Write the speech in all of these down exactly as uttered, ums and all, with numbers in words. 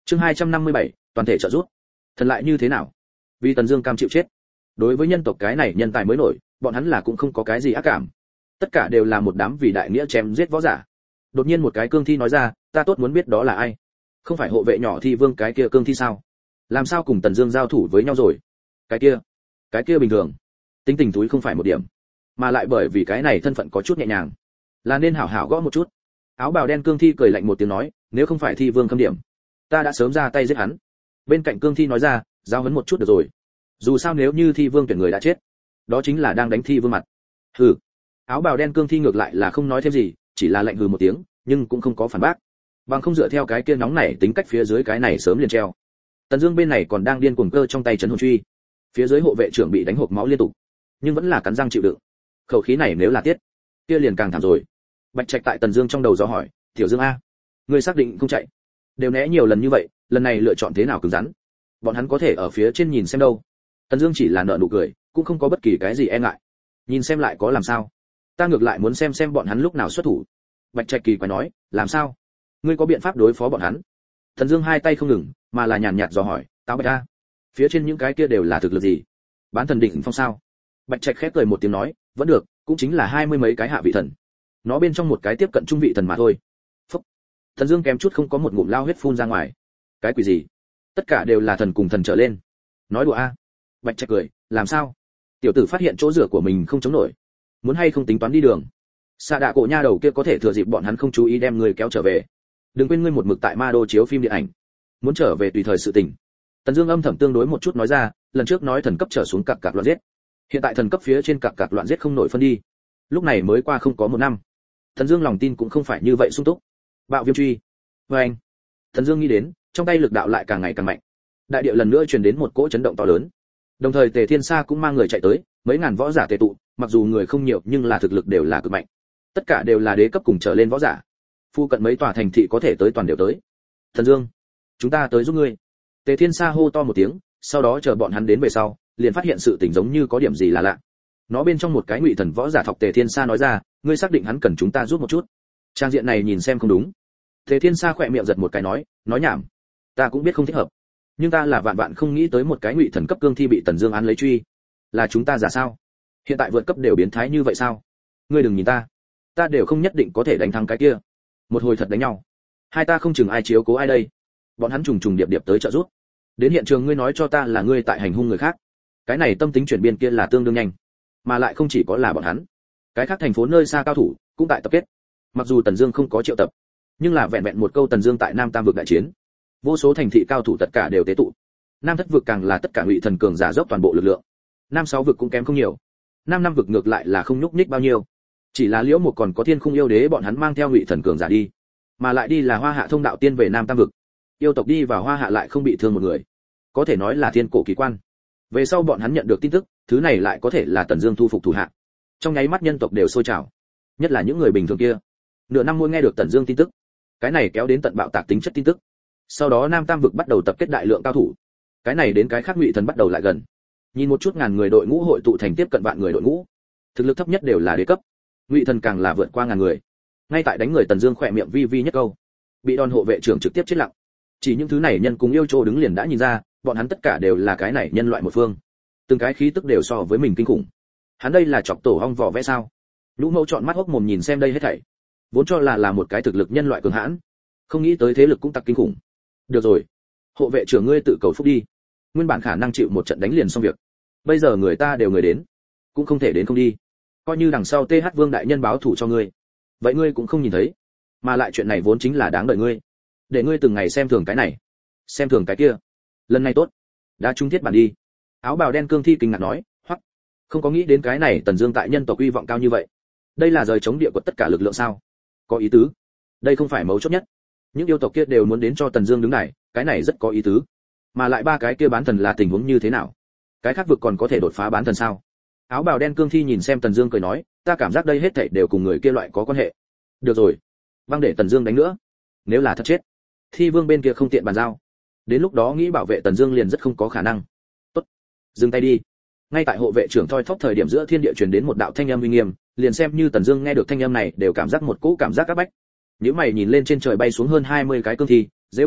Chương hai trăm năm mươi bảy, toàn thể trợ giúp. Thần lại như thế nào? Vì Tần Dương cam chịu chết. Đối với nhân tộc cái này nhân tài mới nổi, bọn hắn là cũng không có cái gì ác cảm. Tất cả đều là một đám vì đại nghĩa chém giết võ giả. Đột nhiên một cái cương thi nói ra, ta tốt muốn biết đó là ai. Không phải hộ vệ nhỏ thi vương cái kia cương thi sao? Làm sao cùng Tần Dương giao thủ với nhau rồi? Cái kia, cái kia bình thường. Tính tình túi không phải một điểm, mà lại bởi vì cái này thân phận có chút nhẹ nhàng, là nên hảo hảo gõ một chút. Áo bào đen cương thi cười lạnh một tiếng nói, nếu không phải thi vương khâm điểm, ta đã sớm ra tay giết hắn. Bên cạnh cương thi nói ra, giao huấn một chút được rồi. Dù sao nếu như thi vương tuyển người đã chết, đó chính là đang đánh thi vương mặt. Hừ. Áo bào đen cương thi ngược lại là không nói thêm gì, chỉ là lạnh hừ một tiếng, nhưng cũng không có phản bác. Bằng không dựa theo cái kia nóng nảy tính cách phía dưới cái này sớm liền treo. Tần Dương bên này còn đang điên cuồng cơ trong tay chấn hồn truy. Phía dưới hộ vệ trưởng bị đánh hộc máu liên tục, nhưng vẫn là cắn răng chịu đựng. Khẩu khí này nếu là tiết, kia liền càng thảm rồi. Bạch Trạch tại Tần Dương trong đầu dò hỏi, "Tiểu Dương a, ngươi xác định không chạy? Đều né nhiều lần như vậy, lần này lựa chọn thế nào cứng rắn? Bọn hắn có thể ở phía trên nhìn xem đâu." Tần Dương chỉ là nở nụ cười, cũng không có bất kỳ cái gì e ngại. Nhìn xem lại có làm sao? Ta ngược lại muốn xem xem bọn hắn lúc nào xuất thủ. Bạch Trạch kỳ quái nói, "Làm sao? Ngươi có biện pháp đối phó bọn hắn?" Tần Dương hai tay không ngừng, mà là nhàn nhạt dò hỏi, "Táo Bạch a, phía trên những cái kia đều là thực lực gì? Bán thần đỉnh phong sao?" Bạch Trạch khép cười một tiếng nói, "Vẫn được, cũng chính là hai mươi mấy cái hạ vị thần. Nó bên trong một cái tiếp cận trung vị thần mà thôi." Phốc. Tần Dương kém chút không có một ngụm lao huyết phun ra ngoài. "Cái quỷ gì? Tất cả đều là thần cùng thần trở lên." Nói đùa a? Bạch Trạch cười, "Làm sao? Tiểu tử phát hiện chỗ rửa của mình không chống nổi, muốn hay không tính toán đi đường? Xạ đạ cổ nha đầu kia có thể thừa dịp bọn hắn không chú ý đem người kéo trở về. Đừng quên ngươi một mực tại Ma Đô chiếu phim điện ảnh, muốn trở về tùy thời sự tình." Tần Dương âm thầm tương đối một chút nói ra, lần trước nói thần cấp trở xuống cặc cặc loạn giết, hiện tại thần cấp phía trên cặc cặc loạn giết không nổi phân đi. Lúc này mới qua không có một năm, Tần Dương lòng tin cũng không phải như vậy sung túc. Bạo viêm truy. Và anh. Tần Dương nghĩ đến, trong tay lực đạo lại càng ngày càng mạnh. Đại địa lần nữa truyền đến một cỗ chấn động to lớn. Đồng thời Tề Thiên Sa cũng mang người chạy tới, mấy ngàn võ giả tề tụ, mặc dù người không nhiều nhưng là thực lực đều là cực mạnh. Tất cả đều là đế cấp cùng trở lên võ giả. Phu cận mấy tòa thành thị có thể tới toàn đều tới. "Thần Dương, chúng ta tới giúp ngươi." Tề Thiên Sa hô to một tiếng, sau đó chờ bọn hắn đến về sau, liền phát hiện sự tình giống như có điểm gì là lạ. Nó bên trong một cái ngụy thần võ giả thọc Tề Thiên Sa nói ra, "Ngươi xác định hắn cần chúng ta giúp một chút?" Trang diện này nhìn xem không đúng. Tề Thiên Sa khỏe miệng giật một cái nói, "Nói nhảm, ta cũng biết không thích hợp, nhưng ta là vạn vạn không nghĩ tới một cái ngụy thần cấp cương thi bị Tần Dương án lấy truy, là chúng ta giả sao? Hiện tại vượt cấp đều biến thái như vậy sao? Ngươi đừng nhìn ta, ta đều không nhất định có thể đánh thắng cái kia. Một hồi thật đánh nhau, hai ta không chừng ai chiếu cố ai đây." Bọn hắn trùng trùng điệp điệp tới trợ giúp. Đến hiện trường ngươi nói cho ta là ngươi tại hành hung người khác. Cái này tâm tính chuyển biến kia là tương đương nhanh, mà lại không chỉ có là bọn hắn, cái khác thành phố nơi xa cao thủ cũng tại tập kết. Mặc dù Tần Dương không có triệu tập, nhưng là vẹn vẹn một câu Tần Dương tại Nam Tam vực đại chiến, vô số thành thị cao thủ tất cả đều tế tụ. Nam Thất vực càng là tất cả ngụy thần cường giả dốc toàn bộ lực lượng. Nam Sáu vực cũng kém không nhiều. Nam Năm vực ngược lại là không nhúc nhích bao nhiêu. Chỉ là Liễu Mục còn có Thiên Khung yêu đế bọn hắn mang theo ngụy thần cường giả đi, mà lại đi là Hoa Hạ thông đạo tiên về Nam Tam vực. Yêu tộc đi vào Hoa Hạ lại không bị thương một người, có thể nói là thiên cổ kỳ quan. Về sau bọn hắn nhận được tin tức, thứ này lại có thể là Tần Dương thu phục thủ hạ. Trong nháy mắt nhân tộc đều sôi trào, nhất là những người bình thường kia. Nửa năm mỗi nghe được Tần Dương tin tức, cái này kéo đến tận bạo tạc tính chất tin tức. Sau đó Nam Tam vực bắt đầu tập kết đại lượng cao thủ. Cái này đến cái khác ngụy thần bắt đầu lại gần. Nhìn một chút ngàn người đội ngũ hội tụ thành tiếp cận vạn người đội ngũ. Thực lực thấp nhất đều là đế cấp, ngụy thần càng là vượt qua ngàn người. Ngay tại đánh người Tần Dương khỏe miệng vi vi nhất câu, bị đòn hộ vệ trưởng trực tiếp chết lặng. Chỉ những thứ này nhân cùng yêu trô đứng liền đã nhìn ra, bọn hắn tất cả đều là cái này nhân loại một phương. Từng cái khí tức đều so với mình kinh khủng. Hắn đây là chọc tổ ong vỏ vẽ sao? Lũ Mẫu trọn mắt hốc mồm nhìn xem đây hết thảy. Vốn cho là là một cái thực lực nhân loại cường hãn, không nghĩ tới thế lực cũng tặc kinh khủng. Được rồi, hộ vệ trưởng ngươi tự cầu phúc đi. Nguyên bản khả năng chịu một trận đánh liền xong việc. Bây giờ người ta đều người đến, cũng không thể đến không đi. Coi như đằng sau tê hát Vương đại nhân báo thủ cho ngươi, vậy ngươi cũng không nhìn thấy, mà lại chuyện này vốn chính là đáng đợi ngươi. Để ngươi từng ngày xem thường cái này, xem thường cái kia. Lần này tốt, đã trung thiết bản đi. Áo bào đen cương thi kinh ngạc nói, hoắc, không có nghĩ đến cái này Tần Dương tại nhân tộc uy vọng cao như vậy. Đây là rời chống địa của tất cả lực lượng sao? Có ý tứ. Đây không phải mấu chốt nhất. Những yêu tộc kia đều muốn đến cho Tần Dương đứng đài, cái này rất có ý tứ. Mà lại ba cái kia bán thần là tình huống như thế nào? Cái khác vực còn có thể đột phá bán thần sao? Áo bào đen cương thi nhìn xem Tần Dương cười nói, ta cảm giác đây hết thảy đều cùng người kia loại có quan hệ. Được rồi, băng để Tần Dương đánh nữa. Nếu là thật chết, Thi Vương bên kia không tiện bàn giao. Đến lúc đó nghĩ bảo vệ Tần Dương liền rất không có khả năng. Tốt, dừng tay đi. Ngay tại hộ vệ trưởng thoi thóp thời điểm giữa thiên địa truyền đến một đạo thanh âm uy nghiêm, liền xem như Tần Dương nghe được thanh âm này đều cảm giác một cỗ cảm giác áp bách. Nếu mày nhìn lên trên trời bay xuống hơn hai mươi cái cương thi, giễu cợt nói,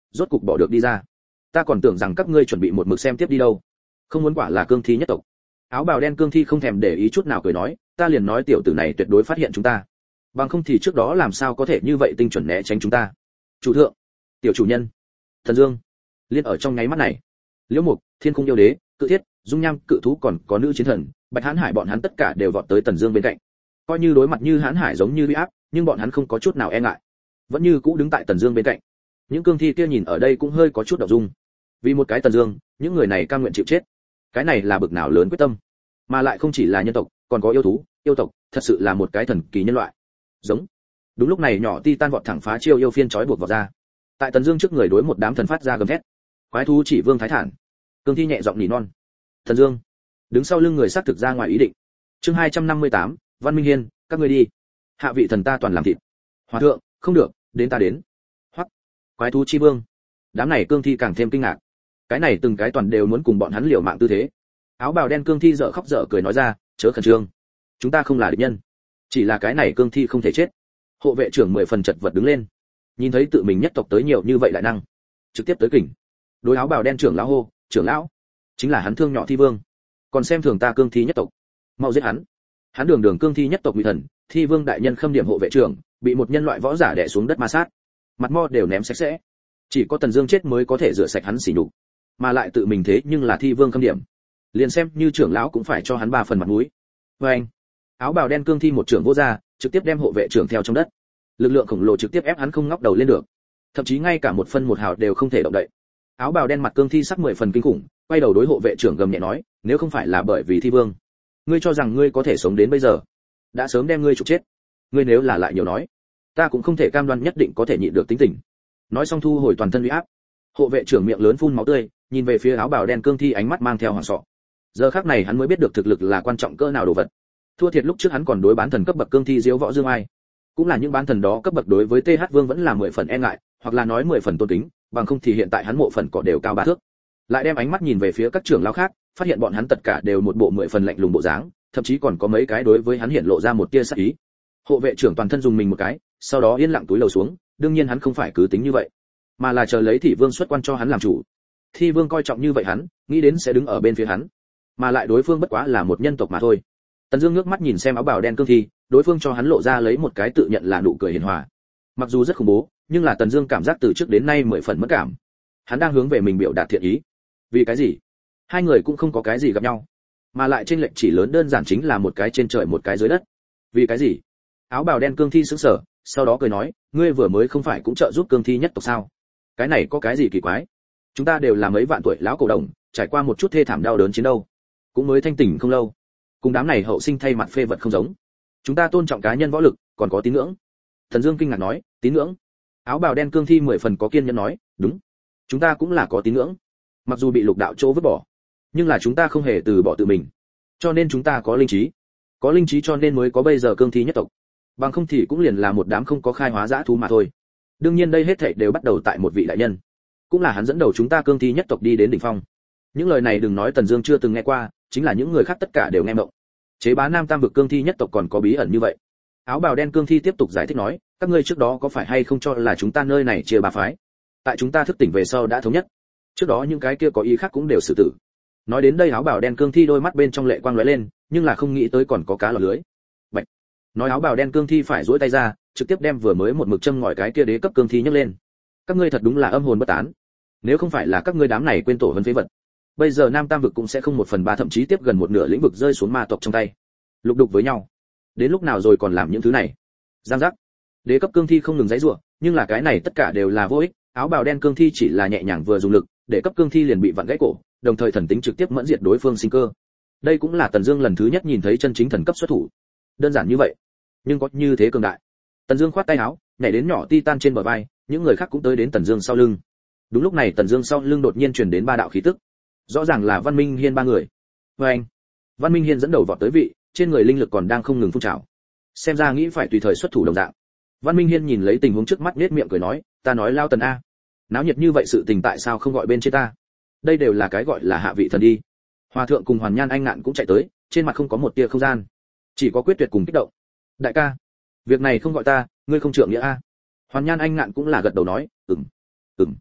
rốt cục bỏ được đi ra. Ta còn tưởng rằng các ngươi chuẩn bị một mực xem tiếp đi đâu, không muốn quả là cương thi nhất tộc. Áo bào đen cương thi không thèm để ý chút nào cười nói, ta liền nói tiểu tử này tuyệt đối phát hiện chúng ta, bằng không thì trước đó làm sao có thể như vậy tinh chuẩn né tránh chúng ta. Chủ thượng, tiểu chủ nhân, Thần Dương, liên ở trong nháy mắt này, Liễu Mục, Thiên Cung yêu đế, Cự Thiết, Dung Nham cự thú còn có nữ chiến thần, Bạch Hán Hải bọn hắn tất cả đều vọt tới Tần Dương bên cạnh. Coi như đối mặt như Hán Hải giống như uy áp, nhưng bọn hắn không có chút nào e ngại, vẫn như cũ đứng tại Tần Dương bên cạnh. Những cương thi kia nhìn ở đây cũng hơi có chút động dung. Vì một cái Tần Dương, những người này cam nguyện chịu chết. Cái này là bực nào lớn quyết tâm, mà lại không chỉ là nhân tộc, còn có yêu thú, yêu tộc, thật sự là một cái thần kỳ nhân loại. Giống. Đúng lúc này nhỏ Titan vọt thẳng phá chiêu yêu phiên chói buộc vào ra. Tại Tần Dương trước người đối một đám thần phát ra gầm thét. Quái thú chỉ vương thái thản. Cương thi nhẹ giọng nỉ non. Thần Dương, đứng sau lưng người xác thực ra ngoài ý định. Chương hai trăm năm mươi tám, Văn Minh Hiên, các ngươi đi. Hạ vị thần ta toàn làm thịt. Hòa thượng, không được, đến ta đến. Hoắc. Quái thú chi vương. Đám này cương thi càng thêm kinh ngạc. Cái này từng cái toàn đều muốn cùng bọn hắn liều mạng tư thế. Áo bào đen cương thi dở khóc dở cười nói ra, chớ khẩn trương, chúng ta không là địch nhân, chỉ là cái này cương thi không thể chết. Hộ vệ trưởng mười phần chật vật đứng lên, nhìn thấy tự mình nhất tộc tới nhiều như vậy đại năng, trực tiếp tới kình. Đối áo bào đen trưởng lão hô, trưởng lão, chính là hắn thương nhỏ thi vương, còn xem thường ta cương thi nhất tộc, mau giết hắn. Hắn đường đường cương thi nhất tộc nguy thần, thi vương đại nhân khâm điểm hộ vệ trưởng, bị một nhân loại võ giả đè xuống đất ma sát, mặt mo đều ném sạch sẽ, chỉ có Tần Dương chết mới có thể rửa sạch hắn xỉ nhục, mà lại tự mình thế nhưng là thi vương khâm điểm, liền xem như trưởng lão cũng phải cho hắn ba phần mặt mũi. Với anh, áo bào đen cương thi một trưởng vô ra, trực tiếp đem hộ vệ trưởng theo trong đất, lực lượng khổng lồ trực tiếp ép hắn không ngóc đầu lên được, thậm chí ngay cả một phân một hào đều không thể động đậy. Áo bào đen mặt cương thi sắc mười phần kinh khủng, quay đầu đối hộ vệ trưởng gầm nhẹ nói, nếu không phải là bởi vì thi vương, ngươi cho rằng ngươi có thể sống đến bây giờ, đã sớm đem ngươi trục chết. Ngươi nếu là lại nhiều nói, ta cũng không thể cam đoan nhất định có thể nhịn được tính tình. Nói xong thu hồi toàn thân uy áp, hộ vệ trưởng miệng lớn phun máu tươi, nhìn về phía áo bào đen cương thi ánh mắt mang theo hoảng sợ. Giờ khắc này hắn mới biết được thực lực là quan trọng cỡ nào đồ vật. Thua thiệt lúc trước hắn còn đối bán thần cấp bậc cương thi diếu võ dương ai, cũng là những bán thần đó cấp bậc đối với tê hát vương vẫn là mười phần e ngại, hoặc là nói mười phần tôn kính, bằng không thì hiện tại hắn mộ phần cỏ đều cao ba thước. Lại đem ánh mắt nhìn về phía các trưởng lão khác, phát hiện bọn hắn tất cả đều một bộ mười phần lạnh lùng bộ dáng, thậm chí còn có mấy cái đối với hắn hiện lộ ra một tia sát ý. Hộ vệ trưởng toàn thân dùng mình một cái, sau đó yên lặng túi lầu xuống, đương nhiên hắn không phải cứ tính như vậy, mà là chờ lấy thị vương xuất quan cho hắn làm chủ. Thi vương coi trọng như vậy hắn, nghĩ đến sẽ đứng ở bên phía hắn, mà lại đối phương bất quá là một nhân tộc mà thôi. Tần Dương ngước mắt nhìn xem áo bào đen cương thi, đối phương cho hắn lộ ra lấy một cái tự nhận là nụ cười hiền hòa. Mặc dù rất khủng bố, nhưng là Tần Dương cảm giác từ trước đến nay mười phần mất cảm. Hắn đang hướng về mình biểu đạt thiện ý. Vì cái gì? Hai người cũng không có cái gì gặp nhau, mà lại trên lệnh chỉ lớn đơn giản chính là một cái trên trời một cái dưới đất. Vì cái gì? Áo bào đen cương thi sững sờ, sau đó cười nói, ngươi vừa mới không phải cũng trợ giúp cương thi nhất tộc sao? Cái này có cái gì kỳ quái? Chúng ta đều là mấy vạn tuổi lão cổ đồng, trải qua một chút thê thảm đau đớn chiến đấu, cũng mới thanh tỉnh không lâu. Cùng đám này hậu sinh thay mặt phê vật không giống. Chúng ta tôn trọng cá nhân võ lực, còn có tín ngưỡng. Thần Dương kinh ngạc nói, tín ngưỡng? Áo bào đen cương thi mười phần có kiên nhẫn nói, đúng, chúng ta cũng là có tín ngưỡng. Mặc dù bị lục đạo chỗ vứt bỏ, nhưng là chúng ta không hề từ bỏ tự mình, cho nên chúng ta có linh trí. Có linh trí cho nên mới có bây giờ cương thi nhất tộc, bằng không thì cũng liền là một đám không có khai hóa dã thú mà thôi. Đương nhiên đây hết thảy đều bắt đầu tại một vị đại nhân, cũng là hắn dẫn đầu chúng ta cương thi nhất tộc đi đến đỉnh phong. Những lời này đừng nói Tần Dương chưa từng nghe qua, chính là những người khác tất cả đều nghe mộng. Chế bá Nam Tam vực cương thi nhất tộc còn có bí ẩn như vậy. Áo bào đen cương thi tiếp tục giải thích nói, các ngươi trước đó có phải hay không cho là chúng ta nơi này chia ba phái? Tại chúng ta thức tỉnh về sau đã thống nhất. Trước đó những cái kia có ý khác cũng đều xử tử. Nói đến đây áo bào đen cương thi đôi mắt bên trong lệ quang lóe lên, nhưng là không nghĩ tới còn có cá lọt lưới. Bạch. Nói áo bào đen cương thi phải duỗi tay ra, trực tiếp đem vừa mới một mực châm ngòi cái kia đế cấp cương thi nhấc lên. Các ngươi thật đúng là âm hồn bất tán. Nếu không phải là các ngươi đám này quên tổ hơn phế vật, bây giờ Nam Tam vực cũng sẽ không một phần ba thậm chí tiếp gần một nửa lĩnh vực rơi xuống ma tộc trong tay, lục đục với nhau. Đến lúc nào rồi còn làm những thứ này? Giang giác. Đế cấp cương thi không ngừng giãy giụa, nhưng là cái này tất cả đều là vô ích. Áo bào đen cương thi chỉ là nhẹ nhàng vừa dùng lực, để cấp cương thi liền bị vặn gãy cổ, đồng thời thần tính trực tiếp mẫn diệt đối phương sinh cơ. Đây cũng là Tần Dương lần thứ nhất nhìn thấy chân chính thần cấp xuất thủ. Đơn giản như vậy, nhưng có như thế cường đại. Tần Dương khoát tay áo, nhảy đến nhỏ Titan trên bờ vai, những người khác cũng tới đến Tần Dương sau lưng. Đúng lúc này Tần Dương sau lưng đột nhiên truyền đến ba đạo khí tức. Rõ ràng là Văn Minh Hiên ba người. Với anh, Văn Minh Hiên dẫn đầu vọt tới vị, trên người linh lực còn đang không ngừng phun trào. Xem ra nghĩ phải tùy thời xuất thủ đồng dạng. Văn Minh Hiên nhìn lấy tình huống trước mắt nhếch miệng cười nói, ta nói lao Tần a, náo nhiệt như vậy sự tình tại sao không gọi bên trên ta? Đây đều là cái gọi là hạ vị thần đi. Hòa thượng cùng Hoàn Nhan Anh Ngạn cũng chạy tới, trên mặt không có một tia không gian, chỉ có quyết tuyệt cùng kích động. Đại ca, việc này không gọi ta, ngươi không trưởng nghĩa a? Hoàn Nhan Anh Ngạn cũng là gật đầu nói, ừm, ừm.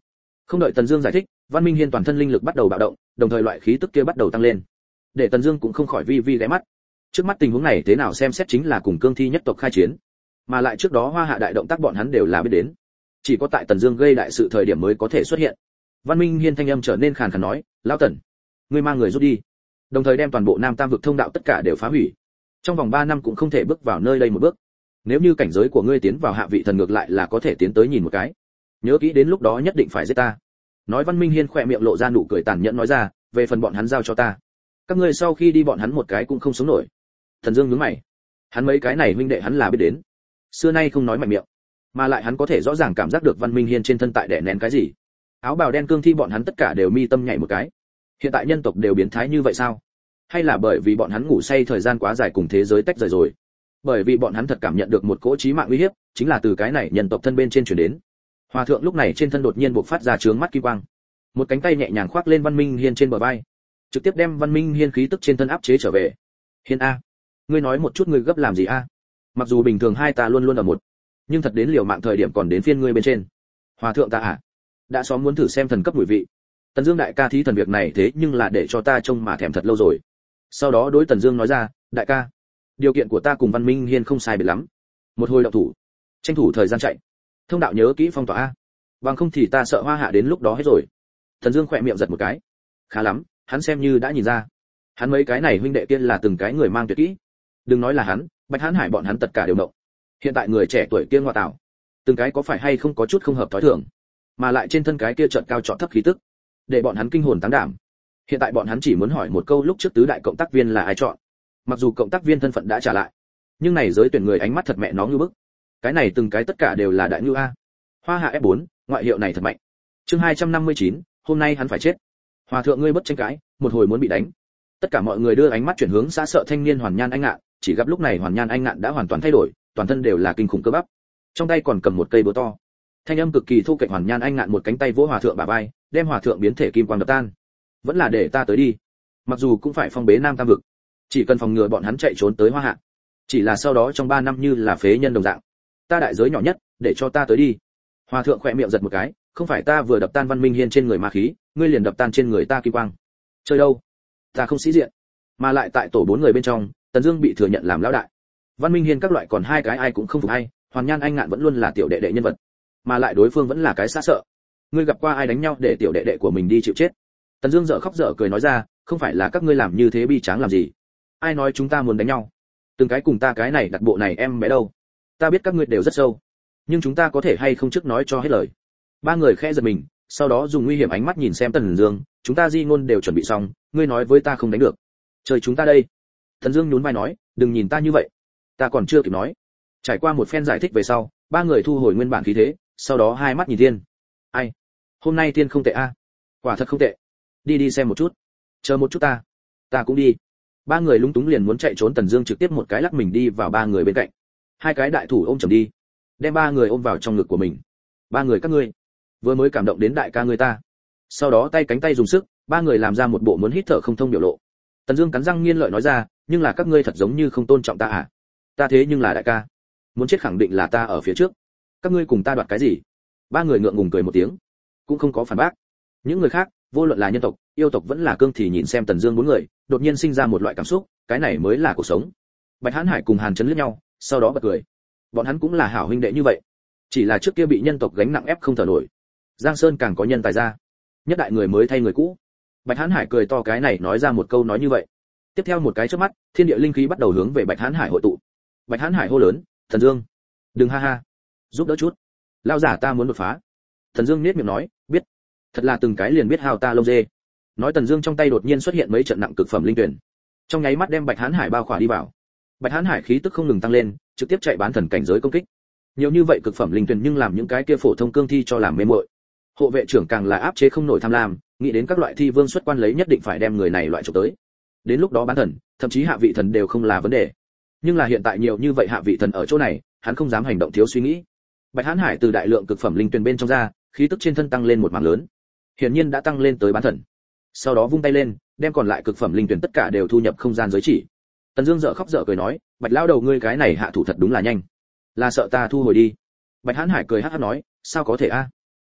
Không đợi Tần Dương giải thích, Văn Minh Hiên toàn thân linh lực bắt đầu bạo động, đồng thời loại khí tức kia bắt đầu tăng lên. Để Tần Dương cũng không khỏi vi vi ghé mắt. Trước mắt tình huống này thế nào xem xét chính là cùng cương thi nhất tộc khai chiến, mà lại trước đó Hoa Hạ đại động tác bọn hắn đều là biết đến, chỉ có tại Tần Dương gây đại sự thời điểm mới có thể xuất hiện. Văn Minh Hiên thanh âm trở nên khàn khàn nói, "Lão Tần, ngươi mang người rút đi, đồng thời đem toàn bộ Nam Tam vực thông đạo tất cả đều phá hủy. Trong vòng ba năm cũng không thể bước vào nơi đây một bước. Nếu như cảnh giới của ngươi tiến vào hạ vị thần ngược lại là có thể tiến tới nhìn một cái. Nhớ kỹ đến lúc đó nhất định phải giết ta." Nói Văn Minh Hiên khỏe miệng lộ ra nụ cười tàn nhẫn nói ra, "Về phần bọn hắn giao cho ta, các ngươi sau khi đi bọn hắn một cái cũng không sống nổi." Thần Dương nhướng mày, hắn mấy cái này huynh đệ hắn là biết đến, xưa nay không nói mạnh miệng, mà lại hắn có thể rõ ràng cảm giác được Văn Minh Hiên trên thân tại đè nén cái gì. Áo bào đen cương thi bọn hắn tất cả đều mi tâm nhảy một cái. Hiện tại nhân tộc đều biến thái như vậy sao? Hay là bởi vì bọn hắn ngủ say thời gian quá dài cùng thế giới tách rời rồi? Bởi vì bọn hắn thật cảm nhận được một cỗ chí mạng uy hiếp, chính là từ cái này nhân tộc thân bên trên truyền đến. Hòa thượng lúc này trên thân đột nhiên bộc phát ra chướng mắt kim quang, một cánh tay nhẹ nhàng khoác lên Văn Minh Hiên trên bờ vai, trực tiếp đem Văn Minh Hiên khí tức trên thân áp chế trở về. "Hiên a, ngươi nói một chút ngươi gấp làm gì a? Mặc dù bình thường hai ta luôn luôn ở một, nhưng thật đến liều mạng thời điểm còn đến phiên ngươi bên trên." "Hòa thượng ta à, đã xóm muốn thử xem thần cấp mùi vị. Tần Dương đại ca thí thần việc này thế nhưng là để cho ta trông mà thèm thật lâu rồi." Sau đó đối Tần Dương nói ra, "Đại ca, điều kiện của ta cùng Văn Minh Hiên không sai biệt lắm, một hồi động thủ, tranh thủ thời gian chạy, thông đạo nhớ kỹ phong tỏa a, bằng không thì ta sợ Hoa Hạ đến lúc đó hết rồi." Tần Dương khẽ miệng giật một cái, khá lắm, hắn xem như đã nhìn ra, hắn mấy cái này huynh đệ kia là từng cái người mang tuyệt kỹ. Đừng nói là hắn, Bạch Hán Hải bọn hắn tất cả đều động. Hiện tại người trẻ tuổi kia ngoại tảo, từng cái có phải hay không có chút không hợp thói thường, mà lại trên thân cái kia chợt cao chọn thấp khí tức, để bọn hắn kinh hồn táng đảm. Hiện tại bọn hắn chỉ muốn hỏi một câu lúc trước tứ đại cộng tác viên là ai chọn. Mặc dù cộng tác viên thân phận đã trả lại, nhưng này giới tuyển người ánh mắt thật mẹ nó như bức. Cái này từng cái tất cả đều là đại ngưu a. Hoa Hạ ép bốn, ngoại hiệu này thật mạnh. Chương hai trăm năm mươi chín, hôm nay hắn phải chết. Hòa thượng ngươi bất tranh cãi, một hồi muốn bị đánh. Tất cả mọi người đưa ánh mắt chuyển hướng xã sợ thanh niên Hoàn Nhan Anh Ngạn, chỉ gặp lúc này Hoàn Nhan Anh Ngạn đã hoàn toàn thay đổi, toàn thân đều là kinh khủng cơ bắp. Trong tay còn cầm một cây búa to. Thanh âm cực kỳ thu kệch, Hoàn Nhan Anh Ngạn một cánh tay vỗ hòa thượng bả vai, đem hòa thượng biến thể kim quang đập tan. "Vẫn là để ta tới đi. Mặc dù cũng phải phong bế Nam Tam vực, chỉ cần phòng ngừa bọn hắn chạy trốn tới Hoa Hạ. Chỉ là sau đó trong ba năm như là phế nhân đồng dạng. Ta đại giới nhỏ nhất, để cho ta tới đi." Hòa thượng khẽ miệng giật một cái, "Không phải ta vừa đập tan Văn Minh Hiên trên người ma khí, ngươi liền đập tan trên người ta kim quang. Chơi đâu? Ta không sĩ diện." Mà lại tại tổ bốn người bên trong, Tần Dương bị thừa nhận làm lão đại. Văn Minh Hiên các loại còn hai cái ai cũng không phục ai, Hoàn Nhan Anh Ngạn vẫn luôn là tiểu đệ đệ nhân vật, mà lại đối phương vẫn là cái xã sợ. "Ngươi gặp qua ai đánh nhau để tiểu đệ đệ của mình đi chịu chết?" Tần Dương dở khóc dở cười nói ra, "Không phải là các ngươi làm như thế bi tráng làm gì? Ai nói chúng ta muốn đánh nhau? Từng cái cùng ta cái này đặt bộ này em bé đâu? Ta biết các ngươi đều rất sâu, nhưng chúng ta có thể hay không trước nói cho hết lời." Ba người khẽ giật mình, sau đó dùng nguy hiểm ánh mắt nhìn xem Tần Dương, "Chúng ta di ngôn đều chuẩn bị xong, ngươi nói với ta không đánh được, chơi chúng ta đây." Tần Dương nhún vai nói, "Đừng nhìn ta như vậy, ta còn chưa kịp nói." Trải qua một phen giải thích về sau, ba người thu hồi nguyên bản khí thế, sau đó hai mắt nhìn thiên. "Ai, hôm nay thiên không tệ a." "Quả thật không tệ. Đi đi xem một chút." "Chờ một chút ta." "Ta cũng đi." Ba người lúng túng liền muốn chạy trốn, Tần Dương trực tiếp một cái lắc mình đi vào ba người bên cạnh. Hai cái đại thủ ôm chầm đi, đem ba người ôm vào trong ngực của mình. "Ba người các ngươi, vừa mới cảm động đến đại ca ngươi ta." Sau đó tay cánh tay dùng sức, ba người làm ra một bộ muốn hít thở không thông biểu lộ. Tần Dương cắn răng nghiến lợi nói ra, "Nhưng là các ngươi thật giống như không tôn trọng ta à? Ta thế nhưng là đại ca, muốn chết khẳng định là ta ở phía trước. Các ngươi cùng ta đoạt cái gì?" Ba người ngượng ngùng cười một tiếng, cũng không có phản bác. Những người khác, vô luận là nhân tộc, yêu tộc vẫn là cương thì nhìn xem Tần Dương bốn người, đột nhiên sinh ra một loại cảm xúc, cái này mới là cuộc sống. Bạch Hán Hải cùng Hàn Chấn liếc nhau, sau đó bật cười. Bọn hắn cũng là hảo huynh đệ như vậy, chỉ là trước kia bị nhân tộc gánh nặng ép không thở nổi. Giang Sơn càng có nhân tài ra, nhất đại người mới thay người cũ. Bạch Hán Hải cười to cái này nói ra một câu nói như vậy. Tiếp theo một cái chớp mắt, thiên địa linh khí bắt đầu hướng về Bạch Hán Hải hội tụ. Bạch Hán Hải hô lớn, "Thần Dương, đừng ha ha, giúp đỡ chút. Lão giả ta muốn đột phá." Thần Dương nhếch miệng nói, "Biết." Thật là từng cái liền biết hao ta lông dê. Nói Tần Dương trong tay đột nhiên xuất hiện mấy trận nặng cực phẩm linh tuyển, trong nháy mắt đem Bạch Hán Hải bao khỏa đi vào. Bạch Hán Hải khí tức không ngừng tăng lên, trực tiếp chạy bán thần cảnh giới công kích. Nhiều như vậy cực phẩm linh tuyển nhưng làm những cái kia phổ thông cương thi cho làm mê muội. Hộ vệ trưởng càng là áp chế không nổi tham lam, nghĩ đến các loại thi vương xuất quan lấy nhất định phải đem người này loại chụp tới. Đến lúc đó bán thần, thậm chí hạ vị thần đều không là vấn đề. Nhưng là hiện tại nhiều như vậy hạ vị thần ở chỗ này, hắn không dám hành động thiếu suy nghĩ. Bạch Hán Hải từ đại lượng cực phẩm linh tuyển bên trong ra, khí tức trên thân tăng lên một mảng lớn, hiển nhiên đã tăng lên tới bán thần. Sau đó vung tay lên, đem còn lại cực phẩm linh tuyển tất cả đều thu nhập không gian giới chỉ. Tần Dương dở khóc dở cười nói, Bạch lão đầu ngươi cái này hạ thủ thật đúng là nhanh, là sợ ta thu hồi đi. Bạch Hán Hải cười hắc hắc nói, sao có thể a?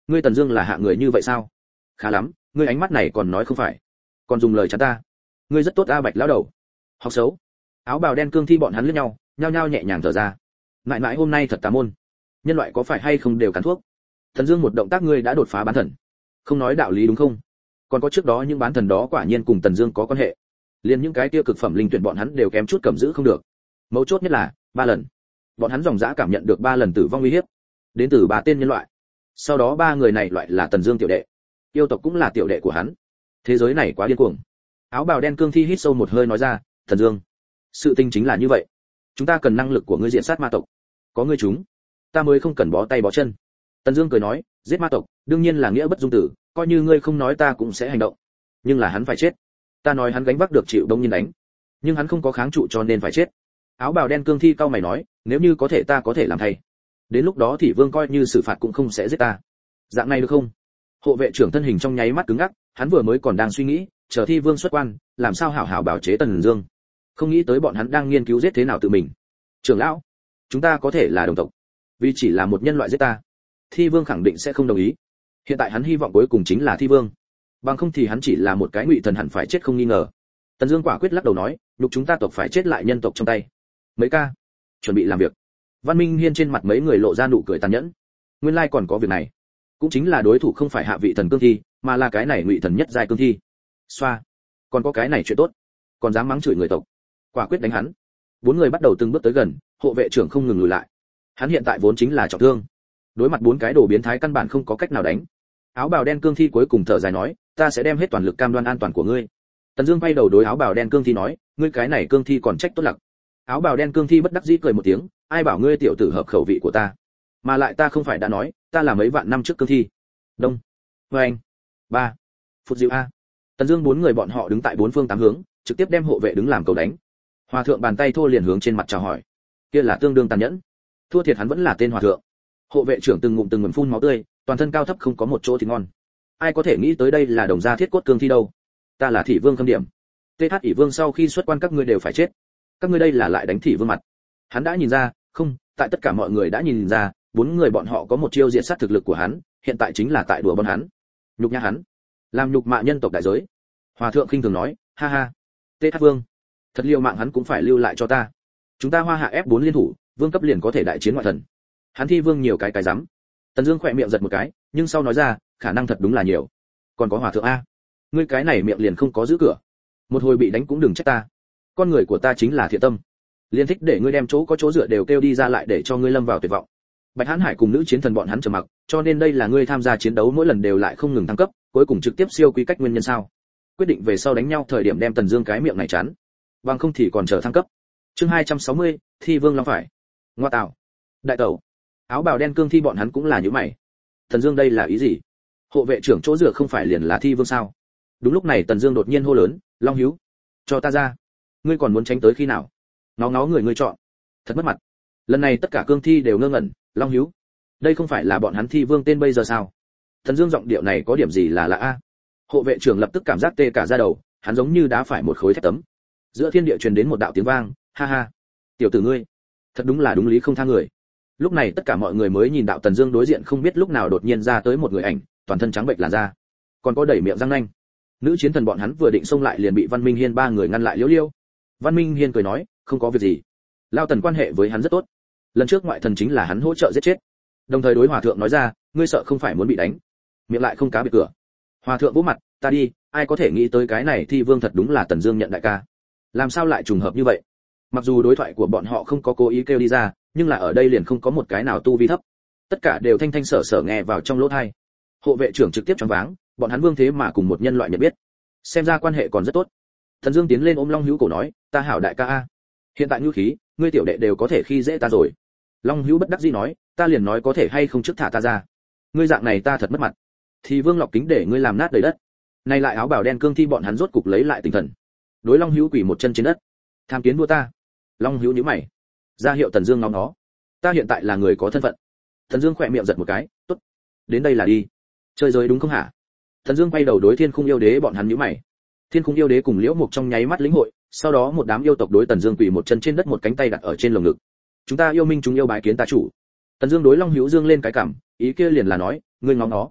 ngươi Tần Dương là hạ người như vậy sao? Khá lắm, ngươi ánh mắt này còn nói không phải, còn dùng lời chắn ta. Ngươi rất tốt a Bạch lão đầu. Học xấu. Áo bào đen cương thi bọn hắn liếc nhau, nhao nhao nhẹ nhàng thở ra. Mãi mãi hôm nay thật tà môn. Nhân loại có phải hay không đều cắn thuốc? Thần Dương một động tác ngươi đã đột phá bán thần. Không nói đạo lý đúng không? Còn có trước đó những bán thần đó quả nhiên cùng Tần Dương có quan hệ. Liên những cái kia cực phẩm linh tuyển bọn hắn đều kém chút cầm giữ không được. Mấu chốt nhất là, ba lần. Bọn hắn dòng dã cảm nhận được ba lần tử vong uy hiếp, đến từ ba tên nhân loại. Sau đó ba người này loại là Tần Dương tiểu đệ, yêu tộc cũng là tiểu đệ của hắn. Thế giới này quá điên cuồng. Áo bào đen cương thi hít sâu một hơi nói ra, Tần Dương, sự tình chính là như vậy. Chúng ta cần năng lực của ngươi diện sát ma tộc. Có ngươi chúng, ta mới không cần bó tay bó chân. Tần Dương cười nói, giết ma tộc, đương nhiên là nghĩa bất dung tử, coi như ngươi không nói ta cũng sẽ hành động. Nhưng là hắn phải chết. Ta nói hắn gánh vác được chịu đông nhiên đánh, nhưng hắn không có kháng trụ cho nên phải chết. Áo bào đen cương thi cau mày nói, nếu như có thể ta có thể làm thay. Đến lúc đó thị vương coi như xử phạt cũng không sẽ giết ta. Dạng này được không? Hộ vệ trưởng thân hình trong nháy mắt cứng ngắc, hắn vừa mới còn đang suy nghĩ, chờ thi vương xuất quan, làm sao hảo hảo bảo chế Tần Dương. Không nghĩ tới bọn hắn đang nghiên cứu giết thế nào tự mình. Trưởng lão, chúng ta có thể là đồng tộc, vì chỉ là một nhân loại giết ta, thi vương khẳng định sẽ không đồng ý. Hiện tại hắn hy vọng cuối cùng chính là thi vương, bằng không thì hắn chỉ là một cái ngụy thần hẳn phải chết không nghi ngờ. Tần Dương quả quyết lắc đầu nói, nhục chúng ta tộc phải chết lại nhân tộc trong tay. Mấy ca, chuẩn bị làm việc. Văn Minh Hiên trên mặt mấy người lộ ra nụ cười tàn nhẫn. Nguyên lai còn có việc này, cũng chính là đối thủ không phải hạ vị thần cương thi, mà là cái này ngụy thần nhất giai cương thi. Xoa, còn có cái này chuyện tốt, còn dám mắng chửi người tộc, quả quyết đánh hắn. Bốn người bắt đầu từng bước tới gần, hộ vệ trưởng không ngừng lùi lại. Hắn hiện tại vốn chính là trọng thương, đối mặt bốn cái đồ biến thái căn bản không có cách nào đánh. Áo bào đen cương thi cuối cùng thở dài nói, ta sẽ đem hết toàn lực cam đoan an toàn của ngươi. Tần Dương quay đầu đối áo bào đen cương thi nói, ngươi cái này cương thi còn trách tốt lặc. Áo bào đen cương thi bất đắc dĩ cười một tiếng, ai bảo ngươi tiểu tử hợp khẩu vị của ta, mà lại ta không phải đã nói, ta là mấy vạn năm trước cương thi. Đông, Vành, ba, Phút Diệu a. Tần Dương bốn người bọn họ đứng tại bốn phương tám hướng, trực tiếp đem hộ vệ đứng làm cầu đánh. Hòa thượng bàn tay thô liền hướng trên mặt chào hỏi, kia là tương đương tàn nhẫn. Thua thiệt hắn vẫn là tên hòa thượng. Hộ vệ trưởng từng ngụm từng ngụm phun máu tươi, toàn thân cao thấp không có một chỗ thì ngon. Ai có thể nghĩ tới đây là đồng gia thiết cốt cương thi đâu? Ta là thị vương khâm điểm. Tê Thát ỷ vương sau khi xuất quan các ngươi đều phải chết. Các ngươi đây là lại đánh thị vương mặt. Hắn đã nhìn ra, không, tại tất cả mọi người đã nhìn ra, bốn người bọn họ có một chiêu diệt sát thực lực của hắn, hiện tại chính là tại đùa bọn hắn, nhục nhã hắn, làm nhục mạ nhân tộc đại giới. Hòa thượng khinh thường nói, ha ha, Tê Thát vương, thật liều mạng hắn cũng phải lưu lại cho ta. Chúng ta Hoa Hạ ép bốn liên thủ, vương cấp liền có thể đại chiến ngoại thần. Hắn thi vương nhiều cái cái rắm. Tần Dương khỏe miệng giật một cái, nhưng sau nói ra, khả năng thật đúng là nhiều. Còn có hòa thượng a, ngươi cái này miệng liền không có giữ cửa. Một hồi bị đánh cũng đừng trách ta. Con người của ta chính là thiện tâm, liên thích để ngươi đem chỗ có chỗ dựa đều kêu đi ra lại để cho ngươi lâm vào tuyệt vọng. Bạch Hán Hải cùng nữ chiến thần bọn hắn trầm mặc, cho nên đây là ngươi tham gia chiến đấu mỗi lần đều lại không ngừng thăng cấp, cuối cùng trực tiếp siêu quý cách nguyên nhân sao? Quyết định về sau đánh nhau thời điểm đem Tần Dương cái miệng này chắn, bằng không thì còn chờ thăng cấp. Chương hai trăm sáu mươi, Thi Vương Long phải. Ngoa tạo. Đại tẩu. Áo bào đen cương thi bọn hắn cũng là như mày. Tần Dương đây là ý gì? Hộ vệ trưởng chỗ dựa không phải liền là Thi Vương sao? Đúng lúc này Tần Dương đột nhiên hô lớn, Long Hữu, cho ta ra. Ngươi còn muốn tránh tới khi nào? Ngó ngó người ngươi chọn. Thật mất mặt. Lần này tất cả cương thi đều ngơ ngẩn, Long Hữu, đây không phải là bọn hắn Thi Vương tên bây giờ sao? Tần Dương giọng điệu này có điểm gì là lạ a? Hộ vệ trưởng lập tức cảm giác tê cả da đầu, hắn giống như đá phải một khối thép tấm. Giữa thiên địa truyền đến một đạo tiếng vang, ha ha, tiểu tử ngươi, thật đúng là đúng lý không tha người. Lúc này tất cả mọi người mới nhìn đạo Tần Dương đối diện không biết lúc nào đột nhiên ra tới một người ảnh, toàn thân trắng bệch làn da, còn có đẩy miệng răng nanh. Nữ chiến thần bọn hắn vừa định xông lại liền bị Văn Minh Hiên ba người ngăn lại liễu liễu. Văn Minh Hiên cười nói, không có việc gì. Lao Tần quan hệ với hắn rất tốt. Lần trước ngoại thần chính là hắn hỗ trợ giết chết. Đồng thời đối hòa thượng nói ra, ngươi sợ không phải muốn bị đánh, miệng lại không cá biệt cửa. Hòa thượng vỗ mặt, ta đi, ai có thể nghĩ tới cái này Thi Vương thật đúng là Tần Dương nhận đại ca. Làm sao lại trùng hợp như vậy? Mặc dù đối thoại của bọn họ không có cố ý kêu đi ra, nhưng là ở đây liền không có một cái nào tu vi thấp. Tất cả đều thanh thanh sở sở nghe vào trong lỗ tai. Hộ vệ trưởng trực tiếp choáng váng, bọn hắn Vương thế mà cùng một nhân loại nhận biết. Xem ra quan hệ còn rất tốt. Thần Dương tiến lên ôm Long Hữu cổ nói, ta hảo đại ca a. Hiện tại nhu khí, ngươi tiểu đệ đều có thể khi dễ ta rồi. Long Hữu bất đắc dĩ nói, ta liền nói có thể hay không trước thả ta ra. Ngươi dạng này ta thật mất mặt. Thì Vương Lọc kính để ngươi làm nát đầy đất. Nay lại áo bào đen cương thi bọn hắn rốt cục lấy lại tinh thần. Đối Long Hữu quỳ một chân trên đất. Tham kiến vua ta. Long Hữu nhíu mày, ra hiệu Tần Dương ngóng nó. Ta hiện tại là người có thân phận. Tần Dương khẽ miệng giật một cái, tốt, đến đây là đi. Chơi rồi đúng không hả? Tần Dương quay đầu đối Thiên Khung yêu đế bọn hắn nhíu mày. Thiên Khung yêu đế cùng Liễu Mục trong nháy mắt lĩnh hội, sau đó một đám yêu tộc đối Tần Dương quỳ một chân trên đất, một cánh tay đặt ở trên lồng ngực. Chúng ta yêu minh chúng yêu bái kiến ta chủ. Tần Dương đối Long Hữu dương lên cái cằm, ý kia liền là nói, ngươi ngóng nó,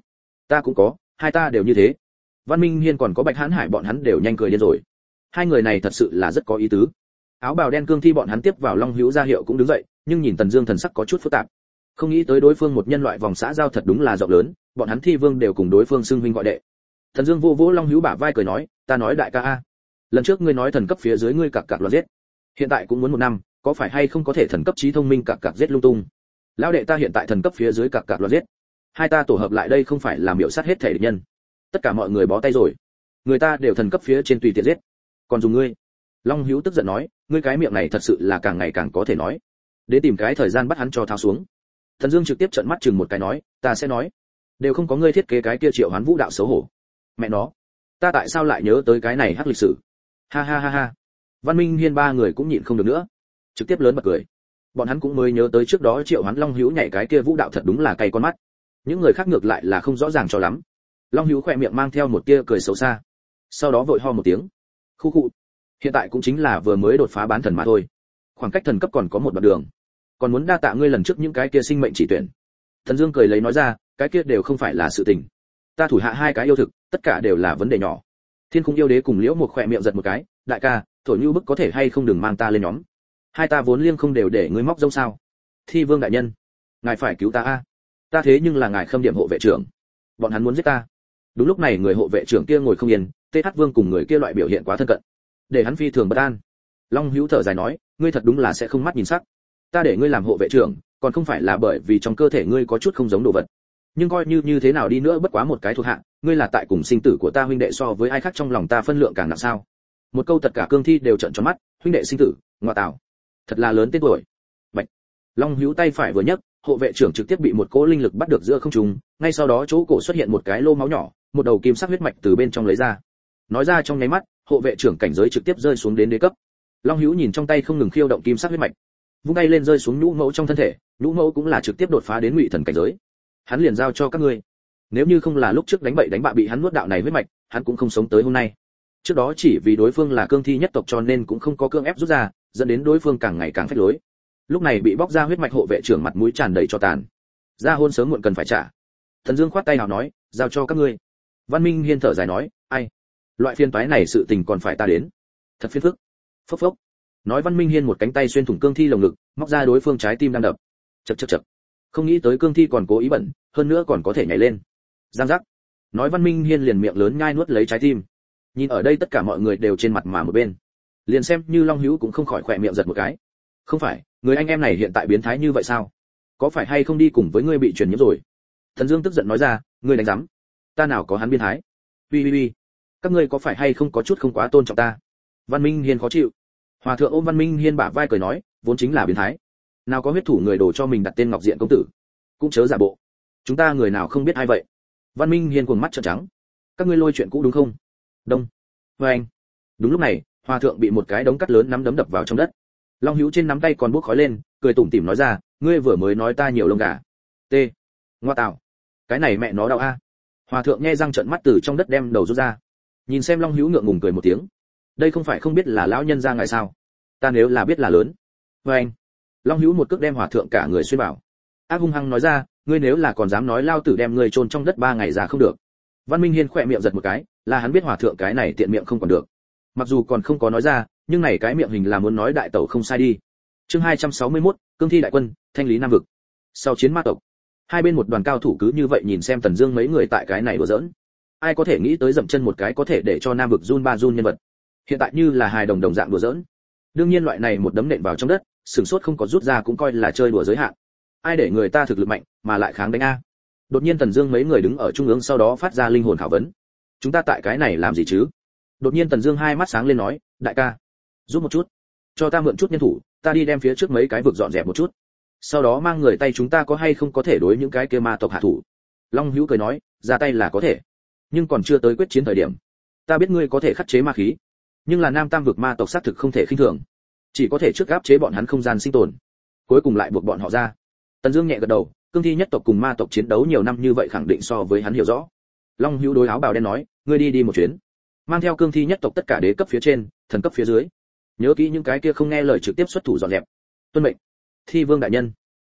Ta cũng có, hai ta đều như thế. Văn Minh Hiên còn có Bạch Hán Hải bọn hắn đều nhanh cười điên rồi. Hai người này thật sự là rất có ý tứ. Áo bào đen cương thi bọn hắn tiếp vào Long Hữu ra hiệu cũng đứng dậy, nhưng nhìn Tần Dương thần sắc có chút phức tạp. Không nghĩ tới đối phương một nhân loại vòng xã giao thật đúng là rộng lớn, bọn hắn thi vương đều cùng đối phương xưng huynh gọi đệ. Tần Dương vô vỗ Long Hữu bả vai cười nói, ta nói đại ca a, lần trước ngươi nói thần cấp phía dưới ngươi cặc cặc loạn giết, hiện tại cũng muốn một năm, có phải hay không có thể thần cấp trí thông minh cặc cặc giết lung tung. Lão đệ ta hiện tại thần cấp phía dưới cặc cặc loạn giết, hai ta tổ hợp lại đây không phải là miểu sát hết thể địch nhân. Tất cả mọi người bó tay rồi, người ta đều thần cấp phía trên tùy tiện giết, còn dùng ngươi. Long Hữu tức giận nói, ngươi cái miệng này thật sự là càng ngày càng có thể nói. Đến tìm cái thời gian bắt hắn cho tháo xuống. Thần Dương trực tiếp trợn mắt chừng một cái nói, ta sẽ nói, đều không có ngươi thiết kế cái kia Triệu Hoán Vũ đạo xấu hổ. Mẹ nó, ta tại sao lại nhớ tới cái này hắc lịch sử? Ha ha ha ha. Văn Minh Hiên ba người cũng nhịn không được nữa, trực tiếp lớn bật cười. Bọn hắn cũng mới nhớ tới trước đó Triệu Hoán Long Hữu nhảy cái kia vũ đạo thật đúng là cay con mắt. Những người khác ngược lại là không rõ ràng cho lắm. Long Hữu khỏe miệng mang theo một tia cười xấu xa, sau đó vội ho một tiếng. Khu khu. Hiện tại cũng chính là vừa mới đột phá bán thần mà thôi, khoảng cách thần cấp còn có một đoạn đường, còn muốn đa tạ ngươi lần trước những cái kia sinh mệnh chỉ tuyển. Thần Dương cười lấy nói ra, cái kia đều không phải là sự tình, ta thủ hạ hai cái yêu thực, tất cả đều là vấn đề nhỏ. Thiên Khung yêu đế cùng Liễu một khỏe miệng giật một cái, đại ca, thổi như bức có thể hay không đừng mang ta lên nhóm, hai ta vốn liêng không đều để ngươi móc rông sao? Thi Vương đại nhân, ngài phải cứu ta a, ta thế nhưng là ngài Khâm Điểm hộ vệ trưởng, bọn hắn muốn giết ta. Đúng lúc này người hộ vệ trưởng kia ngồi không yên, Tê Hắc Vương cùng người kia loại biểu hiện quá thân cận, để hắn phi thường bất an. Long Hữu thở dài nói, ngươi thật đúng là sẽ không mắt nhìn sắc, ta để ngươi làm hộ vệ trưởng còn không phải là bởi vì trong cơ thể ngươi có chút không giống đồ vật, nhưng coi như như thế nào đi nữa bất quá một cái thuộc hạ, ngươi là tại cùng sinh tử của ta huynh đệ so với ai khác trong lòng ta phân lượng càng nặng sao? Một câu tất cả cương thi đều trợn tròn mắt, huynh đệ sinh tử, ngoa tào, thật là lớn tên tuổi. Bạch. Long Hữu tay phải vừa nhấc, hộ vệ trưởng trực tiếp bị một cỗ linh lực bắt được giữa không trung, ngay sau đó chỗ cổ xuất hiện một cái lô máu nhỏ, một đầu kim sắc huyết mạch từ bên trong lấy ra. Nói ra trong nháy mắt, hộ vệ trưởng cảnh giới trực tiếp rơi xuống đến đế cấp. Long Hữu nhìn trong tay không ngừng khiêu động kim sắc huyết mạch, vung tay lên rơi xuống nhũ mẫu trong thân thể, nhũ mẫu cũng là trực tiếp đột phá đến ngụy thần cảnh giới. Hắn liền giao cho các ngươi. Nếu như không là lúc trước đánh bậy đánh bạ bị hắn nuốt đạo này huyết mạch, hắn cũng không sống tới hôm nay. Trước đó chỉ vì đối phương là cương thi nhất tộc cho nên cũng không có cương ép rút ra, dẫn đến đối phương càng ngày càng phách lối. Lúc này bị bóc ra huyết mạch hộ vệ trưởng mặt mũi tràn đầy cho tàn. Ra hôn sớm muộn cần phải trả. Thần Dương khoát tay nào nói, giao cho các ngươi. Văn Minh Hiên thở dài nói, ai, loại phiên toái này sự tình còn phải ta đến, thật phiền phức. Phốc phốc. Nói Văn Minh Hiên một cánh tay xuyên thủng cương thi lồng ngực, móc ra đối phương trái tim đang đập. Chậc chậc chậc. Không nghĩ tới cương thi còn cố ý bẩn, hơn nữa còn có thể nhảy lên. Giang giác. Nói Văn Minh Hiên liền miệng lớn nhai nuốt lấy trái tim. Nhìn ở đây tất cả mọi người đều trên mặt mà một bên. Liền xem như Long Hữu cũng không khỏi khỏe miệng giật một cái. Không phải, người anh em này hiện tại biến thái như vậy sao? Có phải hay không đi cùng với ngươi bị truyền nhiễm rồi? Thần Dương tức giận nói ra, ngươi đánh rắm. Ta nào có hắn biến thái. Ui ui ui. Các ngươi có phải hay không có chút không quá tôn trọng ta? Văn Minh Hiên khó chịu. Hòa thượng ôm Văn Minh Hiên bả vai cười nói, vốn chính là biến thái. Nào có huyết thủ người đổ cho mình đặt tên Ngọc Diện công tử. Cũng chớ giả bộ. Chúng ta người nào không biết ai vậy? Văn Minh Hiên cuồng mắt trợn trắng. Các ngươi lôi chuyện cũ đúng không? Đông. Với anh. Đúng lúc này, Hòa thượng bị một cái đống cát lớn nắm đấm đập vào trong đất. Long Hữu trên nắm tay còn bốc khói lên, cười tủm tỉm nói ra, ngươi vừa mới nói ta nhiều lông gà. T. Ngoa tào. Cái này mẹ nó đau a. Hòa thượng nhe răng trợn mắt từ trong đất đem đầu rút ra. Nhìn xem Long Hữu ngượng ngùng cười một tiếng. Đây không phải không biết là lão nhân ra ngài sao? Ta nếu là biết là lớn. Với anh. Long Hữu một cước đem Hòa thượng cả người xuyên bảo. Ác hung hăng nói ra, ngươi nếu là còn dám nói lao tử đem ngươi chôn trong đất ba ngày ra không được. Văn Minh Hiên khỏe miệng giật một cái, là hắn biết Hòa thượng cái này tiện miệng không còn được. Mặc dù còn không có nói ra, nhưng này cái miệng hình là muốn nói đại tẩu không sai đi. Chương hai trăm sáu mươi mốt, cương thi đại quân, thanh lý nam vực. Sau chiến ma tộc, hai bên một đoàn cao thủ cứ như vậy nhìn xem Tần Dương mấy người tại cái này đùa giỡn. Ai có thể nghĩ tới dậm chân một cái có thể để cho nam vực run ba run nhân vật. Hiện tại như là hài đồng đồng dạng đùa giỡn. Đương nhiên loại này một đấm nện vào trong đất, sừng sốt không có rút ra cũng coi là chơi đùa giới hạn. Ai để người ta thực lực mạnh mà lại kháng đánh a? Đột nhiên Tần Dương mấy người đứng ở trung ương sau đó phát ra linh hồn khảo vấn. Chúng ta tại cái này làm gì chứ? Đột nhiên Tần Dương hai mắt sáng lên nói, đại ca, giúp một chút, cho ta mượn chút nhân thủ, ta đi đem phía trước mấy cái vực dọn dẹp một chút. Sau đó mang người tay chúng ta có hay không có thể đối những cái kia ma tộc hạ thủ. Long Hữu cười nói, ra tay là có thể, nhưng còn chưa tới quyết chiến thời điểm. Ta biết ngươi có thể khắc chế ma khí, nhưng là Nam Tam vực ma tộc xác thực không thể khinh thường, chỉ có thể trước áp chế bọn hắn không gian sinh tồn, cuối cùng lại buộc bọn họ ra. Tần Dương nhẹ gật đầu, cương thi nhất tộc cùng ma tộc chiến đấu nhiều năm như vậy khẳng định so với hắn hiểu rõ. Long Hữu đối áo bào đen nói, ngươi đi đi một chuyến, mang theo cương thi nhất tộc tất cả đế cấp phía trên, thần cấp phía dưới, nhớ kỹ những cái kia không nghe lời trực tiếp xuất thủ dọn dẹp. Tuân mệnh. Thi Vương đại nhân.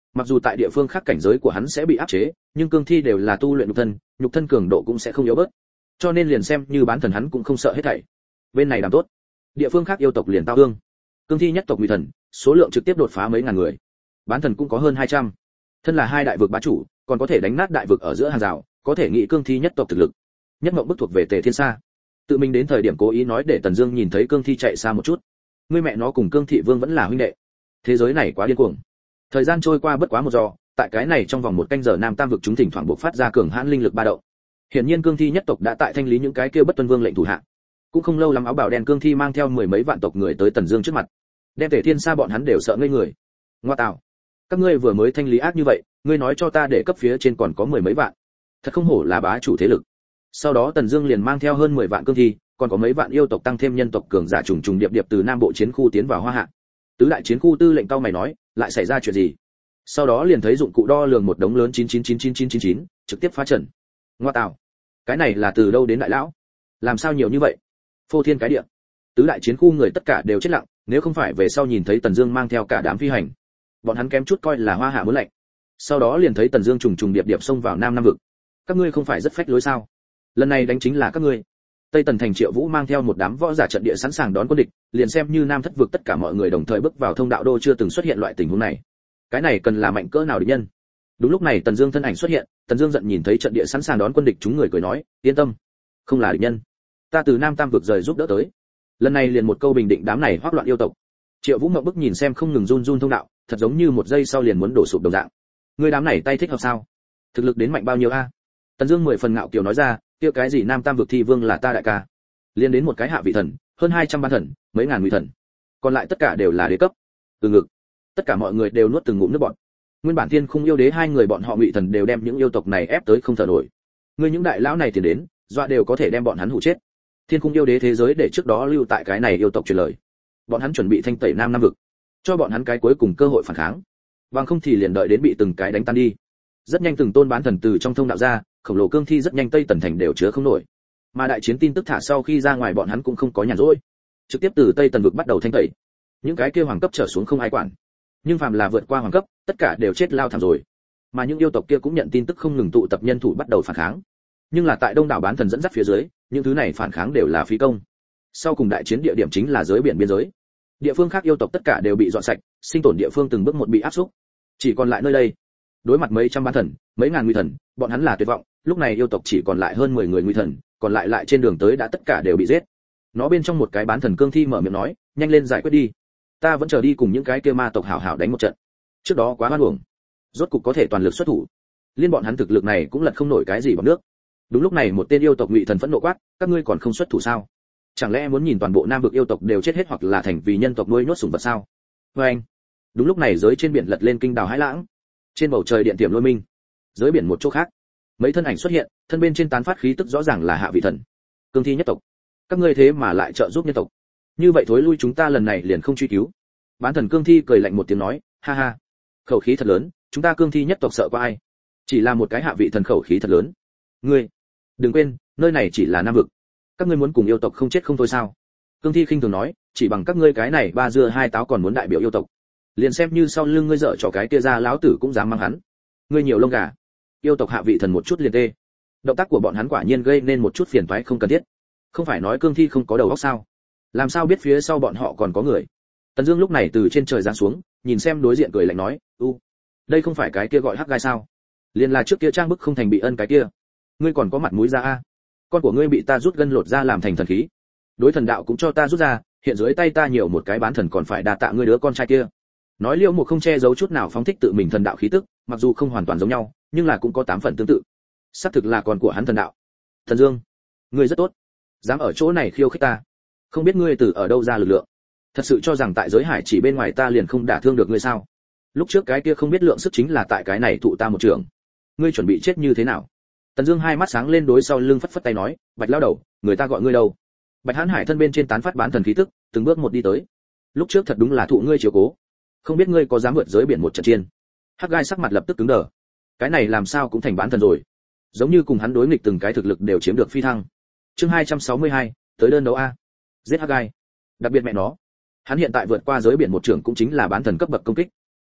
Mặc dù tại địa phương khác cảnh giới của hắn sẽ bị áp chế, nhưng cương thi đều là tu luyện nhục thân, nhục thân cường độ cũng sẽ không yếu bớt. Cho nên liền xem như bán thần hắn cũng không sợ hết thảy. Bên này làm tốt, địa phương khác yêu tộc liền tao hương. Cương thi nhất tộc Ngụy Thần, số lượng trực tiếp đột phá mấy ngàn người. Bán thần cũng có hơn hai trăm. Thân là hai đại vực bá chủ, còn có thể đánh nát đại vực ở giữa hàng rào, có thể nghĩ cương thi nhất tộc thực lực. Nhất Mộng bức thuộc về Tề Thiên Sa. Tự mình đến thời điểm cố ý nói để Tần Dương nhìn thấy cương thi chạy xa một chút. Ngươi mẹ nó cùng cương thị vương vẫn là huynh đệ. Thế giới này quá điên cuồng. Thời gian trôi qua bất quá một giờ, tại cái này trong vòng một canh giờ Nam Tam vực chúng thỉnh thoảng bộc phát ra cường hãn linh lực ba động. Hiển nhiên cương thi nhất tộc đã tại thanh lý những cái kia bất tuân vương lệnh thủ hạ. Cũng không lâu lắm áo bào đen cương thi mang theo mười mấy vạn tộc người tới Tần Dương trước mặt. Đem Tề Thiên Sa bọn hắn đều sợ ngây người. Ngoa tạo, các ngươi vừa mới thanh lý ác như vậy, ngươi nói cho ta để cấp phía trên còn có mười mấy vạn. Thật không hổ là bá chủ thế lực. Sau đó Tần Dương liền mang theo hơn mười vạn cương thi, còn có mấy vạn yêu tộc tăng thêm nhân tộc cường giả trùng trùng điệp điệp từ Nam Bộ chiến khu tiến vào Hoa Hạ. Tứ đại chiến khu tư lệnh cao mày nói, lại xảy ra chuyện gì? Sau đó liền thấy dụng cụ đo lường một đống lớn chín chín chín chín chín chín chín, trực tiếp phá trận. Ngoa tạo, cái này là từ đâu đến đại lão? Làm sao nhiều như vậy? Phô thiên cái địa. Tứ đại chiến khu người tất cả đều chết lặng, nếu không phải về sau nhìn thấy Tần Dương mang theo cả đám phi hành, bọn hắn kém chút coi là Hoa Hạ muốn lạnh. Sau đó liền thấy Tần Dương trùng trùng điệp điệp xông vào Nam Nam vực. Các ngươi không phải rất phách lối sao? Lần này đánh chính là các ngươi. Tây Tần thành Triệu Vũ mang theo một đám võ giả trận địa sẵn sàng đón quân địch, liền xem như Nam Thất vực tất cả mọi người đồng thời bước vào thông đạo đô chưa từng xuất hiện loại tình huống này. Cái này cần là mạnh cỡ nào địch nhân? Đúng lúc này Tần Dương thân ảnh xuất hiện, Tần Dương giận nhìn thấy trận địa sẵn sàng đón quân địch, chúng người cười nói, yên tâm, không là địch nhân, ta từ Nam Tam vực rời giúp đỡ tới. Lần này liền một câu bình định đám này hoắc loạn yêu tộc. Triệu Vũ ngậm bức nhìn xem không ngừng run run thông đạo, thật giống như một giây sau liền muốn đổ sụp đồng dạng. Ngươi đám này tay thích hợp sao? Thực lực đến mạnh bao nhiêu a? Tần Dương mười phần ngạo kiều nói ra, kia cái gì Nam Tam vực thi vương là ta đại ca. Liên đến một cái hạ vị thần, hơn hai trăm ban thần, mấy ngàn ngụy thần. Còn lại tất cả đều là đế cấp. Từ ngực. Tất cả mọi người đều nuốt từng ngụm nước bọt. Nguyên bản Thiên Khung yêu đế hai người bọn họ ngụy thần đều đem những yêu tộc này ép tới không thở nổi. Ngươi những đại lão này tiền đến, dọa đều có thể đem bọn hắn hủ chết. Thiên Khung yêu đế thế giới để trước đó lưu tại cái này yêu tộc truyền lời. Bọn hắn chuẩn bị thanh tẩy Nam Nam vực, cho bọn hắn cái cuối cùng cơ hội phản kháng. Bằng không thì liền đợi đến bị từng cái đánh tan đi. Rất nhanh từng tôn bán thần từ trong thông đạo ra, khổng lồ cương thi rất nhanh Tây Tần thành đều chứa không nổi. Mà đại chiến tin tức thả sau khi ra ngoài bọn hắn cũng không có nhàn rỗi, trực tiếp từ Tây Tần vực bắt đầu thanh tẩy. Những cái kia hoàng cấp trở xuống không ai quản, nhưng phàm là vượt qua hoàng cấp, tất cả đều chết lao thảm rồi. Mà những yêu tộc kia cũng nhận tin tức không ngừng tụ tập nhân thủ bắt đầu phản kháng. Nhưng là tại đông đảo bán thần dẫn dắt phía dưới, những thứ này phản kháng đều là phí công. Sau cùng đại chiến địa điểm chính là giới biển biên giới. Địa phương khác yêu tộc tất cả đều bị dọn sạch, sinh tồn địa phương từng bước một bị áp xúc. Chỉ còn lại nơi đây. Đối mặt mấy trăm bán thần, mấy ngàn nguy thần, bọn hắn là tuyệt vọng, lúc này yêu tộc chỉ còn lại hơn mười người nguy thần, còn lại lại trên đường tới đã tất cả đều bị giết. Nó bên trong một cái bán thần cương thi mở miệng nói, nhanh lên giải quyết đi. Ta vẫn chờ đi cùng những cái kia ma tộc hảo hảo đánh một trận. Trước đó quá hoan uổng. Rốt cục có thể toàn lực xuất thủ. Liên bọn hắn thực lực này cũng lật không nổi cái gì bằng nước. Đúng lúc này một tên yêu tộc ngụy thần phẫn nộ quát, các ngươi còn không xuất thủ sao? Chẳng lẽ muốn nhìn toàn bộ Nam vực yêu tộc đều chết hết hoặc là thành vì nhân tộc nuôi nhốt sủng vật sao? Với anh. Đúng lúc này giới trên biển lật lên kinh đào hãi lãng. Trên bầu trời điện tiềm lôi minh. Giới biển một chỗ khác, mấy thân ảnh xuất hiện, thân bên trên tán phát khí tức rõ ràng là hạ vị thần, cương thi nhất tộc. Các ngươi thế mà lại trợ giúp nhân tộc, như vậy thối lui chúng ta lần này liền không truy cứu. Bán thần cương thi cười lạnh một tiếng nói, ha ha, khẩu khí thật lớn, chúng ta cương thi nhất tộc sợ qua ai? Chỉ là một cái hạ vị thần khẩu khí thật lớn. Ngươi, đừng quên, nơi này chỉ là Nam vực, các ngươi muốn cùng yêu tộc không chết không thôi sao? Cương thi khinh thường nói, chỉ bằng các ngươi cái này ba dưa hai táo còn muốn đại biểu yêu tộc, liền xem như sau lưng ngươi dở trò cái kia ra lão tử cũng dám mang hắn. Ngươi nhiều lông gà. Yêu tộc hạ vị thần một chút liền tê. Động tác của bọn hắn quả nhiên gây nên một chút phiền toái không cần thiết. Không phải nói cương thi không có đầu óc sao? Làm sao biết phía sau bọn họ còn có người? Tần Dương lúc này từ trên trời giáng xuống, nhìn xem đối diện cười lạnh nói, "U, đây không phải cái kia gọi hắc gai sao? Liên là trước kia trang bức không thành bị ân cái kia. Ngươi còn có mặt mũi ra a? Con của ngươi bị ta rút gân lột ra làm thành thần khí. Đối thần đạo cũng cho ta rút ra, hiện dưới tay ta nhiều một cái bán thần còn phải đa tạ ngươi đứa con trai kia." Nói Liễu Mục không che giấu chút nào phóng thích tự mình thần đạo khí tức, mặc dù không hoàn toàn giống nhau, nhưng là cũng có tám phần tương tự. Xác thực là con của hắn thần đạo. Thần Dương, ngươi rất tốt, dám ở chỗ này khiêu khích ta. Không biết ngươi từ ở đâu ra lực lượng? Thật sự cho rằng tại giới hải chỉ bên ngoài ta liền không đả thương được ngươi sao? Lúc trước cái kia không biết lượng sức chính là tại cái này thụ ta một trường. Ngươi chuẩn bị chết như thế nào? Tần Dương hai mắt sáng lên đối sau lưng phất phất tay nói, Bạch lão đầu, người ta gọi ngươi đâu? Bạch Hán Hải thân bên trên tán phát bán thần khí tức, từng bước một đi tới. Lúc trước thật đúng là thụ ngươi chiếu cố, không biết ngươi có dám vượt giới biển một trận chiến? Hắc gai sắc mặt lập tức cứng đờ. Cái này làm sao cũng thành bán thần rồi, giống như cùng hắn đối nghịch từng cái thực lực đều chiếm được phi thăng. Chương hai trăm sáu mươi hai, tới đơn đấu a. Giết Hắc gai. Đặc biệt mẹ nó, hắn hiện tại vượt qua giới biển một trường cũng chính là bán thần cấp bậc công kích.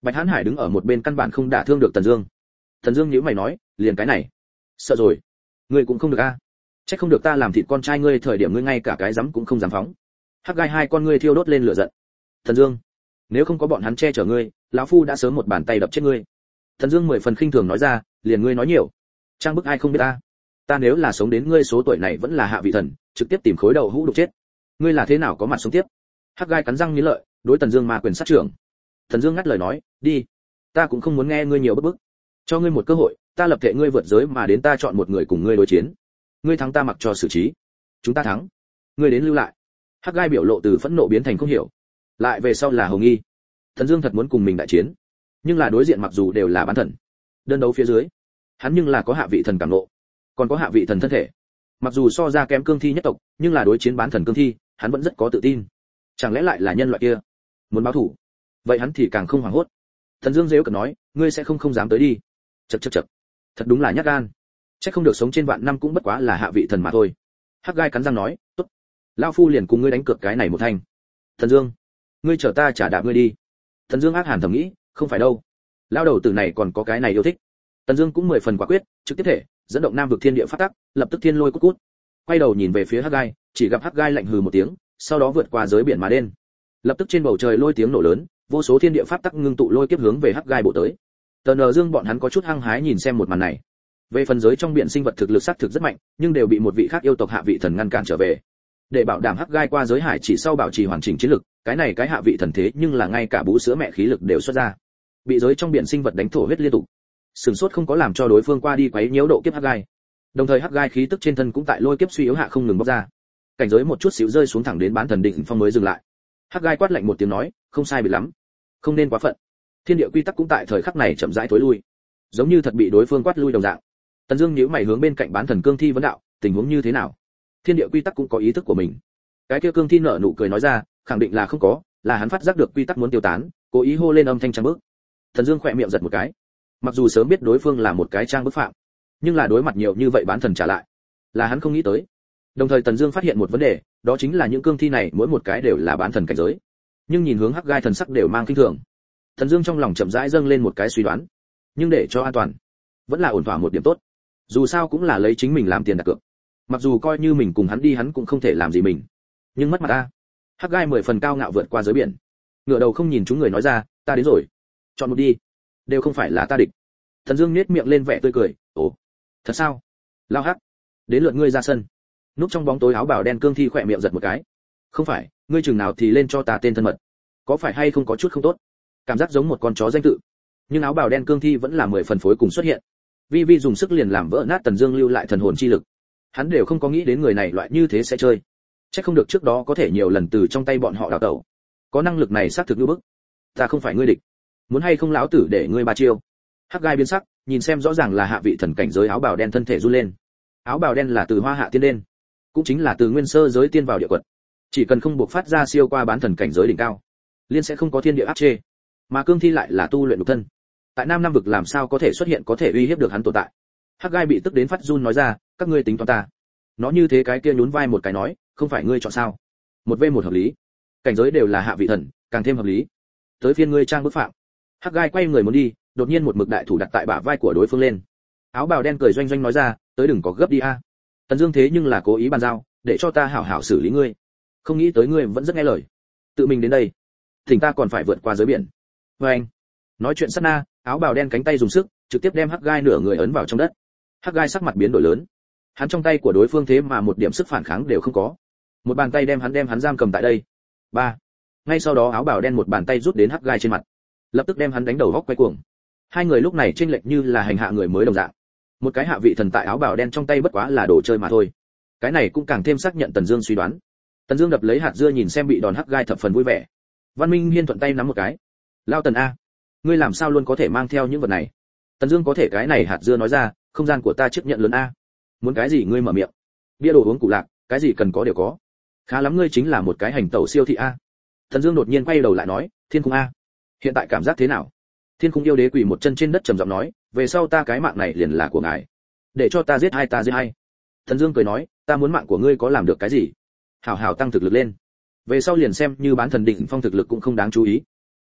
Bạch Hán Hải đứng ở một bên căn bản không đả thương được Tần Dương. Tần Dương nhíu mày nói, liền cái này, sợ rồi, ngươi cũng không được a. Chắc không được ta làm thịt con trai ngươi thời điểm ngươi ngay cả cái dám cũng không dám phóng. Hắc gai hai con ngươi thiêu đốt lên lửa giận. Tần Dương, nếu không có bọn hắn che chở ngươi, lão phu đã sớm một bàn tay đập chết ngươi. Tần Dương mười phần khinh thường nói ra, liền ngươi nói nhiều, trang bức ai không biết ta. Ta nếu là sống đến ngươi số tuổi này vẫn là hạ vị thần, trực tiếp tìm khối đầu hũ đục chết. Ngươi là thế nào có mặt sống tiếp? Hắc gai cắn răng nghiến lợi, đối Tần Dương ma quyền sát trưởng. Tần Dương ngắt lời nói, đi, ta cũng không muốn nghe ngươi nhiều bức bức. Cho ngươi một cơ hội, ta lập thể ngươi vượt giới mà đến ta chọn một người cùng ngươi đối chiến. Ngươi thắng ta mặc cho xử trí. Chúng ta thắng, ngươi đến lưu lại. Hắc gai biểu lộ từ phẫn nộ biến thành không hiểu, lại về sau là hồng nghi. Tần Dương thật muốn cùng mình đại chiến, nhưng là đối diện mặc dù đều là bán thần, đơn đấu phía dưới, hắn nhưng là có hạ vị thần cảm nộ, còn có hạ vị thần thân thể. Mặc dù so ra kém cương thi nhất tộc, nhưng là đối chiến bán thần cương thi, hắn vẫn rất có tự tin. Chẳng lẽ lại là nhân loại kia muốn báo thù? Vậy hắn thì càng không hoảng hốt. Tần Dương giễu cợt nói, ngươi sẽ không không dám tới đi. Chậc chậc chậc, thật đúng là nhát gan. Chắc không được sống trên vạn năm cũng bất quá là hạ vị thần mà thôi. Hắc gai cắn răng nói, tốt, lão phu liền cùng ngươi đánh cược cái này một thanh. Tần Dương, ngươi chở ta trả đạp ngươi đi. Tần Dương ác hàn thầm nghĩ, không phải đâu, lão đầu tử này còn có cái này yêu thích. Tần Dương cũng mười phần quả quyết, trực tiếp thể dẫn động nam vực thiên địa phát tắc, lập tức thiên lôi cút cút. Quay đầu nhìn về phía Hắc gai, chỉ gặp Hắc gai lạnh hừ một tiếng, sau đó vượt qua giới biển mà đen. Lập tức trên bầu trời lôi tiếng nổ lớn, vô số thiên địa pháp tắc ngưng tụ lôi kiếp hướng về Hắc gai bộ tới. Tần Dương bọn hắn có chút hăng hái nhìn xem một màn này. Về phần giới trong biển sinh vật thực lực sát thực rất mạnh, nhưng đều bị một vị khác yêu tộc hạ vị thần ngăn cản trở về. Để bảo đảm Hắc gai qua giới hải chỉ sau bảo trì hoàn chỉnh chiến lực, cái này cái hạ vị thần thế nhưng là ngay cả bú sữa mẹ khí lực đều xuất ra. Bị giới trong biển sinh vật đánh thổ huyết liên tục. Sừng sốt không có làm cho đối phương qua đi quấy nhiễu độ kiếp Hắc gai. Đồng thời Hắc gai khí tức trên thân cũng tại lôi kiếp suy yếu hạ không ngừng bốc ra. Cảnh giới một chút xíu rơi xuống thẳng đến bán thần đỉnh phong mới dừng lại. Hắc gai quát lạnh một tiếng nói, không sai biệt lắm, không nên quá phận. Thiên địa quy tắc cũng tại thời khắc này chậm rãi thối lui, giống như thật bị đối phương quát lui đồng dạng. Tần Dương nhíu mày hướng bên cạnh bán thần cương thi vấn đạo, tình huống như thế nào? Thiên địa quy tắc cũng có ý thức của mình. Cái kia cương thi nở nụ cười nói ra, khẳng định là không có, là hắn phát giác được quy tắc muốn tiêu tán, cố ý hô lên âm thanh trang bức. Tần Dương khẽ miệng giật một cái. Mặc dù sớm biết đối phương là một cái trang bức phạm, nhưng là đối mặt nhiều như vậy bán thần trả lại, là hắn không nghĩ tới. Đồng thời Tần Dương phát hiện một vấn đề, đó chính là những cương thi này mỗi một cái đều là bán thần cảnh giới, nhưng nhìn hướng Hắc gai thần sắc đều mang kinh thường. Tần Dương trong lòng chậm rãi dâng lên một cái suy đoán, nhưng để cho an toàn, vẫn là ổn thỏa một điểm tốt. Dù sao cũng là lấy chính mình làm tiền đặt cược. Mặc dù coi như mình cùng hắn đi hắn cũng không thể làm gì mình, nhưng mất mặt ta. Hắc gai mười phần cao ngạo vượt qua giới biển, ngửa đầu không nhìn chúng người nói ra, ta đến rồi, chọn một đi, đều không phải là ta địch. Tần Dương nhếch miệng lên vẻ tươi cười, ồ, thật sao? Lao Hắc, đến lượt ngươi ra sân. Núp trong bóng tối áo bào đen cương thi khỏe miệng giật một cái. Không phải, ngươi chừng nào thì lên cho ta tên thân mật, có phải hay không có chút không tốt? Cảm giác giống một con chó danh tự. Nhưng áo bào đen cương thi vẫn là mười phần phối cùng xuất hiện. Vi Vi dùng sức liền làm vỡ nát Tần Dương lưu lại thần hồn chi lực. Hắn đều không có nghĩ đến người này loại như thế sẽ chơi. Chắc không được trước đó có thể nhiều lần từ trong tay bọn họ đào tẩu. Có năng lực này xác thực như bức. Ta không phải ngươi địch, muốn hay không lão tử để ngươi ba chiêu. Hắc gai biến sắc, nhìn xem rõ ràng là hạ vị thần cảnh giới áo bào đen thân thể run lên. Áo bào đen là từ Hoa Hạ tiên đen, cũng chính là từ nguyên sơ giới tiên vào địa quật. Chỉ cần không buộc phát ra siêu qua bán thần cảnh giới đỉnh cao, liên sẽ không có thiên địa áp chế. Mà cương thi lại là tu luyện độc thân, tại nam nam vực làm sao có thể xuất hiện có thể uy hiếp được hắn tồn tại. Hắc gai bị tức đến phát run nói ra, các ngươi tính toán ta. Nó như thế cái kia nhún vai một cái nói, không phải ngươi chọn sao? Một v một hợp lý, cảnh giới đều là hạ vị thần, càng thêm hợp lý. Tới phiên ngươi trang bức phạm. Hắc gai quay người muốn đi, đột nhiên một mực đại thủ đặt tại bả vai của đối phương lên. Áo bào đen cười doanh doanh nói ra, tới đừng có gấp đi a. Tần Dương thế nhưng là cố ý bàn giao, để cho ta hảo hảo xử lý ngươi. Không nghĩ tới ngươi vẫn rất nghe lời, tự mình đến đây, thỉnh ta còn phải vượt qua giới biển. Với anh, nói chuyện sát na, áo bào đen cánh tay dùng sức, trực tiếp đem Hắc gai nửa người ấn vào trong đất. Hắc gai sắc mặt biến đổi lớn, hắn trong tay của đối phương thế mà một điểm sức phản kháng đều không có, một bàn tay đem hắn đem hắn giam cầm tại đây. Ba, ngay sau đó áo bào đen một bàn tay rút đến Hắc gai trên mặt, lập tức đem hắn đánh đầu góc quay cuồng. Hai người lúc này chênh lệch như là hành hạ người mới đồng dạng. Một cái hạ vị thần tại áo bào đen trong tay bất quá là đồ chơi mà thôi. Cái này cũng càng thêm xác nhận Tần Dương suy đoán. Tần Dương đập lấy hạt dưa nhìn xem bị đòn Hắc gai thập phần vui vẻ. Văn Minh Hiên thuận tay nắm một cái. Lao Tần a, ngươi làm sao luôn có thể mang theo những vật này? Tần Dương có thể cái này hạt dưa nói ra, không gian của ta chấp nhận lớn a. Muốn cái gì ngươi mở miệng. Bia đồ uống cụ lạc, cái gì cần có đều có. Khá lắm ngươi chính là một cái hành tẩu siêu thị a. Tần Dương đột nhiên quay đầu lại nói, Thiên Cung a, hiện tại cảm giác thế nào? Thiên Cung yêu đế quỳ một chân trên đất trầm giọng nói, về sau ta cái mạng này liền là của ngài, để cho ta giết hai ta giết hai. Tần Dương cười nói, ta muốn mạng của ngươi có làm được cái gì? Hảo hảo tăng thực lực lên, về sau liền xem như bán thần đỉnh phong thực lực cũng không đáng chú ý.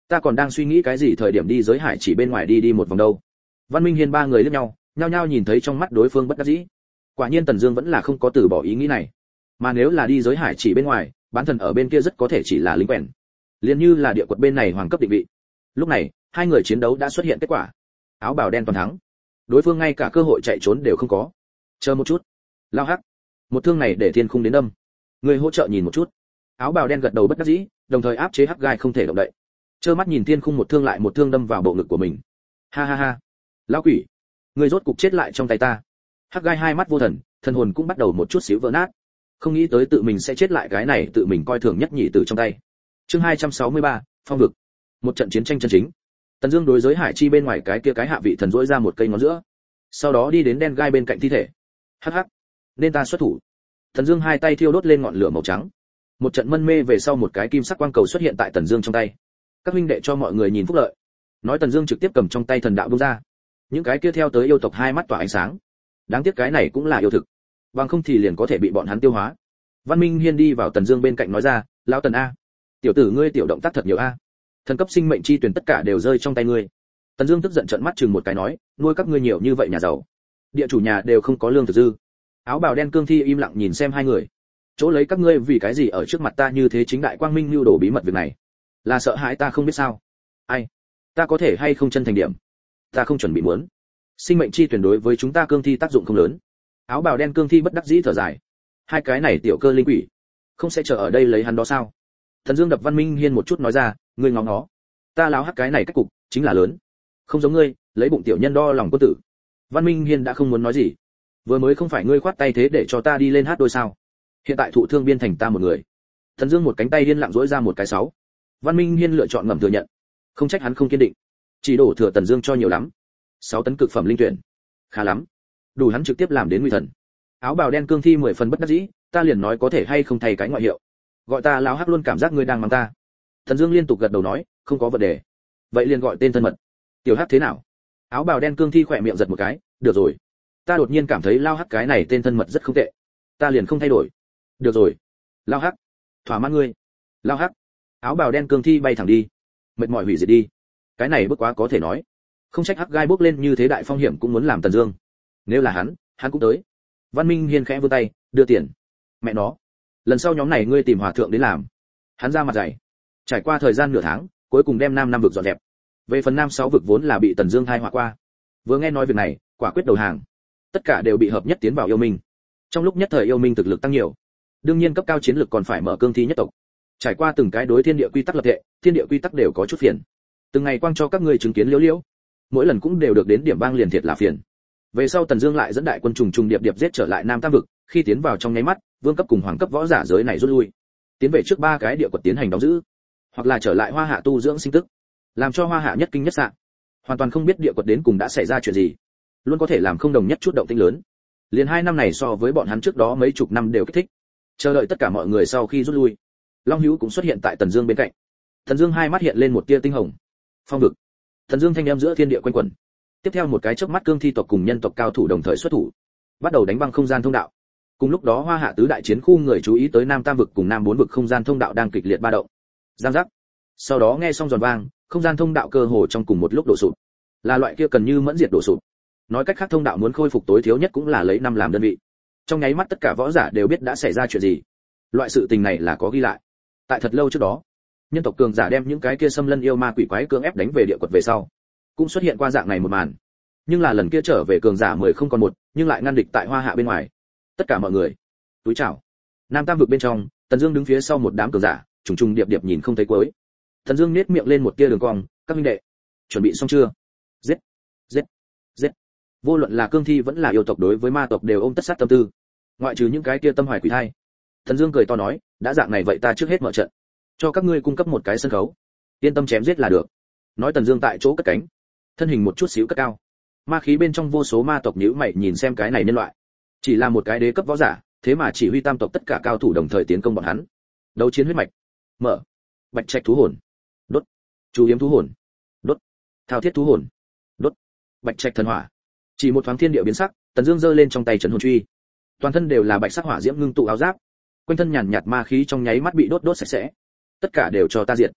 Ta còn đang suy nghĩ cái gì thời điểm đi giới hải chỉ bên ngoài đi đi một vòng đâu. Văn Minh Hiên ba người liếc nhau, nhao nhao nhìn thấy trong mắt đối phương bất đắc dĩ. Quả nhiên Tần Dương vẫn là không có từ bỏ ý nghĩ này. Mà nếu là đi giới hải chỉ bên ngoài, bán thần ở bên kia rất có thể chỉ là lính quèn. Liên như là địa quật bên này hoàng cấp định vị. Lúc này, hai người chiến đấu đã xuất hiện kết quả. Áo bào đen toàn thắng. Đối phương ngay cả cơ hội chạy trốn đều không có. Chờ một chút. Lao hắc. Một thương này để thiên khung đến đâm. Người hỗ trợ nhìn một chút. Áo bào đen gật đầu bất đắc dĩ, đồng thời áp chế hắc gai không thể động đậy. Trơ mắt nhìn thiên khung một thương lại một thương đâm vào bộ ngực của mình. Ha ha ha. Lão quỷ, người rốt cục chết lại trong tay ta. Hắc gai hai mắt vô thần, thần hồn cũng bắt đầu một chút xíu vỡ nát. Không nghĩ tới tự mình sẽ chết lại cái này tự mình coi thường nhất nhị tử trong tay. Chương hai trăm sáu mươi ba, phong vực. Một trận chiến tranh chân chính. Tần Dương đối giới hải chi bên ngoài cái kia cái hạ vị thần rỗi ra một cây ngón giữa, sau đó đi đến đen gai bên cạnh thi thể. Hắc hắc, nên ta xuất thủ. Tần Dương hai tay thiêu đốt lên ngọn lửa màu trắng. Một trận mân mê về sau một cái kim sắc quang cầu xuất hiện tại Tần Dương trong tay. Các huynh đệ cho mọi người nhìn phúc lợi. Nói Tần Dương trực tiếp cầm trong tay thần đạo bung ra. Những cái kia theo tới yêu tộc hai mắt tỏa ánh sáng. Đáng tiếc cái này cũng là yêu thực, bằng không thì liền có thể bị bọn hắn tiêu hóa. Văn Minh Hiên đi vào Tần Dương bên cạnh nói ra, lão Tần a, tiểu tử ngươi tiểu động tác thật nhiều a. Thần cấp sinh mệnh chi tuyển tất cả đều rơi trong tay ngươi. Tần Dương tức giận trợn mắt chừng một cái nói, nuôi các ngươi nhiều như vậy nhà giàu, địa chủ nhà đều không có lương thực dư. Áo bào đen cương thi im lặng nhìn xem hai người. Chỗ lấy các ngươi vì cái gì ở trước mặt ta như thế chính đại quang minh lưu đồ bí mật việc này, là sợ hãi ta không biết sao? Ai, ta có thể hay không chân thành điểm? Ta không chuẩn bị muốn. Sinh mệnh chi tuyển đối với chúng ta cương thi tác dụng không lớn. Áo bào đen cương thi bất đắc dĩ thở dài. Hai cái này tiểu cơ linh quỷ, không sẽ chờ ở đây lấy hắn đó sao? Thần Dương đập Văn Minh Hiên một chút nói ra, ngươi ngóng nó. Ta láo hắc cái này cách cục, chính là lớn. Không giống ngươi, lấy bụng tiểu nhân đo lòng quân tử. Văn Minh Hiên đã không muốn nói gì. Vừa mới không phải ngươi khoát tay thế để cho ta đi lên hát đôi sao? Hiện tại thụ thương biên thành ta một người. Thần Dương một cánh tay điên lặng duỗi ra một cái sáu. Văn Minh Hiên lựa chọn ngầm thừa nhận. Không trách hắn không kiên định. Chỉ đổ thừa Tần Dương cho nhiều lắm. sáu tấn cực phẩm linh tuyển. Khá lắm. Đủ hắn trực tiếp làm đến nguy thần. Áo bào đen cương thi mười phần bất đắc dĩ, ta liền nói có thể hay không thay cái ngoại hiệu. Gọi ta lão hắc luôn cảm giác ngươi đang mắng ta. Thần Dương liên tục gật đầu nói, không có vấn đề. Vậy liền gọi tên thân mật. Tiểu hắc thế nào? Áo bào đen cương thi khỏe miệng giật một cái, được rồi. Ta đột nhiên cảm thấy lao hắc cái này tên thân mật rất không tệ. Ta liền không thay đổi. Được rồi. Lao hắc. Thỏa mãn ngươi. Lao hắc. Áo bào đen cương thi bay thẳng đi. Mệt mỏi hủy diệt đi. Cái này bức quá có thể nói. Không trách hắc gai bước lên như thế đại phong hiểm cũng muốn làm Tần Dương. Nếu là hắn, hắn cũng tới. Văn Minh Hiên khẽ vươn tay, đưa tiền. Mẹ nó, lần sau nhóm này ngươi tìm hòa thượng đến làm. Hắn ra mặt dày. Trải qua thời gian nửa tháng, cuối cùng đem nam năm vực dọn dẹp. Về phần nam sáu vực vốn là bị Tần Dương thay họa qua. Vừa nghe nói việc này, quả quyết đầu hàng. Tất cả đều bị hợp nhất tiến vào yêu minh. Trong lúc nhất thời yêu minh thực lực tăng nhiều. Đương nhiên cấp cao chiến lực còn phải mở cương thi nhất tộc. Trải qua từng cái đối thiên địa quy tắc lập thể, thiên địa quy tắc đều có chút phiền. Từng ngày quang cho các ngươi chứng kiến liễu liễu. Mỗi lần cũng đều được đến điểm bang liền thiệt là phiền. Về sau Tần Dương lại dẫn đại quân trùng trùng điệp điệp giết trở lại Nam Tam vực, khi tiến vào trong nháy mắt, vương cấp cùng hoàng cấp võ giả giới này rút lui, tiến về trước ba cái địa quật tiến hành đóng giữ, hoặc là trở lại Hoa Hạ tu dưỡng sinh tức, làm cho Hoa Hạ nhất kinh nhất sạn. Hoàn toàn không biết địa quật đến cùng đã xảy ra chuyện gì, luôn có thể làm không đồng nhất chút động tĩnh lớn. Liền hai năm này so với bọn hắn trước đó mấy chục năm đều kích thích. Chờ đợi tất cả mọi người sau khi rút lui, Long Hữu cũng xuất hiện tại Tần Dương bên cạnh. Tần Dương hai mắt hiện lên một tia tinh hồng. Phong vực. Tần Dương thanh âm giữa thiên địa quanh quẩn. Tiếp theo một cái chớp mắt cương thi tộc cùng nhân tộc cao thủ đồng thời xuất thủ, bắt đầu đánh băng không gian thông đạo. Cùng lúc đó Hoa Hạ tứ đại chiến khu người chú ý tới Nam Tam vực cùng Nam bốn vực không gian thông đạo đang kịch liệt ba động. Giang giác. Sau đó nghe xong giòn vang, không gian thông đạo cơ hồ trong cùng một lúc đổ sụp. Là loại kia cần như mẫn diệt đổ sụp. Nói cách khác thông đạo muốn khôi phục tối thiếu nhất cũng là lấy năm làm đơn vị. Trong nháy mắt tất cả võ giả đều biết đã xảy ra chuyện gì. Loại sự tình này là có ghi lại. Tại thật lâu trước đó, nhân tộc cường giả đem những cái kia xâm lân yêu ma quỷ quái cưỡng ép đánh về địa quật về sau, cũng xuất hiện qua dạng này một màn. Nhưng là lần kia trở về cường giả mười không còn một, nhưng lại ngăn địch tại Hoa Hạ bên ngoài. Tất cả mọi người, túi chào. Nam Tam vực bên trong, Tần Dương đứng phía sau một đám cường giả, trùng trùng điệp điệp nhìn không thấy cuối. Tần Dương nhếch miệng lên một tia đường cong, các huynh đệ, chuẩn bị xong chưa? Giết, giết, giết. Vô luận là cương thi vẫn là yêu tộc đối với ma tộc đều ôm tất sát tâm tư, ngoại trừ những cái kia tâm hoài quỷ thai. Tần Dương cười to nói, đã dạng này vậy ta trước hết mở trận, cho các ngươi cung cấp một cái sân khấu, yên tâm chém giết là được. Nói Tần Dương tại chỗ cất cánh, thân hình một chút xíu cất cao. Ma khí bên trong vô số ma tộc nhíu mày nhìn xem cái này nhân loại, chỉ là một cái đế cấp võ giả, thế mà chỉ huy tam tộc tất cả cao thủ đồng thời tiến công bọn hắn. Đấu chiến huyết mạch, mở. Bạch trạch thú hồn, đốt. Chu yếm thú hồn, đốt. Thao thiết thú hồn, đốt. Bạch trạch thần hỏa. Chỉ một thoáng thiên địa biến sắc, Tần Dương giơ lên trong tay trấn hồn truy, toàn thân đều là bạch sắc hỏa diễm ngưng tụ áo giáp, quanh thân nhàn nhạt ma khí trong nháy mắt bị đốt đốt sạch sẽ. Tất cả đều cho ta diệt.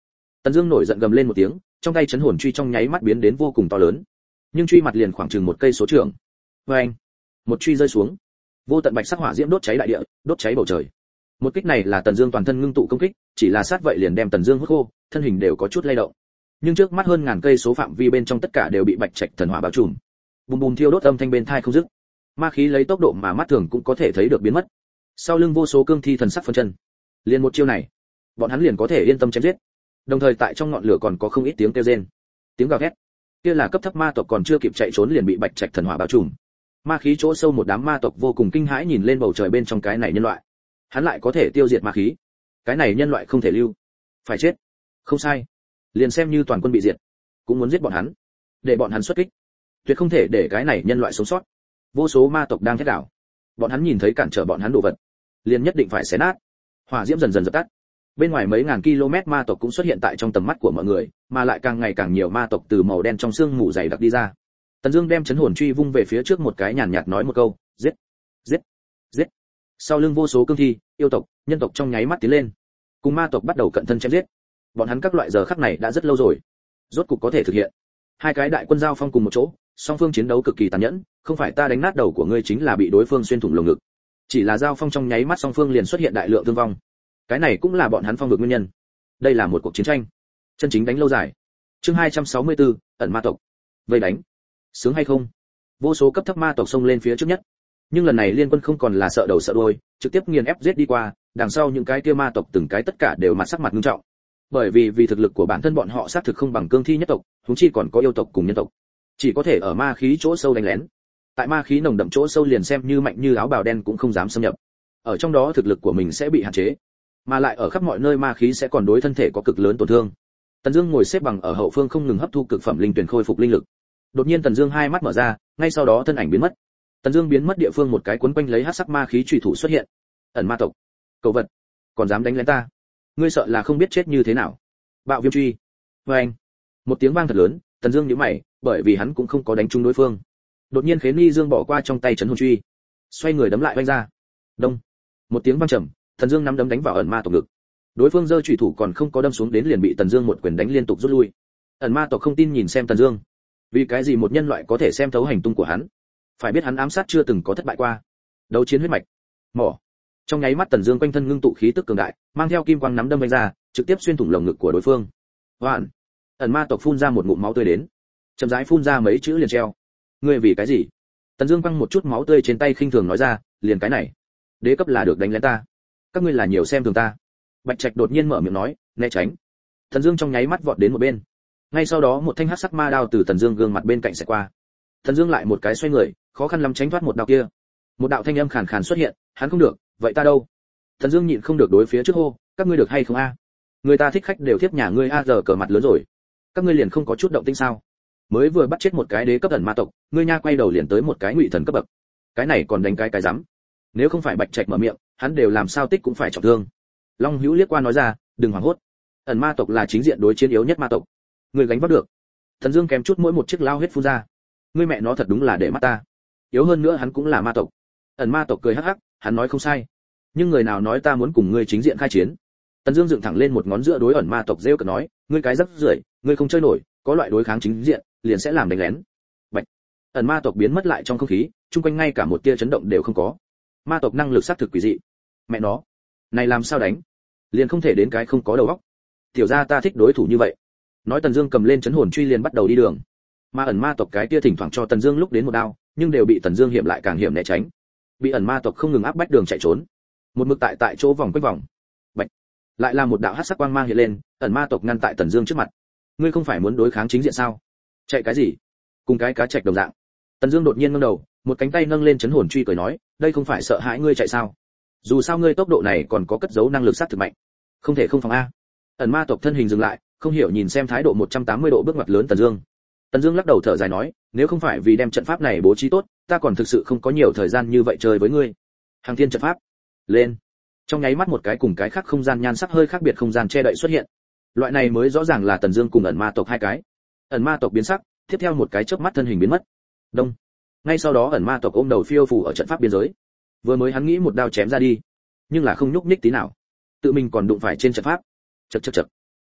Tần Dương nổi giận gầm lên một tiếng, trong tay chấn hồn truy trong nháy mắt biến đến vô cùng to lớn, nhưng truy mặt liền khoảng chừng một cây số trường. Oeng! Một truy rơi xuống, vô tận bạch sắc hỏa diễm đốt cháy đại địa, đốt cháy bầu trời. Một kích này là Tần Dương toàn thân ngưng tụ công kích, chỉ là sát vậy liền đem Tần Dương hút khô, thân hình đều có chút lay động. Nhưng trước mắt hơn ngàn cây số phạm vi bên trong tất cả đều bị bạch trạch thần hỏa bao trùm. Bùm bùm thiêu đốt âm thanh bên tai không dứt. Ma khí lấy tốc độ mà mắt thường cũng có thể thấy được biến mất. Sau lưng vô số cương thi thần sắc phân chân. Liền một chiêu này, bọn hắn liền có thể yên tâm chém giết. Đồng thời tại trong ngọn lửa còn có không ít tiếng kêu rên, tiếng gào thét. Kia là cấp thấp ma tộc còn chưa kịp chạy trốn liền bị bạch trạch thần hỏa bao trùm. Ma khí chỗ sâu một đám ma tộc vô cùng kinh hãi nhìn lên bầu trời bên trong cái này nhân loại. Hắn lại có thể tiêu diệt ma khí. Cái này nhân loại không thể lưu, phải chết. Không sai, liền xem như toàn quân bị diệt, cũng muốn giết bọn hắn, để bọn hắn xuất kích. Tuyệt không thể để cái này nhân loại sống sót. Vô số ma tộc đang thét đảo. Bọn hắn nhìn thấy cản trở bọn hắn đồ vật, liền nhất định phải xé nát. Hỏa diễm dần dần dập tắt. Bên ngoài mấy ngàn km ma tộc cũng xuất hiện tại trong tầm mắt của mọi người, mà lại càng ngày càng nhiều ma tộc từ màu đen trong sương mù dày đặc đi ra. Tần Dương đem chấn hồn truy vung về phía trước một cái nhàn nhạt nói một câu, giết, giết, giết. Sau lưng vô số cương thi, yêu tộc, nhân tộc trong nháy mắt tiến lên, cùng ma tộc bắt đầu cận thân chém giết. Bọn hắn các loại giờ khắc này đã rất lâu rồi, rốt cục có thể thực hiện. Hai cái đại quân giao phong cùng một chỗ, song phương chiến đấu cực kỳ tàn nhẫn, không phải ta đánh nát đầu của ngươi chính là bị đối phương xuyên thủng lồng ngực. Chỉ là giao phong trong nháy mắt song phương liền xuất hiện đại lượng thương vong. Cái này cũng là bọn hắn phong vực nguyên nhân. Đây là một cuộc chiến tranh, chân chính đánh lâu dài. Chương hai trăm sáu mươi tư, ẩn ma tộc. Vây đánh. Sướng hay không? Vô số cấp thấp ma tộc xông lên phía trước nhất. Nhưng lần này liên quân không còn là sợ đầu sợ đuôi, trực tiếp nghiền ép giết đi qua, đằng sau những cái kia ma tộc từng cái tất cả đều mặt sắc mặt nghiêm trọng. Bởi vì vì thực lực của bản thân bọn họ xác thực không bằng cương thi nhất tộc, huống chi còn có yêu tộc cùng nhân tộc. Chỉ có thể ở ma khí chỗ sâu đánh lén. Tại ma khí nồng đậm chỗ sâu liền xem như mạnh như áo bào đen cũng không dám xâm nhập. Ở trong đó thực lực của mình sẽ bị hạn chế, mà lại ở khắp mọi nơi ma khí sẽ còn đối thân thể có cực lớn tổn thương. Tần Dương ngồi xếp bằng ở hậu phương không ngừng hấp thu cực phẩm linh tuyển khôi phục linh lực. Đột nhiên Tần Dương hai mắt mở ra, ngay sau đó thân ảnh biến mất. Tần Dương biến mất địa phương một cái cuốn quanh lấy hắc sắc ma khí chủy thủ xuất hiện. Ẩn ma tộc, cầu vật, còn dám đánh lén ta, ngươi sợ là không biết chết như thế nào. Bạo viêm truy. Và anh, một tiếng vang thật lớn, Tần Dương nhíu mày, bởi vì hắn cũng không có đánh trúng đối phương. Đột nhiên Khế Ni Dương bỏ qua trong tay chấn hồn truy, xoay người đấm lại vung ra. Đông, một tiếng vang trầm, Tần Dương nắm đấm đánh vào ẩn ma tộc ngực. Đối phương giơ chủy thủ còn không có đâm xuống đến liền bị Tần Dương một quyền đánh liên tục rút lui. Ẩn ma tộc không tin nhìn xem Tần Dương. Vì cái gì một nhân loại có thể xem thấu hành tung của hắn? Phải biết hắn ám sát chưa từng có thất bại qua. Đấu chiến huyết mạch. Mỏ. Trong nháy mắt Tần Dương quanh thân ngưng tụ khí tức cường đại, mang theo kim quang nắm đâm vung ra, trực tiếp xuyên thủng lồng ngực của đối phương. Hoạn. Ẩn ma tộc phun ra một ngụm máu tươi đến, chậm rãi phun ra mấy chữ liền treo. Ngươi vì cái gì? Tần Dương quăng một chút máu tươi trên tay khinh thường nói ra, liền cái này, đế cấp là được đánh lén ta, các ngươi là nhiều xem thường ta. Bạch Trạch đột nhiên mở miệng nói, né tránh. Tần Dương trong nháy mắt vọt đến một bên. Ngay sau đó một thanh hắc sắc ma đao từ Tần Dương gương mặt bên cạnh xẹt qua. Tần Dương lại một cái xoay người, khó khăn lắm tránh thoát một đao kia. Một đạo thanh âm khàn khàn xuất hiện, hắn không được, vậy ta đâu? Tần Dương nhịn không được đối phía trước hô, các ngươi được hay không a? Người ta thích khách đều tiếp nhà ngươi a giờ cờ mặt lớn rồi. Các ngươi liền không có chút động tĩnh sao? Mới vừa bắt chết một cái đế cấp ẩn ma tộc, ngươi nha quay đầu liền tới một cái ngụy thần cấp bậc. Cái này còn đánh cái cái rắm. Nếu không phải Bạch Trạch mở miệng, hắn đều làm sao tích cũng phải trọng thương. Long Hữu liếc qua nói ra, đừng hoảng hốt. Ẩn ma tộc là chính diện đối chiến yếu nhất ma tộc. Ngươi gánh vác được. Tần Dương kém chút mỗi một chiếc lao huyết phun ra. Ngươi mẹ nó thật đúng là để mắt ta. Yếu hơn nữa hắn cũng là ma tộc. Ẩn ma tộc cười hắc hắc, hắn nói không sai. Nhưng người nào nói ta muốn cùng ngươi chính diện khai chiến? Tần Dương dựng thẳng lên một ngón giữa đối ẩn ma tộc rêu cợt nói, ngươi cái rắc rưởi, ngươi không chơi nổi, có loại đối kháng chính diện, liền sẽ làm đánh lén. Bạch. Ẩn ma tộc biến mất lại trong không khí, chung quanh ngay cả một tia chấn động đều không có. Ma tộc năng lực sát thực quỷ dị. Mẹ nó, này làm sao đánh? Liền không thể đến cái không có đầu óc. Tiểu gia ta thích đối thủ như vậy. Nói Tần Dương cầm lên chấn hồn truy liền bắt đầu đi đường. Ma ẩn ma tộc cái kia thỉnh thoảng cho Tần Dương lúc đến một đao, nhưng đều bị Tần Dương hiểm lại càng hiểm né tránh. Bị ẩn ma tộc không ngừng áp bách đường chạy trốn. Một mực tại tại chỗ vòng quanh vòng. Bạch. Lại là một đạo hắc sắc quang mang hiện lên, ẩn ma tộc ngăn tại Tần Dương trước mặt. Ngươi không phải muốn đối kháng chính diện sao? Chạy cái gì? Cùng cái cá trạch đồng dạng. Tần Dương đột nhiên nâng đầu, một cánh tay nâng lên chấn hồn truy cười nói, đây không phải sợ hãi ngươi chạy sao? Dù sao ngươi tốc độ này còn có cất giấu năng lực sát thực mạnh, không thể không phòng a. Ẩn ma tộc thân hình dừng lại, không hiểu nhìn xem thái độ một trăm tám mươi độ bước ngoặt lớn Tần Dương. Tần Dương lắc đầu thở dài nói, nếu không phải vì đem trận pháp này bố trí tốt, ta còn thực sự không có nhiều thời gian như vậy chơi với ngươi. Hàng thiên trận pháp, lên. Trong nháy mắt một cái cùng cái khác không gian nhan sắc hơi khác biệt không gian che đậy xuất hiện. Loại này mới rõ ràng là Tần Dương cùng ẩn ma tộc hai cái. Ẩn ma tộc biến sắc, tiếp theo một cái chớp mắt thân hình biến mất. Đông. Ngay sau đó ẩn ma tộc ôm đầu phiêu phù ở trận pháp biên giới. Vừa mới hắn nghĩ một đao chém ra đi, nhưng là không nhúc nhích tí nào. Tự mình còn đụng phải trên trận pháp. Chậc chậc chậc.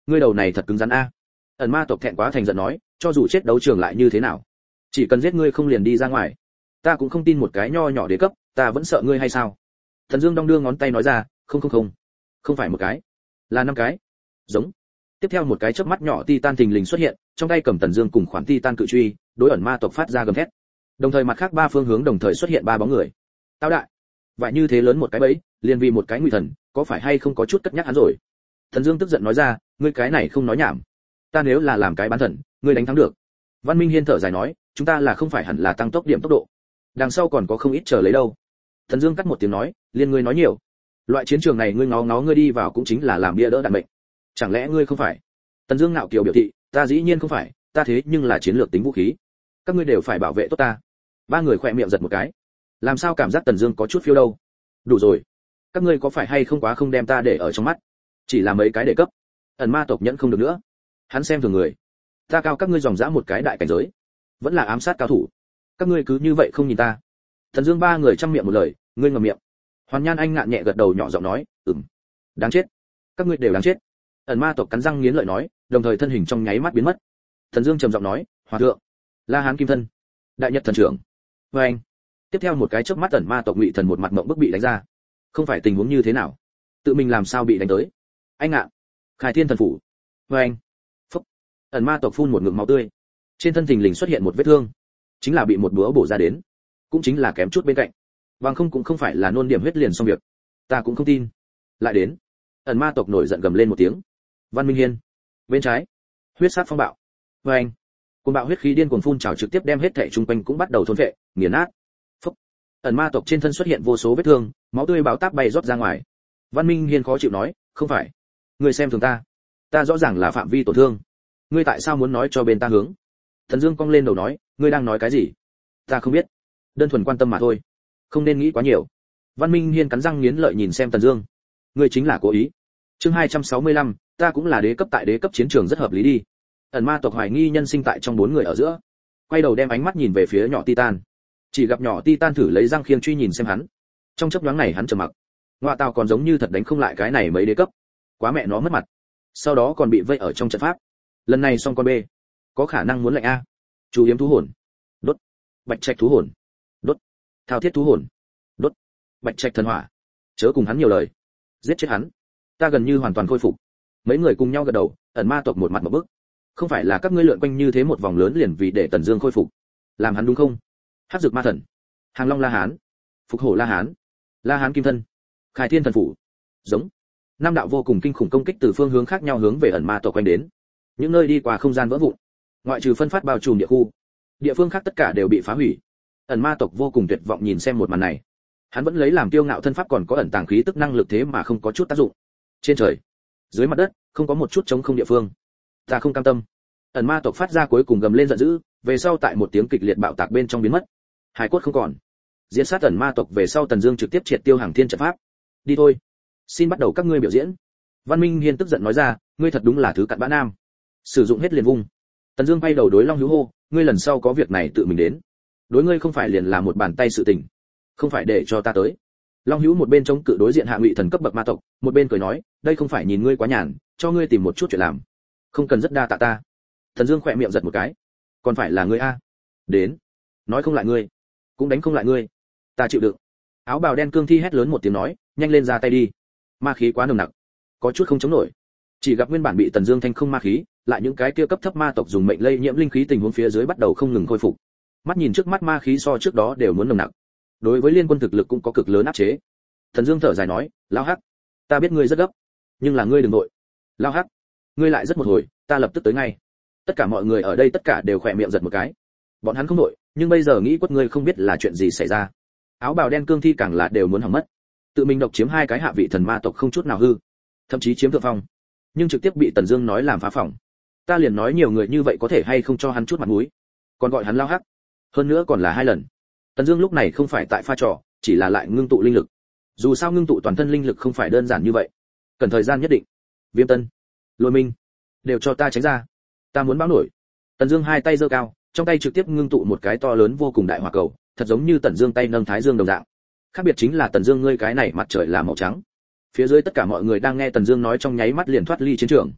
ngươi đầu này thật cứng rắn a. Ẩn ma tộc thẹn quá thành giận nói, cho dù chết đấu trường lại như thế nào, chỉ cần giết ngươi không liền đi ra ngoài, ta cũng không tin một cái nho nhỏ đế cấp, ta vẫn sợ ngươi hay sao? Thần Dương đong đưa ngón tay nói ra, không không không, không phải một cái, là năm cái. Giống. Tiếp theo một cái chớp mắt nhỏ titan thình lình xuất hiện, trong tay cầm Tần Dương cùng khoản titan cự truy, đối ẩn ma tộc phát ra gầm thét. Đồng thời mặt khác ba phương hướng đồng thời xuất hiện ba bóng người. Tao đại, vậy như thế lớn một cái bẫy, liền vì một cái ngụy thần, có phải hay không có chút cất nhắc hắn rồi? Thần Dương tức giận nói ra, ngươi cái này không nói nhảm, ta nếu là làm cái bán thần, ngươi đánh thắng được. Văn Minh Hiên thở dài nói, chúng ta là không phải hẳn là tăng tốc điểm tốc độ, đằng sau còn có không ít chờ lấy đâu. Thần Dương cắt một tiếng nói, liên ngươi nói nhiều, loại chiến trường này ngươi ngó ngó ngươi đi vào cũng chính là làm bia đỡ đạn mệnh, chẳng lẽ ngươi không phải? Tần Dương ngạo kiều biểu thị, ta dĩ nhiên không phải, ta thế nhưng là chiến lược tính vũ khí, các ngươi đều phải bảo vệ tốt ta. Ba người khỏe miệng giật một cái, làm sao cảm giác Tần Dương có chút phiêu đâu? Đủ rồi, các ngươi có phải hay không quá không đem ta để ở trong mắt? Chỉ là mấy cái đề cấp, ẩn ma tộc nhẫn không được nữa. Hắn xem thường người, ta cao các ngươi dòng dã một cái đại cảnh giới, vẫn là ám sát cao thủ, các ngươi cứ như vậy không nhìn ta. Thần Dương ba người trăm miệng một lời, ngươi ngậm miệng. Hoàn Nhan Anh ngạn nhẹ gật đầu nhỏ giọng nói, ừm, đáng chết, các ngươi đều đáng chết. Ẩn ma tộc cắn răng nghiến lợi nói, đồng thời thân hình trong nháy mắt biến mất. Thần Dương trầm giọng nói, hòa thượng, La Hán Kim Thân, Đại Nhật Thần Trưởng. Với anh, tiếp theo một cái chớp mắt ẩn ma tộc Ngụy Thần một mặt mộng bức bị đánh ra. Không phải tình huống như thế nào, tự mình làm sao bị đánh tới? Anh ngạn, Khai Thiên Thần Phủ. Với anh, phúc, ẩn ma tộc phun một ngụm máu tươi, trên thân thình lình xuất hiện một vết thương, chính là bị một búa bổ ra đến, cũng chính là kém chút bên cạnh. Bằng không cũng không phải là nôn điểm huyết liền xong việc, ta cũng không tin. Lại đến, ẩn ma tộc nổi giận gầm lên một tiếng. Văn Minh Hiên, bên trái, huyết sát phong bạo. Với anh, cuồng bạo huyết khí điên cuồng phun trào trực tiếp đem hết thảy xung quanh cũng bắt đầu thôn phệ, nghiền nát. Phúc, ẩn ma tộc trên thân xuất hiện vô số vết thương, máu tươi bão táp bay rót ra ngoài. Văn Minh Hiên khó chịu nói, không phải, ngươi xem thường ta, ta rõ ràng là phạm vi tổn thương, ngươi tại sao muốn nói cho bên ta hướng? Thần Dương cong lên đầu nói, ngươi đang nói cái gì? Ta không biết, đơn thuần quan tâm mà thôi, không nên nghĩ quá nhiều. Văn Minh Hiên cắn răng nghiến lợi nhìn xem Tần Dương, ngươi chính là cố ý. Chương hai trăm sáu mươi lăm, ta cũng là đế cấp, tại đế cấp chiến trường rất hợp lý đi. Ẩn ma tộc hoài nghi nhân sinh tại trong bốn người ở giữa, quay đầu đem ánh mắt nhìn về phía nhỏ Titan, chỉ gặp nhỏ Titan thử lấy răng khiêng truy nhìn xem hắn. Trong chớp nhoáng này hắn trầm mặc, ngoại tào còn giống như thật đánh không lại cái này mấy đế cấp, quá mẹ nó mất mặt. Sau đó còn bị vây ở trong trận pháp, lần này xong con B, có khả năng muốn lệnh a. Chú yếm thú hồn, đốt. Bạch trạch thú hồn, đốt. Thao thiết thú hồn, đốt. Bạch trạch thần hỏa, chớ cùng hắn nhiều lời, giết chết hắn, ta gần như hoàn toàn khôi phục. Mấy người cùng nhau gật đầu. Ẩn ma tộc một mặt một bức, không phải là các ngươi lượn quanh như thế một vòng lớn liền vì để Tần Dương khôi phục, làm hắn đúng không? Hắc Dược Ma Thần, Hàng Long La Hán, Phục Hổ La Hán, La Hán Kim Thân, Khai Thiên Thần Phủ. Giống. Năm đạo vô cùng kinh khủng công kích từ phương hướng khác nhau hướng về ẩn ma tộc quanh đến. Những nơi đi qua không gian vỡ vụn, ngoại trừ phân phát bao trùm địa khu, địa phương khác tất cả đều bị phá hủy. Ẩn ma tộc vô cùng tuyệt vọng nhìn xem một màn này. Hắn vẫn lấy làm kiêu ngạo thân pháp còn có ẩn tàng khí tức năng lực thế mà không có chút tác dụng. Trên trời, dưới mặt đất, không có một chút trống không địa phương. Ta không cam tâm. Ẩn ma tộc phát ra cuối cùng gầm lên giận dữ, về sau tại một tiếng kịch liệt bạo tạc bên trong biến mất. Hải cốt không còn. Diễn sát ẩn ma tộc về sau Tần Dương trực tiếp triệt tiêu hàng thiên trận pháp. Đi thôi, xin bắt đầu các ngươi biểu diễn. Văn Minh Hiên tức giận nói ra, ngươi thật đúng là thứ cặn bã nam, sử dụng hết liền vung. Tần Dương quay đầu đối Long Hữu hô, ngươi lần sau có việc này tự mình đến, đối ngươi không phải liền là một bàn tay sự tình, không phải để cho ta tới. Long Hữu một bên chống cự đối diện hạ ngụy thần cấp bậc ma tộc, một bên cười nói, đây không phải nhìn ngươi quá nhàn, cho ngươi tìm một chút chuyện làm, không cần rất đa tạ ta. Tần Dương khẽ miệng giật một cái, còn phải là ngươi a? Đến, nói không lại ngươi, cũng đánh không lại ngươi, ta chịu đựng. Áo bào đen cương thi hét lớn một tiếng nói, nhanh lên ra tay đi, ma khí quá nồng nặc, có chút không chống nổi. Chỉ gặp nguyên bản bị Tần Dương thanh không ma khí, lại những cái kia cấp thấp ma tộc dùng mệnh lây nhiễm linh khí tình huống phía dưới bắt đầu không ngừng khôi phục. Mắt nhìn trước mắt ma khí so trước đó đều muốn nồng nặc, đối với liên quân thực lực cũng có cực lớn áp chế. Tần Dương thở dài nói, lão hắc, ta biết ngươi rất gấp, nhưng là ngươi đừng nội. Lão hắc, ngươi lại rất một hồi, ta lập tức tới ngay. Tất cả mọi người ở đây tất cả đều khỏe miệng giật một cái. Bọn hắn không nội, nhưng bây giờ nghĩ quất ngươi không biết là chuyện gì xảy ra. Áo bào đen cương thi càng là đều muốn hỏng mất. Tự mình độc chiếm hai cái hạ vị thần ma tộc không chút nào hư, thậm chí chiếm thượng phong, nhưng trực tiếp bị Tần Dương nói làm phá phỏng. Ta liền nói nhiều người như vậy có thể hay không cho hắn chút mặt mũi, còn gọi hắn lao hắc, hơn nữa còn là hai lần. Tần Dương lúc này không phải tại pha trò, chỉ là lại ngưng tụ linh lực. Dù sao ngưng tụ toàn thân linh lực không phải đơn giản như vậy, cần thời gian nhất định. Viêm Tân, Lôi Minh, đều cho ta tránh ra, ta muốn báo nổi. Tần Dương hai tay giơ cao, trong tay trực tiếp ngưng tụ một cái to lớn vô cùng đại hỏa cầu, thật giống như Tần Dương tay nâng thái dương đồng dạng. Khác biệt chính là Tần Dương ngươi cái này mặt trời là màu trắng. Phía dưới tất cả mọi người đang nghe Tần Dương nói trong nháy mắt liền thoát ly chiến trường.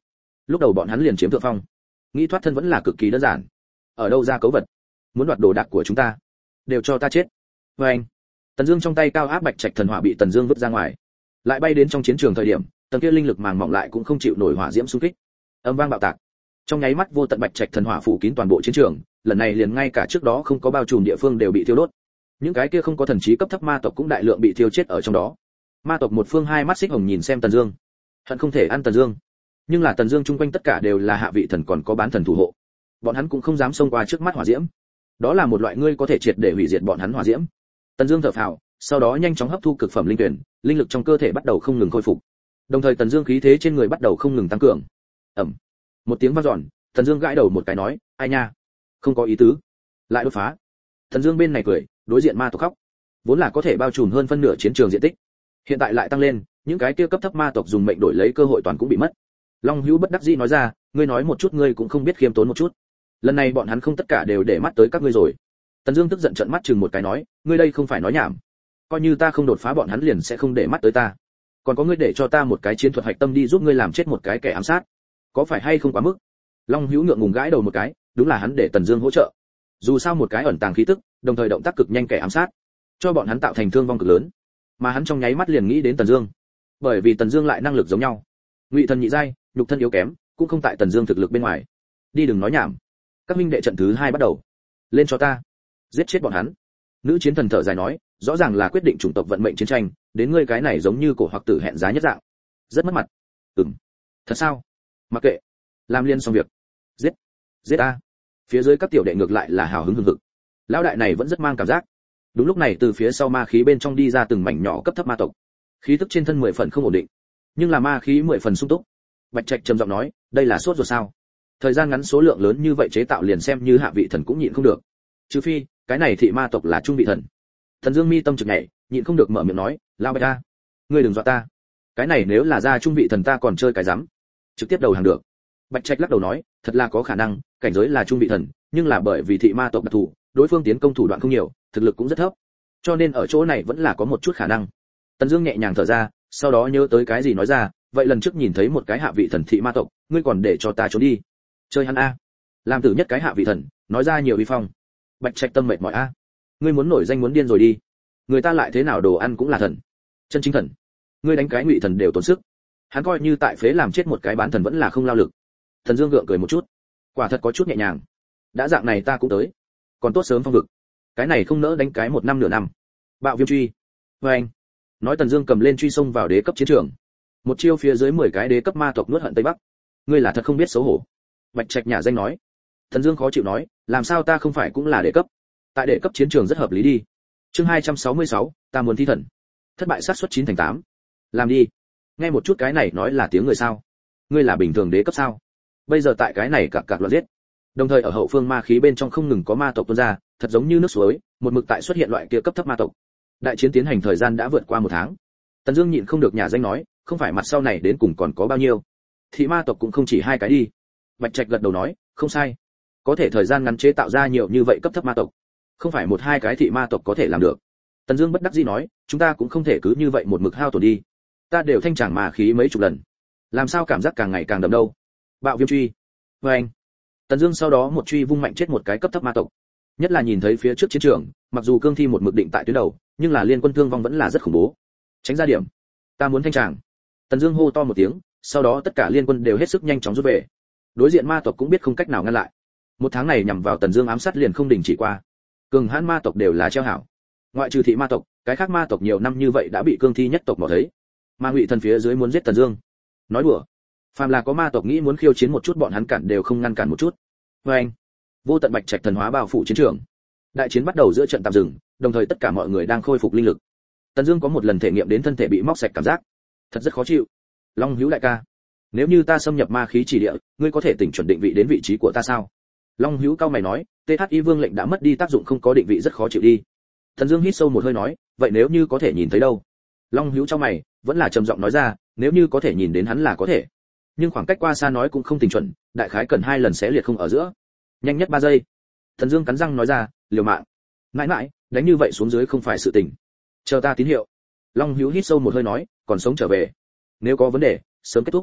lúc đầu bọn hắn liền chiếm thượng phong, nghĩ thoát thân vẫn là cực kỳ đơn giản. Ở đâu ra cấu vật, muốn đoạt đồ đạc của chúng ta, đều cho ta chết. Với anh, Tần Dương trong tay cao áp bạch trạch thần hỏa bị Tần Dương vứt ra ngoài, lại bay đến trong chiến trường thời điểm, tầng kia linh lực màng mỏng lại cũng không chịu nổi hỏa diễm xung kích, âm vang bạo tạc. Trong nháy mắt vô tận bạch trạch thần hỏa phủ kín toàn bộ chiến trường, lần này liền ngay cả trước đó không có bao trùm địa phương đều bị thiêu đốt. Những cái kia không có thần trí cấp thấp ma tộc cũng đại lượng bị thiêu chết ở trong đó. Ma tộc một phương hai mắt xích hồng nhìn xem Tần Dương, hận không thể ăn Tần Dương. Nhưng là Tần Dương chung quanh tất cả đều là hạ vị thần còn có bán thần thủ hộ, bọn hắn cũng không dám xông qua trước mắt hỏa diễm. Đó là một loại ngươi có thể triệt để hủy diệt bọn hắn hỏa diễm. Tần Dương thở phào, sau đó nhanh chóng hấp thu cực phẩm linh tuyển, linh lực trong cơ thể bắt đầu không ngừng khôi phục. Đồng thời Tần Dương khí thế trên người bắt đầu không ngừng tăng cường. Ầm. Một tiếng vang dọn, Tần Dương gãi đầu một cái nói, ai nha, không có ý tứ, lại đột phá. Tần Dương bên này cười, đối diện ma tộc khóc. Vốn là có thể bao trùm hơn phân nửa chiến trường diện tích, hiện tại lại tăng lên, những cái kia cấp thấp ma tộc dùng mệnh đổi lấy cơ hội toàn cũng bị mất. Long Hữu bất đắc dĩ nói ra, ngươi nói một chút ngươi cũng không biết khiêm tốn một chút. Lần này bọn hắn không tất cả đều để mắt tới các ngươi rồi. Tần Dương tức giận trợn mắt chừng một cái nói, ngươi đây không phải nói nhảm. Coi như ta không đột phá bọn hắn liền sẽ không để mắt tới ta. Còn có ngươi để cho ta một cái chiến thuật hạch tâm đi giúp ngươi làm chết một cái kẻ ám sát, có phải hay không quá mức? Long Hữu ngượng ngùng gãi đầu một cái, đúng là hắn để Tần Dương hỗ trợ. Dù sao một cái ẩn tàng khí tức, đồng thời động tác cực nhanh kẻ ám sát, cho bọn hắn tạo thành thương vong cực lớn. Mà hắn trong nháy mắt liền nghĩ đến Tần Dương, bởi vì Tần Dương lại năng lực giống nhau. Ngụy thần nhị giai, nhục thân yếu kém, cũng không tại Tần Dương thực lực bên ngoài. Đi đừng nói nhảm. Các minh đệ trận thứ hai bắt đầu. Lên cho ta, giết chết bọn hắn. Nữ chiến thần thở dài nói, rõ ràng là quyết định chủng tộc vận mệnh chiến tranh, đến ngươi cái này giống như cổ hoặc tử hẹn giá nhất dạng. Rất mất mặt. Ừm. Thật sao? Mặc kệ. Làm liên xong việc. Giết. Giết a. Phía dưới các tiểu đệ ngược lại là hào hứng hừng hực. Lão đại này vẫn rất mang cảm giác. Đúng lúc này từ phía sau ma khí bên trong đi ra từng mảnh nhỏ cấp thấp ma tộc. Khí tức trên thân mười phần không ổn định, nhưng là ma khí mười phần sung túc. Bạch Trạch trầm giọng nói, đây là sốt ruột sao? Thời gian ngắn số lượng lớn như vậy chế tạo liền xem như hạ vị thần cũng nhịn không được. Trừ phi, cái này thị ma tộc là trung vị thần. Thần Dương mi tâm trực nhảy, nhịn không được mở miệng nói, lao bạch ta, ngươi đừng dọa ta. Cái này nếu là ra trung vị thần ta còn chơi cái rắm, trực tiếp đầu hàng được. Bạch Trạch lắc đầu nói, thật là có khả năng, cảnh giới là trung vị thần, nhưng là bởi vì thị ma tộc đặc thù, đối phương tiến công thủ đoạn không nhiều, thực lực cũng rất thấp, cho nên ở chỗ này vẫn là có một chút khả năng. Tần Dương nhẹ nhàng thở ra, sau đó nhớ tới cái gì nói ra, vậy lần trước nhìn thấy một cái hạ vị thần thị ma tộc, ngươi còn để cho ta trốn đi, chơi hắn a. Làm tử nhất cái hạ vị thần, nói ra nhiều uy phong. Bạch Trạch tâm mệt mỏi a, ngươi muốn nổi danh muốn điên rồi đi, người ta lại thế nào đồ ăn cũng là thần, chân chính thần, ngươi đánh cái ngụy thần đều tốn sức, hắn coi như tại phế làm chết một cái bán thần vẫn là không lao lực. Thần Dương gượng cười một chút, quả thật có chút nhẹ nhàng, đã dạng này ta cũng tới, còn tốt sớm phong vực, cái này không nỡ đánh cái một năm nửa năm. Bạo viêm truy, với anh, nói Tần Dương cầm lên truy xông vào đế cấp chiến trường, một chiêu phía dưới mười cái đế cấp ma tộc nuốt hận tây bắc. Ngươi là thật không biết xấu hổ. Bạch Trạch nhả danh nói. Tần Dương khó chịu nói, làm sao ta không phải cũng là đế cấp, tại đế cấp chiến trường rất hợp lý đi. Chương hai trăm sáu mươi sáu, ta muốn thi thần. Thất bại sát suất chín thành tám. Làm đi. Nghe một chút cái này nói là tiếng người sao? Ngươi là bình thường đế cấp sao? Bây giờ tại cái này cặc cặc loạn giết. Đồng thời ở hậu phương ma khí bên trong không ngừng có ma tộc tuôn ra, thật giống như nước suối, một mực tại xuất hiện loại kia cấp thấp ma tộc. Đại chiến tiến hành thời gian đã vượt qua một tháng. Tần Dương nhịn không được nhả danh nói, không phải mặt sau này đến cùng còn có bao nhiêu? Thị ma tộc cũng không chỉ hai cái đi. Bạch Trạch gật đầu nói, không sai. Có thể thời gian ngắn chế tạo ra nhiều như vậy cấp thấp ma tộc, không phải một hai cái thị ma tộc có thể làm được. Tần Dương bất đắc dĩ nói, chúng ta cũng không thể cứ như vậy một mực hao tổn đi. Ta đều thanh tràng ma khí mấy chục lần, làm sao cảm giác càng ngày càng đậm đâu? Bạo viêm truy. Với anh. Tần Dương sau đó một truy vung mạnh chết một cái cấp thấp ma tộc. Nhất là nhìn thấy phía trước chiến trường, mặc dù cương thi một mực định tại tuyến đầu, nhưng là liên quân thương vong vẫn là rất khủng bố. Tránh ra điểm, ta muốn thanh tràng. Tần Dương hô to một tiếng, sau đó tất cả liên quân đều hết sức nhanh chóng rút về. Đối diện ma tộc cũng biết không cách nào ngăn lại. Một tháng này nhằm vào Tần Dương ám sát liền không đình chỉ qua. Cường hãn ma tộc đều là treo hảo. Ngoại trừ thị ma tộc, cái khác ma tộc nhiều năm như vậy đã bị cương thi nhất tộc mò thấy. Ma Ngụy thần phía dưới muốn giết Tần Dương. Nói đùa. Phàm là có ma tộc nghĩ muốn khiêu chiến một chút bọn hắn cản đều không ngăn cản một chút. Với anh, vô tận bạch trạch thần hóa bao phủ chiến trường. Đại chiến bắt đầu giữa trận tạm dừng, đồng thời tất cả mọi người đang khôi phục linh lực. Tần Dương có một lần thể nghiệm đến thân thể bị móc sạch cảm giác, thật rất khó chịu. Long Hữu đại ca, nếu như ta xâm nhập ma khí chỉ địa, ngươi có thể tỉnh chuẩn định vị đến vị trí của ta sao? Long Hữu cao mày nói, tê hát i vương lệnh đã mất đi tác dụng không có định vị rất khó chịu đi. Tần Dương hít sâu một hơi nói, vậy nếu như có thể nhìn thấy đâu? Long Hữu trong mày, vẫn là trầm giọng nói ra, nếu như có thể nhìn đến hắn là có thể, nhưng khoảng cách qua xa nói cũng không tình chuẩn, đại khái cần hai lần xé liệt không ở giữa, nhanh nhất ba giây. Tần Dương cắn răng nói ra, liều mạng. Mãi mãi, đánh như vậy xuống dưới không phải sự tình. Chờ ta tín hiệu. Long Hữu hít sâu một hơi nói, còn sống trở về. Nếu có vấn đề, sớm kết thúc.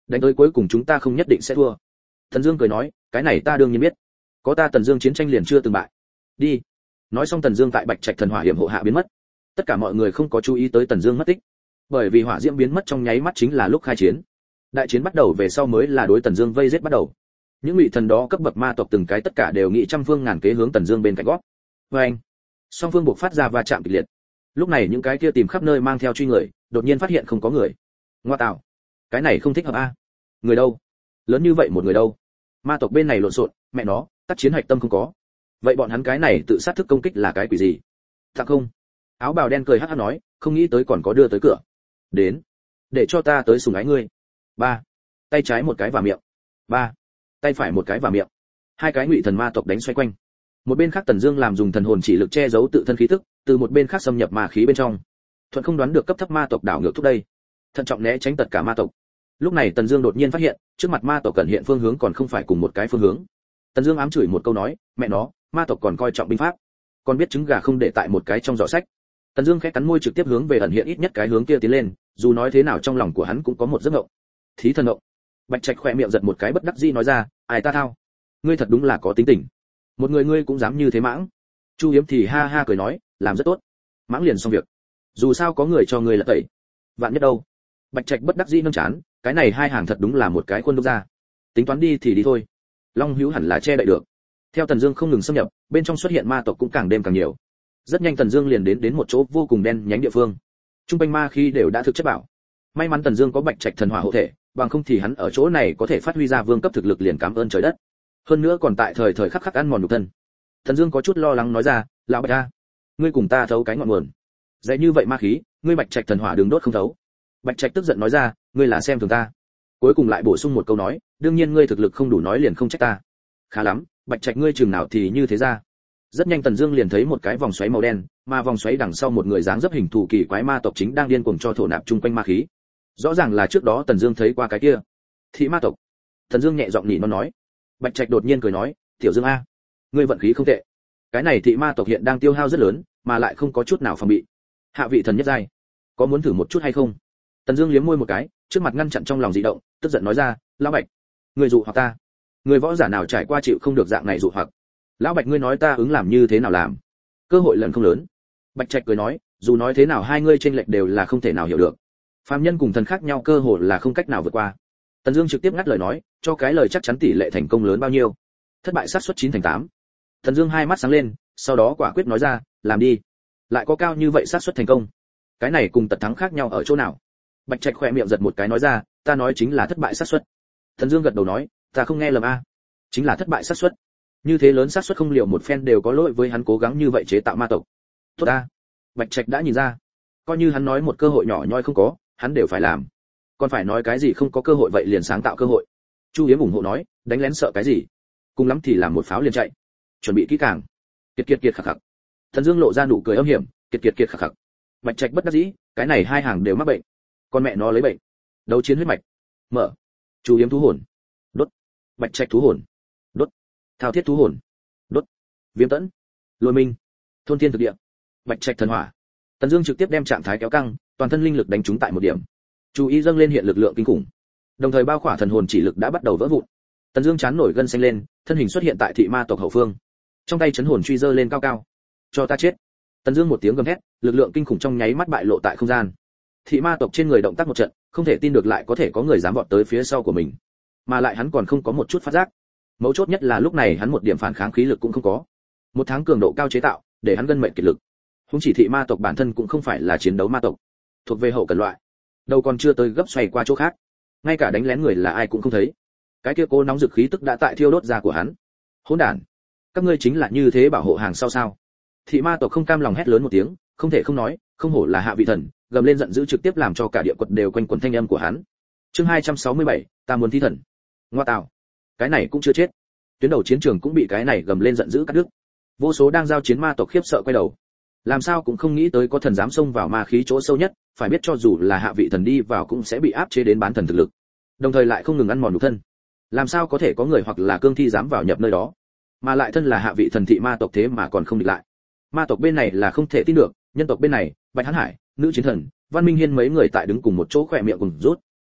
đánh tới cuối cùng chúng ta không nhất định sẽ thua. Tần Dương cười nói, cái này ta đương nhiên biết, có ta Tần Dương chiến tranh liền chưa từng bại. Đi. Nói xong Tần Dương tại Bạch Trạch thần hỏa hiểm hộ hạ biến mất. Tất cả mọi người không có chú ý tới Tần Dương mất tích, bởi vì hỏa diễm biến mất trong nháy mắt chính là lúc khai chiến. Đại chiến bắt đầu về sau mới là đối Tần Dương vây giết bắt đầu. Những ngụy thần đó cấp bậc ma tộc từng cái tất cả đều nghĩ trăm phương ngàn kế hướng Tần Dương bên cạnh gót. Và anh, song phương buộc phát ra va chạm kịch liệt. Lúc này những cái kia tìm khắp nơi mang theo truy người, đột nhiên phát hiện không có người. Ngoa tạo, cái này không thích hợp a. Người đâu? Lớn như vậy một người đâu? Ma tộc bên này lộn xộn, mẹ nó, tác chiến hạch tâm không có. Vậy bọn hắn cái này tự sát thức công kích là cái quỷ gì? Thật không? Áo bào đen cười hắc hắc nói, không nghĩ tới còn có đưa tới cửa. Đến, để cho ta tới sủng ái ngươi. Ba, tay trái một cái vào miệng. Ba, tay phải một cái vào miệng. Hai cái ngụy thần ma tộc đánh xoay quanh. Một bên khác Tần Dương làm dùng thần hồn chỉ lực che giấu tự thân khí tức, từ một bên khác xâm nhập ma khí bên trong. Thuận không đoán được cấp thấp ma tộc đảo ngược thúc đây. Thận trọng né tránh tất cả ma tộc. Lúc này Tần Dương đột nhiên phát hiện, trước mặt ma tộc cẩn hiện phương hướng còn không phải cùng một cái phương hướng. Tần Dương ám chửi một câu nói, mẹ nó, ma tộc còn coi trọng binh pháp, còn biết trứng gà không để tại một cái trong giỏ sách. Tần Dương khẽ cắn môi trực tiếp hướng về ẩn hiện ít nhất cái hướng kia tiến lên, dù nói thế nào trong lòng của hắn cũng có một giấc ngộng. Thí thần ngộng. Bạch Trạch khẽ miệng giật một cái bất đắc dĩ nói ra, ai ta thao, ngươi thật đúng là có tính tình. Một người ngươi cũng dám như thế mãng. Chu Hiếm thì ha ha cười nói, làm rất tốt. Mãng liền xong việc. Dù sao có người cho ngươi là tẩy. Vạn nhất đâu. Bạch Trạch bất đắc dĩ nâng chán, cái này hai hàng thật đúng là một cái khuôn đúc ra. Tính toán đi thì đi thôi. Long Hữu hẳn là che đậy được. Theo Tần Dương không ngừng xâm nhập, bên trong xuất hiện ma tộc cũng càng đêm càng nhiều. Rất nhanh Tần Dương liền đến đến một chỗ vô cùng đen nhánh địa phương. Trung quanh ma khí đều đã thực chất bảo. May mắn Tần Dương có Bạch Trạch thần hỏa hộ thể, bằng không thì hắn ở chỗ này có thể phát huy ra vương cấp thực lực liền cảm ơn trời đất. Hơn nữa còn tại thời thời khắc khắc ăn mòn nhục thân. Tần Dương có chút lo lắng nói ra, lão Bạch a, ngươi cùng ta thấu cái ngọn nguồn. Dễ như vậy ma khí, ngươi Bạch Trạch thần hỏa đường đốt không thấu. Bạch Trạch tức giận nói ra, ngươi là xem thường ta. Cuối cùng lại bổ sung một câu nói, đương nhiên ngươi thực lực không đủ nói liền không trách ta. Khá lắm, Bạch Trạch ngươi chừng nào thì như thế ra. Rất nhanh Tần Dương liền thấy một cái vòng xoáy màu đen, mà vòng xoáy đằng sau một người dáng dấp hình thù kỳ quái ma tộc chính đang điên cuồng cho thổ nạp chung quanh ma khí. Rõ ràng là trước đó Tần Dương thấy qua cái kia. Thị ma tộc. Tần Dương nhẹ giọng nhỉ nó nói. Bạch Trạch đột nhiên cười nói, "Tiểu Dương a, ngươi vận khí không tệ. Cái này thị ma tộc hiện đang tiêu hao rất lớn, mà lại không có chút nào phòng bị. Hạ vị thần nhất giai, có muốn thử một chút hay không?" Tần Dương liếm môi một cái, trước mặt ngăn chặn trong lòng dị động, tức giận nói ra, "Lão Bạch, ngươi dụ hoặc ta. Người võ giả nào trải qua chịu không được dạng này dụ hoặc. Lão Bạch ngươi nói ta ứng làm như thế nào làm? Cơ hội lần không lớn." Bạch Trạch cười nói, "Dù nói thế nào hai ngươi trên lệch đều là không thể nào hiểu được. Phàm nhân cùng thần khác nhau cơ hội là không cách nào vượt qua." Tần Dương trực tiếp ngắt lời nói, cho cái lời chắc chắn tỷ lệ thành công lớn bao nhiêu? Thất bại xác suất chín thành tám. Tần Dương hai mắt sáng lên, sau đó quả quyết nói ra, "Làm đi." Lại có cao như vậy xác suất thành công? Cái này cùng tật thắng khác nhau ở chỗ nào? Bạch Trạch khẽ miệng giật một cái nói ra, "Ta nói chính là thất bại xác suất." Tần Dương gật đầu nói, "Ta không nghe lầm a, chính là thất bại xác suất. Như thế lớn xác suất không liệu một phen đều có lỗi với hắn cố gắng như vậy chế tạo ma tộc. Tốt a." Bạch Trạch đã nhìn ra, coi như hắn nói một cơ hội nhỏ nhoi không có, hắn đều phải làm. Còn phải nói cái gì không có cơ hội vậy liền sáng tạo cơ hội. Chu Hiếm ủng hộ nói, đánh lén sợ cái gì? Cùng lắm thì làm một pháo liền chạy. Chuẩn bị kỹ càng. Kiệt kiệt kiệt khặc khặc. Tần Dương lộ ra nụ cười âm hiểm, kiệt kiệt kiệt khặc khặc. Bạch Trạch bất đắc dĩ, cái này hai hàng đều mắc bệnh. Con mẹ nó lấy bệnh. Đấu chiến huyết mạch. Mở. Chu Hiếm thú hồn. Đốt. Bạch Trạch thú hồn. Đốt. Thao thiết thú hồn. Đốt. Viêm tẫn. Lôi minh. Thôn thiên thực địa. Bạch Trạch thần hỏa. Tần Dương trực tiếp đem trạng thái kéo căng, toàn thân linh lực đánh trúng tại một điểm. Chú ý dâng lên hiện lực lượng kinh khủng. Đồng thời bao khỏa thần hồn chỉ lực đã bắt đầu vỡ vụn. Tần Dương chán nổi gân xanh lên, thân hình xuất hiện tại thị ma tộc hậu phương. Trong tay chấn hồn truy giơ lên cao cao. Cho ta chết. Tần Dương một tiếng gầm hét, lực lượng kinh khủng trong nháy mắt bại lộ tại không gian. Thị ma tộc trên người động tác một trận, không thể tin được lại có thể có người dám vọt tới phía sau của mình, mà lại hắn còn không có một chút phát giác. Mấu chốt nhất là lúc này hắn một điểm phản kháng khí lực cũng không có. Một tháng cường độ cao chế tạo, để hắn gân mệnh kiệt lực. Húng chỉ thị ma tộc bản thân cũng không phải là chiến đấu ma tộc, thuộc về hậu cần loại. Đâu còn chưa tới gấp xoay qua chỗ khác, ngay cả đánh lén người là ai cũng không thấy. Cái kia cố nóng dực khí tức đã tại thiêu đốt da của hắn. Hỗn đản, các ngươi chính là như thế bảo hộ hàng sau sao? Thị ma tộc không cam lòng hét lớn một tiếng, không thể không nói, không hổ là hạ vị thần, gầm lên giận dữ trực tiếp làm cho cả địa quật đều quanh quẩn thanh âm của hắn. Chương hai trăm sáu mươi bảy, ta muốn thi thần. Ngoa tạo, cái này cũng chưa chết. Tuyến đầu chiến trường cũng bị cái này gầm lên giận dữ cắt đứt. Vô số đang giao chiến ma tộc khiếp sợ quay đầu. Làm sao cũng không nghĩ tới có thần dám xông vào ma khí chỗ sâu nhất, phải biết cho dù là hạ vị thần đi vào cũng sẽ bị áp chế đến bán thần thực lực. Đồng thời lại không ngừng ăn mòn nhục thân. Làm sao có thể có người hoặc là cương thi dám vào nhập nơi đó? Mà lại thân là hạ vị thần thị ma tộc thế mà còn không địch lại. Ma tộc bên này là không thể tin được, nhân tộc bên này, Bạch Hán Hải, Nữ Chiến Thần, Văn Minh Hiên mấy người tại đứng cùng một chỗ khỏe miệng cùng rút.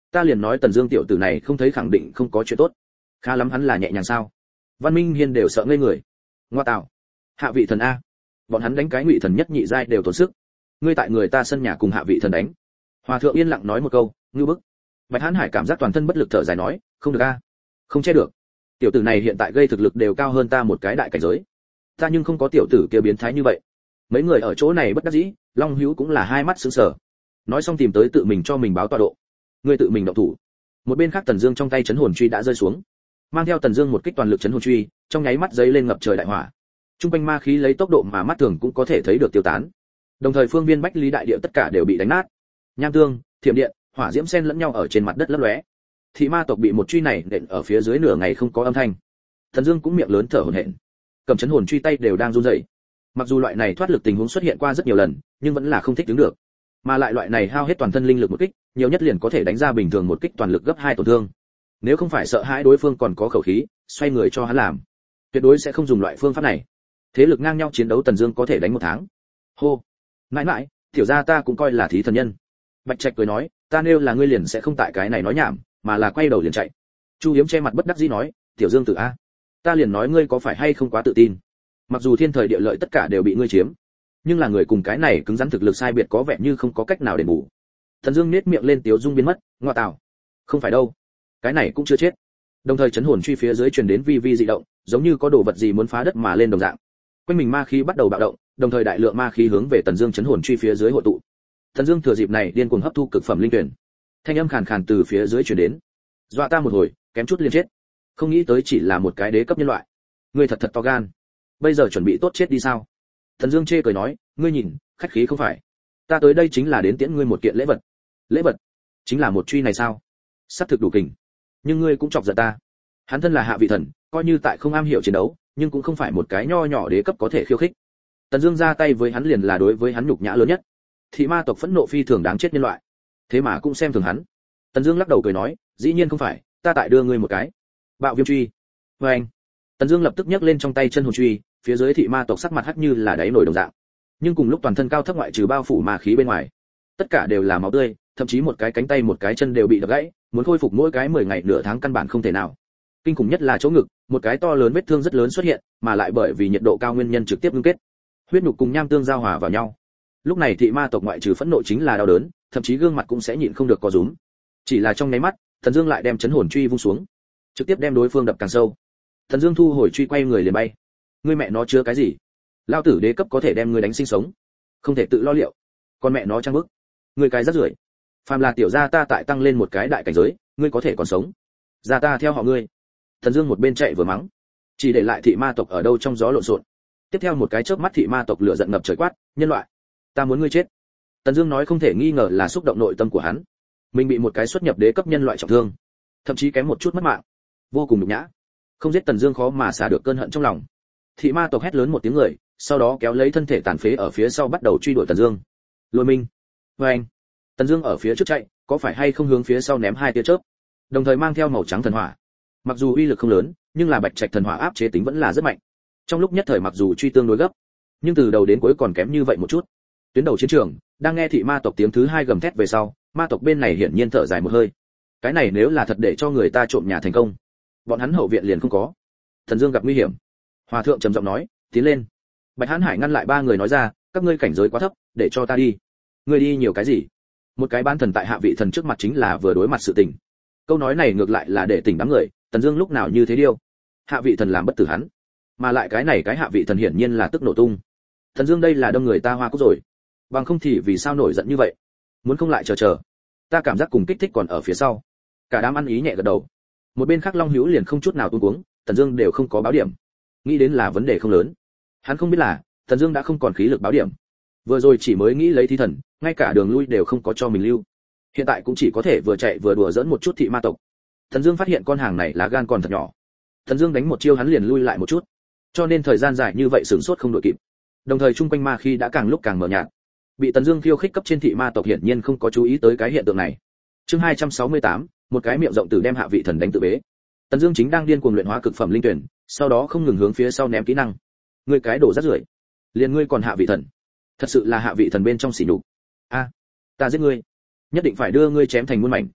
Ta liền nói Tần Dương tiểu tử này không thấy khẳng định không có chuyện tốt. Khá lắm hắn là nhẹ nhàng sao? Văn Minh Hiên đều sợ ngây người. Ngoa tạo. Hạ vị thần a. Bọn hắn đánh cái ngụy thần nhất nhị giai đều tốn sức. Ngươi tại người ta sân nhà cùng hạ vị thần đánh. Hòa thượng yên lặng nói một câu, ngưu bức. Bạch Hán Hải cảm giác toàn thân bất lực thở dài nói, không được a. Không che được. Tiểu tử này hiện tại gây thực lực đều cao hơn ta một cái đại cảnh giới. Ta nhưng không có tiểu tử kia biến thái như vậy. Mấy người ở chỗ này bất đắc dĩ, Long Hữu cũng là hai mắt sững sờ. Nói xong tìm tới tự mình cho mình báo tọa độ. Ngươi tự mình động thủ. Một bên khác Tần Dương trong tay chấn hồn truy đã rơi xuống, mang theo Tần Dương một kích toàn lực chấn hồn truy, trong nháy mắt giấy lên ngập trời đại hỏa. Trung quanh ma khí lấy tốc độ mà mắt thường cũng có thể thấy được tiêu tán. Đồng thời phương viên bách lý đại địa tất cả đều bị đánh nát. Nham tương, thiểm điện, hỏa diễm xen lẫn nhau ở trên mặt đất lấp lóe. Thị ma tộc bị một truy này nện ở phía dưới nửa ngày không có âm thanh. Tần Dương cũng miệng lớn thở hổn hển, cầm chấn hồn truy tay đều đang run rẩy. Mặc dù loại này thoát lực tình huống xuất hiện qua rất nhiều lần, nhưng vẫn là không thích đứng được. Mà lại loại này hao hết toàn thân linh lực một kích, nhiều nhất liền có thể đánh ra bình thường một kích toàn lực gấp hai tổn thương. Nếu không phải sợ hãi đối phương còn có khẩu khí, xoay người cho hắn làm, tuyệt đối sẽ không dùng loại phương pháp này. Thế lực ngang nhau chiến đấu Tần Dương có thể đánh một tháng. Hô, mãi mãi, tiểu gia ta cũng coi là thí thần nhân. Bạch Trạch cười nói, ta nêu là ngươi liền sẽ không tại cái này nói nhảm, mà là quay đầu liền chạy. Chu Hiếm che mặt bất đắc dĩ nói, tiểu Dương tử a, ta liền nói ngươi có phải hay không quá tự tin. Mặc dù thiên thời địa lợi tất cả đều bị ngươi chiếm, nhưng là người cùng cái này cứng rắn thực lực sai biệt có vẻ như không có cách nào đền bù. Thần Dương nhếch miệng lên tiếu dung biến mất, ngoa tạo, không phải đâu, cái này cũng chưa chết. Đồng thời chấn hồn truy phía dưới truyền đến vi vi dị động, giống như có đồ vật gì muốn phá đất mà lên đồng dạng. Quanh mình ma khí bắt đầu bạo động, đồng thời đại lượng ma khí hướng về Tần Dương chấn hồn truy phía dưới hội tụ. Tần Dương thừa dịp này điên cuồng hấp thu cực phẩm linh tuyển. Thanh âm khàn khàn từ phía dưới truyền đến, dọa ta một hồi, kém chút liền chết. Không nghĩ tới chỉ là một cái đế cấp nhân loại. Ngươi thật thật to gan. Bây giờ chuẩn bị tốt chết đi sao? Tần Dương chê cười nói, ngươi nhìn, khách khí không phải. Ta tới đây chính là đến tiễn ngươi một kiện lễ vật. Lễ vật? Chính là một truy này sao? Sắp thực đủ kình. Nhưng ngươi cũng chọc giận ta. Hắn thân là hạ vị thần, coi như tại không am hiểu chiến đấu, nhưng cũng không phải một cái nho nhỏ đế cấp có thể khiêu khích. Tần Dương ra tay với hắn liền là đối với hắn nhục nhã lớn nhất. Thị ma tộc phẫn nộ phi thường đáng chết nhân loại. Thế mà cũng xem thường hắn. Tần Dương lắc đầu cười nói, dĩ nhiên không phải, ta tại đưa ngươi một cái. Bạo viêm truy. Và anh. Tần Dương lập tức nhấc lên trong tay chân hồn truy, phía dưới thị ma tộc sắc mặt hắc như là đáy nồi đồng dạng. Nhưng cùng lúc toàn thân cao thấp ngoại trừ bao phủ ma khí bên ngoài, tất cả đều là máu tươi, thậm chí một cái cánh tay một cái chân đều bị đập gãy, muốn khôi phục mỗi cái mười ngày nửa tháng căn bản không thể nào. Kinh khủng nhất là chỗ ngực, một cái to lớn vết thương rất lớn xuất hiện, mà lại bởi vì nhiệt độ cao nguyên nhân trực tiếp ngưng kết. Huyết nhục cùng nham tương giao hòa vào nhau. Lúc này thị ma tộc ngoại trừ phẫn nộ chính là đau đớn, thậm chí gương mặt cũng sẽ nhịn không được co rúm. Chỉ là trong nháy mắt, Thần Dương lại đem chấn hồn truy vung xuống, trực tiếp đem đối phương đập càng sâu. Thần Dương thu hồi truy quay người liền bay. Ngươi mẹ nó chứa cái gì? Lão tử đế cấp có thể đem ngươi đánh sinh sống, không thể tự lo liệu. Con mẹ nó trang bức. Ngươi cái rác rưởi. Phàm là tiểu gia ta tại tăng lên một cái đại cảnh giới, ngươi có thể còn sống. Gia ta theo họ ngươi. Thần Dương một bên chạy vừa mắng, chỉ để lại thị ma tộc ở đâu trong gió lộn xộn. Tiếp theo một cái chớp mắt thị ma tộc lửa giận ngập trời quát, nhân loại, ta muốn ngươi chết. Tần Dương nói không thể nghi ngờ là xúc động nội tâm của hắn. Mình bị một cái xuất nhập đế cấp nhân loại trọng thương, thậm chí kém một chút mất mạng, vô cùng nhục nhã. Không giết Tần Dương khó mà xả được cơn hận trong lòng. Thị ma tộc hét lớn một tiếng người, sau đó kéo lấy thân thể tàn phế ở phía sau bắt đầu truy đuổi Tần Dương. Lôi Minh, Oanh. Tần Dương ở phía trước chạy, có phải hay không hướng phía sau ném hai tia chớp, đồng thời mang theo màu trắng thần hỏa. Mặc dù uy lực không lớn, nhưng là Bạch Trạch thần hỏa áp chế tính vẫn là rất mạnh. Trong lúc nhất thời mặc dù truy tương đối gấp, nhưng từ đầu đến cuối còn kém như vậy một chút. Tuyến đầu chiến trường, đang nghe thị ma tộc tiếng thứ hai gầm thét về sau, ma tộc bên này hiển nhiên thở dài một hơi. Cái này nếu là thật để cho người ta trộm nhà thành công, bọn hắn hậu viện liền không có. Thần Dương gặp nguy hiểm. Hòa thượng trầm giọng nói, tiến lên. Bạch Hán Hải ngăn lại ba người nói ra, các ngươi cảnh giới quá thấp, để cho ta đi. Ngươi đi nhiều cái gì? Một cái bán thần tại hạ vị thần trước mặt chính là vừa đối mặt sự tình. Câu nói này ngược lại là để tỉnh đám người, Tần Dương lúc nào như thế điêu. Hạ vị thần làm bất tử hắn, mà lại cái này cái hạ vị thần hiển nhiên là tức nổ tung. Thần Dương đây là đâm người ta hoa cúc rồi. Bằng không thì vì sao nổi giận như vậy? Muốn không lại chờ chờ. Ta cảm giác cùng kích thích còn ở phía sau. Cả đám ăn ý nhẹ gật đầu. Một bên khác Long Hữu liền không chút nào tuôn cuống, Tần Dương đều không có báo điểm. Nghĩ đến là vấn đề không lớn. Hắn không biết là, Tần Dương đã không còn khí lực báo điểm. Vừa rồi chỉ mới nghĩ lấy thí thần, ngay cả đường lui đều không có cho mình lưu. Hiện tại cũng chỉ có thể vừa chạy vừa đùa giỡn một chút thị ma tộc. Tần Dương phát hiện con hàng này là gan còn thật nhỏ. Tần Dương đánh một chiêu hắn liền lui lại một chút, cho nên thời gian dài như vậy sửng sốt không đội kịp. Đồng thời trung quanh ma khí đã càng lúc càng mờ nhạt. Bị Tần Dương khiêu khích cấp trên thị ma tộc hiển nhiên không có chú ý tới cái hiện tượng này. Chương hai trăm sáu mươi tám, một cái miệng rộng tử đem hạ vị thần đánh tự bế. Tần Dương chính đang điên cuồng luyện hóa cực phẩm linh tuyển, sau đó không ngừng hướng phía sau ném kỹ năng. Ngươi cái đồ rác rưởi, liền ngươi còn hạ vị thần, thật sự là hạ vị thần bên trong xỉ nhục. A, ta giết ngươi, nhất định phải đưa ngươi chém thành muôn mảnh.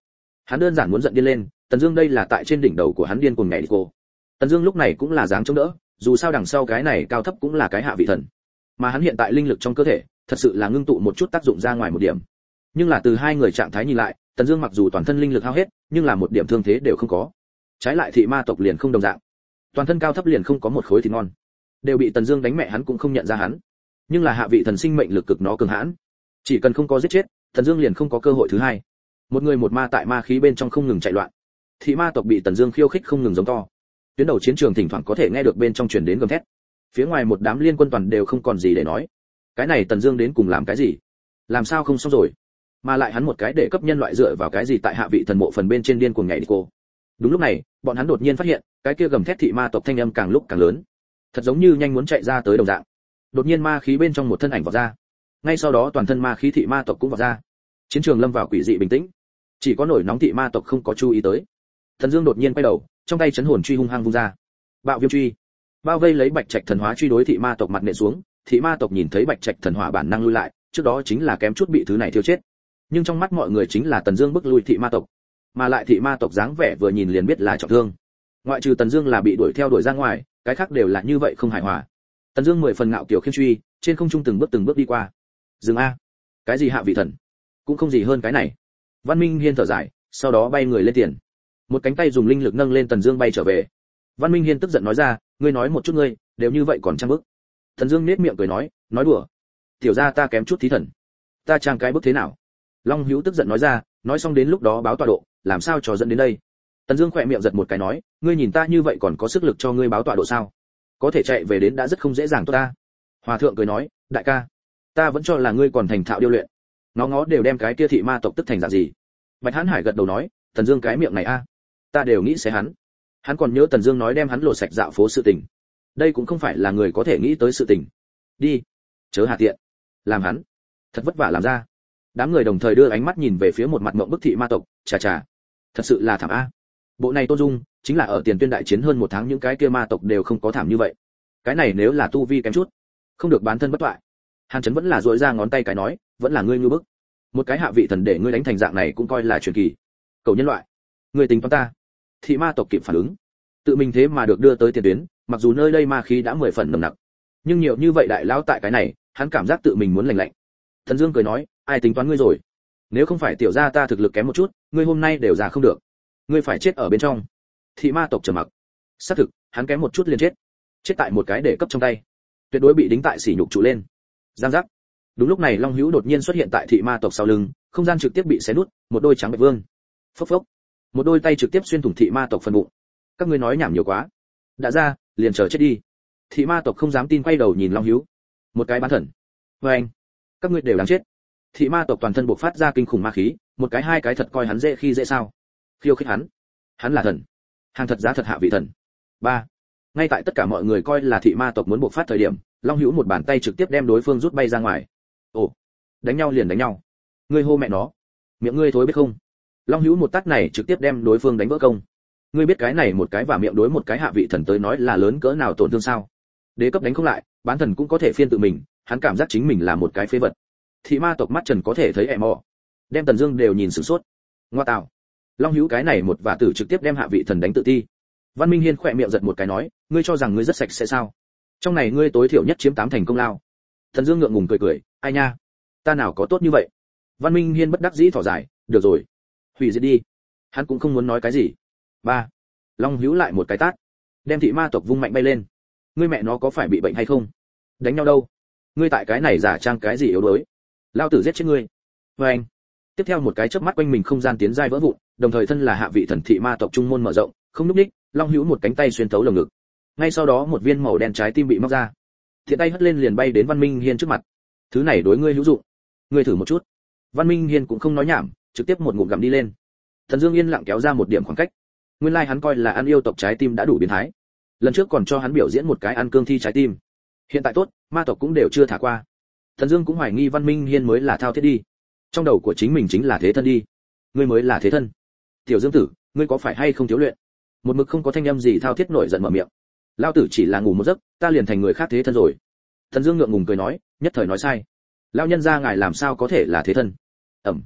Hắn đơn giản muốn giận điên lên, Tần Dương đây là tại trên đỉnh đầu của hắn điên cuồng nhảy đi cô. Tần Dương lúc này cũng là dáng chống đỡ, dù sao đằng sau cái này cao thấp cũng là cái hạ vị thần. Mà hắn hiện tại linh lực trong cơ thể, thật sự là ngưng tụ một chút tác dụng ra ngoài một điểm. Nhưng là từ hai người trạng thái nhìn lại, Tần Dương mặc dù toàn thân linh lực hao hết, nhưng là một điểm thương thế đều không có. Trái lại thị ma tộc liền không đồng dạng. Toàn thân cao thấp liền không có một khối thịt ngon. Đều bị Tần Dương đánh mẹ hắn cũng không nhận ra hắn. Nhưng là hạ vị thần sinh mệnh lực cực nó cường hãn. Chỉ cần không có giết chết, Tần Dương liền không có cơ hội thứ hai. Một người một ma tại ma khí bên trong không ngừng chạy loạn. Thị ma tộc bị Tần Dương khiêu khích không ngừng giống to. Tuyến đầu chiến trường thỉnh thoảng có thể nghe được bên trong truyền đến gầm thét. Phía ngoài một đám liên quân toàn đều không còn gì để nói. Cái này Tần Dương đến cùng làm cái gì? Làm sao không xong rồi? Mà lại hắn một cái để cấp nhân loại dựa vào cái gì tại hạ vị thần mộ phần bên trên điên cuồng nhảy đi cô. Đúng lúc này, bọn hắn đột nhiên phát hiện, cái kia gầm thét thị ma tộc thanh âm càng lúc càng lớn. Thật giống như nhanh muốn chạy ra tới đồng dạng. Đột nhiên ma khí bên trong một thân ảnh vọt ra. Ngay sau đó toàn thân ma khí thị ma tộc cũng vọt ra. Chiến trường lâm vào quỷ dị bình tĩnh. Chỉ có nổi nóng thị ma tộc không có chú ý tới. Thần Dương đột nhiên quay đầu, trong tay chấn hồn truy hung hăng vung ra. Bạo viêm truy, bao vây lấy Bạch Trạch thần hóa truy đối thị ma tộc mặt nện xuống. Thị ma tộc nhìn thấy Bạch Trạch thần hỏa bản năng lui lại, trước đó chính là kém chút bị thứ này thiêu chết. Nhưng trong mắt mọi người chính là Tần Dương bức lui thị ma tộc, mà lại thị ma tộc dáng vẻ vừa nhìn liền biết là trọng thương. Ngoại trừ Tần Dương là bị đuổi theo đuổi ra ngoài, cái khác đều là như vậy không hài hòa. Tần Dương mười phần ngạo kiều khiên truy, trên không trung từng bước từng bước đi qua. Dừng a, cái gì hạ vị thần, cũng không gì hơn cái này. Văn Minh Hiên thở dài, sau đó bay người lên tiền. Một cánh tay dùng linh lực nâng lên Tần Dương bay trở về. Văn Minh Hiên tức giận nói ra, ngươi nói một chút ngươi, đều như vậy còn trang bức. Tần Dương nhếch miệng cười nói, nói đùa. Tiểu gia ta kém chút thí thần. Ta trang cái bức thế nào? Long Hữu tức giận nói ra, nói xong đến lúc đó báo tọa độ, làm sao trò dẫn đến đây. Tần Dương khẽ miệng giật một cái nói, ngươi nhìn ta như vậy còn có sức lực cho ngươi báo tọa độ sao? Có thể chạy về đến đã rất không dễ dàng tốt ta. Hòa thượng cười nói, đại ca, ta vẫn cho là ngươi còn thành thạo điêu luyện. Nó ngó đều đem cái kia thị ma tộc tức thành dạng gì. Bạch Hán Hải gật đầu nói, Tần Dương cái miệng này a, ta đều nghĩ sẽ hắn. Hắn còn nhớ Tần Dương nói đem hắn lột sạch dạo phố sự tình. Đây cũng không phải là người có thể nghĩ tới sự tình. Đi, chớ hà tiện. Làm hắn, thật vất vả làm ra. Đám người đồng thời đưa ánh mắt nhìn về phía một mặt ngậm bức thị ma tộc, chà chà, thật sự là thảm a. Bộ này Tôn Dung, chính là ở tiền tuyên đại chiến hơn một tháng những cái kia ma tộc đều không có thảm như vậy. Cái này nếu là tu vi kém chút, không được bán thân bất toại. Hàn Chấn vẫn là duỗi ra ngón tay cái nói, vẫn là ngươi ngu bức. Một cái hạ vị thần để ngươi đánh thành dạng này cũng coi là truyền kỳ. Cầu nhân loại, ngươi tính toán ta. Thị ma tộc kịp phản ứng, tự mình thế mà được đưa tới tiền tuyến, mặc dù nơi đây ma khí đã mười phần nồng nặc, nhưng nhiều như vậy đại lão tại cái này, hắn cảm giác tự mình muốn lành lạnh. Thần Dương cười nói, ai tính toán ngươi rồi? Nếu không phải tiểu gia ta thực lực kém một chút, ngươi hôm nay đều già không được. Ngươi phải chết ở bên trong. Thị ma tộc trầm mặc. Xác thực, hắn kém một chút liền chết. Chết tại một cái để cấp trong tay, tuyệt đối bị đính tại sỉ nhục trụ lên. Giang giác. Đúng lúc này Long Hữu đột nhiên xuất hiện tại thị ma tộc sau lưng, không gian trực tiếp bị xé nút, một đôi trắng bạch vương. Phốc phốc. Một đôi tay trực tiếp xuyên thủng thị ma tộc phần bụng. Các ngươi nói nhảm nhiều quá. Đã ra, liền chờ chết đi. Thị ma tộc không dám tin quay đầu nhìn Long Hữu. Một cái bán thần. Và anh, các ngươi đều đáng chết. Thị ma tộc toàn thân bộc phát ra kinh khủng ma khí, một cái hai cái thật coi hắn dễ khi dễ sao? Khiêu khích hắn, hắn là thần, hàng thật giá thật hạ vị thần. Ba. Ngay tại tất cả mọi người coi là thị ma tộc muốn bộc phát thời điểm, Long Hữu một bàn tay trực tiếp đem đối phương rút bay ra ngoài. Ồ, đánh nhau liền đánh nhau. Ngươi hô mẹ nó, miệng ngươi thối biết không? Long Hữu một tát này trực tiếp đem đối phương đánh vỡ công. Ngươi biết cái này một cái và miệng đối một cái hạ vị thần tới nói là lớn cỡ nào tổn thương sao? Đế cấp đánh không lại, bán thần cũng có thể phiên tự mình, hắn cảm giác chính mình là một cái phế vật. Thị ma tộc mắt trần có thể thấy ẻ mò, đem Tần Dương đều nhìn sửng sốt. Ngoa tạo, Long Hữu cái này một vả tử trực tiếp đem hạ vị thần đánh tự ti. Văn Minh Hiên khẽ miệng giật một cái nói, ngươi cho rằng ngươi rất sạch sẽ sao? Trong này ngươi tối thiểu nhất chiếm tám thành công lao. Tần Dương ngượng ngùng cười cười, ai nha, ta nào có tốt như vậy. Văn Minh Hiên bất đắc dĩ thở dài, được rồi, hủy diệt đi. Hắn cũng không muốn nói cái gì. Ba. Long Hữu lại một cái tát, đem thị ma tộc vung mạnh bay lên. Ngươi mẹ nó có phải bị bệnh hay không? Đánh nhau đâu? Ngươi tại cái này giả trang cái gì yếu đuối? Lao tử giết chết ngươi. Và anh. Tiếp theo một cái chớp mắt quanh mình không gian tiến giai vỡ vụn, đồng thời thân là hạ vị thần thị ma tộc trung môn mở rộng, không núp đích, Long Hữu một cánh tay xuyên thấu lồng ngực. Ngay sau đó một viên màu đen trái tim bị móc ra. Thiện tay hất lên liền bay đến Văn Minh Hiên trước mặt. Thứ này đối ngươi hữu dụng, ngươi thử một chút. Văn Minh Hiên cũng không nói nhảm, trực tiếp một ngụm gặm đi lên. Thần Dương yên lặng kéo ra một điểm khoảng cách. Nguyên lai like hắn coi là ăn yêu tộc trái tim đã đủ biến thái. Lần trước còn cho hắn biểu diễn một cái ăn cương thi trái tim. Hiện tại tốt, ma tộc cũng đều chưa thả qua. Thần Dương cũng hoài nghi Văn Minh Hiên mới là thao thiết đi. Trong đầu của chính mình chính là thế thân đi. Ngươi mới là thế thân. Tiểu Dương tử, ngươi có phải hay không thiếu luyện? Một mực không có thanh âm gì thao thiết nổi giận mở miệng. Lão tử chỉ là ngủ một giấc, ta liền thành người khác thế thân rồi. Thần Dương ngượng ngùng cười nói, nhất thời nói sai. Lão nhân gia ngài làm sao có thể là thế thân? Ẩm.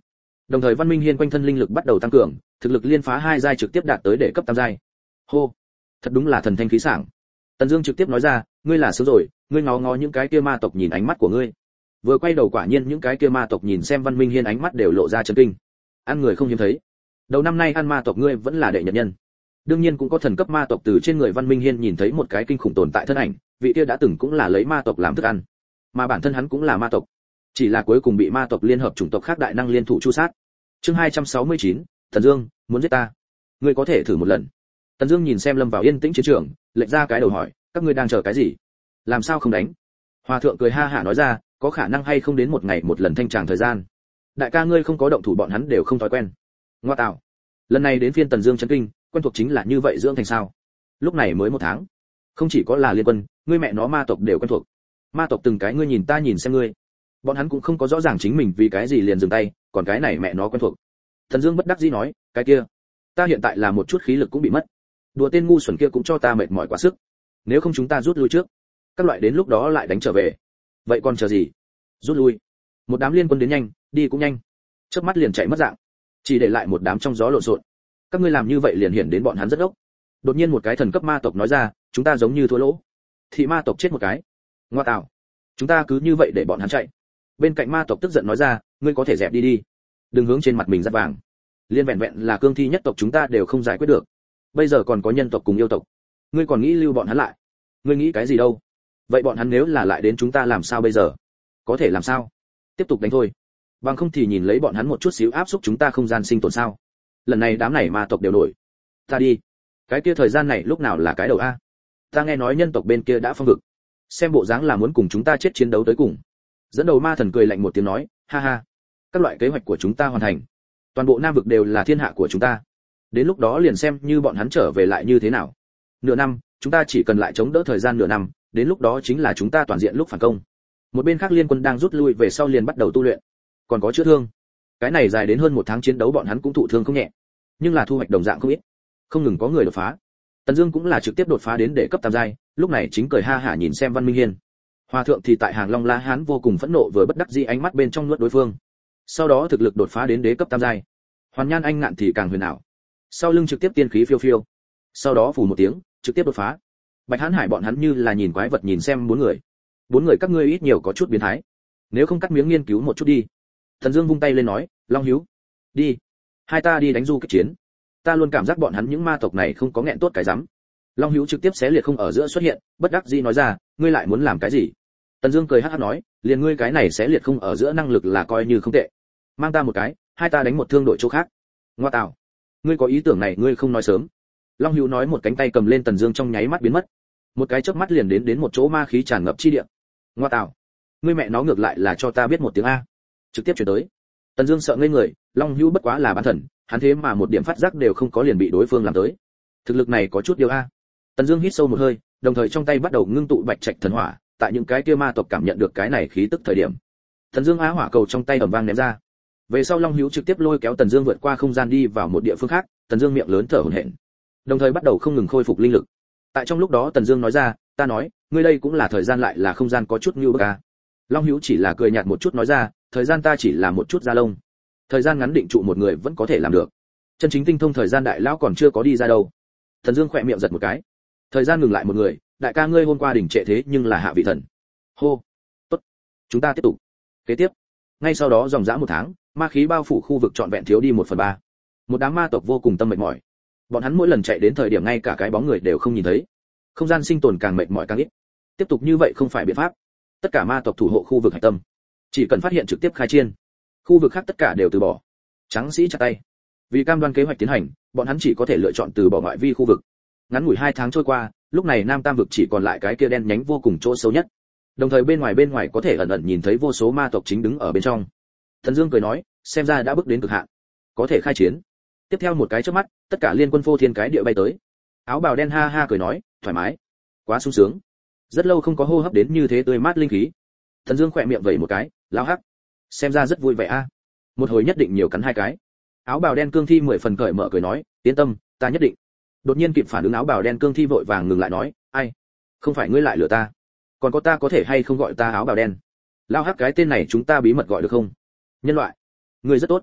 Đồng thời Văn Minh Hiên quanh thân linh lực bắt đầu tăng cường, thực lực liên phá hai giai trực tiếp đạt tới để cấp tam giai. Hô, thật đúng là thần thanh khí sảng. Tần Dương trực tiếp nói ra, ngươi là sướng rồi, ngươi ngó ngó những cái kia ma tộc nhìn ánh mắt của ngươi. Vừa quay đầu quả nhiên những cái kia ma tộc nhìn xem Văn Minh Hiên ánh mắt đều lộ ra chấn kinh. Ăn người không hiếm thấy. Đầu năm nay ăn ma tộc ngươi vẫn là đệ nhất nhân. Đương nhiên cũng có thần cấp ma tộc từ trên người Văn Minh Hiên nhìn thấy một cái kinh khủng tồn tại thân ảnh, vị kia đã từng cũng là lấy ma tộc làm thức ăn, mà bản thân hắn cũng là ma tộc, chỉ là cuối cùng bị ma tộc liên hợp chủng tộc khác đại năng liên thủ chu sát. Chương hai trăm sáu mươi chín, Thần Dương, muốn giết ta? Ngươi có thể thử một lần. Tần Dương nhìn xem lâm vào yên tĩnh chiến trường, lệch ra cái đầu hỏi, các ngươi đang chờ cái gì? Làm sao không đánh? Hòa thượng cười ha hả nói ra, có khả năng hay không đến một ngày một lần thanh tràng thời gian. Đại ca ngươi không có động thủ bọn hắn đều không thói quen. Ngoa tạo. Lần này đến phiên Tần Dương chấn kinh, quen thuộc chính là như vậy dưỡng thành sao? Lúc này mới một tháng, không chỉ có là liên quân, ngươi mẹ nó ma tộc đều quen thuộc. Ma tộc từng cái ngươi nhìn ta nhìn xem ngươi. Bọn hắn cũng không có rõ ràng chính mình vì cái gì liền dừng tay, còn cái này mẹ nó quen thuộc. Thần Dương bất đắc dĩ nói, cái kia, ta hiện tại là một chút khí lực cũng bị mất. Đùa tên ngu xuẩn kia cũng cho ta mệt mỏi quá sức. Nếu không chúng ta rút lui trước, các loại đến lúc đó lại đánh trở về. Vậy còn chờ gì? Rút lui. Một đám liên quân đến nhanh, đi cũng nhanh. Chớp mắt liền chạy mất dạng, chỉ để lại một đám trong gió lộn xộn. Các ngươi làm như vậy liền hiển đến bọn hắn rất ốc. Đột nhiên một cái thần cấp ma tộc nói ra, chúng ta giống như thua lỗ. Thị ma tộc chết một cái. Ngoa tạo. Chúng ta cứ như vậy để bọn hắn chạy. Bên cạnh ma tộc tức giận nói ra, ngươi có thể dẹp đi đi, đừng hướng trên mặt mình dắt vàng. Liên vẹn vẹn là cương thi nhất tộc chúng ta đều không giải quyết được, bây giờ còn có nhân tộc cùng yêu tộc, ngươi còn nghĩ lưu bọn hắn lại? Ngươi nghĩ cái gì đâu? Vậy bọn hắn nếu là lại đến chúng ta làm sao bây giờ? Có thể làm sao? Tiếp tục đánh thôi, bằng không thì nhìn lấy bọn hắn một chút xíu áp xúc chúng ta không gian sinh tồn sao? Lần này đám này ma tộc đều nổi. Ta đi. Cái kia thời gian này lúc nào là cái đầu a? Ta nghe nói nhân tộc bên kia đã phong vực, xem bộ dáng là muốn cùng chúng ta chết chiến đấu tới cùng. Dẫn đầu ma thần cười lạnh một tiếng nói, ha ha, các loại kế hoạch của chúng ta hoàn thành, toàn bộ nam vực đều là thiên hạ của chúng ta, đến lúc đó liền xem như bọn hắn trở về lại như thế nào. Nửa năm, chúng ta chỉ cần lại chống đỡ thời gian nửa năm, đến lúc đó chính là chúng ta toàn diện lúc phản công. Một bên khác liên quân đang rút lui về sau liền bắt đầu tu luyện, còn có chữa thương. Cái này dài đến hơn một tháng chiến đấu bọn hắn cũng thụ thương không nhẹ, nhưng là thu hoạch đồng dạng không ít, không ngừng có người đột phá. Tần Dương cũng là trực tiếp đột phá đến để cấp tam giai, lúc này chính cười ha hả nhìn xem Văn Minh Hiên. Hòa thượng thì tại hàng Long La Hán vô cùng phẫn nộ vừa bất đắc dĩ ánh mắt bên trong nuốt đối phương. Sau đó thực lực đột phá đến đế cấp tam giai. Hoàn Nhan Anh Ngạn thì càng huyền ảo. Sau lưng trực tiếp tiên khí phiêu phiêu. Sau đó phù một tiếng, trực tiếp đột phá. Bạch Hán Hải bọn hắn như là nhìn quái vật nhìn xem bốn người. Bốn người các ngươi ít nhiều có chút biến thái. Nếu không cắt miếng nghiên cứu một chút đi. Thần Dương vung tay lên nói, Long Hữu, đi, hai ta đi đánh du kích chiến. Ta luôn cảm giác bọn hắn những ma tộc này không có nghẹn tốt cái rắm. Long Hữu trực tiếp xé liệt không ở giữa xuất hiện, bất đắc dĩ nói ra, ngươi lại muốn làm cái gì? Tần Dương cười hắc hắc nói, liền ngươi cái này xé liệt không ở giữa năng lực là coi như không tệ. Mang ta một cái, hai ta đánh một thương đội chỗ khác. Ngoa tạo, ngươi có ý tưởng này ngươi không nói sớm. Long Hữu nói một cánh tay cầm lên Tần Dương trong nháy mắt biến mất. Một cái chớp mắt liền đến đến một chỗ ma khí tràn ngập chi địa. Ngoa tạo, ngươi mẹ nó ngược lại là cho ta biết một tiếng a. Trực tiếp chuyển tới. Tần Dương sợ ngây người, Long Hữu bất quá là bán thần, hắn thế mà một điểm phát giác đều không có liền bị đối phương làm tới. Thực lực này có chút điều a. Tần Dương hít sâu một hơi, đồng thời trong tay bắt đầu ngưng tụ bạch trạch thần hỏa, tại những cái kia ma tộc cảm nhận được cái này khí tức thời điểm, Tần Dương á hỏa cầu trong tay ầm vang ném ra. Về sau Long Hữu trực tiếp lôi kéo Tần Dương vượt qua không gian đi vào một địa phương khác, Tần Dương miệng lớn thở hổn hển, đồng thời bắt đầu không ngừng khôi phục linh lực. Tại trong lúc đó Tần Dương nói ra, ta nói, ngươi đây cũng là thời gian lại là không gian có chút như bức a. Long Hữu chỉ là cười nhạt một chút nói ra, thời gian ta chỉ là một chút da lông, thời gian ngắn định trụ một người vẫn có thể làm được, chân chính tinh thông thời gian đại lão còn chưa có đi ra đâu. Tần Dương khẽ miệng giật một cái, thời gian ngừng lại một người, đại ca ngươi hôm qua đỉnh trệ thế nhưng là hạ vị thần. Hô, tốt, chúng ta tiếp tục. Kế tiếp, ngay sau đó dòng dã một tháng, ma khí bao phủ khu vực trọn vẹn thiếu đi một phần ba. Một đám ma tộc vô cùng tâm mệt mỏi, bọn hắn mỗi lần chạy đến thời điểm ngay cả cái bóng người đều không nhìn thấy, không gian sinh tồn càng mệt mỏi càng ít. Tiếp tục như vậy không phải biện pháp. Tất cả ma tộc thủ hộ khu vực hạch tâm, chỉ cần phát hiện trực tiếp khai chiến, khu vực khác tất cả đều từ bỏ. Trắng sĩ chặt tay. Vì cam đoan kế hoạch tiến hành, bọn hắn chỉ có thể lựa chọn từ bỏ ngoại vi khu vực. Ngắn ngủi hai tháng trôi qua, lúc này Nam Tam vực chỉ còn lại cái kia đen nhánh vô cùng chỗ sâu nhất. Đồng thời bên ngoài bên ngoài có thể ẩn ẩn nhìn thấy vô số ma tộc chính đứng ở bên trong. Thần Dương cười nói, xem ra đã bước đến cực hạn, có thể khai chiến. Tiếp theo một cái chớp mắt, tất cả liên quân phô thiên cái địa bay tới. Áo bào đen ha ha cười nói, thoải mái, quá sung sướng. Rất lâu không có hô hấp đến như thế tươi mát linh khí. Thần Dương khẽ miệng vẩy một cái, lao hắc, xem ra rất vui vẻ a. Một hồi nhất định nhiều cắn hai cái. Áo bào đen cương thi mười phần cởi mở cười nói, yên tâm, ta nhất định. Đột nhiên kịp phản ứng áo bào đen cương thi vội vàng ngừng lại nói, ai, không phải ngươi lại lừa ta, còn có ta có thể hay không gọi ta áo bào đen? Lao hắc cái tên này chúng ta bí mật gọi được không? Nhân loại, ngươi rất tốt.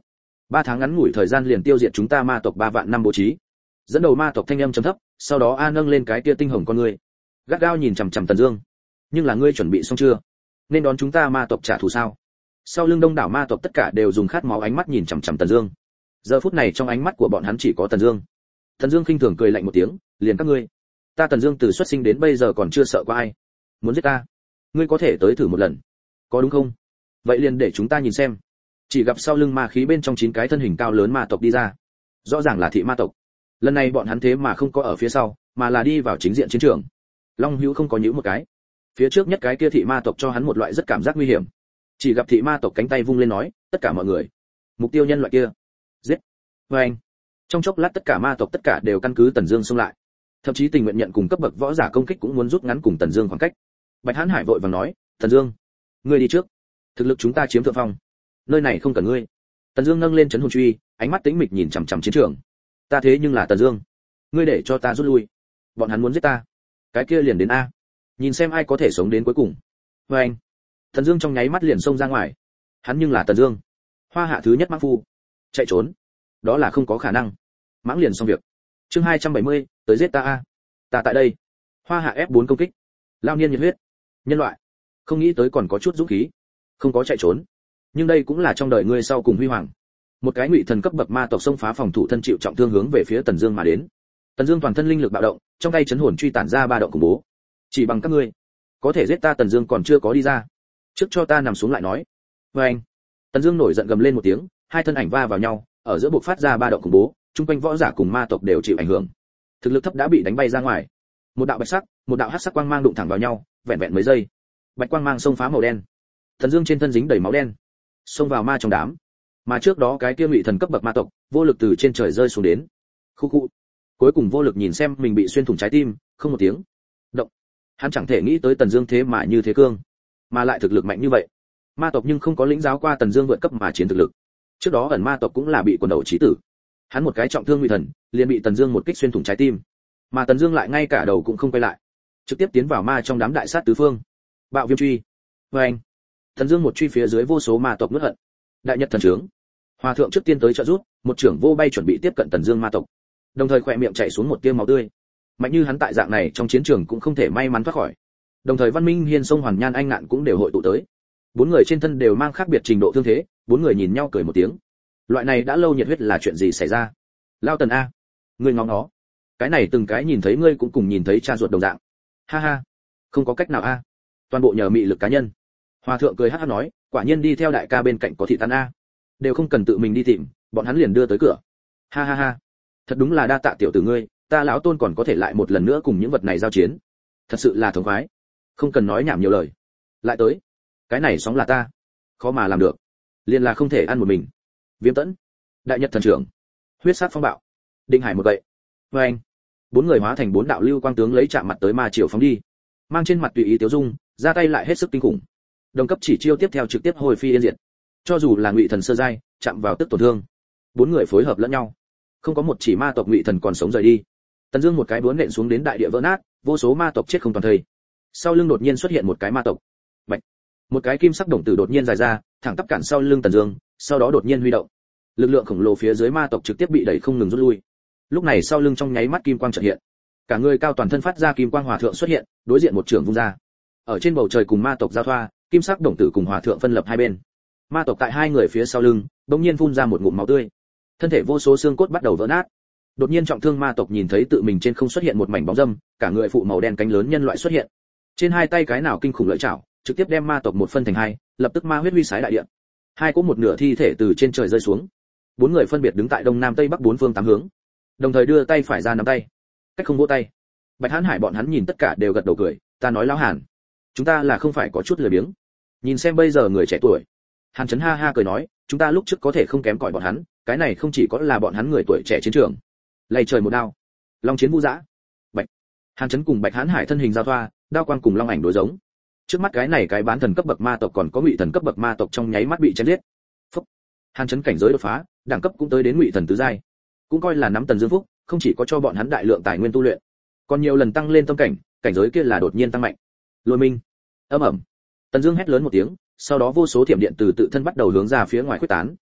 ba tháng ngắn ngủi thời gian liền tiêu diệt chúng ta ma tộc ba vạn năm bố trí. Dẫn đầu ma tộc thanh âm trầm thấp, sau đó a nâng lên cái kia tinh hồng con ngươi, gắt gao nhìn chằm chằm Tần Dương. Nhưng là ngươi chuẩn bị xong chưa? Nên đón chúng ta ma tộc trả thù sao? Sau lưng đông đảo ma tộc tất cả đều dùng khát máu ánh mắt nhìn chằm chằm Tần Dương. Giờ phút này trong ánh mắt của bọn hắn chỉ có Tần Dương. Tần Dương khinh thường cười lạnh một tiếng, liền các ngươi. Ta Tần Dương từ xuất sinh đến bây giờ còn chưa sợ qua ai. Muốn giết ta, ngươi có thể tới thử một lần, có đúng không? Vậy liền để chúng ta nhìn xem. Chỉ gặp sau lưng ma khí bên trong chín cái thân hình cao lớn ma tộc đi ra. Rõ ràng là thị ma tộc. Lần này bọn hắn thế mà không có ở phía sau, mà là đi vào chính diện chiến trường. Long Hữu không có nhíu một cái. Phía trước nhất cái kia thị ma tộc cho hắn một loại rất cảm giác nguy hiểm. Chỉ gặp thị ma tộc cánh tay vung lên nói, tất cả mọi người, mục tiêu nhân loại kia, giết. Và anh, trong chốc lát tất cả ma tộc tất cả đều căn cứ Tần Dương xông lại, thậm chí tình nguyện nhận cùng cấp bậc võ giả công kích cũng muốn rút ngắn cùng Tần Dương khoảng cách. Bạch Hán Hải vội vàng nói, Tần Dương, ngươi đi trước, thực lực chúng ta chiếm thượng phong, nơi này không cần ngươi. Tần Dương nâng lên chấn hồn truy, ánh mắt tĩnh mịch nhìn chằm chằm chiến trường. Ta thế nhưng là Tần Dương, ngươi để cho ta rút lui, bọn hắn muốn giết ta, cái kia liền đến a, nhìn xem ai có thể sống đến cuối cùng. Và anh, Tần Dương trong nháy mắt liền xông ra ngoài. Hắn nhưng là Tần Dương, hoa hạ thứ nhất mãng phu, chạy trốn, đó là không có khả năng. Mãng liền xong việc. Chương hai trăm bảy mươi, tới giết ta a. Ta tại đây. Hoa hạ ép bốn công kích. Lao niên nhiệt huyết. Nhân loại, không nghĩ tới còn có chút dũng khí, không có chạy trốn. Nhưng đây cũng là trong đời ngươi sau cùng huy hoàng. Một cái ngụy thần cấp bậc ma tộc xông phá phòng thủ thân chịu trọng thương hướng về phía Tần Dương mà đến. Tần Dương toàn thân linh lực bạo động, trong tay chấn hồn truy tản ra ba động khủng bố. Chỉ bằng các ngươi, có thể giết ta? Tần Dương còn chưa có đi ra, trước cho ta nằm xuống lại nói. Và anh, Tần Dương nổi giận gầm lên một tiếng, hai thân ảnh va vào nhau, ở giữa bộc phát ra ba động khủng bố, trung quanh võ giả cùng ma tộc đều chịu ảnh hưởng. Thực lực thấp đã bị đánh bay ra ngoài. Một đạo bạch sắc, một đạo hắc sắc quang mang đụng thẳng vào nhau, vẹn vẹn mấy giây, bạch quang mang xông phá màu đen. Tần Dương trên thân dính đầy máu đen, xông vào ma trong đám. Mà trước đó cái kia ngụy thần cấp bậc ma tộc, vô lực từ trên trời rơi xuống đến. Khu khu. Cuối cùng vô lực nhìn xem mình bị xuyên thủng trái tim, không một tiếng động. Hắn chẳng thể nghĩ tới Tần Dương thế mà như thế cương, mà lại thực lực mạnh như vậy. Ma tộc nhưng không có lĩnh giáo qua Tần Dương vượt cấp mà chiến thực lực. Trước đó ẩn ma tộc cũng là bị quần đầu chí tử. Hắn một cái trọng thương ngụy thần, liền bị Tần Dương một kích xuyên thủng trái tim. Mà Tần Dương lại ngay cả đầu cũng không quay lại, trực tiếp tiến vào ma trong đám đại sát tứ phương. Bạo viêm truy. Và anh, Tần Dương một truy phía dưới vô số ma tộc nuốt hận. Đại nhật thần trướng. Hòa thượng trước tiên tới trợ giúp, một trưởng vô bay chuẩn bị tiếp cận Tần Dương ma tộc. Đồng thời khỏe miệng chảy xuống một tia máu tươi. Mạnh như hắn tại dạng này trong chiến trường cũng không thể may mắn thoát khỏi. Đồng thời Văn Minh Hiên Sông Hoàn Nhan Anh Ngạn cũng đều hội tụ tới. Bốn người trên thân đều mang khác biệt trình độ thương thế, bốn người nhìn nhau cười một tiếng. Loại này đã lâu nhiệt huyết là chuyện gì xảy ra? Lao Tần a, ngươi ngóng nó. Cái này từng cái nhìn thấy ngươi cũng cùng nhìn thấy cha ruột đồng dạng. Ha ha, không có cách nào a. Toàn bộ nhờ mị lực cá nhân. Hòa thượng cười hắc hắc nói, quả nhiên đi theo đại ca bên cạnh có thị tan a. Đều không cần tự mình đi tìm, bọn hắn liền đưa tới cửa. Ha ha ha. Thật đúng là đa tạ tiểu tử ngươi, ta lão tôn còn có thể lại một lần nữa cùng những vật này giao chiến. Thật sự là thống khoái. Không cần nói nhảm nhiều lời. Lại tới. Cái này sóng là ta. Khó mà làm được. Liền là không thể ăn một mình. Viêm Tẫn, Đại Nhật thần trưởng, huyết sát phong bạo, Định Hải một gậy. Và anh, bốn người hóa thành bốn đạo lưu quang tướng lấy chạm mặt tới ma triều phóng đi. Mang trên mặt tùy ý tiêu dung, ra tay lại hết sức kinh khủng. Đồng cấp chỉ chiêu tiếp theo trực tiếp hồi phi yên diệt. Cho dù là ngụy thần sơ giai, chạm vào tức tổn thương. Bốn người phối hợp lẫn nhau, không có một chỉ ma tộc ngụy thần còn sống rời đi. Tần Dương một cái búa nện xuống đến đại địa vỡ nát, vô số ma tộc chết không toàn thây. Sau lưng đột nhiên xuất hiện một cái ma tộc. Bạch. Một cái kim sắc đồng tử đột nhiên dài ra, thẳng tắp cản sau lưng Tần Dương, sau đó đột nhiên huy động. Lực lượng khổng lồ phía dưới ma tộc trực tiếp bị đẩy không ngừng rút lui. Lúc này sau lưng trong nháy mắt kim quang chợt hiện. Cả người cao toàn thân phát ra kim quang hòa thượng xuất hiện, đối diện một trường vung ra. Ở trên bầu trời cùng ma tộc giao thoa, kim sắc đồng tử cùng hòa thượng phân lập hai bên. Ma tộc tại hai người phía sau lưng, bỗng nhiên phun ra một ngụm máu tươi. Thân thể vô số xương cốt bắt đầu vỡ nát. Đột nhiên trọng thương ma tộc nhìn thấy tự mình trên không xuất hiện một mảnh bóng râm, cả người phụ màu đen cánh lớn nhân loại xuất hiện. Trên hai tay cái nào kinh khủng lợi chảo, trực tiếp đem ma tộc một phân thành hai, lập tức ma huyết huy sái đại địa. Hai cỗ một nửa thi thể từ trên trời rơi xuống. Bốn người phân biệt đứng tại đông nam tây bắc bốn phương tám hướng, đồng thời đưa tay phải ra nắm tay, cách không vỗ tay. Bạch Hán Hải bọn hắn nhìn tất cả đều gật đầu cười, ta nói lão Hàn, chúng ta là không phải có chút lười biếng. Nhìn xem bây giờ người trẻ tuổi. Hàn Chấn ha ha cười nói, chúng ta lúc trước có thể không kém cỏi bọn hắn, cái này không chỉ có là bọn hắn người tuổi trẻ chiến trường. Lay trời một đao, long chiến vũ dã. Bạch. Hàn Chấn cùng Bạch Hán Hải thân hình giao thoa, đao quang cùng long ảnh đối giống. Trước mắt cái này cái bán thần cấp bậc ma tộc còn có ngụy thần cấp bậc ma tộc trong nháy mắt bị chém giết. Phúc. Hàn Chấn cảnh giới đột phá, đẳng cấp cũng tới đến ngụy thần tứ giai, cũng coi là nắm Tần Dương phúc, không chỉ có cho bọn hắn đại lượng tài nguyên tu luyện, còn nhiều lần tăng lên tâm cảnh, cảnh giới kia là đột nhiên tăng mạnh. Lôi minh, âm ầm. Tần Dương hét lớn một tiếng, sau đó vô số thiểm điện từ tự thân bắt đầu hướng ra phía ngoài khuếch tán.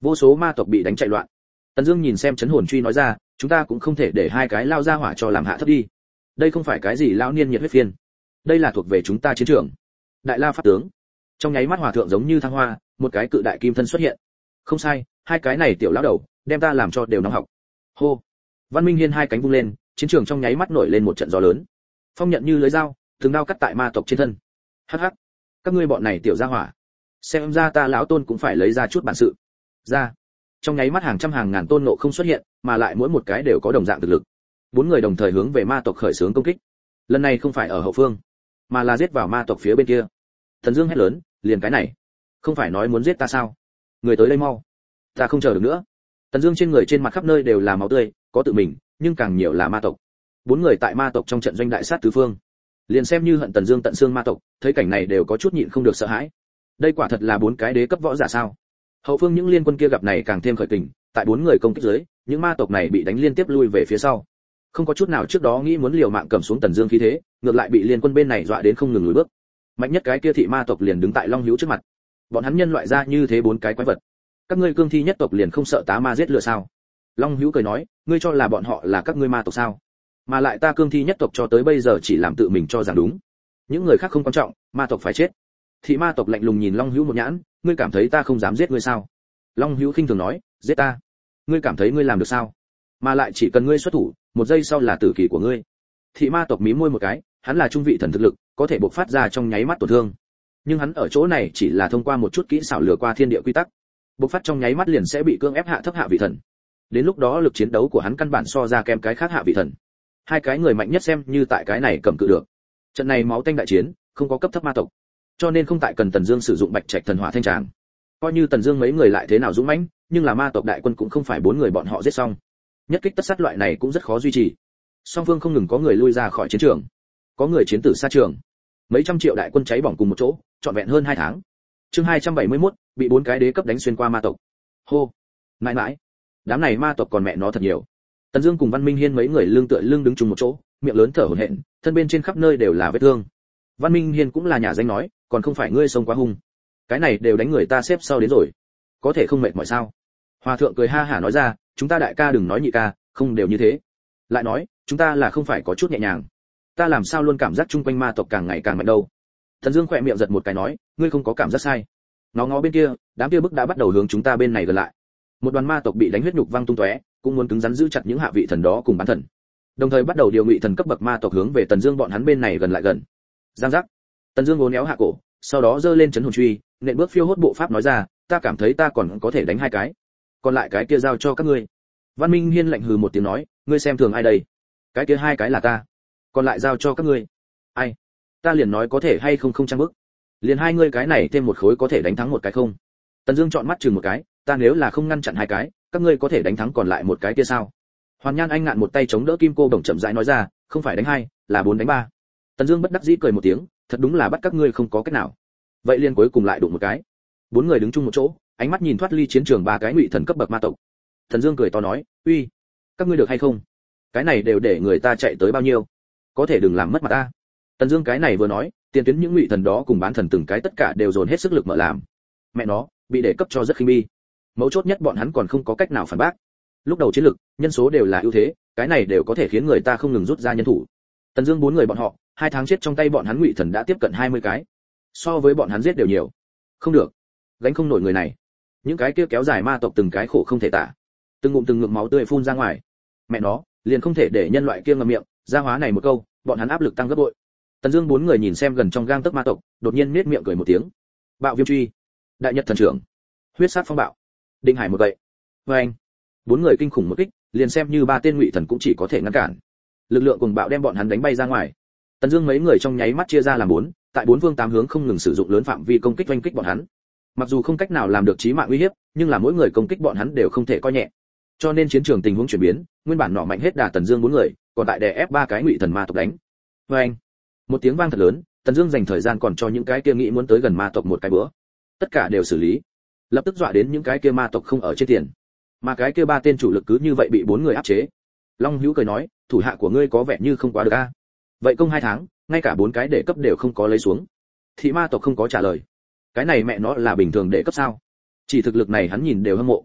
Vô số ma tộc bị đánh chạy loạn. Tần Dương nhìn xem chấn hồn truy nói ra, chúng ta cũng không thể để hai cái lao ra hỏa cho làm hạ thấp đi. Đây không phải cái gì lão niên nhiệt huyết phiên, đây là thuộc về chúng ta chiến trường. Đại La pháp tướng. Trong nháy mắt hòa thượng giống như thăng hoa, một cái cự đại kim thân xuất hiện. Không sai, hai cái này tiểu lão đầu, đem ta làm cho đều nóng học. Hô. Văn Minh Hiên hai cánh vung lên, chiến trường trong nháy mắt nổi lên một trận gió lớn. Phong nhận như lưới dao, từng đao cắt tại ma tộc trên thân. Hắc hắc, các ngươi bọn này tiểu gia hỏa, xem ra ta lão tôn cũng phải lấy ra chút bản sự. Ra. Trong nháy mắt hàng trăm hàng ngàn tôn nộ không xuất hiện, mà lại mỗi một cái đều có đồng dạng thực lực. Bốn người đồng thời hướng về ma tộc khởi xướng công kích. Lần này không phải ở hậu phương, mà là giết vào ma tộc phía bên kia. Thần Dương hét lớn, liền cái này, không phải nói muốn giết ta sao? Người tới đây mau, ta không chờ được nữa. Tần Dương trên người trên mặt khắp nơi đều là máu tươi, có tự mình, nhưng càng nhiều là ma tộc. Bốn người tại ma tộc trong trận doanh đại sát tứ phương. Liền xem như hận Tần Dương tận xương ma tộc, thấy cảnh này đều có chút nhịn không được sợ hãi. Đây quả thật là bốn cái đế cấp võ giả sao? Hậu phương những liên quân kia gặp này càng thêm khởi kình, tại bốn người công kích dưới, những ma tộc này bị đánh liên tiếp lui về phía sau. Không có chút nào trước đó nghĩ muốn liều mạng cầm xuống Tần Dương khí thế, ngược lại bị liên quân bên này dọa đến không ngừng lùi bước. Mạnh nhất cái kia thị ma tộc liền đứng tại Long Hữu trước mặt. Bọn hắn nhân loại ra như thế bốn cái quái vật, các ngươi cương thi nhất tộc liền không sợ tá ma giết lừa sao? Long Hữu cười nói, ngươi cho là bọn họ là các ngươi ma tộc sao? Mà lại ta cương thi nhất tộc cho tới bây giờ chỉ làm tự mình cho rằng đúng, những người khác không quan trọng, ma tộc phải chết. Thị ma tộc lạnh lùng nhìn Long Hữu một nhãn, ngươi cảm thấy ta không dám giết ngươi sao? Long Hữu khinh thường nói, giết ta? Ngươi cảm thấy ngươi làm được sao? Mà lại chỉ cần ngươi xuất thủ, một giây sau là tử kỳ của ngươi. Thị ma tộc mím môi một cái, hắn là trung vị thần thực lực, có thể bộc phát ra trong nháy mắt tổn thương. Nhưng hắn ở chỗ này chỉ là thông qua một chút kỹ xảo lừa qua thiên địa quy tắc, bộc phát trong nháy mắt liền sẽ bị cưỡng ép hạ thấp hạ vị thần. Đến lúc đó lực chiến đấu của hắn căn bản so ra kém cái khác hạ vị thần. Hai cái người mạnh nhất xem như tại cái này cầm cự được. Trận này máu tanh đại chiến, không có cấp thấp ma tộc, cho nên không tại cần Tần Dương sử dụng Bạch Trạch thần hỏa thanh tràng. Coi như Tần Dương mấy người lại thế nào dũng mãnh, nhưng là ma tộc đại quân cũng không phải bốn người bọn họ giết xong. Nhất kích tất sát loại này cũng rất khó duy trì. Song phương không ngừng có người lui ra khỏi chiến trường, có người chiến tử xa trường. Mấy trăm triệu đại quân cháy bỏng cùng một chỗ, trọn vẹn hơn hai tháng. Chương hai trăm bảy mươi mốt, bị bốn cái đế cấp đánh xuyên qua ma tộc. Hô, mãi mãi, đám này ma tộc còn mẹ nó thật nhiều. Tần Dương cùng Văn Minh Hiên mấy người lưng tựa lưng đứng chung một chỗ, miệng lớn thở hổn hển, thân bên trên khắp nơi đều là vết thương. Văn Minh Hiên cũng là nhà danh nói, còn không phải ngươi xông quá hung, cái này đều đánh người ta xếp sau đến rồi, có thể không mệt mỏi sao? Hòa thượng cười ha hả nói ra, chúng ta đại ca đừng nói nhị ca, không đều như thế. Lại nói, chúng ta là không phải có chút nhẹ nhàng. Ta làm sao luôn cảm giác chung quanh ma tộc càng ngày càng mạnh đâu? Thần Dương khẽ miệng giật một cái nói, ngươi không có cảm giác sai. Nó ngó bên kia, đám kia bức đã bắt đầu hướng chúng ta bên này gần lại. Một đoàn ma tộc bị đánh huyết nhục văng tung tóe, cũng muốn cứng rắn giữ chặt những hạ vị thần đó cùng bán thần. Đồng thời bắt đầu điều ngụy thần cấp bậc ma tộc hướng về Tần Dương bọn hắn bên này gần lại gần. Giang giác. Tần Dương uốn éo hạ cổ, sau đó giơ lên chấn hồn truy, nện bước phiêu hốt bộ pháp nói ra, ta cảm thấy ta còn có thể đánh hai cái, còn lại cái kia giao cho các ngươi. Văn Minh Hiên lạnh hừ một tiếng nói, ngươi xem thường ai đây? Cái kia hai cái là ta, còn lại giao cho các ngươi. Ai? Ta liền nói có thể hay không không trang bức. Liền hai ngươi cái này thêm một khối có thể đánh thắng một cái không? Tần Dương chọn mắt chừng một cái, ta nếu là không ngăn chặn hai cái, các ngươi có thể đánh thắng còn lại một cái kia sao? Hoàn Nhan Anh ngạn một tay chống đỡ kim cô đồng chậm rãi nói ra, không phải đánh hai, là bốn đánh ba. Tần Dương bất đắc dĩ cười một tiếng, thật đúng là bắt các ngươi không có cách nào. Vậy liền cuối cùng lại đụng một cái. Bốn người đứng chung một chỗ, ánh mắt nhìn thoát ly chiến trường ba cái ngụy thần cấp bậc ma tộc. Tần Dương cười to nói, uy, các ngươi được hay không? Cái này đều để người ta chạy tới bao nhiêu? Có thể đừng làm mất mặt ta. Tần Dương cái này vừa nói, tiền tuyến những ngụy thần đó cùng bán thần từng cái tất cả đều dồn hết sức lực mở làm. Mẹ nó, bị để cấp cho rất khinh bi. Mấu chốt nhất bọn hắn còn không có cách nào phản bác. Lúc đầu chiến lực, nhân số đều là ưu thế, cái này đều có thể khiến người ta không ngừng rút ra nhân thủ. Tần Dương bốn người bọn họ, hai tháng chết trong tay bọn hắn ngụy thần đã tiếp cận hai mươi cái. So với bọn hắn giết đều nhiều. Không được, gánh không nổi người này. Những cái kia kéo dài ma tộc từng cái khổ không thể tả. Từng ngụm từng ngụm máu tươi phun ra ngoài. Mẹ nó, liền không thể để nhân loại kia ngậm miệng, ra hóa này một câu, bọn hắn áp lực tăng gấp bội. Tần Dương bốn người nhìn xem gần trong gang tấc ma tộc, đột nhiên nhếch miệng cười một tiếng. Bạo viêm truy, đại nhật thần trưởng, huyết sát phong bạo, định hải một gậy. Với anh, bốn người kinh khủng một kích, liền xem như ba tên ngụy thần cũng chỉ có thể ngăn cản. Lực lượng cùng bạo đem bọn hắn đánh bay ra ngoài. Tần Dương mấy người trong nháy mắt chia ra làm bốn, tại bốn phương tám hướng không ngừng sử dụng lớn phạm vi công kích oanh kích bọn hắn. Mặc dù không cách nào làm được chí mạng uy hiếp, nhưng là mỗi người công kích bọn hắn đều không thể coi nhẹ. Cho nên chiến trường tình huống chuyển biến, nguyên bản nọ mạnh hết đà Tần Dương bốn người, còn tại đè ép ba cái ngụy thần ma tộc đánh. Với anh, một tiếng vang thật lớn, Tần Dương dành thời gian còn cho những cái kia nghĩ muốn tới gần ma tộc một cái bữa. Tất cả đều xử lý. Lập tức dọa đến những cái kia ma tộc không ở trên tiền. Mà cái kia ba tên chủ lực cứ như vậy bị bốn người áp chế. Long Hữu cười nói, thủ hạ của ngươi có vẻ như không quá được a. Vậy công hai tháng, ngay cả bốn cái đệ cấp đều không có lấy xuống. Thị ma tộc không có trả lời. Cái này mẹ nó là bình thường đệ cấp sao? Chỉ thực lực này hắn nhìn đều hâm mộ,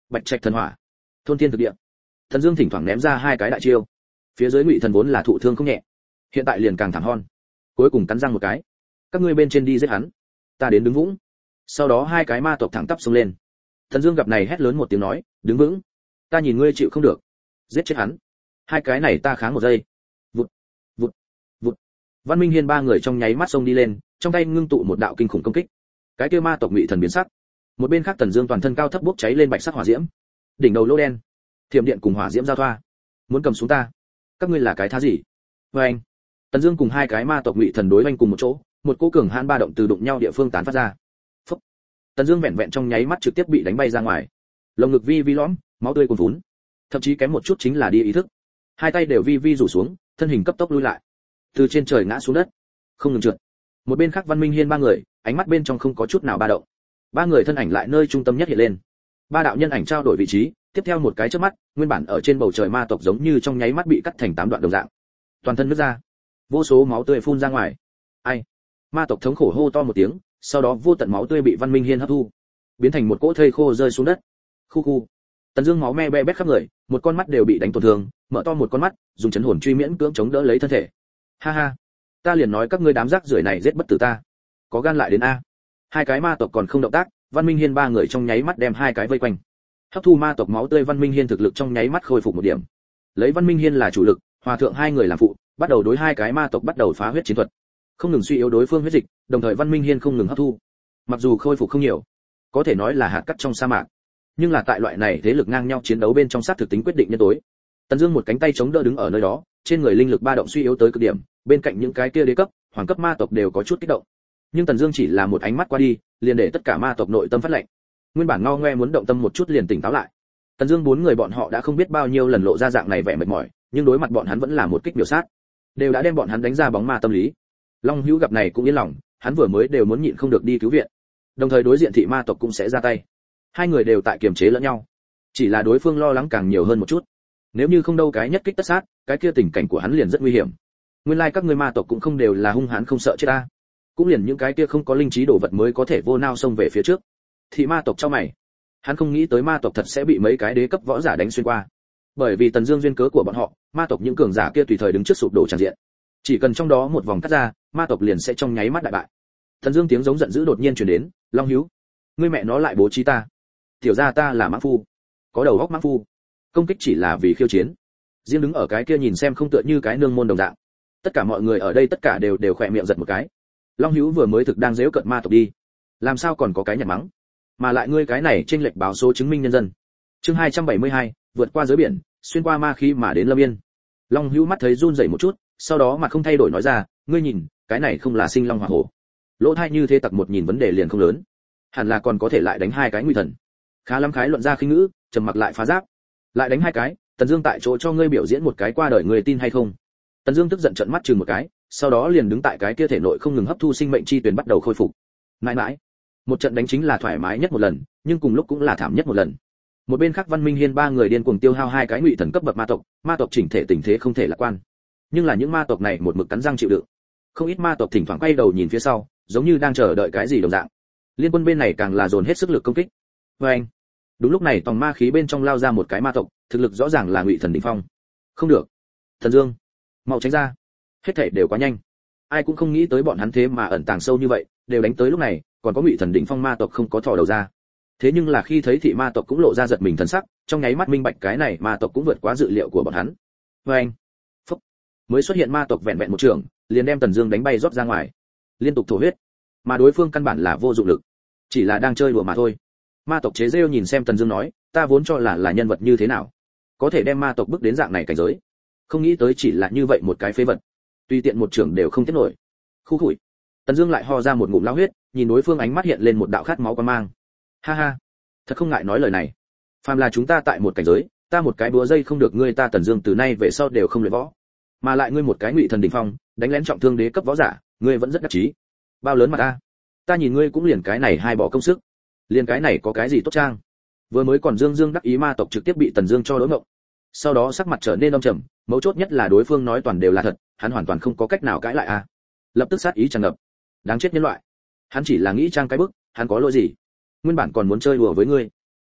Bạch trạch thần hỏa, thôn thiên thực địa. Thần Dương thỉnh thoảng ném ra hai cái đại chiêu. Phía dưới Ngụy Thần vốn là thụ thương không nhẹ, hiện tại liền càng thảm hon. Cuối cùng cắn răng một cái, các ngươi bên trên đi giết hắn, ta đến đứng vững. Sau đó hai cái ma tộc thẳng tắp xông lên. Thần Dương gặp này hét lớn một tiếng nói, đứng vững, ta nhìn ngươi chịu không được, giết chết hắn. Hai cái này ta kháng một giây. Vụt, vụt, vụt. Văn Minh Hiên ba người trong nháy mắt xông đi lên, trong tay ngưng tụ một đạo kinh khủng công kích. Cái kia ma tộc Ngụy Thần biến sắc. Một bên khác Tần Dương toàn thân cao thấp bốc cháy lên bạch sắc hỏa diễm, đỉnh đầu lỗ đen, thiểm điện cùng hỏa diễm giao thoa, muốn cầm xuống ta, các ngươi là cái thá gì? Với anh, Tần Dương cùng hai cái ma tộc Ngụy Thần đối oanh cùng một chỗ, một cỗ cường hãn ba động từ đụng nhau địa phương tán phát ra. Phốc. Tần Dương vẹn vẹn trong nháy mắt trực tiếp bị đánh bay ra ngoài, lồng ngực vi vi lõm, máu tươi cuồn vún, thậm chí kém một chút chính là đi ý thức. Hai tay đều vi vi rủ xuống, thân hình cấp tốc lùi lại, từ trên trời ngã xuống đất, không ngừng trượt. Một bên khác Văn Minh Hiên ba người, ánh mắt bên trong không có chút nào ba động. Ba người thân ảnh lại nơi trung tâm nhất hiện lên. Ba đạo nhân ảnh trao đổi vị trí, tiếp theo một cái chớp mắt, nguyên bản ở trên bầu trời ma tộc giống như trong nháy mắt bị cắt thành tám đoạn đồng dạng, toàn thân nứt ra, vô số máu tươi phun ra ngoài. Ai? Ma tộc thống khổ hô to một tiếng, sau đó vô tận máu tươi bị Văn Minh Hiên hấp thu, biến thành một cỗ thây khô rơi xuống đất. Khu khu. Tần Dương máu me be bét khắp người, một con mắt đều bị đánh tổn thương, mở to một con mắt, dùng chấn hồn truy miễn cưỡng chống đỡ lấy thân thể. Ha ha, ta liền nói các ngươi đám rác rưởi này giết bất tử ta, có gan lại đến a. Hai cái ma tộc còn không động tác, Văn Minh Hiên ba người trong nháy mắt đem hai cái vây quanh. Hấp thu ma tộc máu tươi, Văn Minh Hiên thực lực trong nháy mắt khôi phục một điểm. Lấy Văn Minh Hiên là chủ lực, hòa thượng hai người làm phụ, bắt đầu đối hai cái ma tộc bắt đầu phá huyết chiến thuật, không ngừng suy yếu đối phương huyết dịch, đồng thời Văn Minh Hiên không ngừng hấp thu. Mặc dù khôi phục không nhiều, có thể nói là hạt cát trong sa mạc, nhưng là tại loại này thế lực ngang nhau chiến đấu bên trong sát thực tính quyết định nhân tố. Tần Dương một cánh tay chống đỡ đứng ở nơi đó, trên người linh lực ba động suy yếu tới cực điểm, bên cạnh những cái kia đế cấp, hoàng cấp ma tộc đều có chút kích động. Nhưng Tần Dương chỉ là một ánh mắt qua đi, liền để tất cả ma tộc nội tâm phát lạnh. Nguyên bản ngao ngoe muốn động tâm một chút liền tỉnh táo lại. Tần Dương bốn người bọn họ đã không biết bao nhiêu lần lộ ra dạng này vẻ mệt mỏi, nhưng đối mặt bọn hắn vẫn là một kích miểu sát, đều đã đem bọn hắn đánh ra bóng ma tâm lý. Long Hữu gặp này cũng yên lòng, hắn vừa mới đều muốn nhịn không được đi cứu viện, đồng thời đối diện thị ma tộc cũng sẽ ra tay. Hai người đều tại kiềm chế lẫn nhau, chỉ là đối phương lo lắng càng nhiều hơn một chút. Nếu như không đâu cái nhất kích tất sát, cái kia tình cảnh của hắn liền rất nguy hiểm. Nguyên lai like các ngươi ma tộc cũng không đều là hung hãn không sợ chết ta, cũng liền những cái kia không có linh trí đồ vật mới có thể vô nao xông về phía trước. Thị ma tộc trong mày, hắn không nghĩ tới ma tộc thật sẽ bị mấy cái đế cấp võ giả đánh xuyên qua, bởi vì Tần Dương duyên cớ của bọn họ, ma tộc những cường giả kia tùy thời đứng trước sụp đổ tràn diện, chỉ cần trong đó một vòng cắt ra, ma tộc liền sẽ trong nháy mắt đại bại. Tần Dương tiếng giống giận dữ đột nhiên truyền đến, Long Hữu, ngươi mẹ nó lại bố trí ta, tiểu gia ta là mãng phu, có đầu óc mãng phu, công kích chỉ là vì khiêu chiến. Riêng đứng ở cái kia nhìn xem không tựa như cái nương môn đồng dạng. Tất cả mọi người ở đây tất cả đều đều khỏe miệng giật một cái. Long Hữu vừa mới thực đang giễu cợt ma tộc đi, làm sao còn có cái nhặt mắng, mà lại ngươi cái này chênh lệch báo số chứng minh nhân dân. Chương hai trăm bảy mươi hai, vượt qua giới biển, xuyên qua ma khí mà đến Lâm Yên. Long Hữu mắt thấy run rẩy một chút, sau đó mặt không thay đổi nói ra, ngươi nhìn, cái này không là sinh long hỏa hổ. Lỗ thai như thế tặc một nhìn vấn đề liền không lớn, hẳn là còn có thể lại đánh hai cái nguy thần. Khá lắm khái luận ra khinh ngữ, trầm mặc lại phá giáp. Lại đánh hai cái, Tần Dương tại chỗ cho ngươi biểu diễn một cái qua đời người tin hay không? Tần Dương tức giận trợn mắt chừng một cái, sau đó liền đứng tại cái kia thể nội không ngừng hấp thu sinh mệnh chi tuyển bắt đầu khôi phục. Mãi mãi, một trận đánh chính là thoải mái nhất một lần, nhưng cùng lúc cũng là thảm nhất một lần. Một bên khác Văn Minh Hiên ba người điên cuồng tiêu hao hai cái ngụy thần cấp bậc ma tộc, ma tộc chỉnh thể tình thế không thể lạc quan. Nhưng là những ma tộc này một mực cắn răng chịu đựng. Không ít ma tộc thỉnh thoảng quay đầu nhìn phía sau, giống như đang chờ đợi cái gì đồng dạng. Liên quân bên này càng là dồn hết sức lực công kích. Và anh, đúng lúc này tòng ma khí bên trong lao ra một cái ma tộc, thực lực rõ ràng là ngụy thần đỉnh phong. Không được, Thần Dương, mau tránh ra. Hết thảy đều quá nhanh, ai cũng không nghĩ tới bọn hắn thế mà ẩn tàng sâu như vậy, đều đánh tới lúc này, còn có ngụy thần đỉnh phong ma tộc không có thò đầu ra. Thế nhưng là khi thấy thị ma tộc cũng lộ ra giật mình thần sắc, trong nháy mắt minh bạch cái này ma tộc cũng vượt quá dự liệu của bọn hắn. Và anh, phúc, mới xuất hiện ma tộc vẹn vẹn một trường, liền đem Tần Dương đánh bay rót ra ngoài, liên tục thổ huyết, mà đối phương căn bản là vô dụng lực, chỉ là đang chơi đùa mà thôi. Ma tộc chế giễu nhìn xem Tần Dương nói, ta vốn cho là là nhân vật như thế nào, có thể đem ma tộc bước đến dạng này cảnh giới, không nghĩ tới chỉ là như vậy một cái phế vật, tùy tiện một trường đều không tiếp nổi. Khu khủi. Tần Dương lại ho ra một ngụm lao huyết, nhìn đối phương ánh mắt hiện lên một đạo khát máu quan mang. Ha ha, thật không ngại nói lời này. Phàm là chúng ta tại một cảnh giới, ta một cái búa dây không được ngươi, ta Tần Dương từ nay về sau đều không luyện võ. Mà lại ngươi một cái ngụy thần đỉnh phong, đánh lén trọng thương đế cấp võ giả, ngươi vẫn rất đắc chí. Bao lớn mà ta, ta nhìn ngươi cũng liền cái này hai bỏ công sức, liền cái này có cái gì tốt trang. Vừa mới còn Dương Dương đắc ý ma tộc trực tiếp bị Tần Dương cho đối ngộng. Sau đó sắc mặt trở nên âm trầm, mấu chốt nhất là đối phương nói toàn đều là thật, hắn hoàn toàn không có cách nào cãi lại a. Lập tức sát ý tràn ngập. Đáng chết nhân loại. Hắn chỉ là nghĩ trang cái bức, hắn có lỗi gì? Nguyên bản còn muốn chơi đùa với ngươi,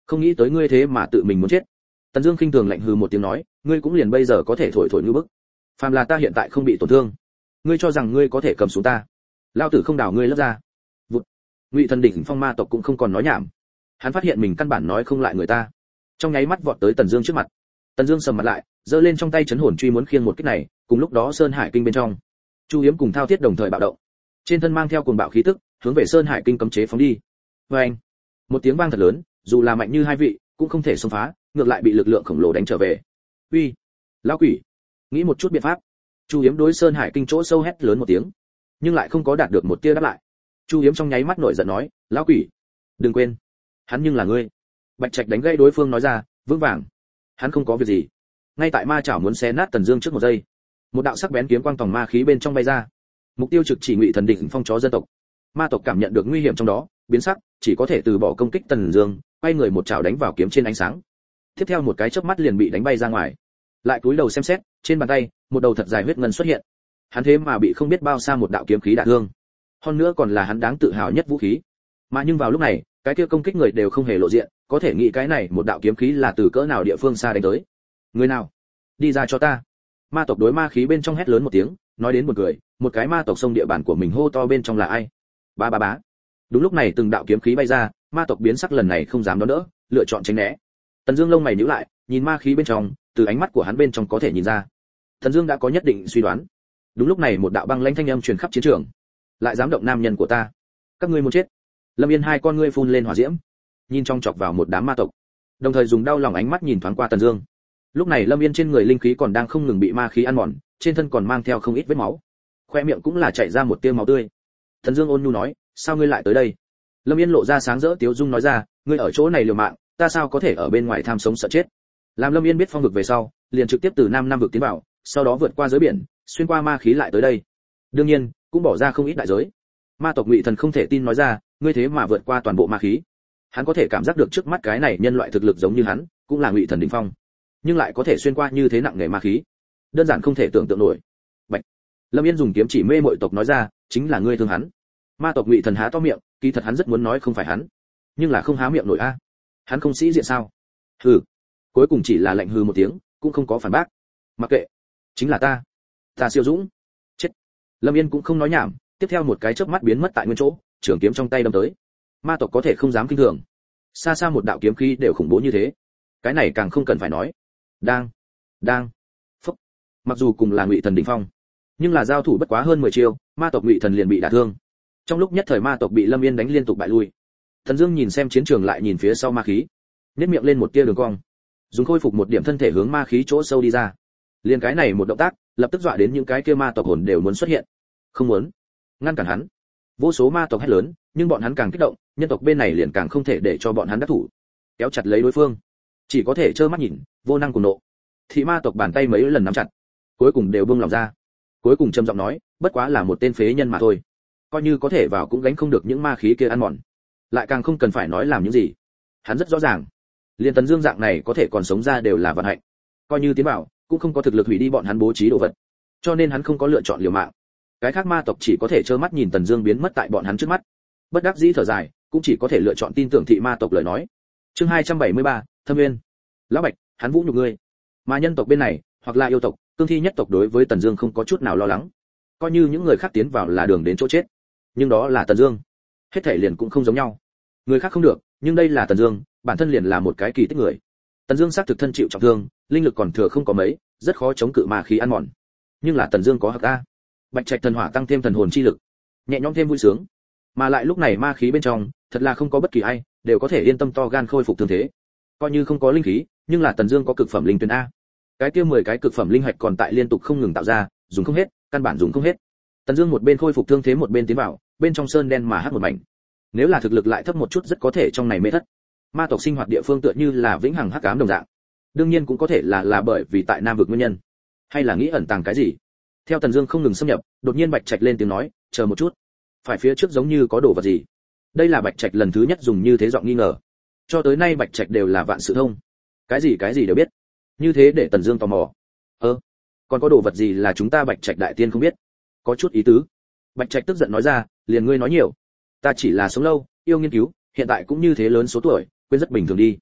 Không nghĩ tới ngươi thế mà tự mình muốn chết. Tần Dương khinh thường lạnh hừ một tiếng nói, ngươi cũng liền bây giờ có thể thổi thổi như bức. Phàm là ta hiện tại không bị tổn thương, ngươi cho rằng ngươi có thể cầm xuống ta? Lão tử không đào ngươi lớp ra. Vụt. Ngụy Thần đỉnh phong ma tộc cũng không còn nói nhảm. Hắn phát hiện mình căn bản nói không lại người ta, trong nháy mắt vọt tới Tần Dương trước mặt. Tần Dương sầm mặt lại, giơ lên trong tay chấn hồn truy muốn khiêng một kích này, cùng lúc đó Sơn Hải Kinh bên trong, Chu Hiếm cùng Thao Thiết đồng thời bạo động, trên thân mang theo cuồng bạo khí tức, hướng về Sơn Hải Kinh cấm chế phóng đi. Oeng! Một tiếng vang thật lớn, dù là mạnh như hai vị, cũng không thể xông phá, ngược lại bị lực lượng khổng lồ đánh trở về. Uy, lão quỷ, nghĩ một chút biện pháp. Chu Hiếm đối Sơn Hải Kinh chỗ sâu hét lớn một tiếng, nhưng lại không có đạt được một tia đáp lại. Chu Hiếm trong nháy mắt nổi giận nói, lão quỷ, đừng quên, hắn nhưng là ngươi. Bạch Trạch đánh gãy đối phương nói ra, vững vàng, hắn không có việc gì. Ngay tại ma chảo muốn xé nát Tần Dương trước một giây, một đạo sắc bén kiếm quang tòng ma khí bên trong bay ra, mục tiêu trực chỉ Ngụy Thần đỉnh phong chó dân tộc. Ma tộc cảm nhận được nguy hiểm trong đó, biến sắc, chỉ có thể từ bỏ công kích Tần Dương, quay người một chảo đánh vào kiếm trên ánh sáng. Tiếp theo một cái chớp mắt liền bị đánh bay ra ngoài. Lại cúi đầu xem xét, trên bàn tay, một đầu thật dài huyết ngân xuất hiện. Hắn thế mà bị không biết bao xa một đạo kiếm khí đả thương. Hơn nữa còn là hắn đáng tự hào nhất vũ khí. Mà nhưng vào lúc này, cái kia công kích người đều không hề lộ diện, có thể nghĩ cái này một đạo kiếm khí là từ cỡ nào địa phương xa đánh tới. Người nào? Đi ra cho ta. Ma tộc đối ma khí bên trong hét lớn một tiếng, nói đến một người, một cái ma tộc xông địa bàn của mình hô to bên trong là ai? Ba ba bá. Đúng lúc này từng đạo kiếm khí bay ra, ma tộc biến sắc lần này không dám đón đỡ, lựa chọn tránh né. Tần Dương lông mày nhíu lại, nhìn ma khí bên trong, từ ánh mắt của hắn bên trong có thể nhìn ra, Tần Dương đã có nhất định suy đoán. Đúng lúc này một đạo băng lãnh thanh âm truyền khắp chiến trường, lại dám động nam nhân của ta, các ngươi muốn chết. Lâm Yên hai con ngươi phun lên hỏa diễm, nhìn trong chọc vào một đám ma tộc, đồng thời dùng đau lòng ánh mắt nhìn thoáng qua Tần Dương. Lúc này Lâm Yên trên người linh khí còn đang không ngừng bị ma khí ăn mòn, trên thân còn mang theo không ít vết máu, khoe miệng cũng là chảy ra một tia máu tươi. Tần Dương ôn nhu nói, sao ngươi lại tới đây? Lâm Yên lộ ra sáng rỡ tiếu dung nói ra, ngươi ở chỗ này liều mạng, ta sao có thể ở bên ngoài tham sống sợ chết. Làm Lâm Yên biết phong vực về sau, liền trực tiếp từ Nam Nam vực tiến vào, sau đó vượt qua giới biển, xuyên qua ma khí lại tới đây. Đương nhiên, cũng bỏ ra không ít đại giới. Ma tộc Ngụy Thần không thể tin nói ra, ngươi thế mà vượt qua toàn bộ ma khí. Hắn có thể cảm giác được trước mắt cái này nhân loại thực lực giống như hắn, cũng là Ngụy Thần đỉnh phong, nhưng lại có thể xuyên qua như thế nặng nề ma khí, đơn giản không thể tưởng tượng nổi. Bạch. Lâm Yên dùng kiếm chỉ mê muội tộc nói ra, chính là ngươi thương hắn. Ma tộc Ngụy Thần há to miệng, kỳ thật hắn rất muốn nói không phải hắn, nhưng là không há miệng nổi a. Hắn không sĩ diện sao? Hừ. Cuối cùng chỉ là lạnh hừ một tiếng, cũng không có phản bác. Mặc kệ, chính là ta, ta siêu dũng. Chết. Lâm Yên cũng không nói nhảm, tiếp theo một cái chớp mắt biến mất tại nguyên chỗ, trường kiếm trong tay đâm tới. Ma tộc có thể không dám kinh thường, xa xa một đạo kiếm khí đều khủng bố như thế, cái này càng không cần phải nói. Đang, đang, phúc. Mặc dù cùng là Ngụy Thần đỉnh phong, nhưng là giao thủ bất quá hơn mười chiêu, ma tộc Ngụy Thần liền bị đả thương. Trong lúc nhất thời ma tộc bị Lâm Yên đánh liên tục bại lui. Thần Dương nhìn xem chiến trường lại nhìn phía sau ma khí, nhếch miệng lên một tia đường cong, dùng khôi phục một điểm thân thể hướng ma khí chỗ sâu đi ra. Liên cái này một động tác, lập tức dọa đến những cái kia ma tộc hồn đều muốn xuất hiện. Không muốn ngăn cản hắn. Vô số ma tộc hét lớn, nhưng bọn hắn càng kích động, nhân tộc bên này liền càng không thể để cho bọn hắn đắc thủ, kéo chặt lấy đối phương, chỉ có thể trơ mắt nhìn, vô năng cùng nộ. Thị ma tộc bàn tay mấy lần nắm chặt, cuối cùng đều buông lòng ra. Cuối cùng trầm giọng nói, bất quá là một tên phế nhân mà thôi, coi như có thể vào cũng gánh không được những ma khí kia ăn mòn, lại càng không cần phải nói làm những gì. Hắn rất rõ ràng, liên Tần Dương dạng này có thể còn sống ra đều là vận hạnh, coi như tiến vào cũng không có thực lực hủy đi bọn hắn bố trí đồ vật, cho nên hắn không có lựa chọn liều mạng. Cái khác ma tộc chỉ có thể trơ mắt nhìn Tần Dương biến mất tại bọn hắn trước mắt, bất đắc dĩ thở dài, cũng chỉ có thể lựa chọn tin tưởng thị ma tộc lời nói. Chương hai trăm bảy mươi ba, Thâm Nguyên. Lão Bạch, hắn vũ nhục ngươi. Mà nhân tộc bên này, hoặc là yêu tộc, cương thi nhất tộc đối với Tần Dương không có chút nào lo lắng, coi như những người khác tiến vào là đường đến chỗ chết. Nhưng đó là Tần Dương, hết thảy liền cũng không giống nhau. Người khác không được, nhưng đây là Tần Dương, bản thân liền là một cái kỳ tích người. Tần Dương xác thực thân chịu trọng thương, linh lực còn thừa không có mấy, rất khó chống cự ma khí ăn mòn. Nhưng là Tần Dương có hắc a. Bạch Trạch thần hỏa tăng thêm thần hồn chi lực, nhẹ nhõm thêm vui sướng. Mà lại lúc này ma khí bên trong, thật là không có bất kỳ ai đều có thể yên tâm to gan khôi phục thương thế. Coi như không có linh khí, nhưng là Tần Dương có cực phẩm linh tuyển a. Cái kia mười cái cực phẩm linh hạch còn tại liên tục không ngừng tạo ra, dùng không hết, căn bản dùng không hết. Tần Dương một bên khôi phục thương thế một bên tiến vào, bên trong sơn đen mà hắc một mảnh. Nếu là thực lực lại thấp một chút rất có thể trong này mê thất. Ma tộc sinh hoạt địa phương tựa như là vĩnh hằng hắc ám đồng dạng. Đương nhiên cũng có thể là là bởi vì tại Nam vực nguyên nhân, hay là nghĩ ẩn tàng cái gì. Theo Tần Dương không ngừng xâm nhập, đột nhiên Bạch Trạch lên tiếng nói, "Chờ một chút, phải phía trước giống như có đồ vật gì." Đây là Bạch Trạch lần thứ nhất dùng như thế giọng nghi ngờ. Cho tới nay Bạch Trạch đều là vạn sự thông, cái gì cái gì đều biết. Như thế để Tần Dương tò mò. "Ơ, còn có đồ vật gì là chúng ta Bạch Trạch đại tiên không biết?" Có chút ý tứ. Bạch Trạch tức giận nói ra, "Liền ngươi nói nhiều, ta chỉ là sống lâu, yêu nghiên cứu, hiện tại cũng như thế lớn số tuổi, quên rất bình thường đi."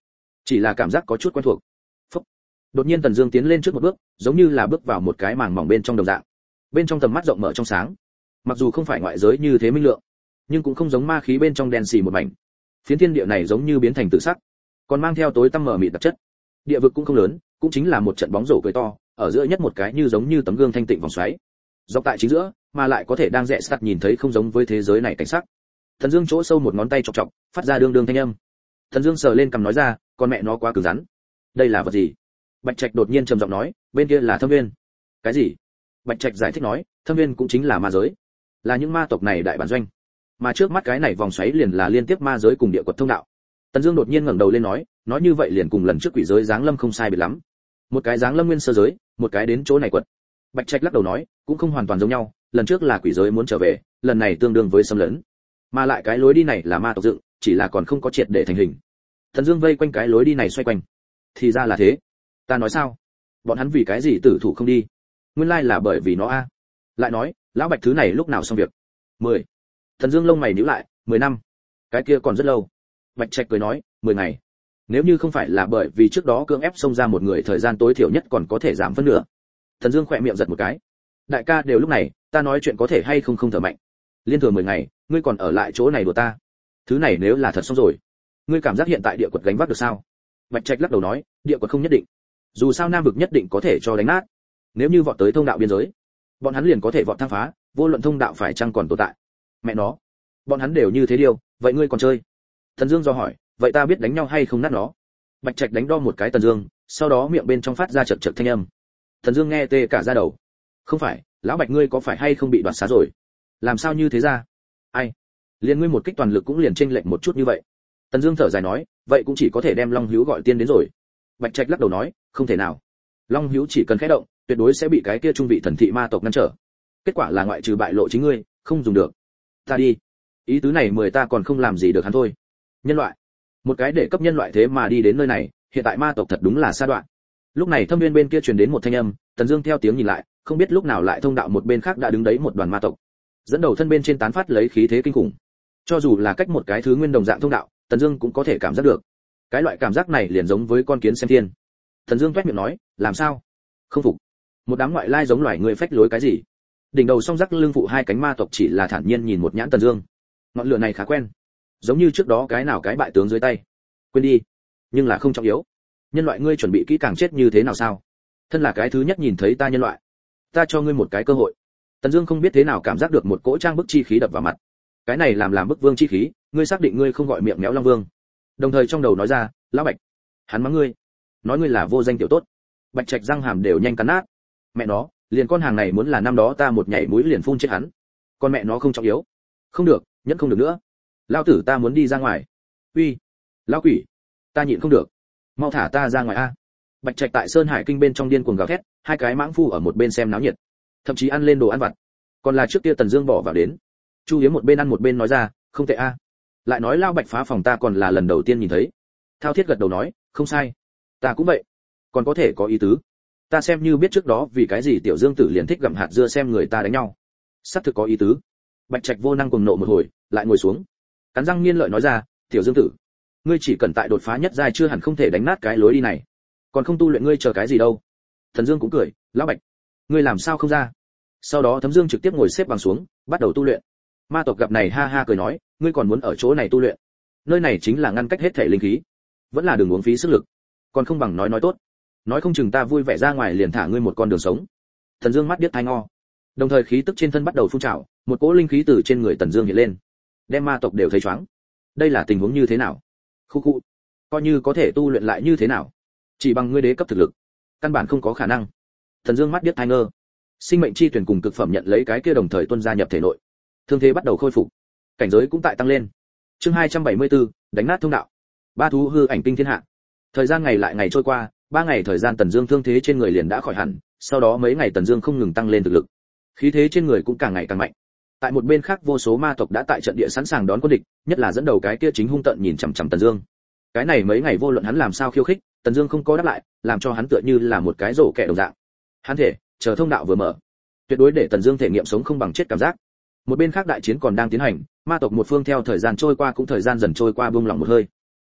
chỉ là cảm giác có chút quen thuộc. Phúc. Đột nhiên Tần Dương tiến lên trước một bước, giống như là bước vào một cái màng mỏng bên trong đồng dạng. Bên trong tầm mắt rộng mở trong sáng. Mặc dù không phải ngoại giới như thế minh lượng, nhưng cũng không giống ma khí bên trong đen xì một mảnh. Phiến thiên địa này giống như biến thành tự sắc, còn mang theo tối tăm mờ mịt đặc chất. Địa vực cũng không lớn, cũng chính là một trận bóng rổ cười to, ở giữa nhất một cái như giống như tấm gương thanh tịnh vòng xoáy. Dọc tại chính giữa, mà lại có thể đang rẽ sắt nhìn thấy không giống với thế giới này cảnh sắc. Thần Dương chỗ sâu một ngón tay chọc chọc, phát ra đương đương thanh âm. Thần Dương sờ lên cằm nói ra, con mẹ nó quá cứng rắn. Đây là vật gì? Bạch Trạch đột nhiên trầm giọng nói, bên kia là Thâm Viên. Cái gì? Bạch Trạch giải thích nói, Thâm Viên cũng chính là ma giới, là những ma tộc này đại bản doanh, mà trước mắt cái này vòng xoáy liền là liên tiếp ma giới cùng địa quật thông đạo. Tần Dương đột nhiên ngẩng đầu lên nói, nói như vậy liền cùng lần trước quỷ giới giáng lâm không sai biệt lắm. Một cái giáng lâm nguyên sơ giới, một cái đến chỗ này quật. Bạch Trạch lắc đầu nói, cũng không hoàn toàn giống nhau, lần trước là quỷ giới muốn trở về, lần này tương đương với xâm lấn. Mà lại cái lối đi này là ma tộc dựng, chỉ là còn không có triệt để thành hình. Tần Dương vây quanh cái lối đi này xoay quanh. Thì ra là thế. Ta nói sao? Bọn hắn vì cái gì tử thủ không đi? Nguyên lai là bởi vì nó a. Lại nói, lão Bạch thứ này lúc nào xong việc? mười. Tần Dương lông mày nhíu lại, mười năm. Cái kia còn rất lâu. Bạch Trạch cười nói, mười ngày. Nếu như không phải là bởi vì trước đó cưỡng ép xông ra một người thời gian tối thiểu nhất còn có thể giảm phân nửa. Tần Dương khẽ miệng giật một cái. Đại ca đều lúc này, ta nói chuyện có thể hay không không thở mạnh. Liên thừa mười ngày, ngươi còn ở lại chỗ này đùa ta. Thứ này nếu là thật xong rồi, ngươi cảm giác hiện tại địa quật gánh vác được sao? Bạch Trạch lắc đầu nói, địa quật không nhất định. Dù sao Nam vực nhất định có thể cho đánh nát. Nếu như vọt tới thông đạo biên giới, bọn hắn liền có thể vọt thang phá, vô luận thông đạo phải chăng còn tồn tại. Mẹ nó, bọn hắn đều như thế điều, vậy ngươi còn chơi? Tần Dương do hỏi, vậy ta biết đánh nhau hay không nát nó? Bạch Trạch đánh đo một cái Tần Dương, sau đó miệng bên trong phát ra chậc chậc thanh âm. Tần Dương nghe tê cả da đầu. Không phải, lão Bạch ngươi có phải hay không bị đoạt xá rồi? Làm sao như thế ra? Ai? Liên ngươi một kích toàn lực cũng liền chênh lệch một chút như vậy. Tần Dương thở dài nói, vậy cũng chỉ có thể đem Long Hữu gọi tiên đến rồi. Bạch Trạch lắc đầu nói, không thể nào. Long Hữu chỉ cần khẽ động, tuyệt đối sẽ bị cái kia trung vị thần thị ma tộc ngăn trở. Kết quả là ngoại trừ bại lộ chính ngươi, không dùng được. Ta đi. Ý tứ này mười ta còn không làm gì được hắn thôi. Nhân loại, một cái để cấp nhân loại thế mà đi đến nơi này, hiện tại ma tộc thật đúng là xa đoạn. Lúc này Thâm Viên bên kia truyền đến một thanh âm, Tần Dương theo tiếng nhìn lại, không biết lúc nào lại thông đạo một bên khác đã đứng đấy một đoàn ma tộc. Dẫn đầu thân bên trên tán phát lấy khí thế kinh khủng. Cho dù là cách một cái thứ nguyên đồng dạng thông đạo, Tần Dương cũng có thể cảm giác được. Cái loại cảm giác này liền giống với con kiến xem thiên. Tần Dương toét miệng nói, làm sao? Không phục. Một đám ngoại lai giống loài người phách lối cái gì? Đỉnh đầu song rắc lưng phụ hai cánh ma tộc chỉ là thản nhiên nhìn một nhãn Tần Dương. Ngọn lửa này khá quen, giống như trước đó cái nào cái bại tướng dưới tay. Quên đi, nhưng là không trọng yếu. Nhân loại ngươi chuẩn bị kỹ càng chết như thế nào sao? Thân là cái thứ nhất nhìn thấy ta nhân loại, ta cho ngươi một cái cơ hội. Tần Dương không biết thế nào cảm giác được một cỗ trang bức chi khí đập vào mặt. Cái này làm làm bức vương chi khí, ngươi xác định ngươi không gọi miệng méo long vương? Đồng thời trong đầu nói ra, lão Bạch, hắn mắng ngươi, nói ngươi là vô danh tiểu tốt. Bạch Trạch răng hàm đều nhanh cắn nát. Mẹ nó, liền con hàng này muốn là năm đó ta một nhảy mũi liền phun chết hắn. Con mẹ nó không trọng yếu. Không được, nhẫn không được nữa. Lão tử ta muốn đi ra ngoài. Uy, lão quỷ, ta nhịn không được. Mau thả ta ra ngoài a. Bạch Trạch tại Sơn Hải Kinh bên trong điên cuồng gào thét, hai cái mãng phu ở một bên xem náo nhiệt, thậm chí ăn lên đồ ăn vặt. Còn là trước kia Tần Dương bỏ vào đến. Chu Hiếm một bên ăn một bên nói ra, không tệ a. Lại nói Lão Bạch phá phòng ta còn là lần đầu tiên nhìn thấy. Thao Thiết gật đầu nói, không sai, ta cũng vậy. Còn có thể có ý tứ. Ta xem như biết trước đó vì cái gì Tiểu Dương Tử liền thích gặm hạt dưa xem người ta đánh nhau. Sắp thực có ý tứ. Bạch Trạch vô năng cuồng nộ một hồi, lại ngồi xuống. Cắn răng nghiến lợi nói ra, Tiểu Dương Tử, ngươi chỉ cần tại đột phá nhất giai chưa hẳn không thể đánh nát cái lối đi này. Còn không tu luyện ngươi chờ cái gì đâu? Thần Dương cũng cười, Lão Bạch, ngươi làm sao không ra? Sau đó Thấm Dương trực tiếp ngồi xếp bằng xuống, bắt đầu tu luyện. Ma tộc gặp này ha ha cười nói, ngươi còn muốn ở chỗ này tu luyện? Nơi này chính là ngăn cách hết thể linh khí, vẫn là đừng uống phí sức lực. Còn không bằng nói nói tốt, nói không chừng ta vui vẻ ra ngoài liền thả ngươi một con đường sống. Thần Dương mắt điếc tai ngơ, đồng thời khí tức trên thân bắt đầu phun trào, một cỗ linh khí từ trên người Tần Dương hiện lên, đem ma tộc đều thấy choáng. Đây là tình huống như thế nào? Khu khu, coi như có thể tu luyện lại như thế nào? Chỉ bằng ngươi đế cấp thực lực, căn bản không có khả năng. Thần Dương mắt điếc tai ngơ, sinh mệnh chi tuyển cùng cực phẩm nhận lấy cái kia đồng thời tuôn ra nhập thể nội, thương thế bắt đầu khôi phục, cảnh giới cũng tại tăng lên. Chương hai trăm bảy mươi tư, đánh nát thông đạo. Ba thú hư ảnh kinh thiên hạ. Thời gian ngày lại ngày trôi qua, ba ngày thời gian Tần Dương thương thế trên người liền đã khỏi hẳn, sau đó mấy ngày Tần Dương không ngừng tăng lên thực lực, khí thế trên người cũng càng ngày càng mạnh. Tại một bên khác vô số ma tộc đã tại trận địa sẵn sàng đón quân địch, nhất là dẫn đầu cái kia chính hung tợn nhìn chằm chằm Tần Dương. Cái này mấy ngày vô luận hắn làm sao khiêu khích, Tần Dương không có đáp lại, làm cho hắn tựa như là một cái rổ kẻ đồng dạng. Hắn thể, chờ thông đạo vừa mở, tuyệt đối để Tần Dương thể nghiệm sống không bằng chết cảm giác. Một bên khác đại chiến còn đang tiến hành, ma tộc một phương theo thời gian trôi qua cũng thời gian dần trôi qua buông lỏng một hơi.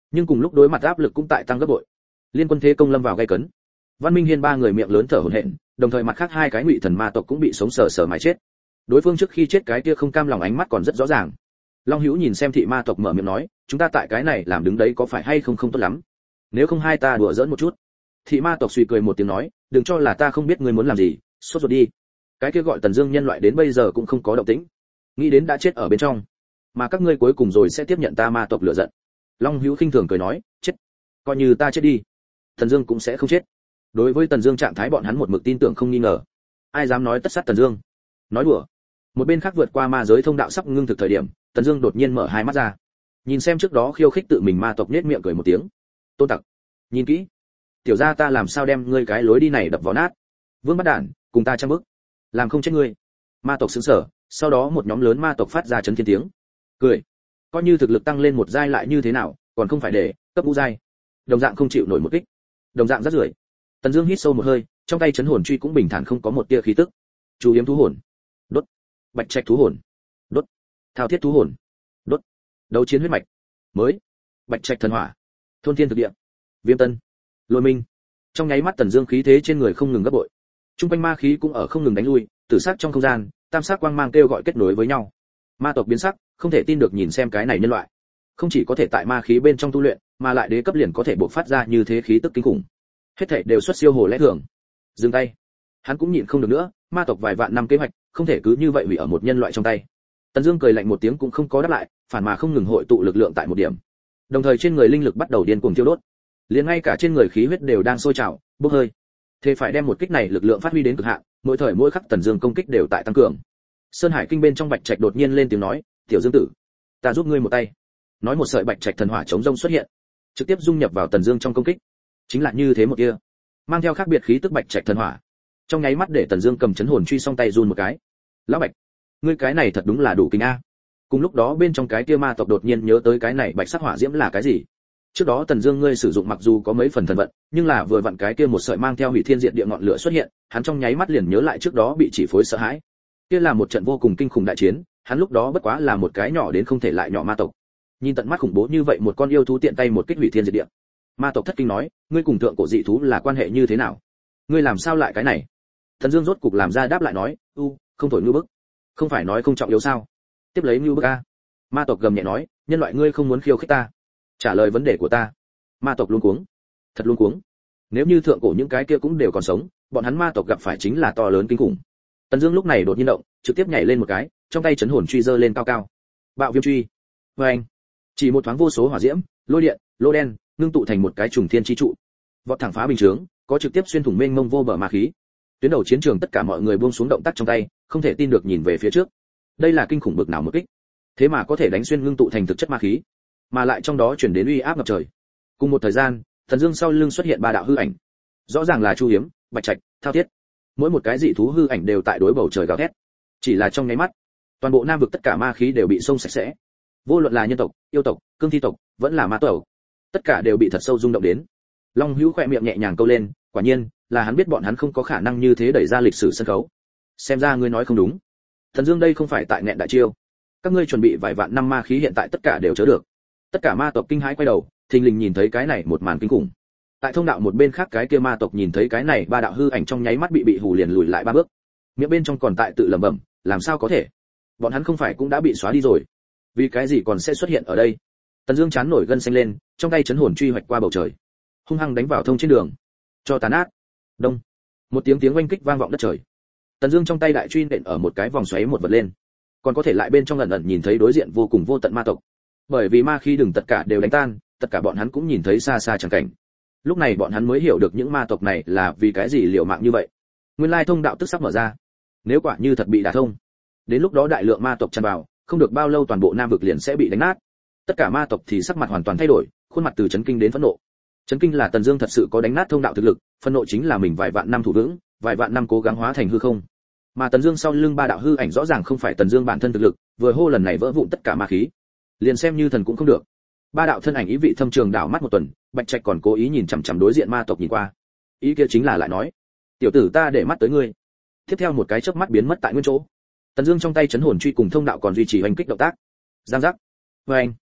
nhưng cùng lúc đối mặt áp lực cũng tại tăng gấp bội. Liên quân thế công lâm vào gay cấn. Văn Minh Hiên ba người miệng lớn thở hổn hển, đồng thời mặt khác hai cái ngụy thần ma tộc cũng bị sống sờ sờ mài chết. Đối phương trước khi chết cái kia không cam lòng ánh mắt còn rất rõ ràng. Long Hữu nhìn xem thị ma tộc mở miệng nói, chúng ta tại cái này làm đứng đấy có phải hay không không tốt lắm. Nếu không hai ta đùa giỡn một chút. Thị ma tộc suy cười một tiếng nói, đừng cho là ta không biết ngươi muốn làm gì, sốt ruột đi. Cái kia gọi Tần Dương nhân loại đến bây giờ cũng không có động tĩnh, nghĩ đến đã chết ở bên trong, mà các ngươi cuối cùng rồi sẽ tiếp nhận ta ma tộc lửa giận. Long Hữu khinh thường cười nói, chết, coi như ta chết đi, Tần Dương cũng sẽ không chết. Đối với Tần Dương trạng thái bọn hắn một mực tin tưởng không nghi ngờ. Ai dám nói tất sát Tần Dương? Nói đùa. Một bên khác vượt qua ma giới thông đạo sắp ngưng thực thời điểm, Tần Dương đột nhiên mở hai mắt ra. Nhìn xem trước đó khiêu khích tự mình ma tộc nhếch miệng cười một tiếng. Tôn Tặc, nhìn kỹ, tiểu gia ta làm sao đem ngươi cái lối đi này đập vỡ nát. Vương Bắt Đản, cùng ta trăm bước, làm không chết ngươi. Ma tộc sững sờ, sau đó một nhóm lớn ma tộc phát ra chấn thiên tiếng. Cười. Coi như thực lực tăng lên một giai lại như thế nào, còn không phải để cấp ngũ giai. Đồng dạng không chịu nổi một kích. Đồng dạng rất rưởi. Tần Dương hít sâu một hơi, trong tay chấn hồn truy cũng bình thản không có một tia khí tức. Chú yếm thú hồn. Đốt. Bạch trạch thú hồn. Đốt. Thao thiết thú hồn. Đốt. Đấu chiến huyết mạch. Mới. Bạch trạch thần hỏa. Thôn thiên thực địa. Viêm tân. Lôi minh. Trong nháy mắt Tần Dương khí thế trên người không ngừng gấp bội. Trung quanh ma khí cũng ở không ngừng đánh lui, tử sắc trong không gian, tam sắc quang mang kêu gọi kết nối với nhau. Ma tộc biến sắc, không thể tin được nhìn xem cái này nhân loại. Không chỉ có thể tại ma khí bên trong tu luyện, mà lại đế cấp liền có thể bộc phát ra như thế khí tức kinh khủng. Hết thảy đều xuất siêu hồ lẽ thường. Dừng tay. Hắn cũng nhịn không được nữa, ma tộc vài vạn năm kế hoạch, không thể cứ như vậy hủy ở một nhân loại trong tay. Tần Dương cười lạnh một tiếng cũng không có đáp lại, phản mà không ngừng hội tụ lực lượng tại một điểm. Đồng thời trên người linh lực bắt đầu điên cuồng thiêu đốt. Liền ngay cả trên người khí huyết đều đang sôi trào, bốc hơi. Thế phải đem một kích này lực lượng phát huy đến cực hạn, mỗi thời mỗi khắc Tần Dương công kích đều tại tăng cường. Sơn Hải Kinh bên trong Bạch Trạch đột nhiên lên tiếng nói, "Tiểu Dương tử, ta giúp ngươi một tay." Nói một sợi Bạch Trạch thần hỏa chống rông xuất hiện, trực tiếp dung nhập vào Tần Dương trong công kích. Chính là như thế một kia, mang theo khác biệt khí tức Bạch Trạch thần hỏa. Trong nháy mắt để Tần Dương cầm chấn hồn truy song tay run một cái. "Lão Bạch, ngươi cái này thật đúng là đủ kinh a." Cùng lúc đó bên trong cái kia ma tộc đột nhiên nhớ tới cái này bạch sắc hỏa diễm là cái gì. Trước đó Tần Dương ngươi sử dụng mặc dù có mấy phần thần vận, nhưng là vừa vặn cái kia một sợi mang theo hủy thiên diệt địa ngọn lửa xuất hiện, hắn trong nháy mắt liền nhớ lại trước đó bị chỉ phối sợ hãi. Kia là một trận vô cùng kinh khủng đại chiến, hắn lúc đó bất quá là một cái nhỏ đến không thể lại nhỏ ma tộc. Nhìn tận mắt khủng bố như vậy một con yêu thú tiện tay một kích hủy thiên diệt địa. Ma tộc thất kinh nói, ngươi cùng thượng cổ dị thú là quan hệ như thế nào? Ngươi làm sao lại cái này? Tần Dương rốt cục làm ra đáp lại nói, u, không thổi nhu bức. Không phải nói không trọng yếu sao? Tiếp lấy nhu bức a. Ma tộc gầm nhẹ nói, nhân loại ngươi không muốn khiêu khích ta. Trả lời vấn đề của ta. Ma tộc luống cuống. Thật luống cuống. Nếu như thượng cổ những cái kia cũng đều còn sống, bọn hắn ma tộc gặp phải chính là to lớn kinh khủng. Tần Dương lúc này đột nhiên động, trực tiếp nhảy lên một cái, trong tay chấn hồn truy giơ lên cao cao. Bạo viêm truy. Oeng. Chỉ một thoáng vô số hỏa diễm, lôi điện, lô đen, ngưng tụ thành một cái trùng thiên chi trụ. Vọt thẳng phá bình chướng, có trực tiếp xuyên thủng mênh mông vô bờ ma khí. Tuyến đầu chiến trường tất cả mọi người buông xuống động tác trong tay, không thể tin được nhìn về phía trước. Đây là kinh khủng bực nào một kích. Thế mà có thể đánh xuyên ngưng tụ thành thực chất ma khí, mà lại trong đó truyền đến uy áp ngập trời. Cùng một thời gian, Thần Dương sau lưng xuất hiện ba đạo hư ảnh. Rõ ràng là Chu Hiếm, Bạch Trạch, Thao Thiết. Mỗi một cái dị thú hư ảnh đều tại đối bầu trời gào thét. Chỉ là trong nháy mắt, toàn bộ Nam vực tất cả ma khí đều bị xông sạch sẽ. Vô luận là nhân tộc, yêu tộc, cương thi tộc, vẫn là ma tộc, tất cả đều bị thật sâu rung động đến. Long Hữu khẽ miệng nhẹ nhàng câu lên, quả nhiên, là hắn biết bọn hắn không có khả năng như thế đẩy ra lịch sử sân khấu. Xem ra ngươi nói không đúng. Thần Dương đây không phải tại nghẹn đại chiêu. Các ngươi chuẩn bị vài vạn năm ma khí hiện tại tất cả đều chớ được. Tất cả ma tộc kinh hãi quay đầu, thình lình nhìn thấy cái này một màn kinh khủng. Tại thông đạo một bên khác cái kia ma tộc nhìn thấy cái này ba đạo hư ảnh trong nháy mắt bị bị hù liền lùi lại ba bước. Miệng bên trong còn tại tự lẩm bẩm, làm sao có thể? Bọn hắn không phải cũng đã bị xóa đi rồi? Vì cái gì còn sẽ xuất hiện ở đây? Tần Dương chán nổi gân xanh lên, trong tay chấn hồn truy hoạch qua bầu trời, hung hăng đánh vào thông trên đường, cho tàn ác. Đông. Một tiếng tiếng oanh kích vang vọng đất trời. Tần Dương trong tay đại truy nện ở một cái vòng xoáy một vật lên. Còn có thể lại bên trong ẩn ẩn nhìn thấy đối diện vô cùng vô tận ma tộc. Bởi vì ma khí đừng tất cả đều đánh tan, tất cả bọn hắn cũng nhìn thấy xa xa chẳng cảnh. Lúc này bọn hắn mới hiểu được những ma tộc này là vì cái gì liều mạng như vậy. Nguyên lai thông đạo tức sắp mở ra. Nếu quả như thật bị đả thông, đến lúc đó đại lượng ma tộc tràn vào, không được bao lâu toàn bộ Nam vực liền sẽ bị đánh nát. Tất cả ma tộc thì sắc mặt hoàn toàn thay đổi, khuôn mặt từ chấn kinh đến phẫn nộ. Chấn kinh là Tần Dương thật sự có đánh nát thông đạo thực lực, phẫn nộ chính là mình vài vạn năm thủ vững, vài vạn năm cố gắng hóa thành hư không. Mà Tần Dương sau lưng ba đạo hư ảnh rõ ràng không phải Tần Dương bản thân thực lực, vừa hô lần này vỡ vụn tất cả ma khí, liền xem như thần cũng không được. Ba đạo thân ảnh ý vị thâm trường đảo mắt một tuần, Bạch Trạch còn cố ý nhìn chằm chằm đối diện ma tộc nhìn qua. Ý kia chính là lại nói, tiểu tử ta để mắt tới ngươi. Tiếp theo một cái chớp mắt biến mất tại nguyên chỗ. Tần Dương trong tay chấn hồn truy cùng thông đạo còn duy trì hành kích động tác. Giang giác. Oeng.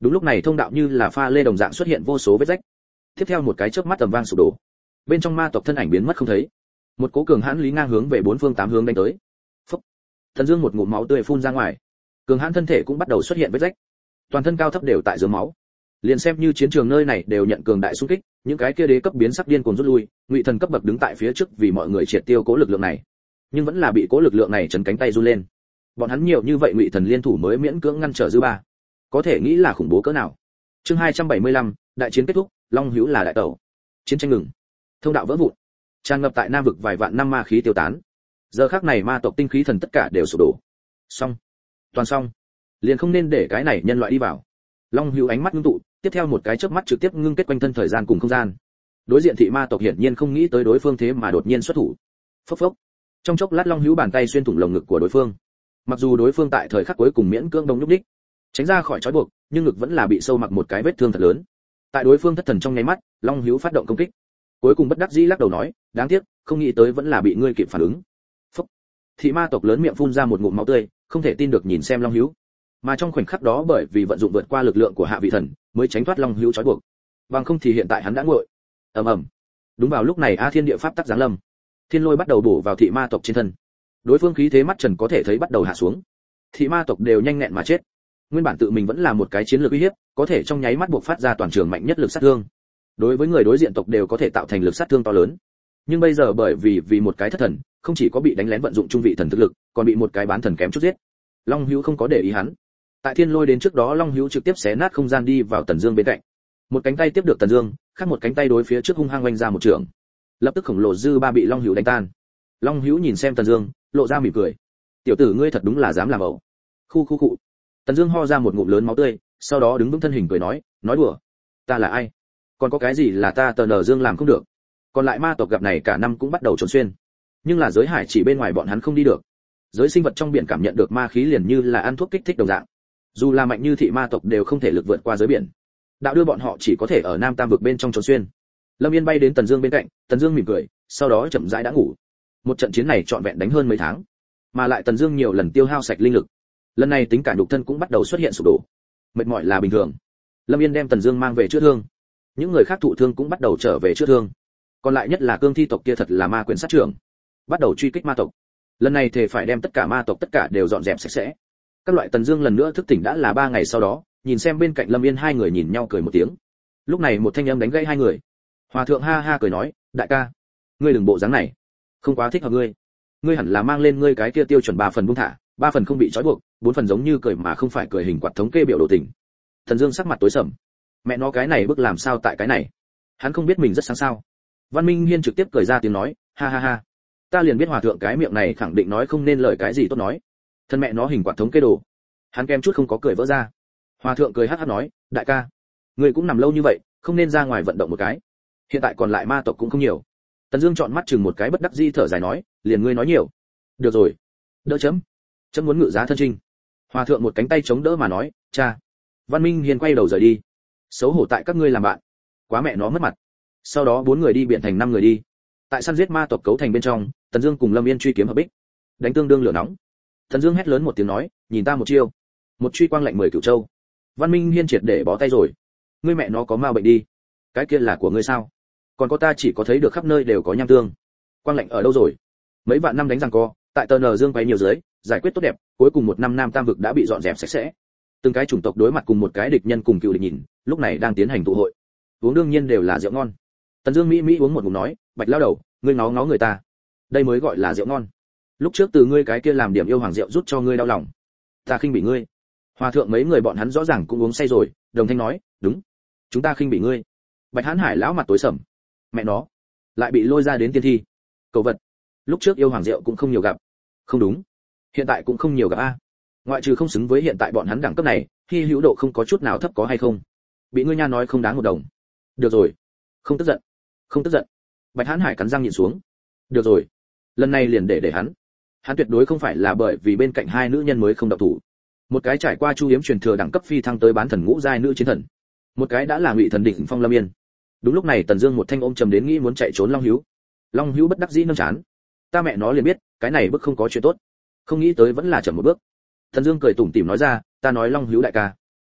Đúng lúc này thông đạo như là pha lê đồng dạng xuất hiện vô số vết rách. Tiếp theo một cái chớp mắt tầm vang sụp đổ. Bên trong ma tộc thân ảnh biến mất không thấy. Một cỗ cường hãn lý ngang hướng về bốn phương tám hướng đánh tới. Phốc. Thần Dương một ngụm máu tươi phun ra ngoài. Cường hãn thân thể cũng bắt đầu xuất hiện vết rách. Toàn thân cao thấp đều tại dưới máu. Liền xem như chiến trường nơi này đều nhận cường đại xung kích, những cái kia đế cấp biến sắc điên cuồng rút lui, ngụy thần cấp bậc đứng tại phía trước vì mọi người triệt tiêu cố lực lượng này. Nhưng vẫn là bị cố lực lượng này chấn cánh tay run lên. Bọn hắn nhiều như vậy ngụy thần liên thủ mới miễn cưỡng ngăn trở dư ba. Có thể nghĩ là khủng bố cỡ nào. Chương hai trăm bảy mươi lăm, đại chiến kết thúc, Long Hữu là đại tẩu. Chiến tranh ngừng. Thông đạo vỡ vụn. Tràn ngập tại Nam vực vài vạn năm ma khí tiêu tán. Giờ khắc này ma tộc tinh khí thần tất cả đều sụp đổ. Xong. Toàn xong. Liền không nên để cái này nhân loại đi vào. Long Hữu ánh mắt ngưng tụ, tiếp theo một cái chớp mắt trực tiếp ngưng kết quanh thân thời gian cùng không gian. Đối diện thị ma tộc hiển nhiên không nghĩ tới đối phương thế mà đột nhiên xuất thủ. Phốc phốc. Trong chốc lát Long Hữu bàn tay xuyên thủng lồng ngực của đối phương. Mặc dù đối phương tại thời khắc cuối cùng miễn cưỡng đông nhúc đích, tránh ra khỏi trói buộc, nhưng ngực vẫn là bị sâu mặc một cái vết thương thật lớn. Tại đối phương thất thần trong nháy mắt, Long Hữu phát động công kích. Cuối cùng bất đắc dĩ lắc đầu nói, đáng tiếc, không nghĩ tới vẫn là bị ngươi kịp phản ứng. Phốc. Thị ma tộc lớn miệng phun ra một ngụm máu tươi, không thể tin được nhìn xem Long Hữu. Mà trong khoảnh khắc đó bởi vì vận dụng vượt qua lực lượng của hạ vị thần, mới tránh thoát Long Hữu trói buộc. Bằng không thì hiện tại hắn đã nguội. Ầm ầm. Đúng vào lúc này A Thiên địa pháp tắc giáng lâm. Thiên lôi bắt đầu bổ vào thị ma tộc trên thân. Đối phương khí thế mắt trần có thể thấy bắt đầu hạ xuống. Thị ma tộc đều nhanh nhẹn mà chết. Nguyên bản tự mình vẫn là một cái chiến lược uy hiếp, có thể trong nháy mắt buộc phát ra toàn trường mạnh nhất lực sát thương. Đối với người đối diện tộc đều có thể tạo thành lực sát thương to lớn. Nhưng bây giờ bởi vì vì một cái thất thần, không chỉ có bị đánh lén vận dụng trung vị thần thực lực, còn bị một cái bán thần kém chút giết. Long Hữu không có để ý hắn. Tại thiên lôi đến trước đó Long Hữu trực tiếp xé nát không gian đi vào Tần Dương bên cạnh. Một cánh tay tiếp được Tần Dương, khác một cánh tay đối phía trước hung hăng oanh ra một trường. Lập tức khổng lồ dư ba bị Long Hữu đánh tan. Long Hữu nhìn xem Tần Dương, lộ ra mỉm cười. Tiểu tử ngươi thật đúng là dám làm ẩu. Khu khu cụ. Tần Dương ho ra một ngụm lớn máu tươi, sau đó đứng vững thân hình cười nói, nói đùa. Ta là ai? Còn có cái gì là ta Tần Nở Dương làm không được? Còn lại ma tộc gặp này cả năm cũng bắt đầu trốn xuyên. Nhưng là giới hải chỉ bên ngoài bọn hắn không đi được. Giới sinh vật trong biển cảm nhận được ma khí liền như là ăn thuốc kích thích đồng dạng. Dù là mạnh như thị ma tộc đều không thể lực vượt qua giới biển. Đạo đưa bọn họ chỉ có thể ở Nam Tam vực bên trong trốn xuyên. Lâm Yên bay đến Tần Dương bên cạnh, Tần Dương mỉm cười, sau đó chậm rãi đã ngủ. Một trận chiến này trọn vẹn đánh hơn mấy tháng, mà lại Tần Dương nhiều lần tiêu hao sạch linh lực. Lần này tính cả nhục thân cũng bắt đầu xuất hiện sụp đổ. Mệt mỏi là bình thường. Lâm Yên đem Tần Dương mang về chữa thương. Những người khác thụ thương cũng bắt đầu trở về chữa thương. Còn lại nhất là Cương Thi tộc kia thật là ma quyền sát trưởng, bắt đầu truy kích ma tộc. Lần này thề phải đem tất cả ma tộc tất cả đều dọn dẹp sạch sẽ. Các loại Tần Dương lần nữa thức tỉnh đã là ba ngày sau đó, nhìn xem bên cạnh Lâm Yên hai người nhìn nhau cười một tiếng. Lúc này một thanh âm đánh gãy hai người. Hòa thượng ha ha cười nói, đại ca, ngươi đừng bộ dáng này, không quá thích hợp ngươi. Ngươi hẳn là mang lên ngươi cái kia tiêu chuẩn ba phần buông thả, ba phần không bị trói buộc, bốn phần giống như cười mà không phải cười hình quạt thống kê biểu đồ tình. Thần Dương sắc mặt tối sầm. Mẹ nó cái này bức làm sao tại cái này? Hắn không biết mình rất sáng sao? Văn Minh Hiên trực tiếp cười ra tiếng nói, ha ha ha. Ta liền biết hòa thượng cái miệng này khẳng định nói không nên lời cái gì tốt nói. Thân mẹ nó hình quạt thống kê đồ. Hắn kém chút không có cười vỡ ra. Hòa thượng cười hắc hắc nói, đại ca, ngươi cũng nằm lâu như vậy, không nên ra ngoài vận động một cái. Hiện tại còn lại ma tộc cũng không nhiều. Tần Dương chọn mắt chừng một cái bất đắc dĩ thở dài nói, liền ngươi nói nhiều. Được rồi, đỡ chấm. Chấm muốn ngự giá thân trinh. Hòa thượng một cánh tay chống đỡ mà nói, cha. Văn Minh Hiền quay đầu rời đi. Xấu hổ tại các ngươi làm bạn, quá mẹ nó mất mặt. Sau đó bốn người đi biện thành năm người đi. Tại săn giết ma tộc cấu thành bên trong, Tần Dương cùng Lâm Yên truy kiếm hợp bích, đánh tương đương lửa nóng. Tần Dương hét lớn một tiếng nói, nhìn ta một chiêu. Một truy quang lạnh mười cửu châu. Văn Minh Hiên triệt để bó tay rồi. Ngươi mẹ nó có ma bệnh đi. Cái kia là của ngươi sao? Còn có ta chỉ có thấy được khắp nơi đều có nham tương. Quang lạnh ở đâu rồi? Mấy vạn năm đánh giằng co, tại Tờ Nở Dương quấy nhiều dưới, giải quyết tốt đẹp, cuối cùng một năm Nam Tam vực đã bị dọn dẹp sạch sẽ. Từng cái chủng tộc đối mặt cùng một cái địch nhân cùng cựu địch nhìn, lúc này đang tiến hành tụ hội. Uống đương nhiên đều là rượu ngon. Tần Dương mỹ mỹ uống một ngụm nói, Bạch lão đầu, ngươi ngó ngó người ta, đây mới gọi là rượu ngon. Lúc trước từ ngươi cái kia làm điểm yêu hoàng rượu rút cho ngươi đau lòng, ta khinh bị ngươi. Hòa thượng mấy người bọn hắn rõ ràng cũng uống say rồi, đồng thanh nói, đúng, chúng ta khinh bị ngươi. Bạch Hán Hải lão mặt tối sầm, mẹ nó, lại bị lôi ra đến tiên thi. Cầu vật, lúc trước yêu hoàng rượu cũng không nhiều gặp. Không đúng, hiện tại cũng không nhiều gặp a. Ngoại trừ không xứng với hiện tại bọn hắn đẳng cấp này, khi hữu độ không có chút nào thấp có hay không? Bị ngươi nha nói không đáng một đồng. Được rồi, không tức giận, không tức giận. Bạch Hán Hải cắn răng nhịn xuống. Được rồi, lần này liền để để hắn. Hắn tuyệt đối không phải là bởi vì bên cạnh hai nữ nhân mới không động thủ. Một cái trải qua chu hiếm truyền thừa đẳng cấp phi thăng tới bán thần ngũ giai nữ chiến thần, một cái đã là ngụy thần đỉnh phong Lâm Yên. Đúng lúc này Tần Dương một thanh ôm trầm đến nghĩ muốn chạy trốn Long Hữu. Long Hữu bất đắc dĩ nâng chán. Ta mẹ nó liền biết, cái này bước không có chuyện tốt. Không nghĩ tới vẫn là chậm một bước. Tần Dương cười tủm tỉm nói ra, ta nói Long Hữu đại ca,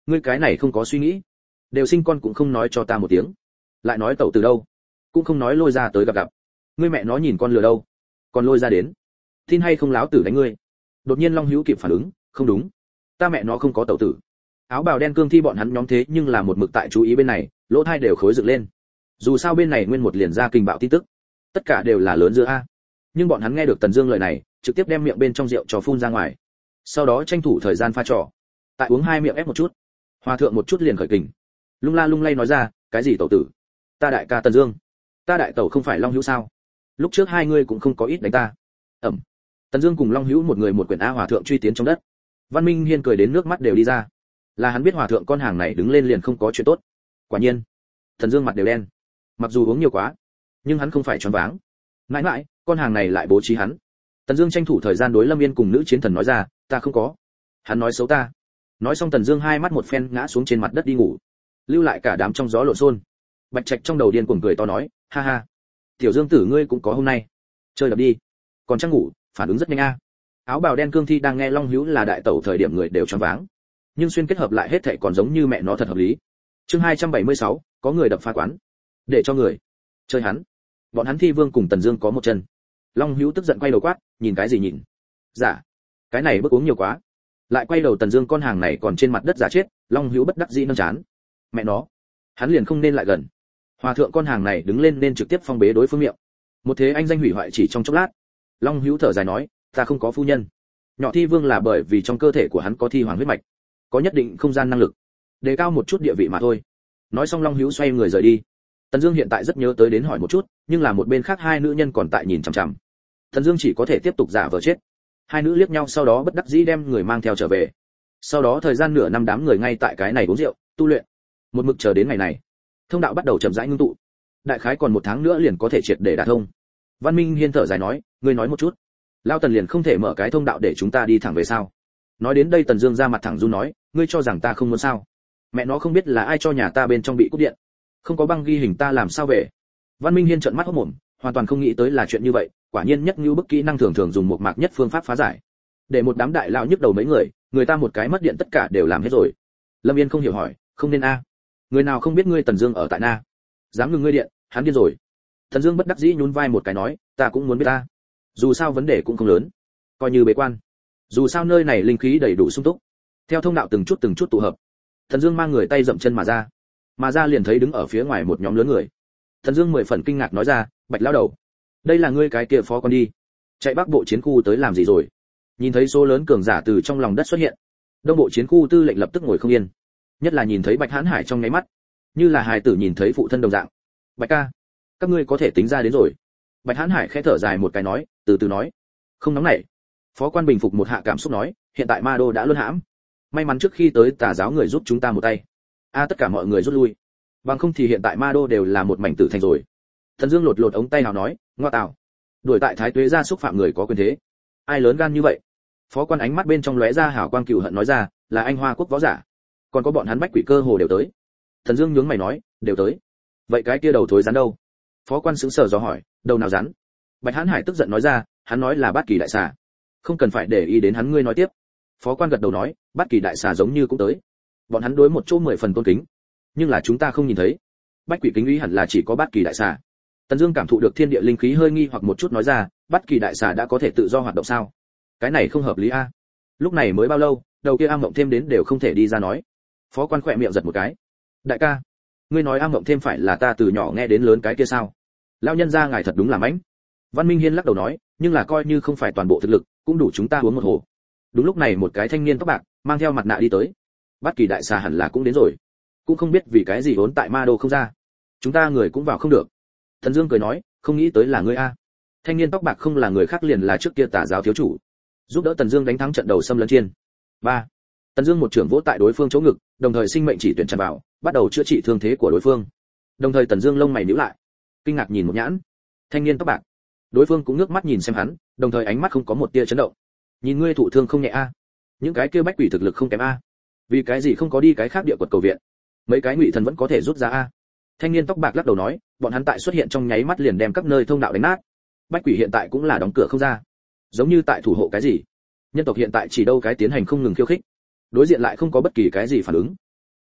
ngươi cái này không có suy nghĩ, đều sinh con cũng không nói cho ta một tiếng, lại nói tẩu từ đâu, cũng không nói lôi ra tới gặp gặp, ngươi mẹ nó nhìn con lừa đâu, còn lôi ra đến, tin hay không láo tử đánh ngươi. Đột nhiên Long Hữu kịp phản ứng, không đúng, ta mẹ nó không có tẩu tử. Áo bào đen cương thi bọn hắn nhóm thế nhưng là một mực tại chú ý bên này, lỗ tai đều khối dựng lên. Dù sao bên này nguyên một liền ra kinh bạo tin tức, tất cả đều là lớn giữa a. Nhưng bọn hắn nghe được Tần Dương lời này, trực tiếp đem miệng bên trong rượu cho phun ra ngoài. Sau đó tranh thủ thời gian pha trò, tại uống hai miệng ép một chút. Hòa thượng một chút liền khởi kình, lung la lung lay nói ra, cái gì tẩu tử? Ta đại ca Tần Dương, ta đại tẩu không phải Long Hữu sao? Lúc trước hai ngươi cũng không có ít đánh ta. Ẩm. Tần Dương cùng Long Hữu một người một quyển a hòa thượng truy tiến trong đất. Văn Minh Hiên cười đến nước mắt đều đi ra. Là hắn biết hòa thượng con hàng này đứng lên liền không có chuyện tốt. Quả nhiên, Tần Dương mặt đều đen. Mặc dù uống nhiều quá, nhưng hắn không phải choáng váng. Mãi mãi, con hàng này lại bố trí hắn. Tần Dương tranh thủ thời gian đối Lâm Yên cùng nữ chiến thần nói ra, ta không có. Hắn nói xấu ta. Nói xong Tần Dương hai mắt một phen ngã xuống trên mặt đất đi ngủ, lưu lại cả đám trong gió lộn xộn. Bạch Trạch trong đầu điên cuồng cười to nói, ha ha, tiểu Dương tử ngươi cũng có hôm nay, chơi đập đi. Còn chắc ngủ, phản ứng rất nhanh a. Áo bào đen cương thi đang nghe Long Hữu là đại tẩu thời điểm người đều choáng váng, nhưng xuyên kết hợp lại hết thảy còn giống như mẹ nó thật hợp lý. Chương hai trăm bảy mươi sáu, có người đập phá quán, để cho người chơi hắn. Bọn hắn Thi Vương cùng Tần Dương có một chân. Long Hữu tức giận quay đầu quát, nhìn cái gì nhìn? Giả, cái này bức uống nhiều quá. Lại quay đầu Tần Dương con hàng này còn trên mặt đất giả chết, Long Hữu bất đắc dĩ nâng chán. Mẹ nó, hắn liền không nên lại gần. Hòa thượng con hàng này đứng lên nên trực tiếp phong bế đối phương miệng. Một thế anh danh hủy hoại chỉ trong chốc lát. Long Hữu thở dài nói, ta không có phu nhân. Nhỏ Thi Vương là bởi vì trong cơ thể của hắn có thi hoàng huyết mạch, có nhất định không gian năng lực, đề cao một chút địa vị mà thôi. Nói xong Long Hữu xoay người rời đi. Tần Dương hiện tại rất nhớ tới đến hỏi một chút, nhưng là một bên khác hai nữ nhân còn tại nhìn chằm chằm. Tần Dương chỉ có thể tiếp tục giả vờ chết. Hai nữ liếc nhau sau đó bất đắc dĩ đem người mang theo trở về. Sau đó thời gian nửa năm đám người ngay tại cái này uống rượu, tu luyện. Một mực chờ đến ngày này, thông đạo bắt đầu chậm rãi ngưng tụ. Đại khái còn một tháng nữa liền có thể triệt để đả thông. Văn Minh Hiên thở dài nói, ngươi nói một chút, Lão Tần liền không thể mở cái thông đạo để chúng ta đi thẳng về sao? Nói đến đây Tần Dương ra mặt thẳng run nói, ngươi cho rằng ta không muốn sao? Mẹ nó không biết là ai cho nhà ta bên trong bị cúp điện, không có băng ghi hình ta làm sao về? Văn Minh Hiên trợn mắt hốt mồm, hoàn toàn không nghĩ tới là chuyện như vậy, quả nhiên nhất như bức kỹ năng thường thường dùng một mạc nhất phương pháp phá giải. Để một đám đại lão nhức đầu mấy người, người ta một cái mất điện tất cả đều làm hết rồi. Lâm Yên không hiểu hỏi, không nên a? Người nào không biết ngươi Tần Dương ở tại na? Dám ngừng ngươi điện, hắn điên rồi. Tần Dương bất đắc dĩ nhún vai một cái nói, ta cũng muốn biết ta. Dù sao vấn đề cũng không lớn, coi như bế quan. Dù sao nơi này linh khí đầy đủ sung túc. Theo thông đạo từng chút từng chút tụ hợp, Tần Dương mang người tay dậm chân mà ra. Mà ra liền thấy đứng ở phía ngoài một nhóm lớn người. Tần Dương mười phần kinh ngạc nói ra, Bạch lão đầu, đây là ngươi cái kia phó con đi, chạy Bắc bộ chiến khu tới làm gì rồi? Nhìn thấy số lớn cường giả từ trong lòng đất xuất hiện, Đông bộ chiến khu tư lệnh lập tức ngồi không yên, nhất là nhìn thấy Bạch Hãn Hải trong nháy mắt, như là hài tử nhìn thấy phụ thân đồng dạng. Bạch ca, các ngươi có thể tính ra đến rồi. Bạch Hãn Hải khẽ thở dài một cái nói, từ từ nói, không nóng nảy. Phó quan bình phục một hạ cảm xúc nói, hiện tại Ma Đô đã luân hãm, may mắn trước khi tới Tà giáo người giúp chúng ta một tay. A tất cả mọi người rút lui, bằng không thì hiện tại Ma Đô đều là một mảnh tử thành rồi. Thần Dương lột lột ống tay nào nói, ngoa tạo, đuổi tại Thái Tuế ra xúc phạm người có quyền thế, ai lớn gan như vậy? Phó quan ánh mắt bên trong lóe ra hào quang cừu hận nói ra, là anh Hoa quốc võ giả, còn có bọn hắn bách quỷ cơ hồ đều tới. Thần Dương nhướng mày nói, đều tới. Vậy cái kia đầu thối rắn đâu? Phó quan sững sờ do hỏi, đầu nào rắn? Bạch Hãn Hải tức giận nói ra, hắn nói là Bát Kỳ đại xà, không cần phải để ý đến hắn, ngươi nói tiếp. Phó quan gật đầu nói, Bát Kỳ đại xà giống như cũng tới. Bọn hắn đối một chỗ mười phần tôn kính, nhưng là chúng ta không nhìn thấy. Bách quỷ kính ý hẳn là chỉ có Bát Kỳ đại xà. Tần Dương cảm thụ được thiên địa linh khí hơi nghi hoặc một chút nói ra, Bát Kỳ đại xà đã có thể tự do hoạt động sao? Cái này không hợp lý a. Lúc này mới bao lâu, đầu kia am ngộng thêm đến đều không thể đi ra nói. Phó quan khẽ miệng giật một cái. Đại ca, ngươi nói am ngộng thêm phải là ta từ nhỏ nghe đến lớn cái kia sao? Lão nhân gia ngài thật đúng là mãnh. Văn Minh Hiên lắc đầu nói, nhưng là coi như không phải toàn bộ thực lực, cũng đủ chúng ta uống một hồ. Đúng lúc này một cái thanh niên tóc bạc, mang theo mặt nạ đi tới. Bát Kỳ đại xà hẳn là cũng đến rồi, cũng không biết vì cái gì vốn tại Ma Đô không ra, chúng ta người cũng vào không được. Thần Dương cười nói, không nghĩ tới là ngươi a. Thanh niên tóc bạc không là người khác liền là trước kia Tà giáo thiếu chủ, giúp đỡ Tần Dương đánh thắng trận đầu xâm lấn chiên. ba. Tần Dương một trưởng vỗ tại đối phương chỗ ngực, đồng thời sinh mệnh chỉ tuyển tràn vào, bắt đầu chữa trị thương thế của đối phương. Đồng thời Tần Dương lông mày nhíu lại, kinh ngạc nhìn một nhãn. Thanh niên tóc bạc, đối phương cũng ngước mắt nhìn xem hắn, đồng thời ánh mắt không có một tia chấn động. Nhìn ngươi thụ thương không nhẹ a, những cái kia bách quỷ thực lực không kém a, vì cái gì không có đi cái khác địa quật cầu viện? Mấy cái ngụy thần vẫn có thể rút ra a. Thanh niên tóc bạc lắc đầu nói, bọn hắn tại xuất hiện trong nháy mắt liền đem các nơi thông đạo đánh nát. Bách quỷ hiện tại cũng là đóng cửa không ra, giống như tại thủ hộ cái gì. Nhân tộc hiện tại chỉ đâu cái tiến hành không ngừng khiêu khích, đối diện lại không có bất kỳ cái gì phản ứng.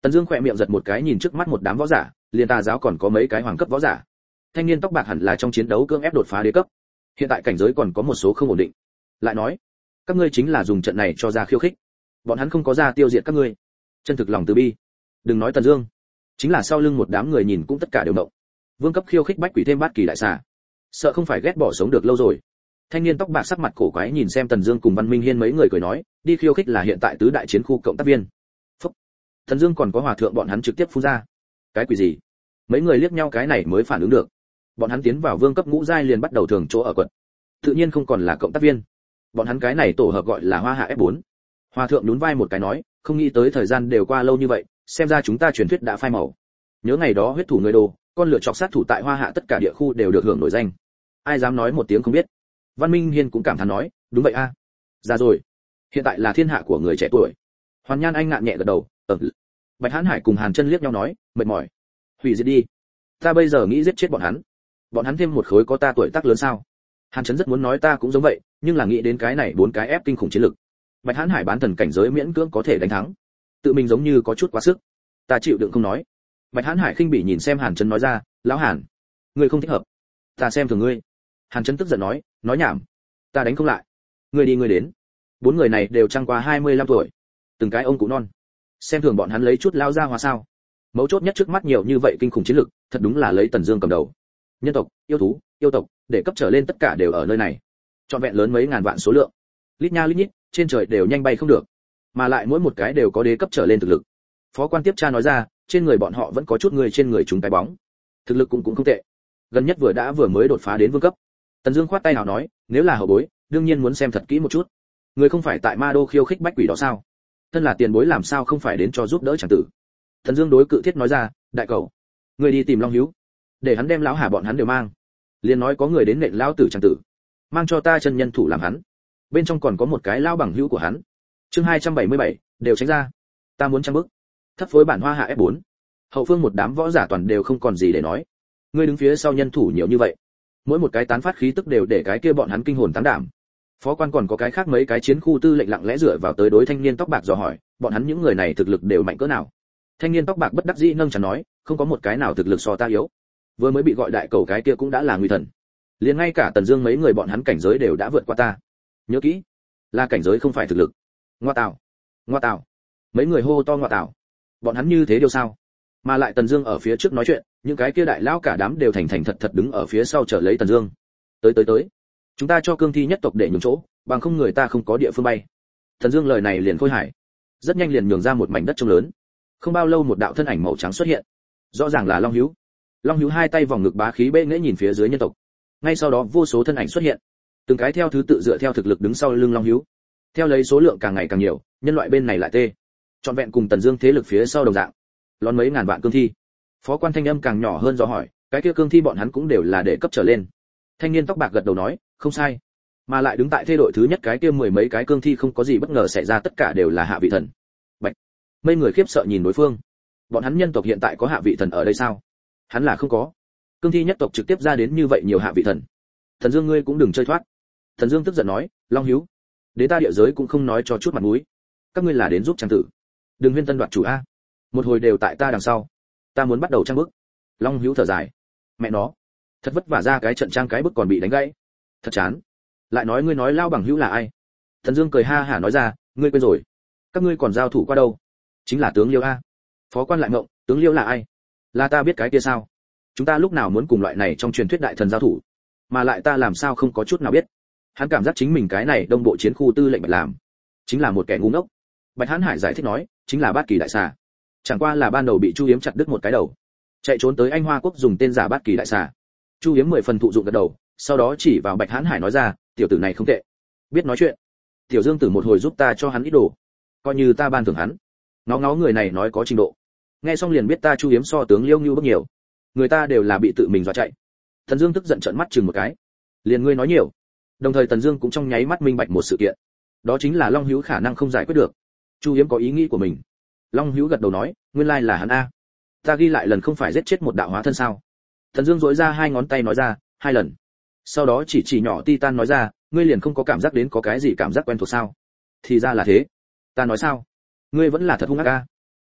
Tần Dương khẽ miệng giật một cái nhìn trước mắt một đám võ giả, liền tà giáo còn có mấy cái hoàng cấp võ giả. Thanh niên tóc bạc hẳn là trong chiến đấu cưỡng ép đột phá đế cấp. Hiện tại cảnh giới còn có một số không ổn định. Lại nói, các ngươi chính là dùng trận này cho ra khiêu khích. Bọn hắn không có ra tiêu diệt các ngươi. Chân thực lòng từ bi. Đừng nói Tần Dương, chính là sau lưng một đám người nhìn cũng tất cả đều động. Vương cấp khiêu khích bách quỷ thêm bát kỳ đại xà. Sợ không phải ghét bỏ sống được lâu rồi. Thanh niên tóc bạc sắc mặt cổ quái nhìn xem Tần Dương cùng Văn Minh Hiên mấy người cười nói, đi khiêu khích là hiện tại tứ đại chiến khu cộng tác viên. Phúc. Tần Dương còn có hòa thượng bọn hắn trực tiếp phun ra. Cái quỷ gì? Mấy người liếc nhau cái này mới phản ứng được. Bọn hắn tiến vào vương cấp ngũ giai liền bắt đầu thường chỗ ở quận. Tự nhiên không còn là cộng tác viên. Bọn hắn cái này tổ hợp gọi là Hoa Hạ ép bốn. Hòa thượng nhún vai một cái nói, không nghĩ tới thời gian đều qua lâu như vậy, xem ra chúng ta truyền thuyết đã phai màu. Nhớ ngày đó huyết thủ người đồ, con lửa chọc sát thủ tại Hoa Hạ tất cả địa khu đều được hưởng nổi danh. Ai dám nói một tiếng không biết. Văn Minh Hiên cũng cảm thán nói, đúng vậy a. À. Già rồi. Hiện tại là thiên hạ của người trẻ tuổi. Hoàn Nhan Anh ngạn nhẹ gật đầu, "Ừm." Bạch Hán Hải cùng Hàn Chân liếc nhau nói, mệt mỏi. Hủy diệt đi. Ta bây giờ nghĩ giết chết bọn hắn. Bọn hắn thêm một khối có ta tuổi tác lớn sao? Hàn Chân rất muốn nói ta cũng giống vậy, nhưng là nghĩ đến cái này bốn cái ép kinh khủng chiến lực. Bạch Hán Hải bán thần cảnh giới miễn cưỡng có thể đánh thắng. Tự mình giống như có chút quá sức. Ta chịu đựng không nói. Bạch Hán Hải khinh bỉ nhìn xem Hàn Chân nói ra, "Lão Hàn, ngươi không thích hợp. Ta xem thường ngươi." Hàn Chân tức giận nói, "Nói nhảm. Ta đánh không lại. Ngươi đi ngươi đến." Bốn người này đều trăng qua hai mươi lăm tuổi. Từng cái ông cụ non. Xem thường bọn hắn lấy chút lao ra hóa sao? Mấu chốt nhất trước mắt nhiều như vậy kinh khủng chiến lực, thật đúng là lấy Tần Dương cầm đầu. Nhân tộc, yêu thú, yêu tộc, để cấp trở lên tất cả đều ở nơi này. Trọn vẹn lớn mấy ngàn vạn số lượng. Lít nha lít nhít, trên trời đều nhanh bay không được. Mà lại mỗi một cái đều có đế cấp trở lên thực lực. Phó quan tiếp tra nói ra, trên người bọn họ vẫn có chút người trên người chúng cái bóng. Thực lực cũng cũng không tệ. Gần nhất vừa đã vừa mới đột phá đến vương cấp. Tần Dương khoát tay nào nói, nếu là hậu bối, đương nhiên muốn xem thật kỹ một chút. Người không phải tại Ma Đô khiêu khích bách quỷ đó sao? Thân là tiền bối làm sao không phải đến cho giúp đỡ chẳng tử. Tần Dương đối cự thiết nói ra, đại cầu, người đi tìm Long Hữu, để hắn đem lão Hà bọn hắn đều mang. Liền nói có người đến nện lão tử chẳng tử, mang cho ta chân nhân thủ làm hắn. Bên trong còn có một cái lão bằng hữu của hắn. Chương hai trăm bảy mươi bảy, đều tránh ra. Ta muốn trang bức. Thấp phối bản Hoa Hạ ép bốn. Hậu phương một đám võ giả toàn đều không còn gì để nói. Ngươi đứng phía sau nhân thủ nhiều như vậy, mỗi một cái tán phát khí tức đều để cái kia bọn hắn kinh hồn tán đảm. Phó quan còn có cái khác mấy cái chiến khu tư lệnh lặng lẽ dựa vào tới đối thanh niên tóc bạc dò hỏi, bọn hắn những người này thực lực đều mạnh cỡ nào? Thanh niên tóc bạc bất đắc dĩ nâng chán nói, không có một cái nào thực lực so ta yếu. Vừa mới bị gọi đại cầu cái kia cũng đã là nguy thần. Liền ngay cả Tần Dương mấy người bọn hắn cảnh giới đều đã vượt qua ta. Nhớ kỹ, là cảnh giới không phải thực lực. Ngoa tào, ngoa tào. Mấy người hô to ngoa tào. Bọn hắn như thế điều sao? Mà lại Tần Dương ở phía trước nói chuyện, những cái kia đại lão cả đám đều thành thành thật thật đứng ở phía sau chờ lấy Tần Dương. Tới tới tới, chúng ta cho cương thi nhất tộc để nhường chỗ, bằng không người ta không có địa phương bay. Tần Dương lời này liền khôi hài, rất nhanh liền nhường ra một mảnh đất trống lớn. Không bao lâu một đạo thân ảnh màu trắng xuất hiện, rõ ràng là Long Hữu. Long Hữu hai tay vòng ngực bá khí bệ nghễ nhìn phía dưới nhân tộc. Ngay sau đó vô số thân ảnh xuất hiện, từng cái theo thứ tự dựa theo thực lực đứng sau lưng Long Hữu. Theo lấy số lượng càng ngày càng nhiều, nhân loại bên này lại tê. Trọn vẹn cùng Tần Dương thế lực phía sau đồng dạng, lón mấy ngàn vạn cương thi. Phó quan thanh âm càng nhỏ hơn do hỏi, cái kia cương thi bọn hắn cũng đều là để cấp trở lên. Thanh niên tóc bạc gật đầu nói, không sai. Mà lại đứng tại thế đội thứ nhất cái kia mười mấy cái cương thi không có gì bất ngờ xảy ra, tất cả đều là hạ vị thần. Bạch. Mấy người khiếp sợ nhìn đối phương. Bọn hắn nhân tộc hiện tại có hạ vị thần ở đây sao? Hắn là không có. Cương thi nhất tộc trực tiếp ra đến như vậy nhiều hạ vị thần. Thần Dương ngươi cũng đừng chơi thoát. Thần Dương tức giận nói, Long Hữu, đến ta địa giới cũng không nói cho chút mặt mũi. Các ngươi là đến giúp trang tử. Đừng huyên tân đoạt chủ a. Một hồi đều tại ta đằng sau. Ta muốn bắt đầu trang bức. Long Hữu thở dài. Mẹ nó, thật vất vả ra cái trận trang cái bức còn bị đánh gãy. Thật chán. Lại nói ngươi nói lao bằng hữu là ai? Thần Dương cười ha hả nói ra, ngươi quên rồi. Các ngươi còn giao thủ qua đâu? Chính là tướng Liêu a. Phó quan lại ngộng, tướng Liêu là ai? Là ta biết cái kia sao? Chúng ta lúc nào muốn cùng loại này trong truyền thuyết đại thần giao thủ, mà lại ta làm sao không có chút nào biết? Hắn cảm giác chính mình cái này đông bộ chiến khu tư lệnh Bạch làm, chính là một kẻ ngu ngốc. Bạch Hán Hải giải thích nói, chính là Bát Kỳ đại xà. Chẳng qua là ban đầu bị Chu Hiếm chặt đứt một cái đầu, chạy trốn tới Anh Hoa quốc dùng tên giả Bát Kỳ đại xà. Chu Hiếm mười phần thụ dụng gật đầu, sau đó chỉ vào Bạch Hán Hải nói ra, tiểu tử này không tệ, biết nói chuyện. Tiểu Dương Tử một hồi giúp ta cho hắn ít đồ, coi như ta ban thưởng hắn. Ngó ngó người này nói có trình độ. Nghe xong liền biết ta Chu Hiếm so tướng Liêu Nưu bất nhiều. Người ta đều là bị tự mình dọa chạy. Thần Dương tức giận trợn mắt chừng một cái. Liền ngươi nói nhiều. Đồng thời Tần Dương cũng trong nháy mắt minh bạch một sự kiện. Đó chính là Long Hữu khả năng không giải quyết được. Chu Hiếm có ý nghĩ của mình. Long Hữu gật đầu nói, nguyên lai là hắn a. Ta ghi lại lần không phải giết chết một đạo hóa thân sao? Thần Dương duỗi ra hai ngón tay nói ra, hai lần. Sau đó chỉ chỉ nhỏ Titan nói ra, ngươi liền không có cảm giác đến có cái gì cảm giác quen thuộc sao? Thì ra là thế. Ta nói sao? Ngươi vẫn là thật hung ác a.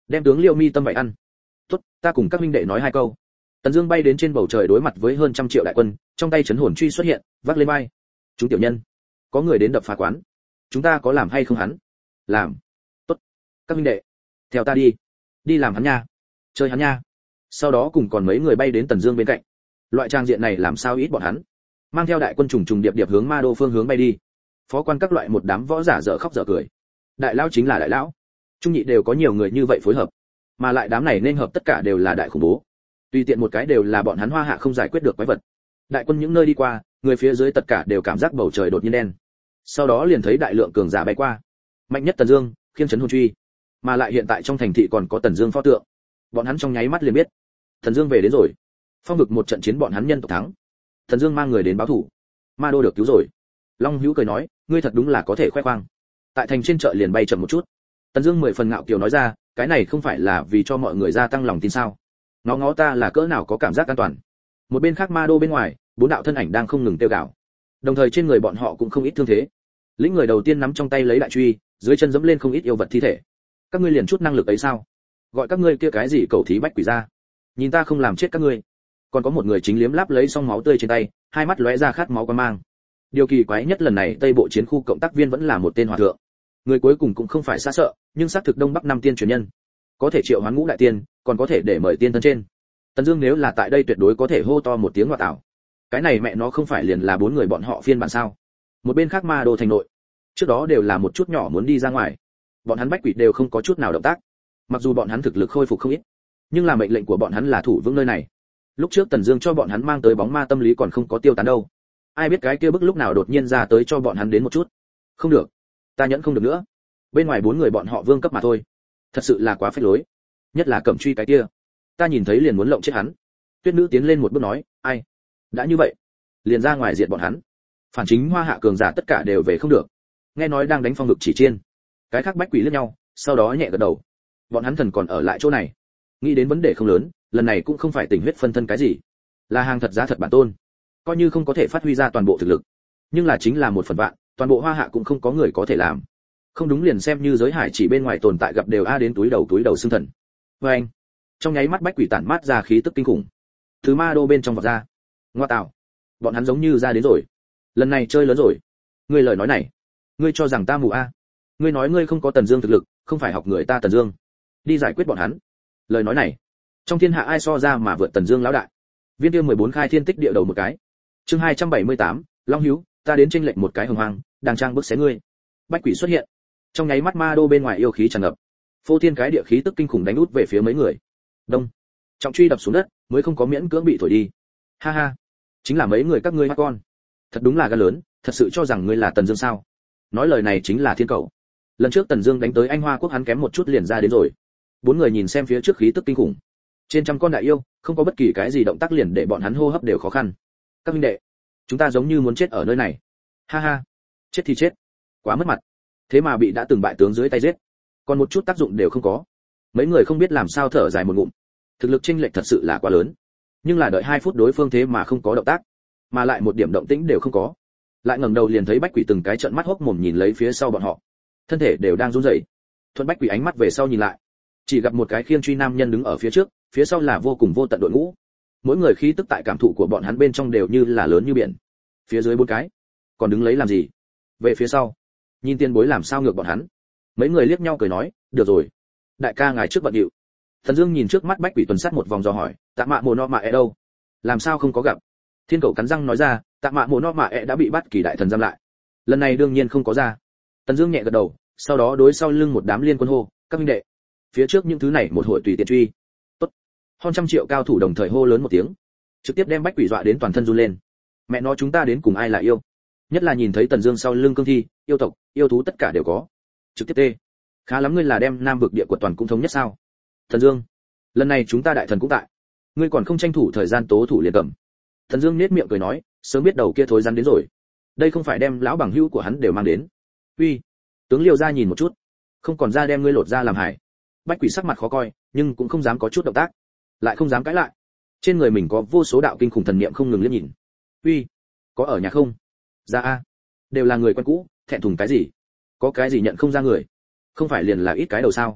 đem tướng Liêu Mi tâm vậy ăn. Tốt, ta cùng các huynh đệ nói hai câu. Tần Dương bay đến trên bầu trời đối mặt với hơn trăm triệu đại quân, trong tay chấn hồn truy xuất hiện, vác lên vai. Chúng tiểu nhân, có người đến đập phá quán, chúng ta có làm hay không hắn? Làm. Tốt. Các huynh đệ, theo ta đi. Đi làm hắn nha. Chơi hắn nha. Sau đó cùng còn mấy người bay đến Tần Dương bên cạnh. Loại trang diện này làm sao ít bọn hắn. Mang theo đại quân trùng trùng điệp điệp hướng Ma Đô phương hướng bay đi. Phó quan các loại một đám võ giả dở khóc dở cười. Đại lão chính là đại lão. Trung nhị đều có nhiều người như vậy phối hợp, mà lại đám này nên hợp tất cả đều là đại khủng bố. Tùy tiện một cái đều là bọn hắn Hoa Hạ không giải quyết được quái vật. Đại quân những nơi đi qua, người phía dưới tất cả đều cảm giác bầu trời đột nhiên đen. Sau đó liền thấy đại lượng cường giả bay qua. Mạnh nhất Tần Dương, khiêng chấn hồn truy, mà lại hiện tại trong thành thị còn có Tần Dương pho tượng. Bọn hắn trong nháy mắt liền biết, Tần Dương về đến rồi. Phong vực một trận chiến bọn hắn nhân tộc thắng. Tần Dương mang người đến báo thủ. Ma Đô được cứu rồi. Long Hữu cười nói, ngươi thật đúng là có thể khoe khoang. Tại thành trên chợ liền bay chậm một chút. Tần Dương mười phần ngạo kiều nói ra, cái này không phải là vì cho mọi người gia tăng lòng tin sao? Ngó ngó ta là cỡ nào có cảm giác an toàn. Một bên khác Ma Đô bên ngoài, bốn đạo thân ảnh đang không ngừng tiêu gạo. Đồng thời trên người bọn họ cũng không ít thương thế. Lĩnh người đầu tiên nắm trong tay lấy đại truy, dưới chân giẫm lên không ít yêu vật thi thể. Các ngươi liền chút năng lực ấy sao? Gọi các ngươi kia cái gì cầu thí bách quỷ ra? Nhìn ta không làm chết các ngươi. Còn có một người chính liếm láp lấy xong máu tươi trên tay, hai mắt lóe ra khát máu quan mang. Điều kỳ quái nhất lần này Tây Bộ chiến khu cộng tác viên vẫn là một tên hòa thượng. Người cuối cùng cũng không phải xa sợ, nhưng xác thực Đông Bắc năm tiên truyền nhân, có thể triệu hoán ngũ đại tiên, còn có thể để mời tiên thân trên. Tần Dương nếu là tại đây tuyệt đối có thể hô to một tiếng ngoại tảo. Cái này mẹ nó không phải liền là bốn người bọn họ phiên bản sao? Một bên khác Ma Đô thành nội, trước đó đều là một chút nhỏ muốn đi ra ngoài, bọn hắn bách quỷ đều không có chút nào động tác. Mặc dù bọn hắn thực lực khôi phục không ít, nhưng là mệnh lệnh của bọn hắn là thủ vững nơi này. Lúc trước Tần Dương cho bọn hắn mang tới bóng ma tâm lý còn không có tiêu tán đâu. Ai biết cái kia bức lúc nào đột nhiên ra tới cho bọn hắn đến một chút. Không được, ta nhẫn không được nữa. Bên ngoài bốn người bọn họ vương cấp mà thôi, thật sự là quá phế lối. Nhất là Cẩm Truy cái kia, ta nhìn thấy liền muốn lộng chết hắn. Tuyết Nữ tiến lên một bước nói, ai, đã như vậy, liền ra ngoài diệt bọn hắn. Phản chính Hoa Hạ cường giả tất cả đều về không được. Nghe nói đang đánh phong vực chỉ chiên. Cái khác bách quỷ liếc nhau, sau đó nhẹ gật đầu. Bọn hắn thần còn ở lại chỗ này. Nghĩ đến vấn đề không lớn, lần này cũng không phải tình huyết phân thân cái gì, là hàng thật giá thật bản tôn. Coi như không có thể phát huy ra toàn bộ thực lực, nhưng là chính là một phần vạn, toàn bộ Hoa Hạ cũng không có người có thể làm. Không đúng liền xem như giới hải chỉ bên ngoài tồn tại gặp đều a đến túi đầu túi đầu xương thần. Và anh, trong nháy mắt bách quỷ tản mát ra khí tức kinh khủng, thứ Ma Đô bên trong vọt ra. Ngoa tạo, bọn hắn giống như ra đến rồi, lần này chơi lớn rồi. Ngươi lời nói này, ngươi cho rằng ta mù a? Ngươi nói ngươi không có Tần Dương thực lực, không phải học người ta Tần Dương, đi giải quyết bọn hắn. Lời nói này, trong thiên hạ ai so ra mà vượt Tần Dương lão đại? Viên Tiêu mười bốn khai thiên tích địa đầu một cái. Chương hai trăm bảy mươi tám, Long Hữu, ta đến chênh lệnh một cái hồng hoang, đang trang bức xé ngươi. Bách quỷ xuất hiện. Trong nháy mắt Ma Đô bên ngoài yêu khí tràn ngập. Phô thiên cái địa khí tức kinh khủng đánh út về phía mấy người. Đông. Trọng truy đập xuống đất, mới không có miễn cưỡng bị thổi đi. Ha ha, chính là mấy người các ngươi mắt con. Thật đúng là gan lớn, thật sự cho rằng ngươi là Tần Dương sao? Nói lời này chính là thiên cầu. Lần trước Tần Dương đánh tới Anh Hoa quốc hắn kém một chút liền ra đến rồi. Bốn người nhìn xem phía trước khí tức kinh khủng. Trên trăm con đại yêu, không có bất kỳ cái gì động tác liền để bọn hắn hô hấp đều khó khăn. Các huynh đệ, chúng ta giống như muốn chết ở nơi này. Ha ha, chết thì chết, quá mất mặt. Thế mà bị đã từng bại tướng dưới tay giết, còn một chút tác dụng đều không có. Mấy người không biết làm sao thở dài một ngụm. Thực lực chênh lệch thật sự là quá lớn. Nhưng là đợi hai phút đối phương thế mà không có động tác, mà lại một điểm động tĩnh đều không có. Lại ngẩng đầu liền thấy bách quỷ từng cái trợn mắt hốc mồm nhìn lấy phía sau bọn họ, thân thể đều đang run rẩy. Thuận bách quỷ ánh mắt về sau nhìn lại, chỉ gặp một cái khiêng truy nam nhân đứng ở phía trước, phía sau là vô cùng vô tận đội ngũ. Mỗi người khí tức tại cảm thụ của bọn hắn bên trong đều như là lớn như biển. Phía dưới bốn cái, còn đứng lấy làm gì? Về phía sau, nhìn tiên bối làm sao ngược bọn hắn. Mấy người liếc nhau cười nói, được rồi, đại ca ngài trước bận điệu. Thần Dương nhìn trước mắt bách quỷ tuần sát một vòng do hỏi, Tạ Mạ Mồ No Mạ E đâu? Làm sao không có gặp? Thiên Cầu cắn răng nói ra, Tạ Mạ Mồ No Mạ E đã bị bắt kỳ đại thần giam lại. Lần này đương nhiên không có ra. Tần Dương nhẹ gật đầu, sau đó đối sau lưng một đám liên quân hô, các huynh đệ, phía trước những thứ này một hội tùy tiện truy. Tốt. Hơn trăm triệu cao thủ đồng thời hô lớn một tiếng, trực tiếp đem bách quỷ dọa đến toàn thân run lên. Mẹ nó chúng ta đến cùng ai là yêu? Nhất là nhìn thấy Tần Dương sau lưng cương thi, yêu tộc, yêu thú tất cả đều có. Trực tiếp tê. Khá lắm ngươi là đem Nam vực địa quật toàn cũng thống nhất sao? Tần Dương, lần này chúng ta đại thần cũng tại, ngươi còn không tranh thủ thời gian tố thủ liền cầm. Tần Dương nhếch miệng cười nói, sớm biết đầu kia thối rắn đến rồi. Đây không phải đem lão bằng hữu của hắn đều mang đến. Uy, tướng Liêu gia nhìn một chút, không còn ra đem ngươi lột ra làm hại. Bách quỷ sắc mặt khó coi, nhưng cũng không dám có chút động tác, lại không dám cãi lại. Trên người mình có vô số đạo kinh khủng thần niệm không ngừng liếc nhìn. Uy, có ở nhà không? Ra a, đều là người quen cũ, thẹn thùng cái gì? Có cái gì nhận không ra người? Không phải liền là ít cái đầu sao?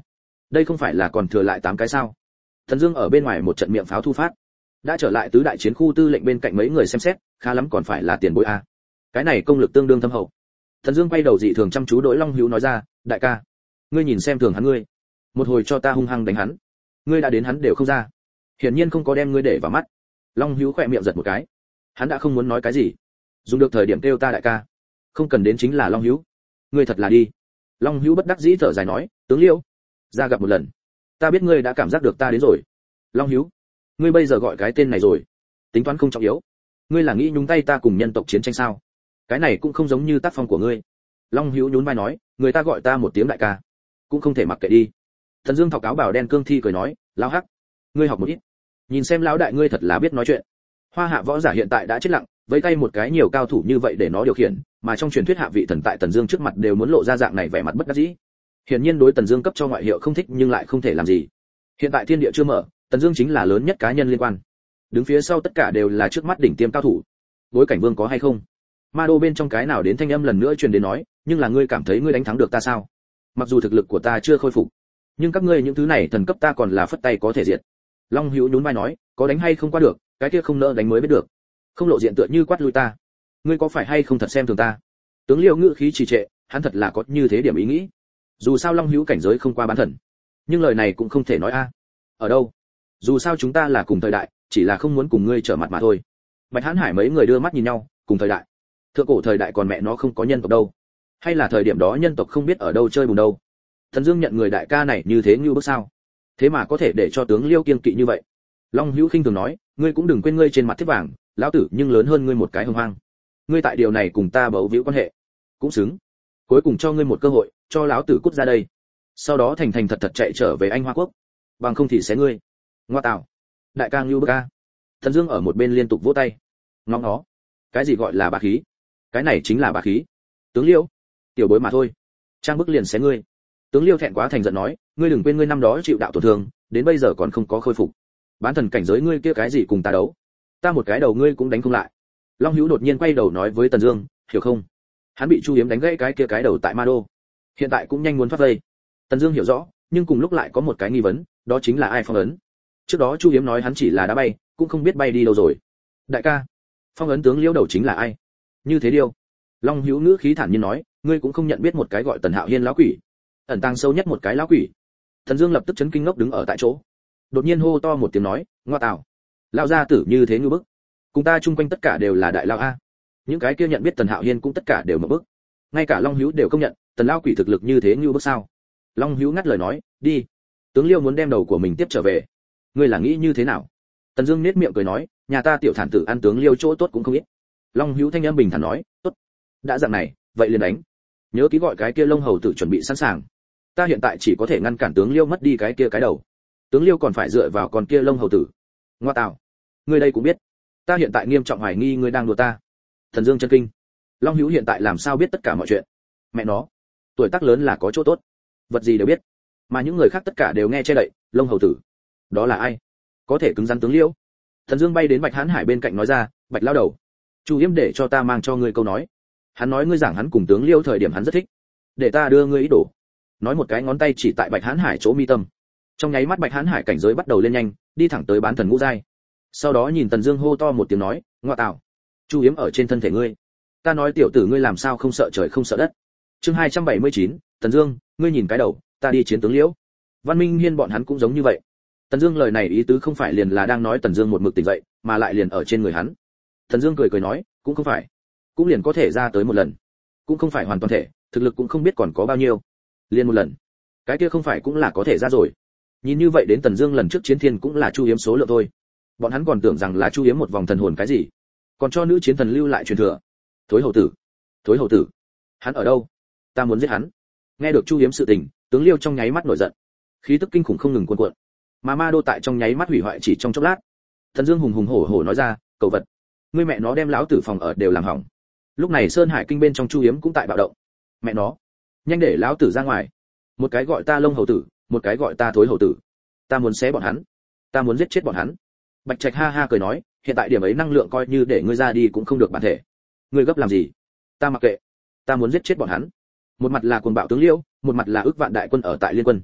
đây không phải là còn thừa lại tám cái sao? Thần Dương ở bên ngoài một trận miệng pháo thu phát, đã trở lại tứ đại chiến khu tư lệnh bên cạnh mấy người xem xét, khá lắm còn phải là tiền bối a. Cái này công lực tương đương thâm hậu. Thần Dương quay đầu dị thường chăm chú đối Long Hữu nói ra, đại ca, ngươi nhìn xem thường hắn ngươi, một hồi cho ta hung hăng đánh hắn, ngươi đã đến hắn đều không ra, hiển nhiên không có đem ngươi để vào mắt. Long Hữu khẽ miệng giật một cái, hắn đã không muốn nói cái gì, dùng được thời điểm kêu ta đại ca, không cần đến chính là Long Hữu, ngươi thật là đi. Long Hữu bất đắc dĩ thở dài nói, tướng Liêu, ra gặp một lần, ta biết ngươi đã cảm giác được ta đến rồi. Long Hữu, ngươi bây giờ gọi cái tên này rồi, tính toán không trọng yếu, ngươi là nghĩ nhúng tay ta cùng nhân tộc chiến tranh sao? Cái này cũng không giống như tác phong của ngươi. Long Hữu nhún vai nói, người ta gọi ta một tiếng đại ca, cũng không thể mặc kệ đi. Thần Dương thọc áo bào đen cương thi cười nói, lão hắc, ngươi học một ít, nhìn xem lão đại ngươi thật là biết nói chuyện. Hoa hạ võ giả hiện tại đã chết lặng, với tay một cái nhiều cao thủ như vậy để nó điều khiển, mà trong truyền thuyết hạ vị thần tại Tần Dương trước mặt đều muốn lộ ra dạng này vẻ mặt bất đắc dĩ. Hiển nhiên đối Tần Dương cấp cho ngoại hiệu không thích nhưng lại không thể làm gì. Hiện tại thiên địa chưa mở, Tần Dương chính là lớn nhất cá nhân liên quan. Đứng phía sau tất cả đều là trước mắt đỉnh tiêm cao thủ. Bối cảnh vương có hay không? Ma đô bên trong cái nào đến thanh âm lần nữa truyền đến nói, nhưng là ngươi cảm thấy ngươi đánh thắng được ta sao? Mặc dù thực lực của ta chưa khôi phục, nhưng các ngươi những thứ này thần cấp ta còn là phất tay có thể diệt. Long Hữu nhún vai nói, có đánh hay không qua được, cái kia không nỡ đánh mới biết được. Không lộ diện tựa như quát lui ta. Ngươi có phải hay không thật xem thường ta? Tướng Liêu ngữ khí trì trệ, hắn thật là có như thế điểm ý nghĩ. Dù sao Long Hữu cảnh giới không qua bán thần, nhưng lời này cũng không thể nói a. Ở đâu? Dù sao chúng ta là cùng thời đại, chỉ là không muốn cùng ngươi trở mặt mà thôi. Bạch Hán Hải mấy người đưa mắt nhìn nhau, cùng thời đại. Thượng cổ thời đại còn mẹ nó không có nhân tộc đâu, hay là thời điểm đó nhân tộc không biết ở đâu chơi bùn đâu. Thần Dương nhận người đại ca này như thế như bước sao? Thế mà có thể để cho tướng Liêu kiêng kỵ như vậy. Long Hữu khinh thường nói, ngươi cũng đừng quên ngươi trên mặt thiết vàng, lão tử nhưng lớn hơn ngươi một cái hồng hoang. Ngươi tại điều này cùng ta bấu víu quan hệ, cũng xứng. Cuối cùng cho ngươi một cơ hội, cho lão tử cút ra đây. Sau đó thành thành thật thật chạy trở về Anh Hoa quốc, bằng không thì xé ngươi. Ngoa tạo, đại ca Ngưu Bức ca. Thần Dương ở một bên liên tục vỗ tay. Ngóng nó, cái gì gọi là bá khí? Cái này chính là bá khí. Tướng Liêu, tiểu bối mà thôi, trang bức liền xé ngươi. Tướng Liêu thẹn quá thành giận nói, ngươi đừng quên ngươi năm đó chịu đạo tổn thương, đến bây giờ còn không có khôi phục. Bán thần cảnh giới ngươi kia cái gì cùng ta đấu? Ta một cái đầu ngươi cũng đánh không lại. Long Hữu đột nhiên quay đầu nói với Tần Dương, hiểu không? Hắn bị Chu Hiếm đánh gãy cái kia cái đầu tại Ma Đô, hiện tại cũng nhanh muốn thoát vây. Tần Dương hiểu rõ, nhưng cùng lúc lại có một cái nghi vấn, đó chính là ai phong ấn? Trước đó Chu Hiếm nói hắn chỉ là đá bay, cũng không biết bay đi đâu rồi. Đại ca, phong ấn tướng Liêu đầu chính là ai? Như thế điêu. Long Hữu ngữ khí thản nhiên nói, ngươi cũng không nhận biết một cái gọi Tần Hạo Hiên lão quỷ, ẩn tàng sâu nhất một cái lão quỷ. Thần Dương lập tức chấn kinh ngốc đứng ở tại chỗ, đột nhiên hô to một tiếng nói, ngoa tào, lão gia tử như thế như bức, cùng ta chung quanh tất cả đều là đại lão a. Những cái kia nhận biết Tần Hạo Hiên cũng tất cả đều mở bức, ngay cả Long Hữu đều công nhận, Tần lão quỷ thực lực như thế như bức sao? Long Hữu ngắt lời nói, đi, tướng Liêu muốn đem đầu của mình tiếp trở về, ngươi là nghĩ như thế nào? Tần Dương nhếch miệng cười nói, nhà ta tiểu thản tử ăn tướng Liêu chỗ tốt cũng không ít. Long Hữu thanh âm bình thản nói, tốt, đã dạng này, vậy liền đánh. Nhớ ký gọi cái kia Long hầu tử chuẩn bị sẵn sàng. Ta hiện tại chỉ có thể ngăn cản tướng Liêu mất đi cái kia cái đầu, tướng Liêu còn phải dựa vào con kia Long hầu tử. Ngoa tạo, ngươi đây cũng biết, ta hiện tại nghiêm trọng hoài nghi ngươi đang đùa ta. Thần Dương chân kinh, Long Hữu hiện tại làm sao biết tất cả mọi chuyện? Mẹ nó, tuổi tác lớn là có chỗ tốt, vật gì đều biết, mà những người khác tất cả đều nghe che đậy. Long hầu tử, đó là ai? Có thể cứng rắn tướng Liêu? Thần Dương bay đến Bạch Hán Hải bên cạnh nói ra, Bạch lão đầu, Chu Hiếm để cho ta mang cho ngươi câu nói. Hắn nói ngươi giảng hắn cùng tướng Liêu thời điểm hắn rất thích, để ta đưa ngươi ý đồ. Nói một cái ngón tay chỉ tại Bạch Hán Hải chỗ mi tâm. Trong nháy mắt Bạch Hán Hải cảnh giới bắt đầu lên nhanh, đi thẳng tới bán thần ngũ giai. Sau đó nhìn Tần Dương hô to một tiếng nói, ngoa tạo, Chu Hiếm ở trên thân thể ngươi. Ta nói tiểu tử ngươi làm sao không sợ trời không sợ đất. Chương hai trăm bảy mươi chín, Tần Dương, ngươi nhìn cái đầu, ta đi chiến tướng Liễu. Văn Minh Hiên bọn hắn cũng giống như vậy. Tần Dương lời này ý tứ không phải liền là đang nói Tần Dương một mực tỉnh dậy, mà lại liền ở trên người hắn. Tần Dương cười cười nói, cũng không phải, cũng liền có thể ra tới một lần, cũng không phải hoàn toàn thể, thực lực cũng không biết còn có bao nhiêu, liền một lần, cái kia không phải cũng là có thể ra rồi. Nhìn như vậy đến Tần Dương lần trước chiến thiên cũng là Chu Hiếm số lượng thôi. Bọn hắn còn tưởng rằng là Chu Hiếm một vòng thần hồn cái gì, còn cho nữ chiến thần lưu lại truyền thừa. Thối hầu tử, thối hầu tử, hắn ở đâu? Ta muốn giết hắn. Nghe được Chu Hiếm sự tình, tướng Liêu trong nháy mắt nổi giận, khí tức kinh khủng không ngừng cuồn cuộn. Mà Ma Đô tại trong nháy mắt hủy hoại chỉ trong chốc lát. Tần Dương hùng hùng hổ hổ nói ra, cầu vật, ngươi mẹ nó đem lão tử phòng ở đều làm hỏng. Lúc này Sơn Hải kinh bên trong Chu Hiếm cũng tại bạo động. Mẹ nó, nhanh để lão tử ra ngoài. Một cái gọi ta Long hầu tử, một cái gọi ta thối hầu tử. Ta muốn xé bọn hắn, ta muốn giết chết bọn hắn. Bạch Trạch ha ha cười nói, hiện tại điểm ấy năng lượng coi như để ngươi ra đi cũng không được bản thể. Ngươi gấp làm gì? Ta mặc kệ, ta muốn giết chết bọn hắn. Một mặt là cuồng bạo tướng Liêu, một mặt là ước vạn đại quân ở tại liên quân.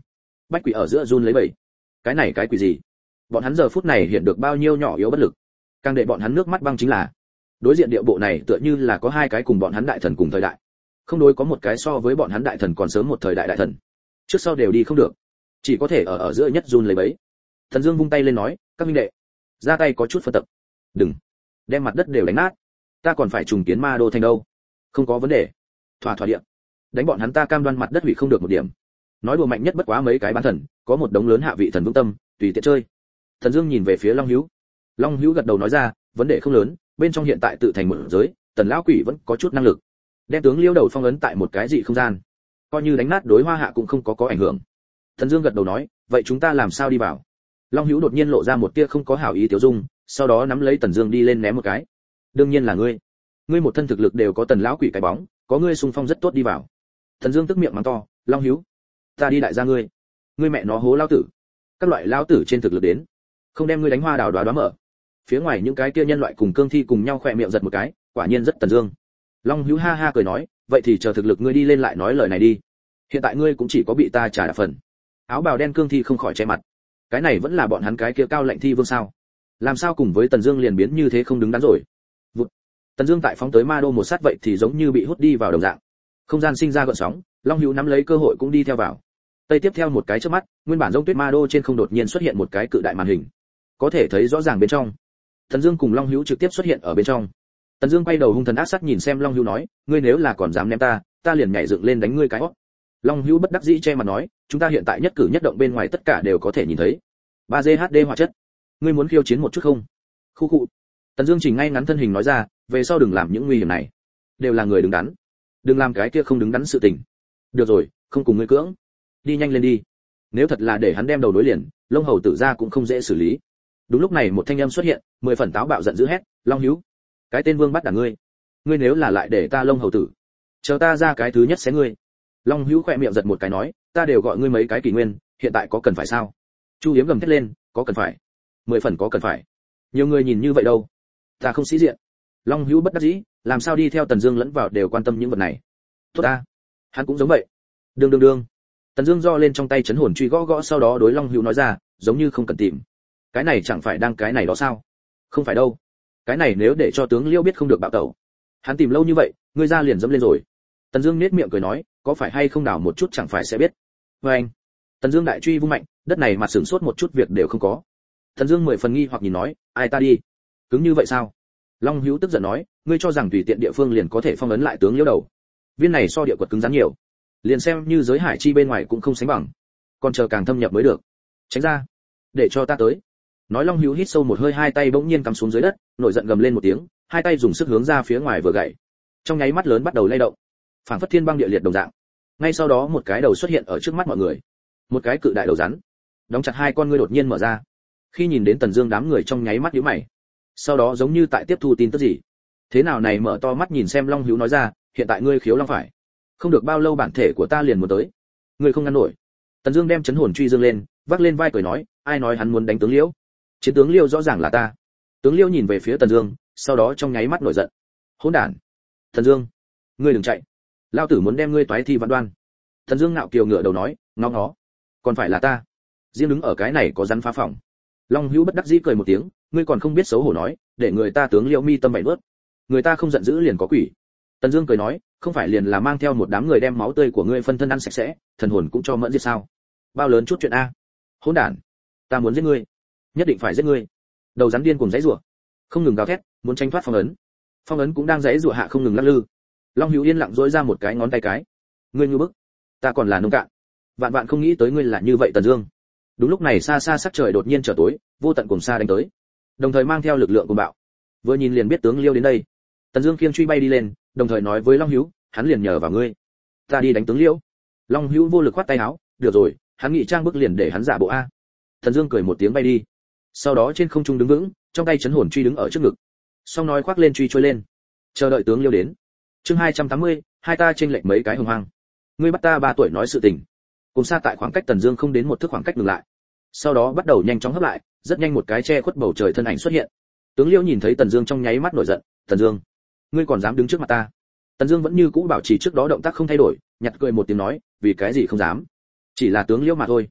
bách quỷ ở giữa run lấy bẩy. Cái này cái quỷ gì? Bọn hắn giờ phút này hiện được bao nhiêu nhỏ yếu bất lực. Càng để bọn hắn nước mắt băng chính là, đối diện địa bộ này tựa như là có hai cái cùng bọn hắn đại thần cùng thời đại. Không đối có một cái so với bọn hắn đại thần còn sớm một thời đại đại thần. Trước sau đều đi không được, chỉ có thể ở ở giữa nhất run lấy bấy. Thần Dương vung tay lên nói, các huynh đệ, ra tay có chút phân tập. Đừng, đem mặt đất đều đánh nát. Ta còn phải trùng kiến Ma Đô thành đâu. Không có vấn đề. Thỏa thỏa điện. Đánh bọn hắn ta cam đoan mặt đất hủy không được một điểm. Nói đùa mạnh nhất bất quá mấy cái bán thần, có một đống lớn hạ vị thần vững tâm, tùy tiện chơi. Thần Dương nhìn về phía Long Hữu. Long Hữu gật đầu nói ra, vấn đề không lớn, bên trong hiện tại tự thành một giới, Tần lão quỷ vẫn có chút năng lực. Đem tướng Liêu đầu phong ấn tại một cái dị không gian, coi như đánh nát đối Hoa Hạ cũng không có có ảnh hưởng. Thần Dương gật đầu nói, vậy chúng ta làm sao đi vào? Long Hữu đột nhiên lộ ra một tia không có hảo ý tiểu dung, sau đó nắm lấy Tần Dương đi lên ném một cái. Đương nhiên là ngươi. Ngươi một thân thực lực đều có Tần lão quỷ cái bóng, có ngươi xung phong rất tốt đi vào. Thần Dương tức miệng mắng to, Long Hữu, ta đi đại gia ngươi. Ngươi mẹ nó hố lão tử. Các loại lão tử trên thực lực đến, không đem ngươi đánh hoa đào đoá đoá mở. Phía ngoài những cái kia nhân loại cùng cương thi cùng nhau khỏe miệng giật một cái, quả nhiên rất Tần Dương. Long Hữu ha ha cười nói, vậy thì chờ thực lực ngươi đi lên lại nói lời này đi. Hiện tại ngươi cũng chỉ có bị ta trả đạp phần. Áo bào đen cương thi không khỏi che mặt. Cái này vẫn là bọn hắn cái kia cao lệnh thi vương sao? Làm sao cùng với Tần Dương liền biến như thế không đứng đắn rồi? Vụt. Tần Dương tại phóng tới Ma Đô một sát vậy thì giống như bị hút đi vào đồng dạng. Không gian sinh ra gợn sóng, Long Hữu nắm lấy cơ hội cũng đi theo vào. Tây tiếp theo một cái chớp mắt, nguyên bản giống tuyết Ma Đô trên không đột nhiên xuất hiện một cái cự đại màn hình. Có thể thấy rõ ràng bên trong. Tần Dương cùng Long Hữu trực tiếp xuất hiện ở bên trong. Tần Dương quay đầu hung thần ác sát nhìn xem Long Hữu nói, ngươi nếu là còn dám ném ta, ta liền nhảy dựng lên đánh ngươi cái hót. Long Hữu bất đắc dĩ che mặt nói, chúng ta hiện tại nhất cử nhất động bên ngoài tất cả đều có thể nhìn thấy. ba G H D hóa chất, ngươi muốn khiêu chiến một chút không? Khu khu. Tần Dương chỉnh ngay ngắn thân hình nói ra, về sau đừng làm những nguy hiểm này, đều là người đứng đắn, đừng làm cái kia không đứng đắn sự tình. Được rồi, không cùng ngươi cưỡng, đi nhanh lên đi. Nếu thật là để hắn đem đầu đối liền, Long Hầu tử ra cũng không dễ xử lý. Đúng lúc này một thanh âm xuất hiện, mười phần táo bạo giận dữ hét, Long Hữu, cái tên vương bắt đả ngươi, ngươi nếu là lại để ta Long Hầu tử, chờ ta ra cái thứ nhất xé ngươi. Long Hữu khẽ miệng giật một cái nói, ta đều gọi ngươi mấy cái kỷ nguyên, hiện tại có cần phải sao? Chu Hiếm gầm thét lên, có cần phải? Mười phần có cần phải. Nhiều người nhìn như vậy đâu, ta không sĩ diện. Long Hữu bất đắc dĩ, làm sao đi theo Tần Dương lẫn vào đều quan tâm những vật này. Tốt ta, hắn cũng giống vậy. Đương đương đương. Tần Dương do lên trong tay chấn hồn truy gõ gõ sau đó đối Long Hữu nói ra, giống như không cần tìm. Cái này chẳng phải đang cái này đó sao? Không phải đâu. Cái này nếu để cho tướng Liêu biết không được bạo tẩu. Hắn tìm lâu như vậy, ngươi ra liền dẫm lên rồi. Tần Dương nhếch miệng cười nói, có phải hay không đảo một chút chẳng phải sẽ biết. Và anh. Tần Dương đại truy vung mạnh, đất này mặt sửng sốt một chút việc đều không có. Tần Dương mười phần nghi hoặc nhìn nói, ai ta đi? Cứng như vậy sao? Long Hữu tức giận nói, ngươi cho rằng tùy tiện địa phương liền có thể phong ấn lại tướng Liêu đầu? Viên này so địa quật cứng rắn nhiều, liền xem như giới hải chi bên ngoài cũng không sánh bằng, còn chờ càng thâm nhập mới được. Tránh ra, để cho ta tới. Nói Long Hữu hít sâu một hơi, hai tay bỗng nhiên cắm xuống dưới đất, nổi giận gầm lên một tiếng, hai tay dùng sức hướng ra phía ngoài vừa gậy. Trong nháy mắt lớn bắt đầu lay động, phảng phất thiên băng địa liệt đồng dạng. Ngay sau đó một cái đầu xuất hiện ở trước mắt mọi người, một cái cự đại đầu rắn, đóng chặt hai con ngươi đột nhiên mở ra. Khi nhìn đến Tần Dương đám người trong nháy mắt nhíu mày, sau đó giống như tại tiếp thu tin tức gì. Thế nào này mở to mắt nhìn xem Long Hữu nói ra, hiện tại ngươi khiếu long phải, không được bao lâu bản thể của ta liền muốn tới, ngươi không ngăn nổi. Tần Dương đem chấn hồn truy dương lên, vác lên vai cười nói, ai nói hắn muốn đánh tướng Liễu? Chiến tướng Liêu rõ ràng là ta. Tướng Liêu nhìn về phía Tần Dương, sau đó trong nháy mắt nổi giận. Hỗn đản! Tần Dương, ngươi đừng chạy, lão tử muốn đem ngươi toái thi vạn đoan. Tần Dương ngạo kiều ngửa đầu nói, ngó ngó, còn phải là ta, riêng đứng ở cái này có rắn phá phòng. Long Hữu bất đắc dĩ cười một tiếng, ngươi còn không biết xấu hổ nói, để người ta tướng Liêu mi tâm bảy nuốt, người ta không giận dữ liền có quỷ. Tần Dương cười nói, không phải liền là mang theo một đám người đem máu tươi của ngươi phân thân ăn sạch sẽ, thần hồn cũng cho mẫn diệt sao? Bao lớn chút chuyện a? Hỗn đản, ta muốn giết ngươi, nhất định phải giết ngươi. Đầu rắn điên cuồng giãy giụa, không ngừng gào thét, muốn tranh thoát phong ấn. Phong ấn cũng đang giãy giụa hạ không ngừng lắc lư. Long Hữu yên lặng duỗi ra một cái ngón tay cái, ngươi như bức, ta còn là nông cạn. Vạn vạn không nghĩ tới ngươi là như vậy Tần Dương. Đúng lúc này xa xa sắc trời đột nhiên trở tối, vô tận cùng xa đánh tới, đồng thời mang theo lực lượng cuồng bạo. Vừa nhìn liền biết tướng Liêu đến đây. Tần Dương khiêng truy bay đi lên, đồng thời nói với Long Hữu, hắn liền nhờ vào ngươi, ta đi đánh tướng Liêu. Long Hữu vô lực khoát tay áo, được rồi, hắn nghĩ trang bức liền để hắn giả bộ a. Tần Dương cười một tiếng bay đi, sau đó trên không trung đứng vững, trong tay chấn hồn truy đứng ở trước ngực, xong nói khoác lên truy trôi lên, chờ đợi tướng Liêu đến. Chương hai trăm tám mươi, hai ta chênh lệch mấy cái hồng hoang. Ngươi bắt ta ba tuổi nói sự tình. Cùng xa tại khoảng cách Tần Dương không đến một thước khoảng cách ngừng lại, sau đó bắt đầu nhanh chóng hấp lại, rất nhanh một cái che khuất bầu trời thân ảnh xuất hiện. Tướng Liêu nhìn thấy Tần Dương trong nháy mắt nổi giận, "Tần Dương, ngươi còn dám đứng trước mặt ta?" Tần Dương vẫn như cũ bảo trì trước đó động tác không thay đổi, nhặt cười một tiếng nói, "Vì cái gì không dám? Chỉ là tướng Liêu mà thôi.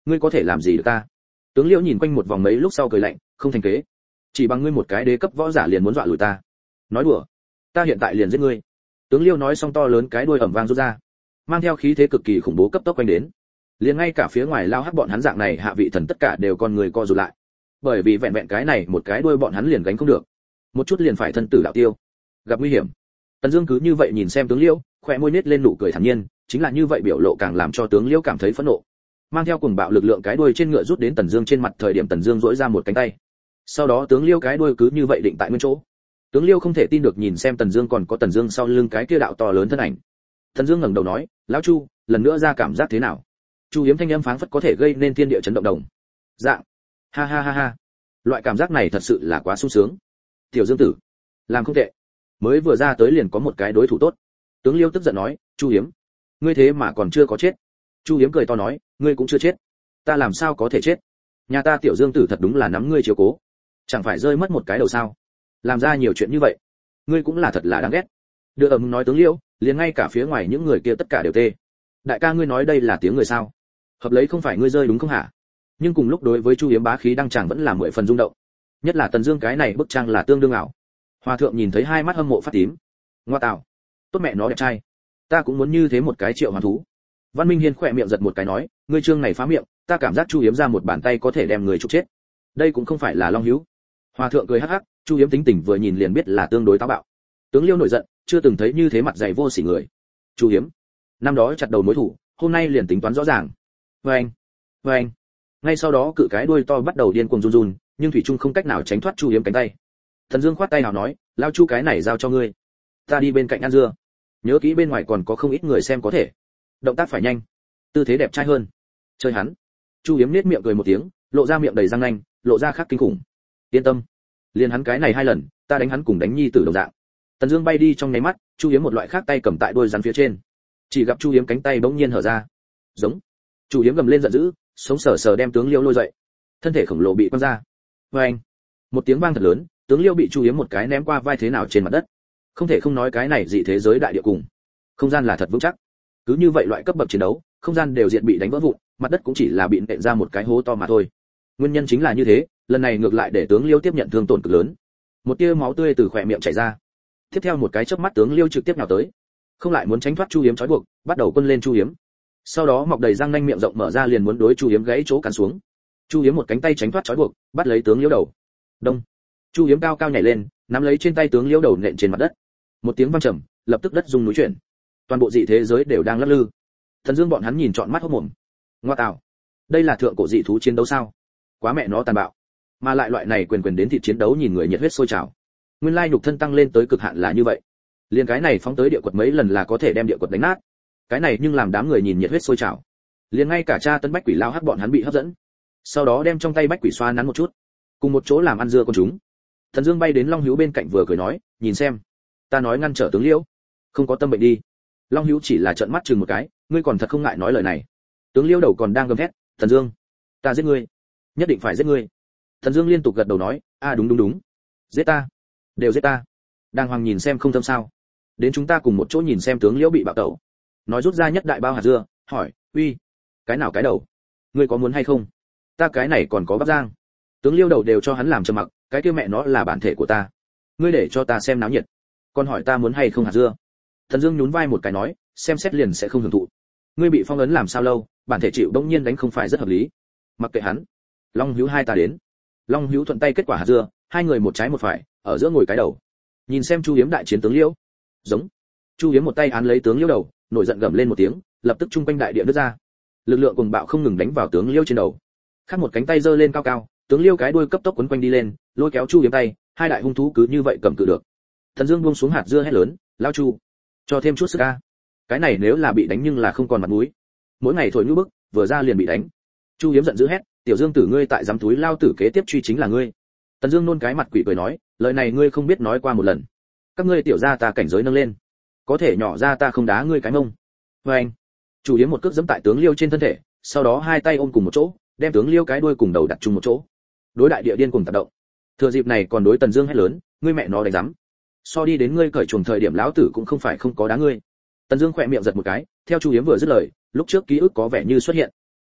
ngươi có thể làm gì được ta? Tướng Liễu nhìn quanh một vòng mấy lúc sau cười lạnh, không thành kế. Chỉ bằng ngươi một cái đế cấp võ giả liền muốn dọa lùi ta? Nói đùa, ta hiện tại liền giết ngươi. Tướng Liêu nói xong to lớn cái đuôi ẩm vang rút ra, mang theo khí thế cực kỳ khủng bố cấp tốc quanh đến. Liền ngay cả phía ngoài lao hắc bọn hắn dạng này hạ vị thần tất cả đều con người co rụt lại, bởi vì vẹn vẹn cái này một cái đuôi bọn hắn liền gánh không được, một chút liền phải thân tử đạo tiêu, gặp nguy hiểm. Tần Dương cứ như vậy nhìn xem tướng Liêu, khóe môi nết lên nụ cười thản nhiên, chính là như vậy biểu lộ càng làm cho tướng Liêu cảm thấy phẫn nộ. Mang theo cuồng bạo lực lượng cái đuôi trên ngựa rút đến Tần Dương trên mặt, thời điểm Tần Dương duỗi ra một cánh tay, sau đó tướng Liêu cái đuôi cứ như vậy định tại nguyên chỗ. Tướng Liêu không thể tin được nhìn xem Tần Dương, còn có Tần Dương sau lưng cái kia đạo to lớn thân ảnh. Tần Dương ngẩng đầu nói, lão Chu, lần nữa ra cảm giác thế nào? Chu Hiếm thanh âm phảng phất có thể gây nên thiên địa chấn động đồng. Dạng. Ha ha ha ha. Loại cảm giác này thật sự là quá sung sướng. Tiểu Dương tử, làm không tệ. Mới vừa ra tới liền có một cái đối thủ tốt. Tướng Liêu tức giận nói, Chu Hiếm, ngươi thế mà còn chưa có chết. Chu Hiếm cười to nói, ngươi cũng chưa chết. Ta làm sao có thể chết? Nhà ta Tiểu Dương tử thật đúng là nắm ngươi chiếu cố. Chẳng phải rơi mất một cái đầu sao? Làm ra nhiều chuyện như vậy, ngươi cũng là thật là đáng ghét. Đưa ầm nói tướng Liêu, liền ngay cả phía ngoài những người kia tất cả đều tê. Đại ca ngươi nói đây là tiếng người sao? Hợp lấy không phải ngươi rơi đúng không hả? Nhưng cùng lúc đối với Chu Hiếm bá khí đăng tràng vẫn là mười phần rung động. Nhất là Tần Dương cái này bức trang là tương đương ảo. Hòa thượng nhìn thấy hai mắt hâm mộ phát tím. Ngoa tạo, tốt mẹ nó đẹp trai. Ta cũng muốn như thế một cái triệu hoàn thú. Văn Minh Hiên khỏe miệng giật một cái nói, ngươi trương này phá miệng, ta cảm giác Chu Hiếm ra một bàn tay có thể đem người trục chết. Đây cũng không phải là Long Hữu. Hòa thượng cười hắc hắc, Chu Hiếm tính tình vừa nhìn liền biết là tương đối táo bạo. Tướng Liêu nổi giận, chưa từng thấy như thế mặt dày vô sỉ người. Chu Hiếm, năm đó chặt đầu mối thủ, hôm nay liền tính toán rõ ràng. Oeng, oeng. Ngay sau đó cự cái đuôi to bắt đầu điên cuồng run run, nhưng thủy trung không cách nào tránh thoát Chu Hiếm cánh tay. Thần Dương khoát tay nào nói, lao Chu cái này giao cho ngươi, ta đi bên cạnh ăn dưa. Nhớ kỹ bên ngoài còn có không ít người xem có thể. Động tác phải nhanh, tư thế đẹp trai hơn. Chơi hắn. Chu Hiếm nét miệng cười một tiếng, lộ ra miệng đầy răng nanh, lộ ra khác kinh khủng. Yên tâm, liền hắn cái này hai lần, ta đánh hắn cùng đánh nhi tử đồng dạng. Tần Dương bay đi trong nháy mắt, Chu Hiếm một loại khác tay cầm tại đuôi rắn phía trên, chỉ gặp Chu Hiếm cánh tay bỗng nhiên hở ra, giống. Chu Hiếm gầm lên giận dữ, sống sờ sờ đem tướng Liêu lôi dậy, thân thể khổng lồ bị quăng ra. Oeng, một tiếng vang thật lớn, tướng Liêu bị Chu Hiếm một cái ném qua vai thế nào trên mặt đất. Không thể không nói cái này dị thế giới đại địa cùng không gian là thật vững chắc. Cứ như vậy loại cấp bậc chiến đấu, không gian đều diện bị đánh vỡ vụn, mặt đất cũng chỉ là bị nện ra một cái hố to mà thôi. Nguyên nhân chính là như thế, lần này ngược lại để tướng Liêu tiếp nhận thương tổn cực lớn. Một tia máu tươi từ khóe miệng chảy ra. Tiếp theo một cái chớp mắt tướng Liêu trực tiếp nhào tới, không lại muốn tránh thoát Chu Hiếm trói buộc, bắt đầu quân lên Chu Hiếm. Sau đó mọc đầy răng nanh miệng rộng mở ra liền muốn đối Chu Hiếm gãy chỗ cắn xuống. Chu Hiếm một cánh tay tránh thoát trói buộc, bắt lấy tướng Liêu đầu. Đông. Chu Hiếm cao cao nhảy lên, nắm lấy trên tay tướng Liêu đầu nện trên mặt đất. Một tiếng vang trầm, lập tức đất rung núi chuyển. Toàn bộ dị thế giới đều đang lắc lư. Thần Dương bọn hắn nhìn trọn mắt hốt mồm. Ngoa tạo, đây là thượng cổ dị thú chiến đấu sao? Quá mẹ nó tàn bạo. Mà lại loại này quyền quyền đến thịt chiến đấu nhìn người nhiệt huyết sôi trào. Nguyên lai nhục thân tăng lên tới cực hạn là như vậy. Liên cái này phóng tới địa quật mấy lần là có thể đem địa quật đánh nát. Cái này nhưng làm đám người nhìn nhiệt huyết sôi trào. Liên ngay cả cha Tân Bách Quỷ lao hắc bọn hắn bị hấp dẫn. Sau đó đem trong tay Bách Quỷ xoa nắn một chút, cùng một chỗ làm ăn dưa con chúng. Thần Dương bay đến Long Hữu bên cạnh vừa cười nói, nhìn xem, ta nói ngăn trở tướng Liễu, không có tâm bệnh đi. Long Hữu chỉ là trợn mắt chừng một cái, ngươi còn thật không ngại nói lời này. Tướng Liễu đầu còn đang gầm thét, Thần Dương, ta giết ngươi, nhất định phải giết ngươi. Thần Dương liên tục gật đầu nói, a đúng đúng đúng, giết ta, đều giết ta. Đang hoàng nhìn xem không tâm sao? Đến chúng ta cùng một chỗ nhìn xem tướng Liễu bị bạo tẩu. Nói rút ra nhất đại bao hạt dưa, hỏi, uy, cái nào cái đầu, ngươi có muốn hay không? Ta cái này còn có bắp rang. Tướng Liễu đầu đều cho hắn làm trầm mặc, cái kia mẹ nó là bản thể của ta, ngươi để cho ta xem náo nhiệt, còn hỏi ta muốn hay không hạt dưa. Thần Dương nhún vai một cái nói, xem xét liền sẽ không hưởng thụ. Ngươi bị phong ấn làm sao lâu, bản thể chịu đống nhiên đánh không phải rất hợp lý. Mặc kệ hắn. Long Hữu hai ta đến. Long Hữu thuận tay kết quả hạt dưa, hai người một trái một phải, ở giữa ngồi cái đầu. Nhìn xem Chu Hiếm đại chiến tướng Liễu. Giống. Chu Hiếm một tay án lấy tướng Liễu đầu, nổi giận gầm lên một tiếng, lập tức trung quanh đại địa nứt ra. Lực lượng cuồng bạo không ngừng đánh vào tướng Liễu trên đầu. Khác một cánh tay giơ lên cao cao, tướng Liễu cái đuôi cấp tốc quấn quanh đi lên, lôi kéo Chu Hiếm tay, hai đại hung thú cứ như vậy cầm cự được. Thần Dương buông xuống hạt dưa hét lớn, lao Chu, cho thêm chút sức a. Cái này nếu là bị đánh nhưng là không còn mặt mũi. Mỗi ngày thổi như bức, vừa ra liền bị đánh. Chu Hiếm giận dữ hét, tiểu Dương tử ngươi tại giám túi lao tử kế tiếp truy chính là ngươi. Tần Dương nôn cái mặt quỷ cười nói, lời này ngươi không biết nói qua một lần. Các ngươi tiểu gia ta cảnh giới nâng lên, có thể nhỏ ra ta không đá ngươi cái mông. Với anh, Chu Hiếm một cước giẫm tại tướng Liêu trên thân thể, sau đó hai tay ôm cùng một chỗ, đem tướng Liêu cái đuôi cùng đầu đặt chung một chỗ. Đối đại địa điên cùng tác động. Thừa dịp này còn đối Tần Dương hét lớn, ngươi mẹ nó đánh rắm. So đi đến ngươi cởi chuồng thời điểm lão tử cũng không phải không có đá ngươi. Tần Dương khẽ miệng giật một cái, theo Chu Hiếm vừa dứt lời, lúc trước ký ức có vẻ như xuất hiện.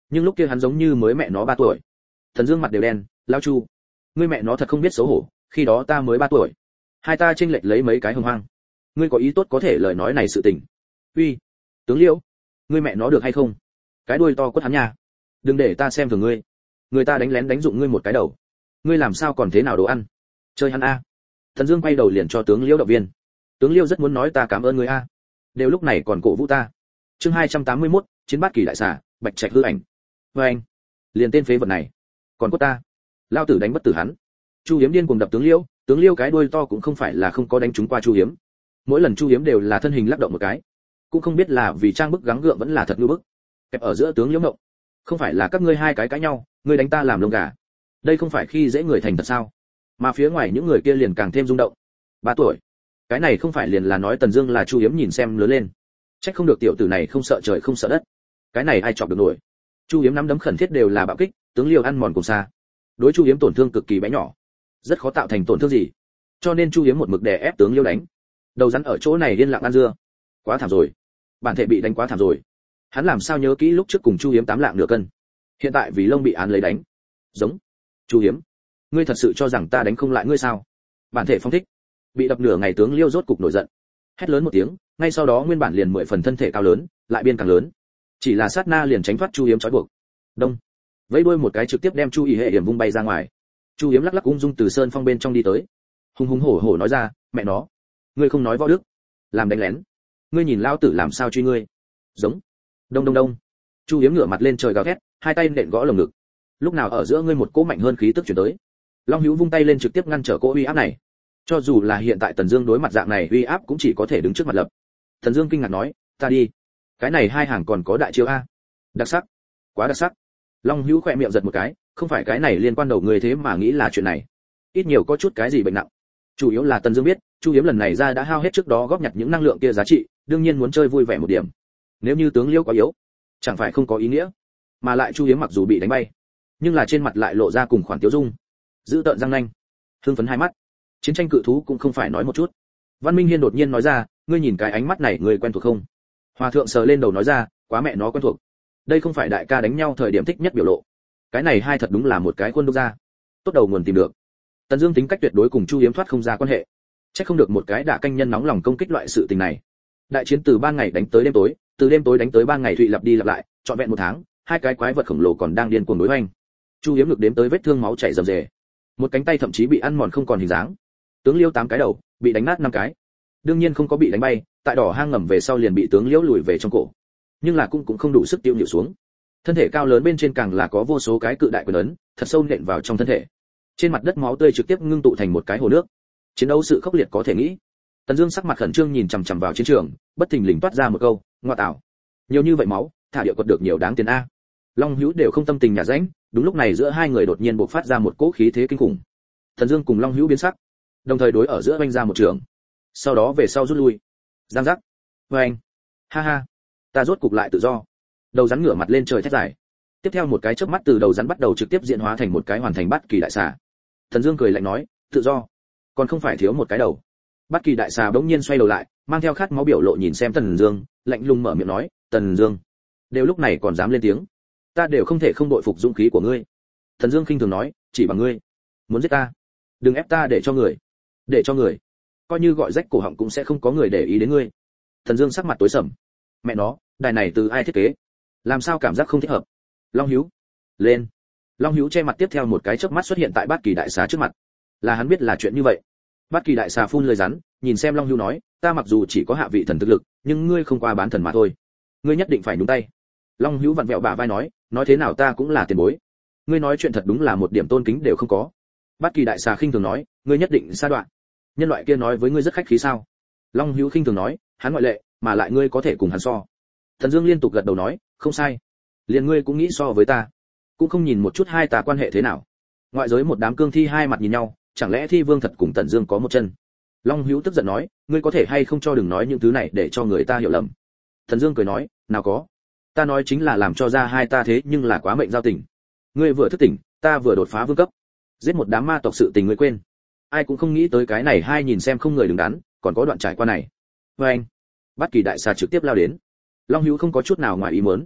nhưng lúc kia hắn giống như mới mẹ nó ba tuổi. Thần Dương mặt đều đen, lao Chu, ngươi mẹ nó thật không biết xấu hổ, khi đó ta mới ba tuổi, hai ta chênh lệch lấy mấy cái hồng hoang, ngươi có ý tốt có thể lời nói này sự tình. Uy, tướng Liễu, ngươi mẹ nó được hay không? Cái đuôi to quất hắn nha, đừng để ta xem thường ngươi, người ta đánh lén đánh dụng ngươi một cái đầu, ngươi làm sao còn thế nào đồ ăn? Chơi hắn a. Thần Dương quay đầu liền cho tướng Liễu động viên. Tướng Liễu rất muốn nói ta cảm ơn ngươi a, đều lúc này còn cổ vũ ta. Chương hai trăm tám mươi mốt, chiến bát kỳ đại xà, bạch trạch hư ảnh. Với anh, liền tên phế vật này, còn có ta, lao tử đánh bất tử hắn. Chu Hiếm điên cuồng đập tướng Liễu, tướng Liễu cái đuôi to cũng không phải là không có đánh trúng qua Chu Hiếm. Mỗi lần Chu Hiếm đều là thân hình lắc động một cái, cũng không biết là vì trang bức gắng gượng vẫn là thật ngu bức. Kẹp ở giữa tướng Liễu động, không phải là các ngươi hai cái cãi nhau, ngươi đánh ta làm lông gà. Đây không phải khi dễ người thành thật sao? Mà phía ngoài những người kia liền càng thêm rung động. Ba tuổi, cái này không phải liền là nói Tần Dương là Chu Hiếm nhìn xem lớn lên. Trách không được tiểu tử này không sợ trời không sợ đất. Cái này ai chọc được nổi. Chu Hiếm nắm đấm khẩn thiết đều là bạo kích, tướng Liêu ăn mòn cùng xa. Đối Chu Hiếm tổn thương cực kỳ bé nhỏ, rất khó tạo thành tổn thương gì. Cho nên Chu Hiếm một mực đè ép tướng Liêu đánh. Đầu rắn ở chỗ này yên lặng ăn dưa. Quá thảm rồi. Bản thể bị đánh quá thảm rồi. Hắn làm sao nhớ kỹ lúc trước cùng Chu Hiếm tám lạng nửa cân. Hiện tại vì lông bị án lấy đánh. Giống. Chu Hiếm, ngươi thật sự cho rằng ta đánh không lại ngươi sao? Bản thể phong thích. Bị đập nửa ngày tướng Liêu rốt cục nổi giận. Hét lớn một tiếng, ngay sau đó nguyên bản liền mười phần thân thể cao lớn, lại biên càng lớn. Chỉ là sát na liền tránh thoát Chu Hiếm trói buộc. Đông. Vẫy đuôi một cái trực tiếp đem Chu Y Hệ Hiểm vung bay ra ngoài. Chu Hiếm lắc lắc ung dung từ sơn phong bên trong đi tới. Hùng hùng hổ hổ nói ra, mẹ nó, ngươi không nói võ đức, làm đánh lén. Ngươi nhìn lao tử làm sao truy ngươi. Giống. Đông đông đông. Chu Hiếm ngửa mặt lên trời gào thét, hai tay nện gõ lồng ngực. Lúc nào ở giữa ngươi một cỗ mạnh hơn khí tức truyền tới. Long Hữu vung tay lên trực tiếp ngăn trở cỗ uy áp này. Cho dù là hiện tại Tần Dương đối mặt dạng này uy áp cũng chỉ có thể đứng trước mặt lập. Tần Dương kinh ngạc nói, ta đi. Cái này hai hàng còn có đại chiêu a. Đặc sắc, quá đặc sắc. Long Hữu khẽ miệng giật một cái, không phải cái này liên quan đầu người thế mà nghĩ là chuyện này. Ít nhiều có chút cái gì bệnh nặng. Chủ yếu là Tần Dương biết, Chu Hiếm lần này ra đã hao hết trước đó góp nhặt những năng lượng kia giá trị, đương nhiên muốn chơi vui vẻ một điểm. Nếu như tướng Liêu quá yếu, chẳng phải không có ý nghĩa. Mà lại Chu Hiếm mặc dù bị đánh bay, nhưng là trên mặt lại lộ ra cùng khoản tiêu dung, giữ tợn răng nanh, hưng phấn hai mắt. Chiến tranh cự thú cũng không phải nói một chút. Văn Minh Hiên đột nhiên nói ra, ngươi nhìn cái ánh mắt này người quen thuộc không? Hòa thượng sờ lên đầu nói ra, quá mẹ nó quen thuộc. Đây không phải đại ca đánh nhau thời điểm thích nhất biểu lộ. Cái này hai thật đúng là một cái khuôn đúc ra. Tốt đầu nguồn tìm được. Tần Dương tính cách tuyệt đối cùng Chu Hiếm thoát không ra quan hệ. Chắc không được một cái đả canh nhân nóng lòng công kích loại sự tình này. Đại chiến từ ban ngày đánh tới đêm tối, từ đêm tối đánh tới ban ngày thụy lặp đi lặp lại, trọn vẹn một tháng, hai cái quái vật khổng lồ còn đang điên cuồng đối hoành. Chu Hiếm ngực đếm tới vết thương máu chảy rầm rề. Một cánh tay thậm chí bị ăn mòn không còn hình dáng. Tướng Liêu tám cái đầu, bị đánh nát năm cái. Đương nhiên không có bị đánh bay, tại đỏ hang ngầm về sau liền bị tướng Liễu lùi về trong cổ. Nhưng là cũng cũng không đủ sức tiêu nhịu xuống. Thân thể cao lớn bên trên càng là có vô số cái cự đại quyền ấn, thật sâu nện vào trong thân thể. Trên mặt đất máu tươi trực tiếp ngưng tụ thành một cái hồ nước. Chiến đấu sự khốc liệt có thể nghĩ. Tần Dương sắc mặt khẩn trương nhìn chằm chằm vào chiến trường, bất thình lình toát ra một câu, ngoa tạo. Nhiều như vậy máu, thả điệu quật được nhiều đáng tiền a. Long Hữu đều không tâm tình nhà rãnh, đúng lúc này giữa hai người đột nhiên bộc phát ra một cỗ khí thế kinh khủng. Tần Dương cùng Long Hữu biến sắc, đồng thời đối ở giữa vung ra một trường. Sau đó về sau rút lui. Giang giác. Oeng. Ha ha, ta rốt cục lại tự do. Đầu rắn ngửa mặt lên trời thét dài. Tiếp theo một cái chớp mắt từ đầu rắn bắt đầu trực tiếp diễn hóa thành một cái hoàn thành bát kỳ đại xà. Tần Dương cười lạnh nói, tự do, còn không phải thiếu một cái đầu. Bát kỳ đại xà bỗng nhiên xoay đầu lại, mang theo khát máu biểu lộ nhìn xem Tần Dương, lạnh lùng mở miệng nói, Tần Dương, đều lúc này còn dám lên tiếng, ta đều không thể không đội phục dũng khí của ngươi. Tần Dương khinh thường nói, chỉ bằng ngươi muốn giết ta, đừng ép ta để cho người, để cho người, coi như gọi rách cổ họng cũng sẽ không có người để ý đến ngươi. Tần Dương sắc mặt tối sầm, mẹ nó, đài này từ ai thiết kế, làm sao cảm giác không thích hợp. Long Hữu, lên. Long Hữu che mặt tiếp theo một cái chớp mắt xuất hiện tại Bát Kỳ đại xà trước mặt. Là hắn biết là chuyện như vậy. Bát Kỳ đại xà phun lời rắn, nhìn xem Long Hữu nói, ta mặc dù chỉ có hạ vị thần thực lực, nhưng ngươi không qua bán thần mà thôi. Ngươi nhất định phải nhúng tay. Long Hữu vặn vẹo bả vai nói, nói thế nào ta cũng là tiền bối. Ngươi nói chuyện thật đúng là một điểm tôn kính đều không có. Bát Kỳ đại xà khinh thường nói, ngươi nhất định sa đoạn. Nhân loại kia nói với ngươi rất khách khí sao? Long Hữu khinh thường nói, hắn ngoại lệ, mà lại ngươi có thể cùng hắn so. Thần Dương liên tục gật đầu nói, không sai. Liền ngươi cũng nghĩ so với ta, cũng không nhìn một chút hai ta quan hệ thế nào. Ngoại giới một đám cương thi hai mặt nhìn nhau, chẳng lẽ Thi Vương thật cùng Tần Dương có một chân? Long Hữu tức giận nói, ngươi có thể hay không cho đừng nói những thứ này để cho người ta hiểu lầm. Thần Dương cười nói, nào có, ta nói chính là làm cho ra hai ta thế nhưng là quá mệnh giao tình. Ngươi vừa thức tỉnh, ta vừa đột phá vương cấp, giết một đám ma tộc sự tình ngươi quên. Ai cũng không nghĩ tới cái này hai nhìn xem không người đứng đắn, còn có đoạn trải qua này. Với anh, Bát Kỳ đại xà trực tiếp lao đến. Long Hữu không có chút nào ngoài ý muốn.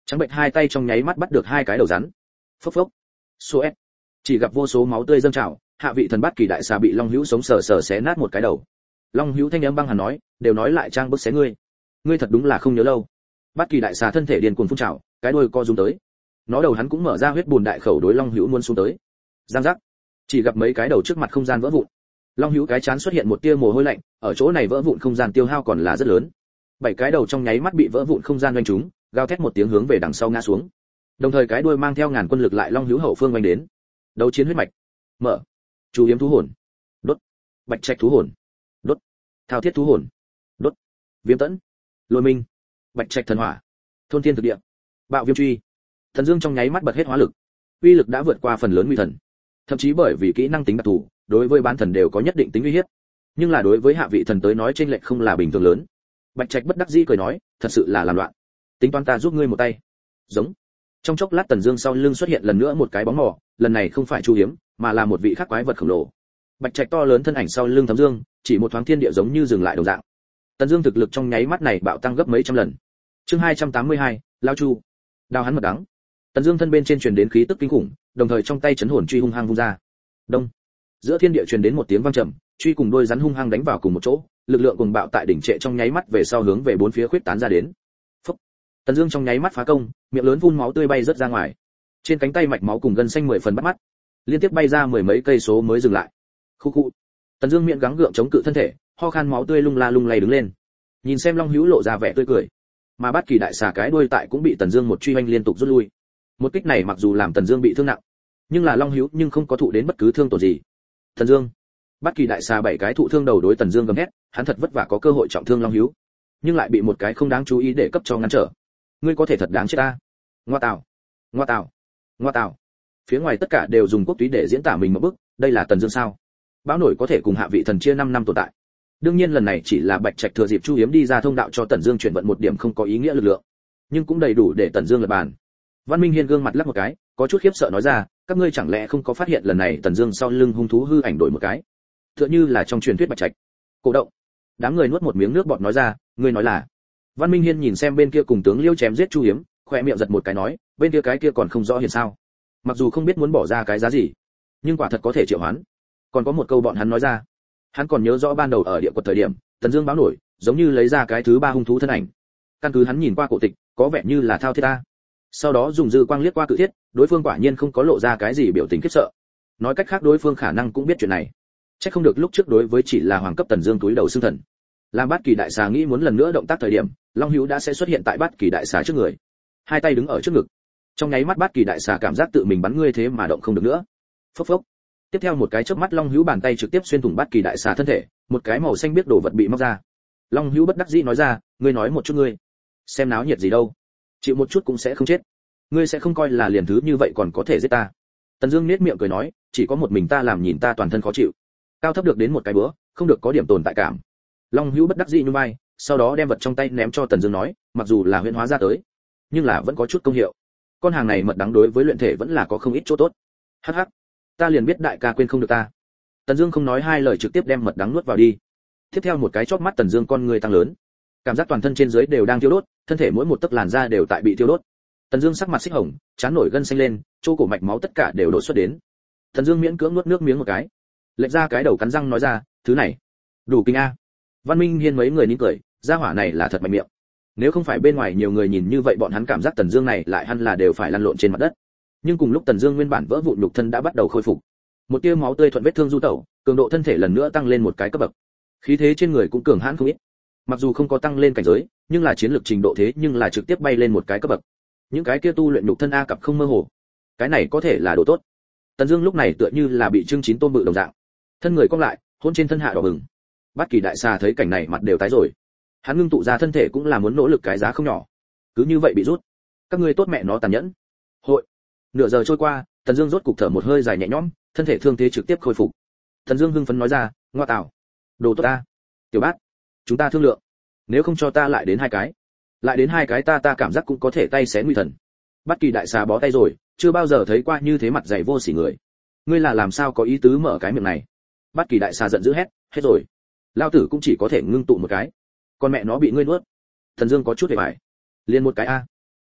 Trắng bệnh hai tay trong nháy mắt bắt được hai cái đầu rắn. Phốc phốc. Xoẹt. Chỉ gặp vô số máu tươi dâng trào, hạ vị thần Bát Kỳ đại xà bị Long Hữu sống sờ sờ xé nát một cái đầu. Long Hữu thanh âm băng hàn nói, đều nói lại trang bức xé ngươi. Ngươi thật đúng là không nhớ lâu. Bát Kỳ đại xà thân thể điên cuồng phun trào, cái đuôi co rúm tới. Nó đầu hắn cũng mở ra huyết bùn đại khẩu đối Long Hữu muốn xuống tới. Giang giác. Chỉ gặp mấy cái đầu trước mặt không gian vỡ vụn. Long Hữu cái chán xuất hiện một tia mồ hôi lạnh, ở chỗ này vỡ vụn không gian tiêu hao còn là rất lớn. Bảy cái đầu trong nháy mắt bị vỡ vụn không gian doanh chúng, gào thét một tiếng hướng về đằng sau ngã xuống. Đồng thời cái đuôi mang theo ngàn quân lực lại Long Hữu hậu phương vành đến. Đấu chiến huyết mạch. Mở. Chu Yếm thú hồn. Đốt. Bạch Trạch thú hồn. Đốt. Thao Thiết thú hồn. Đốt. Viêm Tẫn. Lôi Minh. Bạch Trạch thần hỏa. Thôn Thiên thực địa. Bạo Viêm truy. Thần Dương trong nháy mắt bật hết hóa lực. Uy lực đã vượt qua phần lớn nguy thần. Thậm chí bởi vì kỹ năng tính đặc thù, đối với bán thần đều có nhất định tính uy hiếp. Nhưng là đối với hạ vị thần tới nói chênh lệch không là bình thường lớn. Bạch Trạch bất đắc dĩ cười nói, thật sự là làm loạn. Tính toán ta giúp ngươi một tay. Giống. Trong chốc lát Tần Dương sau lưng xuất hiện lần nữa một cái bóng mờ, lần này không phải Chu Hiếm, mà là một vị khác quái vật khổng lồ. Bạch Trạch to lớn thân ảnh sau lưng Thấm Dương, chỉ một thoáng thiên địa giống như dừng lại đồng dạng. Tần Dương thực lực trong nháy mắt này bạo tăng gấp mấy trăm lần. Chương hai trăm tám mươi hai, Lao Chu. Đao hắn mật đắng. Tần Dương thân bên trên truyền đến khí tức kinh khủng, đồng thời trong tay chấn hồn truy hung hăng vung ra. Đông. Giữa thiên địa truyền đến một tiếng vang trầm, truy cùng đôi rắn hung hăng đánh vào cùng một chỗ, lực lượng cuồng bạo tại đỉnh trệ trong nháy mắt về sau hướng về bốn phía khuyết tán ra đến. Phốc. Tần Dương trong nháy mắt phá công, miệng lớn phun máu tươi bay rất ra ngoài. Trên cánh tay mạch máu cùng gân xanh mười phần bắt mắt, liên tiếp bay ra mười mấy cây số mới dừng lại. Khu khu. Tần Dương miệng gắng gượng chống cự thân thể, ho khan máu tươi lung la lung lay đứng lên. Nhìn xem Long Hữu lộ ra vẻ tươi cười, mà Bát Kỳ đại xà cái đuôi tại cũng bị Tần Dương một truy hoành liên tục rút lui. Một kích này mặc dù làm Tần Dương bị thương nặng, nhưng là Long Hữu nhưng không có thụ đến bất cứ thương tổn gì. Tần Dương, Bát Kỳ đại xà bảy cái thụ thương đầu đối Tần Dương gầm hét, hắn thật vất vả có cơ hội trọng thương Long Hữu, nhưng lại bị một cái không đáng chú ý để cấp cho ngăn trở. Ngươi có thể thật đáng chết ta. Ngoa tào, ngoa tào, ngoa tào. Phía ngoài tất cả đều dùng quốc túy để diễn tả mình một bức, đây là Tần Dương sao? Bão nổi có thể cùng hạ vị thần chia năm năm tồn tại. Đương nhiên lần này chỉ là Bạch Trạch thừa dịp Chu Hiếm đi ra thông đạo cho Tần Dương chuyển vận một điểm không có ý nghĩa lực lượng, nhưng cũng đầy đủ để Tần Dương lật bàn. Văn Minh Hiên gương mặt lắc một cái, có chút khiếp sợ nói ra, các ngươi chẳng lẽ không có phát hiện lần này Tần Dương sau lưng hung thú hư ảnh đổi một cái, tựa như là trong truyền thuyết Bạch Trạch. Cổ động. Đám người nuốt một miếng nước bọt nói ra, ngươi nói là? Văn Minh Hiên nhìn xem bên kia cùng tướng Liêu chém giết Chu Hiếm, khóe miệng giật một cái nói, bên kia cái kia còn không rõ hiện sao? Mặc dù không biết muốn bỏ ra cái giá gì, nhưng quả thật có thể triệu hoán. Còn có một câu bọn hắn nói ra, hắn còn nhớ rõ ban đầu ở địa quật thời điểm, Tần Dương báo nổi, giống như lấy ra cái thứ ba hung thú thân ảnh. Căn cứ hắn nhìn qua cổ tịch, có vẻ như là Thao Thiết ta. Sau đó dùng dư quang liếc qua cự thiết, đối phương quả nhiên không có lộ ra cái gì biểu tình khiếp sợ. Nói cách khác đối phương khả năng cũng biết chuyện này. Chắc không được lúc trước đối với chỉ là hoàng cấp Tần Dương túi đầu xương thần. Làm Bát Kỳ đại xà nghĩ muốn lần nữa động tác thời điểm, Long Hữu đã sẽ xuất hiện tại Bát Kỳ đại xà trước người, hai tay đứng ở trước ngực. Trong nháy mắt Bát Kỳ đại xà cảm giác tự mình bắn ngươi thế mà động không được nữa. Phốc phốc. Tiếp theo một cái chớp mắt Long Hữu bàn tay trực tiếp xuyên thủng Bát Kỳ đại xà thân thể, một cái màu xanh biết đồ vật bị móc ra. Long Hữu bất đắc dĩ nói ra, ngươi nói một chút ngươi, xem náo nhiệt gì đâu, chịu một chút cũng sẽ không chết, ngươi sẽ không coi là liền thứ như vậy còn có thể giết ta. Tần Dương nhếch miệng cười nói, chỉ có một mình ta làm nhìn ta toàn thân khó chịu, cao thấp được đến một cái bữa, không được có điểm tồn tại cảm. Long Hữu bất đắc dĩ nhún vai, sau đó đem vật trong tay ném cho Tần Dương nói, mặc dù là huyễn hóa ra tới, nhưng là vẫn có chút công hiệu. Con hàng này mật đắng đối với luyện thể vẫn là có không ít chỗ tốt. Hắc hắc, ta liền biết đại ca quên không được ta. Tần Dương không nói hai lời trực tiếp đem mật đắng nuốt vào đi. Tiếp theo một cái chóp mắt Tần Dương con người tăng lớn, cảm giác toàn thân trên dưới đều đang thiêu đốt, thân thể mỗi một tấc làn da đều tại bị thiêu đốt. Tần Dương sắc mặt xích hồng, trán nổi gân xanh lên, chỗ cổ mạch máu tất cả đều đổ xuất đến. Tần Dương miễn cưỡng nuốt nước miếng một cái, lệch ra cái đầu cắn răng nói ra, thứ này, đủ kinh a. Văn Minh Hiên mấy người nín cười, gia hỏa này là thật mạnh miệng. Nếu không phải bên ngoài nhiều người nhìn như vậy bọn hắn cảm giác Tần Dương này lại hẳn là đều phải lăn lộn trên mặt đất. Nhưng cùng lúc Tần Dương nguyên bản vỡ vụn nhục thân đã bắt đầu khôi phục. Một tia máu tươi thuận vết thương du tẩu, cường độ thân thể lần nữa tăng lên một cái cấp bậc. Khí thế trên người cũng cường hãn không ít. Mặc dù không có tăng lên cảnh giới, nhưng là chiến lược trình độ thế nhưng là trực tiếp bay lên một cái cấp bậc. Những cái kia tu luyện nhục thân a cặp không mơ hồ. Cái này có thể là độ tốt. Tần Dương lúc này tựa như là bị trưng chín tôm bự đồng dạng. Thân người cong lại, hôn trên thân hạ đỏ bừng. Bát Kỳ đại xà thấy cảnh này mặt đều tái rồi. Hắn ngưng tụ ra thân thể cũng là muốn nỗ lực cái giá không nhỏ. Cứ như vậy bị rút. Các ngươi tốt mẹ nó tàn nhẫn. Hội. Nửa giờ trôi qua, Tần Dương rốt cục thở một hơi dài nhẹ nhõm, thân thể thương thế trực tiếp khôi phục. Tần Dương hưng phấn nói ra, ngoa tào, đồ tốt ta. Tiểu Bát, chúng ta thương lượng. Nếu không cho ta lại đến hai cái. Lại đến hai cái ta ta cảm giác cũng có thể tay xé nguy thần. Bát Kỳ đại xà bó tay rồi, chưa bao giờ thấy qua như thế mặt dày vô sỉ người. Ngươi là làm sao có ý tứ mở cái miệng này? Bát Kỳ đại xà giận dữ hét, hết rồi. Lão tử cũng chỉ có thể ngưng tụ một cái. Con mẹ nó bị ngươi nuốt. Tần Dương có chút hề bại. Liên một cái a.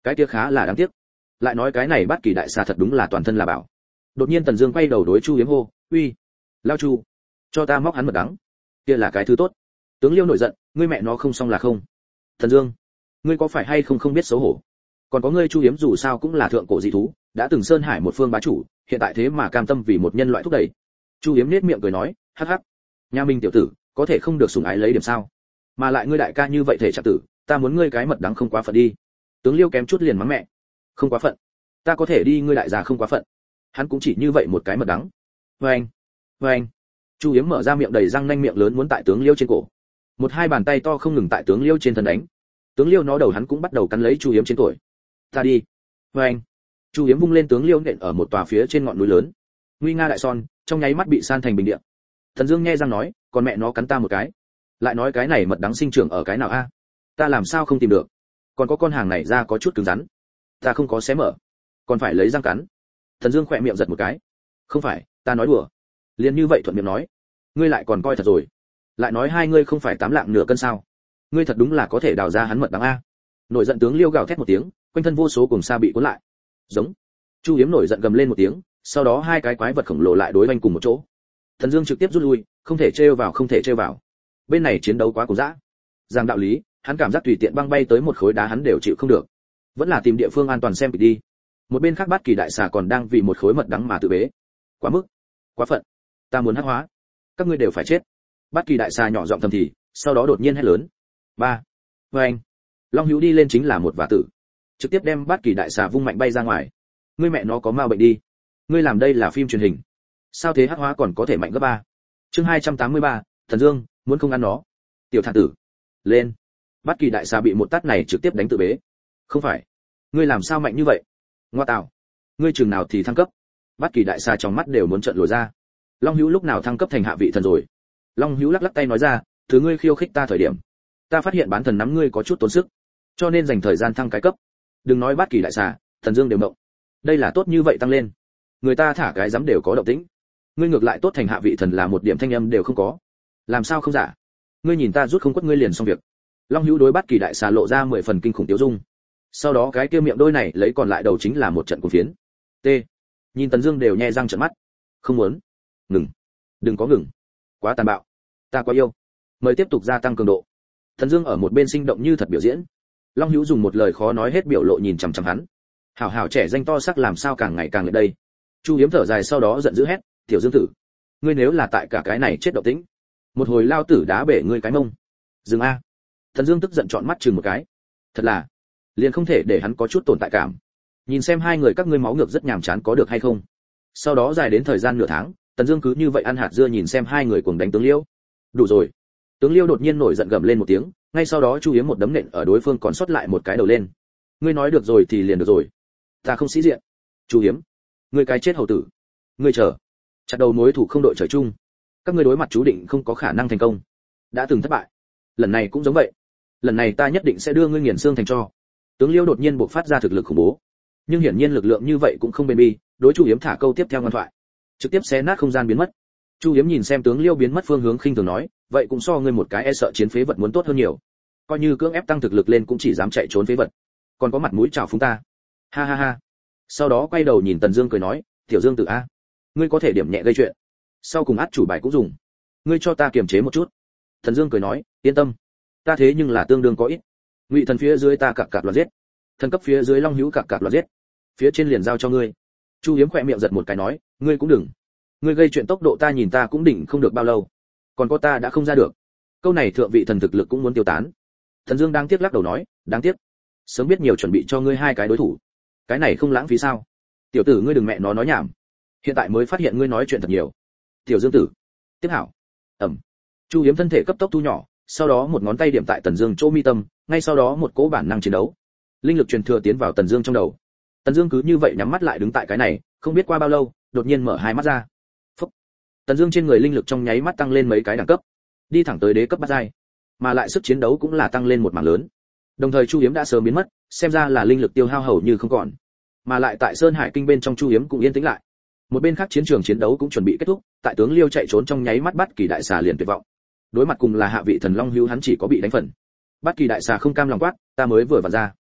cái kia khá là đáng tiếc. Lại nói cái này Bát Kỳ đại xà thật đúng là toàn thân là bảo. Đột nhiên Tần Dương quay đầu đối Chu Hiếm hô, "Uy, lão Chu, cho ta móc hắn mật đắng." Kia là cái thứ tốt. Tướng Liêu nổi giận, ngươi mẹ nó không xong là không. Tần Dương, ngươi có phải hay không không biết xấu hổ? Còn có ngươi Chu Hiếm dù sao cũng là thượng cổ dị thú, đã từng sơn hải một phương bá chủ, hiện tại thế mà cam tâm vì một nhân loại thúc đẩy. Chu Hiếm nhếch miệng cười nói, hắc hắc, nhà mình tiểu tử, có thể không được sủng ái lấy điểm sao? Mà lại ngươi đại ca như vậy thể trạng tử, ta muốn ngươi cái mật đắng không quá phận đi. Tướng Liêu kém chút liền mắng mẹ. Không quá phận. Ta có thể đi, ngươi đại gia không quá phận. Hắn cũng chỉ như vậy một cái mật đắng. Oeng, oeng. Chu Hiếm mở ra miệng đầy răng nanh miệng lớn muốn tại tướng Liêu trên cổ. Một hai bàn tay to không ngừng tại tướng Liêu trên thân đánh. Tướng Liêu nó đầu hắn cũng bắt đầu cắn lấy Chu Hiếm trên cổ. Ta đi. Oeng. Chu Hiếm vung lên tướng Liêu nện ở một tòa phía trên ngọn núi lớn. Nguy nga đại son, trong nháy mắt bị san thành bình địa. Thần Dương nghe răng nói, còn mẹ nó cắn ta một cái. Lại nói cái này mật đắng sinh trưởng ở cái nào a? Ta làm sao không tìm được? Còn có con hàng này ra có chút cứng rắn. Ta không có xé mở, còn phải lấy răng cắn. Thần Dương khỏe miệng giật một cái. Không phải, ta nói đùa. Liền như vậy thuận miệng nói. Ngươi lại còn coi thật rồi. Lại nói hai ngươi không phải tám lạng nửa cân sao? Ngươi thật đúng là có thể đào ra hắn mật đắng a. Nổi giận tướng Liêu gào thét một tiếng, quanh thân vô số cuồng sa bị cuốn lại. Giống. Chu Hiếm nổi giận gầm lên một tiếng, sau đó hai cái quái vật khổng lồ lại đối oanh cùng một chỗ. Thần Dương trực tiếp rút lui, không thể trêu vào không thể trêu vào. Bên này chiến đấu quá cuồng dã. Giang đạo lý, hắn cảm giác tùy tiện băng bay tới một khối đá hắn đều chịu không được. Vẫn là tìm địa phương an toàn xem kịch đi. Một bên khác Bát Kỳ đại xà còn đang vì một khối mật đắng mà tự bế. Quá mức, quá phận. Ta muốn hắc hóa. Các ngươi đều phải chết. Bát Kỳ đại xà nhỏ giọng thầm thì, sau đó đột nhiên hét lớn. Ba. Oeng. Long Hữu đi lên chính là một vả tử, trực tiếp đem Bát Kỳ đại xà vung mạnh bay ra ngoài. Ngươi mẹ nó có ma bệnh đi. Ngươi làm đây là phim truyền hình. Sao thế hắc hóa còn có thể mạnh gấp ba? Chương hai trăm tám mươi ba, Thần Dương, muốn không ăn nó. Tiểu thản tử, lên. Bát Kỳ đại xà bị một tát này trực tiếp đánh tự bế. Không phải, ngươi làm sao mạnh như vậy? Ngoa tạo, ngươi chừng nào thì thăng cấp? Bát Kỳ đại xà trong mắt đều muốn trợn lồi ra. Long Hữu lúc nào thăng cấp thành hạ vị thần rồi? Long Hữu lắc lắc tay nói ra, thứ ngươi khiêu khích ta thời điểm, ta phát hiện bán thần nắm ngươi có chút tốn sức, cho nên dành thời gian thăng cái cấp. Đừng nói Bát Kỳ đại xà, Thần Dương đều động. Đây là tốt như vậy tăng lên, người ta thả cái dám đều có động tĩnh. Ngươi ngược lại tốt thành hạ vị thần là một điểm thanh âm đều không có. Làm sao không giả? Ngươi nhìn ta rút không quất ngươi liền xong việc. Long Hữu đối Bát Kỳ đại xà lộ ra mười phần kinh khủng tiêu dung. Sau đó cái kia miệng đôi này lấy còn lại đầu chính là một trận cuồng phiến. T. Nhìn Tần Dương đều nhe răng trợn mắt. Không muốn. Ngừng. Đừng có ngừng. Quá tàn bạo. Ta quá yêu. Mời tiếp tục gia tăng cường độ. Tần Dương ở một bên sinh động như thật biểu diễn. Long Hữu dùng một lời khó nói hết biểu lộ nhìn chằm chằm hắn. Hảo hảo trẻ danh to sắc làm sao càng ngày càng lên đây. Chu Hiếm thở dài sau đó giận dữ hét, "Tiểu Dương tử, ngươi nếu là tại cả cái này chết động tĩnh, một hồi lao tử đá bể ngươi cái mông." Dừng a. Thần Dương tức giận trọn mắt chừng một cái. Thật là, liền không thể để hắn có chút tồn tại cảm. Nhìn xem hai người các ngươi máu ngược rất nhàm chán có được hay không. Sau đó dài đến thời gian nửa tháng, Tần Dương cứ như vậy ăn hạt dưa nhìn xem hai người cuồng đánh tướng Liêu. Đủ rồi. Tướng Liêu đột nhiên nổi giận gầm lên một tiếng, ngay sau đó Chu Hiếm một đấm nện ở đối phương còn sót lại một cái đầu lên. Ngươi nói được rồi thì liền được rồi. Ta không sĩ diện. Chu Hiếm, ngươi cái chết hầu tử. Ngươi chờ. Chặt đầu mối thủ không đội trời chung. Các ngươi đối mặt chú định không có khả năng thành công. Đã từng thất bại. Lần này cũng giống vậy. Lần này ta nhất định sẽ đưa ngươi nghiền xương thành tro. Tướng Liêu đột nhiên bộc phát ra thực lực khủng bố. Nhưng hiển nhiên lực lượng như vậy cũng không bền bỉ, đối Chu Hiếm thả câu tiếp theo ngoan thoại. Trực tiếp xé nát không gian biến mất. Chu Hiếm nhìn xem tướng Liêu biến mất phương hướng khinh thường nói, vậy cũng so ngươi một cái e sợ chiến phế vật muốn tốt hơn nhiều. Coi như cưỡng ép tăng thực lực lên cũng chỉ dám chạy trốn phế vật. Còn có mặt mũi chào phúng ta. Ha ha ha. Sau đó quay đầu nhìn Tần Dương cười nói, "Tiểu Dương tử a, ngươi có thể điểm nhẹ gây chuyện. Sau cùng át chủ bài cũng dùng. Ngươi cho ta kiềm chế một chút." Tần Dương cười nói, "Yên tâm, ta thế nhưng là tương đương có ít. Ngụy thần phía dưới ta cặc cặc loạt giết, thần cấp phía dưới Long Hữu cặc cặc loạt giết, phía trên liền giao cho ngươi." Chu Hiếm khẽ miệng giật một cái nói, "Ngươi cũng đừng. Ngươi gây chuyện tốc độ ta nhìn ta cũng đỉnh không được bao lâu. Còn có ta đã không ra được." Câu này thượng vị thần thực lực cũng muốn tiêu tán. Thần Dương đang tiếc lắc đầu nói, "Đáng tiếc. Sớm biết nhiều chuẩn bị cho ngươi hai cái đối thủ. Cái này không lãng phí sao? Tiểu tử ngươi đừng mẹ nó nói nhảm. Hiện tại mới phát hiện ngươi nói chuyện thật nhiều. Tiểu Dương tử." Tiếp hảo. Ẩm. Chu Hiếm thân thể cấp tốc thu nhỏ, sau đó một ngón tay điểm tại Tần Dương chỗ mi tâm, ngay sau đó một cỗ bản năng chiến đấu. Linh lực truyền thừa tiến vào Tần Dương trong đầu. Tần Dương cứ như vậy nhắm mắt lại đứng tại cái này, không biết qua bao lâu, đột nhiên mở hai mắt ra. Phốc. Tần Dương trên người linh lực trong nháy mắt tăng lên mấy cái đẳng cấp, đi thẳng tới đế cấp bát giai, mà lại sức chiến đấu cũng là tăng lên một mảng lớn. Đồng thời Chu Hiếm đã sớm biến mất, xem ra là linh lực tiêu hao hầu như không còn. Mà lại tại Sơn Hải Kinh bên trong Chu Hiếm cũng yên tĩnh lại. Một bên khác chiến trường chiến đấu cũng chuẩn bị kết thúc, tại tướng Liêu chạy trốn trong nháy mắt Bát Kỳ đại xà liền tuyệt vọng. Đối mặt cùng là hạ vị thần Long Hữu hắn chỉ có bị đánh phần. Bát Kỳ đại xà không cam lòng quát, "Ta mới vừa vặn ra,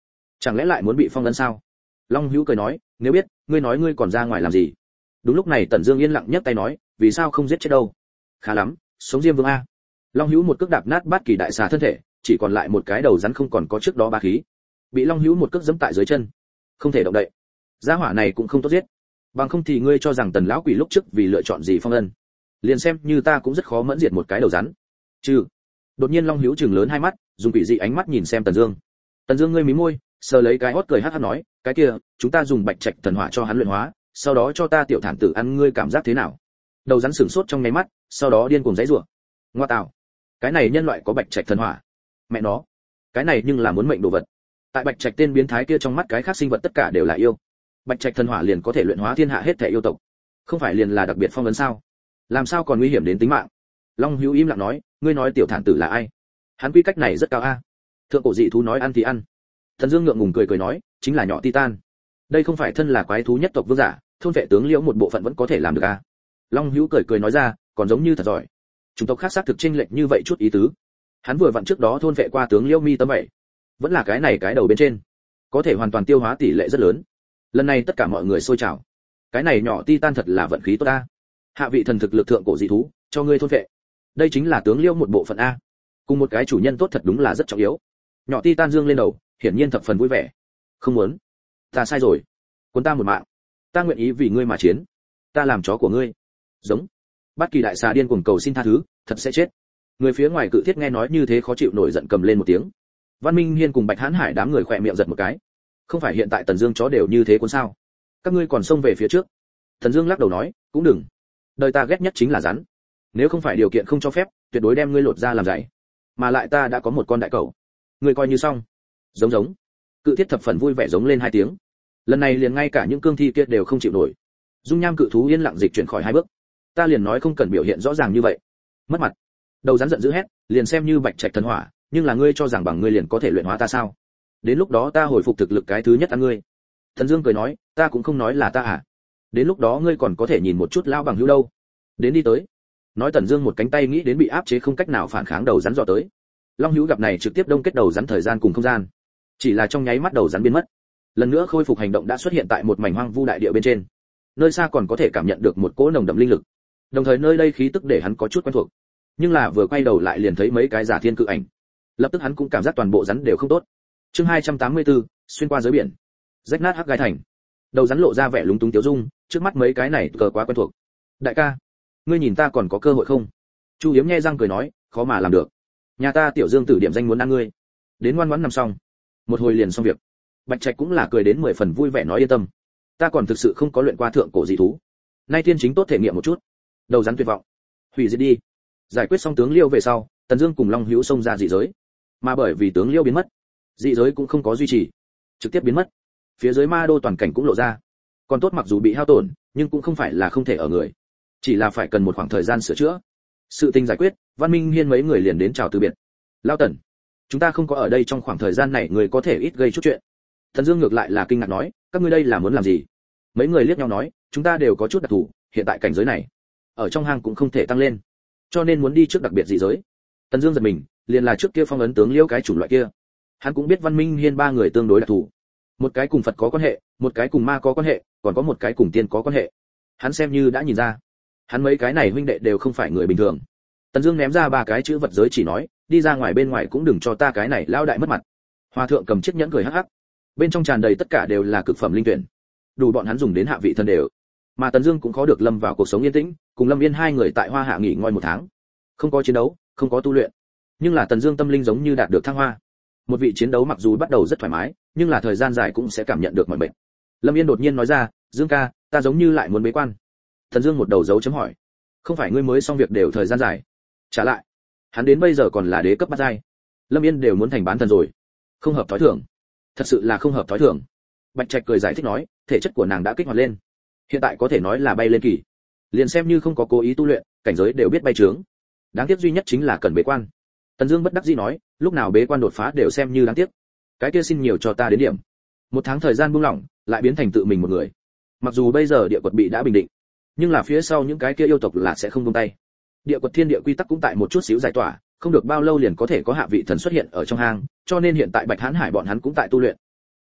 Chẳng lẽ lại muốn bị phong ấn sao? Long Hữu cười nói, nếu biết, ngươi nói ngươi còn ra ngoài làm gì? Đúng lúc này Tần Dương yên lặng nhấc tay nói, vì sao không giết chết đâu? Khá lắm, sống Diêm Vương a. Long Hữu một cước đạp nát Bát Kỳ đại xà thân thể, chỉ còn lại một cái đầu rắn không còn có trước đó ba khí. Bị Long Hữu một cước giẫm tại dưới chân, không thể động đậy. Gia hỏa này cũng không tốt giết. Bằng không thì ngươi cho rằng Tần lão quỷ lúc trước vì lựa chọn gì phong ân? Liền xem như ta cũng rất khó mẫn diệt một cái đầu rắn. Chứ. Đột nhiên Long Hữu trừng lớn hai mắt, dùng quỷ dị ánh mắt nhìn xem Tần Dương. Tần Dương ngươi mí môi, sờ lấy cái hót cười hắc hắc nói, cái kia, chúng ta dùng Bạch Trạch thần hỏa cho hắn luyện hóa, sau đó cho ta tiểu thản tử ăn, ngươi cảm giác thế nào? Đầu rắn sửng sốt trong mấy mắt, sau đó điên cuồng giãy giụa. Ngoa tạo, cái này nhân loại có Bạch Trạch thần hỏa? Mẹ nó, cái này nhưng là muốn mệnh đồ vật. Tại Bạch Trạch tên biến thái kia trong mắt cái khác sinh vật tất cả đều là yêu. Bạch Trạch thần hỏa liền có thể luyện hóa thiên hạ hết thảy yêu tộc. Không phải liền là đặc biệt phong ấn sao? Làm sao còn nguy hiểm đến tính mạng? Long Hữu im lặng nói, ngươi nói tiểu thản tử là ai? Hắn quy cách này rất cao a. Thượng cổ dị thú nói ăn thì ăn. Thần Dương ngượng ngùng cười cười nói, chính là nhỏ Titan. Đây không phải thân là quái thú nhất tộc vương giả, thôn vệ tướng liễu một bộ phận vẫn có thể làm được a. Long Hữu cười cười nói ra, còn giống như thật giỏi. Chúng tộc khác xác thực chênh lệch như vậy chút ý tứ. Hắn vừa vặn trước đó thôn vệ qua tướng liễu mi tâm vậy, vẫn là cái này cái đầu bên trên, có thể hoàn toàn tiêu hóa tỷ lệ rất lớn. Lần này tất cả mọi người sôi trào. Cái này nhỏ Titan thật là vận khí tốt a. Hạ vị thần thực lực thượng cổ dị thú, cho ngươi thôn vệ. Đây chính là tướng liễu một bộ phận a. Cùng một cái chủ nhân tốt thật đúng là rất trọng yếu. Nhỏ Titan dương lên đầu, hiển nhiên thập phần vui vẻ. Không muốn, ta sai rồi, cuốn ta một mạng, ta nguyện ý vì ngươi mà chiến, ta làm chó của ngươi. Giống. Bát Kỳ đại xà điên cuồng cầu xin tha thứ, thật sẽ chết. Người phía ngoài Cự Thiết nghe nói như thế khó chịu nổi giận cầm lên một tiếng. Văn Minh Hiên cùng Bạch Hán Hải đám người khỏe miệng giật một cái. Không phải hiện tại Tần Dương chó đều như thế cuốn sao? Các ngươi còn xông về phía trước. Tần Dương lắc đầu nói, cũng đừng. Đời ta ghét nhất chính là rắn. Nếu không phải điều kiện không cho phép, tuyệt đối đem ngươi lột ra làm dạy. Mà lại ta đã có một con đại cẩu, ngươi coi như xong. Giống giống. Cự Thiết thập phần vui vẻ giống lên hai tiếng. Lần này liền ngay cả những cương thi kia đều không chịu nổi. Dung nham cự thú yên lặng dịch chuyển khỏi hai bước. Ta liền nói không cần biểu hiện rõ ràng như vậy. Mất mặt. Đầu rắn giận dữ hét, liền xem như Bạch Trạch thần hỏa, nhưng là ngươi cho rằng bằng ngươi liền có thể luyện hóa ta sao? Đến lúc đó ta hồi phục thực lực cái thứ nhất ăn ngươi. Thần Dương cười nói, ta cũng không nói là ta à. Đến lúc đó ngươi còn có thể nhìn một chút lao bằng hữu đâu. Đến đi tới. Nói Tần Dương một cánh tay nghĩ đến bị áp chế không cách nào phản kháng đầu rắn dò tới. Long Hữu gặp này trực tiếp đông kết đầu rắn thời gian cùng không gian. Chỉ là trong nháy mắt đầu rắn biến mất. Lần nữa khôi phục hành động đã xuất hiện tại một mảnh hoang vu đại địa bên trên. Nơi xa còn có thể cảm nhận được một cỗ nồng đậm linh lực. Đồng thời nơi đây khí tức để hắn có chút quen thuộc. Nhưng là vừa quay đầu lại liền thấy mấy cái giả thiên cự ảnh. Lập tức hắn cũng cảm giác toàn bộ rắn đều không tốt. Chương hai trăm tám mươi tư, xuyên qua giới biển. Rách nát hắc gai thành. Đầu rắn lộ ra vẻ lúng túng tiêu dung, trước mắt mấy cái này cờ quá quen thuộc. Đại ca, ngươi nhìn ta còn có cơ hội không? Chu Hiếm nhe răng cười nói, khó mà làm được. Nhà ta Tiểu Dương tử điểm danh muốn ăn ngươi. Đến ngoan ngoãn nằm xong. Một hồi liền xong việc. Bạch Trạch cũng là cười đến mười phần vui vẻ nói yên tâm. Ta còn thực sự không có luyện qua thượng cổ dị thú. Nay thiên chính tốt thể nghiệm một chút. Đầu rắn tuyệt vọng. Hủy diệt đi. Giải quyết xong tướng Liêu về sau, Tần Dương cùng Long Hữu xông ra dị giới. Mà bởi vì tướng Liêu biến mất, dị giới cũng không có duy trì, trực tiếp biến mất. Phía dưới ma đô toàn cảnh cũng lộ ra. Còn tốt mặc dù bị hao tổn, nhưng cũng không phải là không thể ở người, chỉ là phải cần một khoảng thời gian sửa chữa. Sự tình giải quyết, Văn Minh Hiên mấy người liền đến chào từ biệt. Lão Tần, chúng ta không có ở đây trong khoảng thời gian này, người có thể ít gây chút chuyện. Thần Dương ngược lại là kinh ngạc nói, các ngươi đây là muốn làm gì? Mấy người liếc nhau nói, chúng ta đều có chút đặc thù, hiện tại cảnh giới này, ở trong hang cũng không thể tăng lên, cho nên muốn đi trước đặc biệt dị giới. Tần Dương giật mình, liền là trước kia phong ấn tướng Liễu cái chủng loại kia. Hắn cũng biết Văn Minh Hiên ba người tương đối đặc thù, một cái cùng Phật có quan hệ, một cái cùng ma có quan hệ, còn có một cái cùng tiên có quan hệ. Hắn xem như đã nhìn ra, hắn mấy cái này huynh đệ đều không phải người bình thường. Tần Dương ném ra ba cái chữ vật giới chỉ nói, đi ra ngoài bên ngoài cũng đừng cho ta cái này lão đại mất mặt. Hòa thượng cầm chiếc nhẫn cười hắc hắc, bên trong tràn đầy tất cả đều là cực phẩm linh tuyển, đủ bọn hắn dùng đến hạ vị thần đều. Mà Tần Dương cũng có được lâm vào cuộc sống yên tĩnh, cùng Lâm Yên hai người tại Hoa Hạ nghỉ ngơi một tháng. Không có chiến đấu, không có tu luyện, nhưng là Tần Dương tâm linh giống như đạt được thăng hoa. Một vị chiến đấu mặc dù bắt đầu rất thoải mái, nhưng là thời gian dài cũng sẽ cảm nhận được mỏi mệt. Lâm Yên đột nhiên nói ra, "Dương ca, ta giống như lại muốn bế quan." Tần Dương một đầu dấu chấm hỏi, "Không phải ngươi mới xong việc đều thời gian dài?" Trả lại, hắn đến bây giờ còn là đế cấp bát giai. Lâm Yên đều muốn thành bán thần rồi. Không hợp thói thường. Thật sự là không hợp thói thường. Bạch Trạch cười giải thích nói, thể chất của nàng đã kích hoạt lên, hiện tại có thể nói là bay lên kỳ. Liền xem như không có cố ý tu luyện, cảnh giới đều biết bay trướng. Đáng tiếc duy nhất chính là cần bế quan. Tần Dương bất đắc dĩ nói, lúc nào bế quan đột phá đều xem như đáng tiếc. Cái kia xin nhiều cho ta đến điểm. Một tháng thời gian buông lỏng, lại biến thành tự mình một người. Mặc dù bây giờ địa quật bị đã bình định, nhưng là phía sau những cái kia yêu tộc là sẽ không buông tay. Địa quật thiên địa quy tắc cũng tại một chút xíu giải tỏa, không được bao lâu liền có thể có hạ vị thần xuất hiện ở trong hang, cho nên hiện tại Bạch Hán Hải bọn hắn cũng tại tu luyện.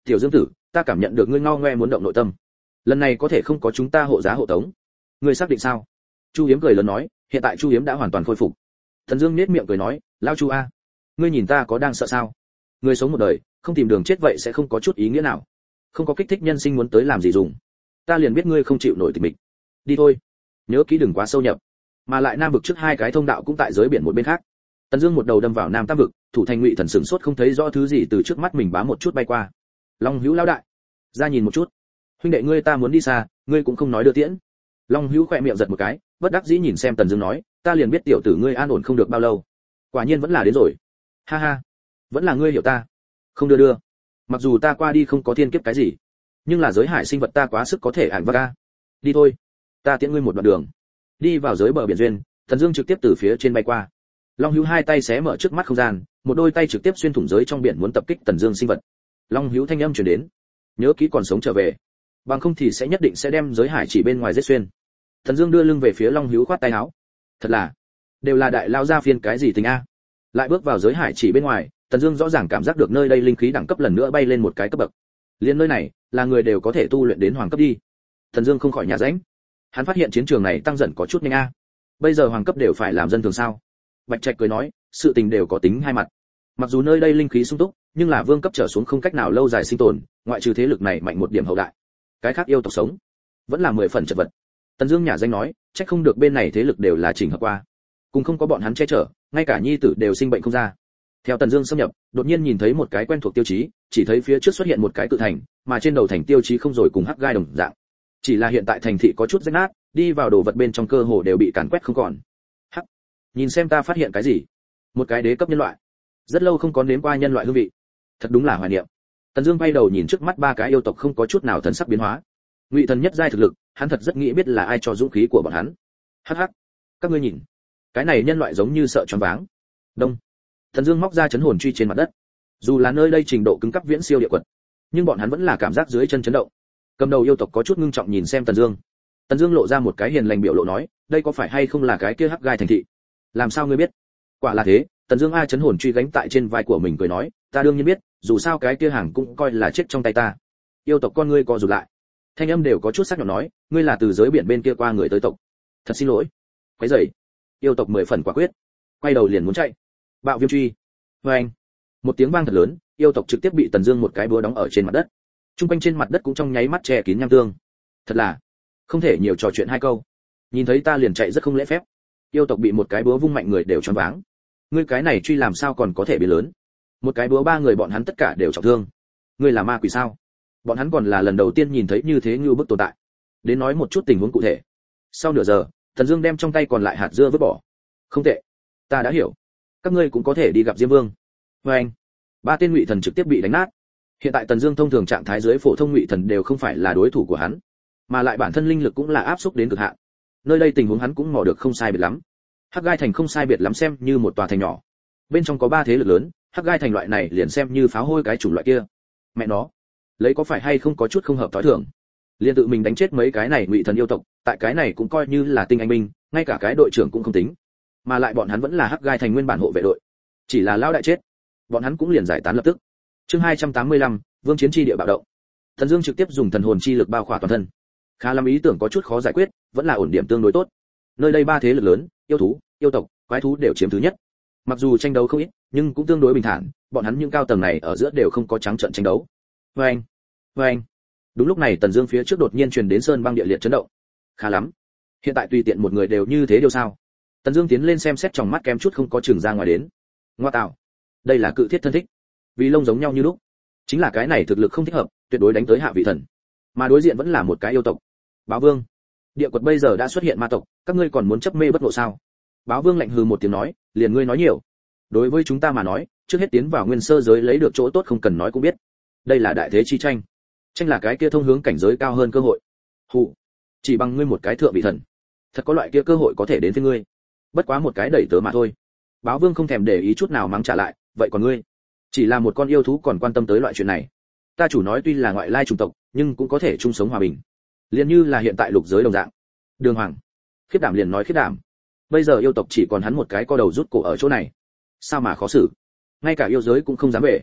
Tiểu Dương tử, ta cảm nhận được ngươi ngao ngoe muốn động nội tâm. Lần này có thể không có chúng ta hộ giá hộ tống. Ngươi xác định sao? Chu Hiếm cười lớn nói, hiện tại Chu Hiếm đã hoàn toàn khôi phục. Tần Dương nhếch miệng cười nói, lao Chu a, ngươi nhìn ta có đang sợ sao? Ngươi sống một đời, không tìm đường chết vậy sẽ không có chút ý nghĩa nào. Không có kích thích nhân sinh muốn tới làm gì dùng. Ta liền biết ngươi không chịu nổi tịch mịch. Đi thôi, nhớ kỹ đừng quá sâu nhập. Mà lại Nam vực trước hai cái thông đạo cũng tại giới biển một bên khác. Tần Dương một đầu đâm vào Nam Tam vực, thủ thành Ngụy Thần sửng sốt không thấy rõ thứ gì từ trước mắt mình bá một chút bay qua. Long Hữu lão đại, ra nhìn một chút. Huynh đệ ngươi ta muốn đi xa, ngươi cũng không nói đưa tiễn. Long Hữu khẽ miệng giật một cái, bất đắc dĩ nhìn xem Tần Dương nói, ta liền biết tiểu tử ngươi an ổn không được bao lâu. Quả nhiên vẫn là đến rồi. Ha ha, vẫn là ngươi hiểu ta. Không đưa đưa. Mặc dù ta qua đi không có thiên kiếp cái gì, nhưng là giới hải sinh vật ta quá sức có thể ản va ca. Đi thôi, ta tiễn ngươi một đoạn đường. Đi vào giới bờ biển duyên, Tần Dương trực tiếp từ phía trên bay qua. Long Hữu hai tay xé mở trước mắt không gian, một đôi tay trực tiếp xuyên thủng giới trong biển muốn tập kích Tần Dương sinh vật. Long Hữu thanh âm truyền đến, nhớ kỹ còn sống trở về, bằng không thì sẽ nhất định sẽ đem giới hải chỉ bên ngoài giết xuyên. Tần Dương đưa lưng về phía Long Hữu khoát tay áo. Thật là, đều là đại lao gia phiên cái gì tình a. Lại bước vào giới hải chỉ bên ngoài, Tần Dương rõ ràng cảm giác được nơi đây linh khí đẳng cấp lần nữa bay lên một cái cấp bậc. Liên nơi này, là người đều có thể tu luyện đến hoàng cấp đi. Tần Dương không khỏi nhả rãnh. Hắn phát hiện chiến trường này tăng dần có chút nhanh a. Bây giờ hoàng cấp đều phải làm dân thường sao? Bạch Trạch cười nói, sự tình đều có tính hai mặt. Mặc dù nơi đây linh khí sung túc, nhưng là vương cấp trở xuống không cách nào lâu dài sinh tồn, ngoại trừ thế lực này mạnh một điểm hậu đại. Cái khác yêu tộc sống, vẫn là mười phần chật vật. Tần Dương nhả danh nói, chắc không được bên này thế lực đều là chỉnh hợp qua, cùng không có bọn hắn che chở, ngay cả nhi tử đều sinh bệnh không ra. Theo Tần Dương xâm nhập, đột nhiên nhìn thấy một cái quen thuộc tiêu chí, chỉ thấy phía trước xuất hiện một cái cự thành, mà trên đầu thành tiêu chí không rồi cùng hắc gai đồng dạng. Chỉ là hiện tại thành thị có chút rách nát, đi vào đồ vật bên trong cơ hồ đều bị càn quét không còn. Hắc, nhìn xem ta phát hiện cái gì? Một cái đế cấp nhân loại. Rất lâu không có nếm qua nhân loại hương vị, thật đúng là hoài niệm. Tần Dương quay đầu nhìn trước mắt ba cái yêu tộc không có chút nào thần sắc biến hóa. Ngụy Thần nhất giai thực lực, hắn thật rất nghĩ biết là ai cho dũng khí của bọn hắn. Hắc hắc, các ngươi nhìn, cái này nhân loại giống như sợ choáng váng. Đông. Tần Dương móc ra chấn hồn truy trên mặt đất. Dù là nơi đây trình độ cứng cấp viễn siêu địa quật, nhưng bọn hắn vẫn là cảm giác dưới chân chấn động. Cầm đầu yêu tộc có chút ngưng trọng nhìn xem Tần Dương. Tần Dương lộ ra một cái hiền lành biểu lộ nói, đây có phải hay không là cái kia hắc gai thành thị? Làm sao ngươi biết? Quả là thế. Tần Dương a chấn hồn truy gánh tại trên vai của mình cười nói, ta đương nhiên biết, dù sao cái kia hàng cũng coi là chết trong tay ta. Yêu tộc con ngươi co rụt lại. Thanh âm đều có chút sắc nhọn nói, ngươi là từ giới biển bên kia qua người tới tộc. Thật xin lỗi. Quấy rầy. Yêu tộc mười phần quả quyết, quay đầu liền muốn chạy. Bạo viêm truy. Oeng. Một tiếng vang thật lớn, yêu tộc trực tiếp bị Tần Dương một cái búa đóng ở trên mặt đất. Trung quanh trên mặt đất cũng trong nháy mắt che kín nham tương. Thật là, không thể nhiều trò chuyện hai câu. Nhìn thấy ta liền chạy rất không lễ phép. Yêu tộc bị một cái búa vung mạnh người đều choáng váng. Ngươi cái này truy làm sao còn có thể biến lớn? Một cái búa ba người bọn hắn tất cả đều trọng thương. Ngươi là ma quỷ sao? Bọn hắn còn là lần đầu tiên nhìn thấy như thế như bức tồn tại. Đến nói một chút tình huống cụ thể. Sau nửa giờ, Tần Dương đem trong tay còn lại hạt dưa vứt bỏ. Không tệ, ta đã hiểu. Các ngươi cũng có thể đi gặp Diêm Vương. Và anh, ba tên Ngụy Thần trực tiếp bị đánh nát. Hiện tại Tần Dương thông thường trạng thái dưới phổ thông Ngụy Thần đều không phải là đối thủ của hắn, mà lại bản thân linh lực cũng là áp xúc đến cực hạn. Nơi đây tình huống hắn cũng mò được không sai biệt lắm. Hắc gai thành không sai biệt lắm xem như một tòa thành nhỏ. Bên trong có ba thế lực lớn, Hắc gai thành loại này liền xem như pháo hôi cái chủng loại kia. Mẹ nó, lấy có phải hay không có chút không hợp thói thường. Liên tự mình đánh chết mấy cái này Ngụy Thần yêu tộc, tại cái này cũng coi như là tinh anh binh, ngay cả cái đội trưởng cũng không tính. Mà lại bọn hắn vẫn là Hắc gai thành nguyên bản hộ vệ đội. Chỉ là lão đại chết, bọn hắn cũng liền giải tán lập tức. Chương hai trăm tám mươi lăm, Vương chiến chi địa bạo động. Thần Dương trực tiếp dùng thần hồn chi lực bao khỏa toàn thân. Khá lắm, ý tưởng có chút khó giải quyết, vẫn là ổn điểm tương đối tốt. Nơi đây ba thế lực lớn, yêu thú, yêu tộc, quái thú đều chiếm thứ nhất. Mặc dù tranh đấu không ít, nhưng cũng tương đối bình thản, bọn hắn những cao tầng này ở giữa đều không có trắng trợn tranh đấu. Oeng, oeng. Đúng lúc này Tần Dương phía trước đột nhiên truyền đến sơn băng địa liệt chấn động. Khá lắm, hiện tại tùy tiện một người đều như thế điều sao? Tần Dương tiến lên xem xét trong mắt kém chút không có chừng ra ngoài đến. Ngoa tạo, đây là cự thiết thân thích, vì lông giống nhau như lúc. Chính là cái này thực lực không thích hợp, tuyệt đối đánh tới hạ vị thần. Mà đối diện vẫn là một cái yêu tộc. Báo Vương, địa quật bây giờ đã xuất hiện ma tộc, các ngươi còn muốn chấp mê bất ngộ sao? Báo Vương lạnh hừ một tiếng nói, liền ngươi nói nhiều. Đối với chúng ta mà nói, trước hết tiến vào nguyên sơ giới lấy được chỗ tốt không cần nói cũng biết. Đây là đại thế chi tranh, tranh là cái kia thông hướng cảnh giới cao hơn cơ hội. Hụ, chỉ bằng ngươi một cái thượng vị thần, thật có loại kia cơ hội có thể đến với ngươi. Bất quá một cái đẩy tớ mà thôi. Báo Vương không thèm để ý chút nào mắng trả lại, vậy còn ngươi? Chỉ là một con yêu thú còn quan tâm tới loại chuyện này. Ta chủ nói tuy là ngoại lai chủng tộc, nhưng cũng có thể chung sống hòa bình. Liên như là hiện tại lục giới đồng dạng. Đường Hoàng, khiếp đảm liền nói khiếp đảm. Bây giờ yêu tộc chỉ còn hắn một cái co đầu rút cổ ở chỗ này. Sao mà khó xử? Ngay cả yêu giới cũng không dám về.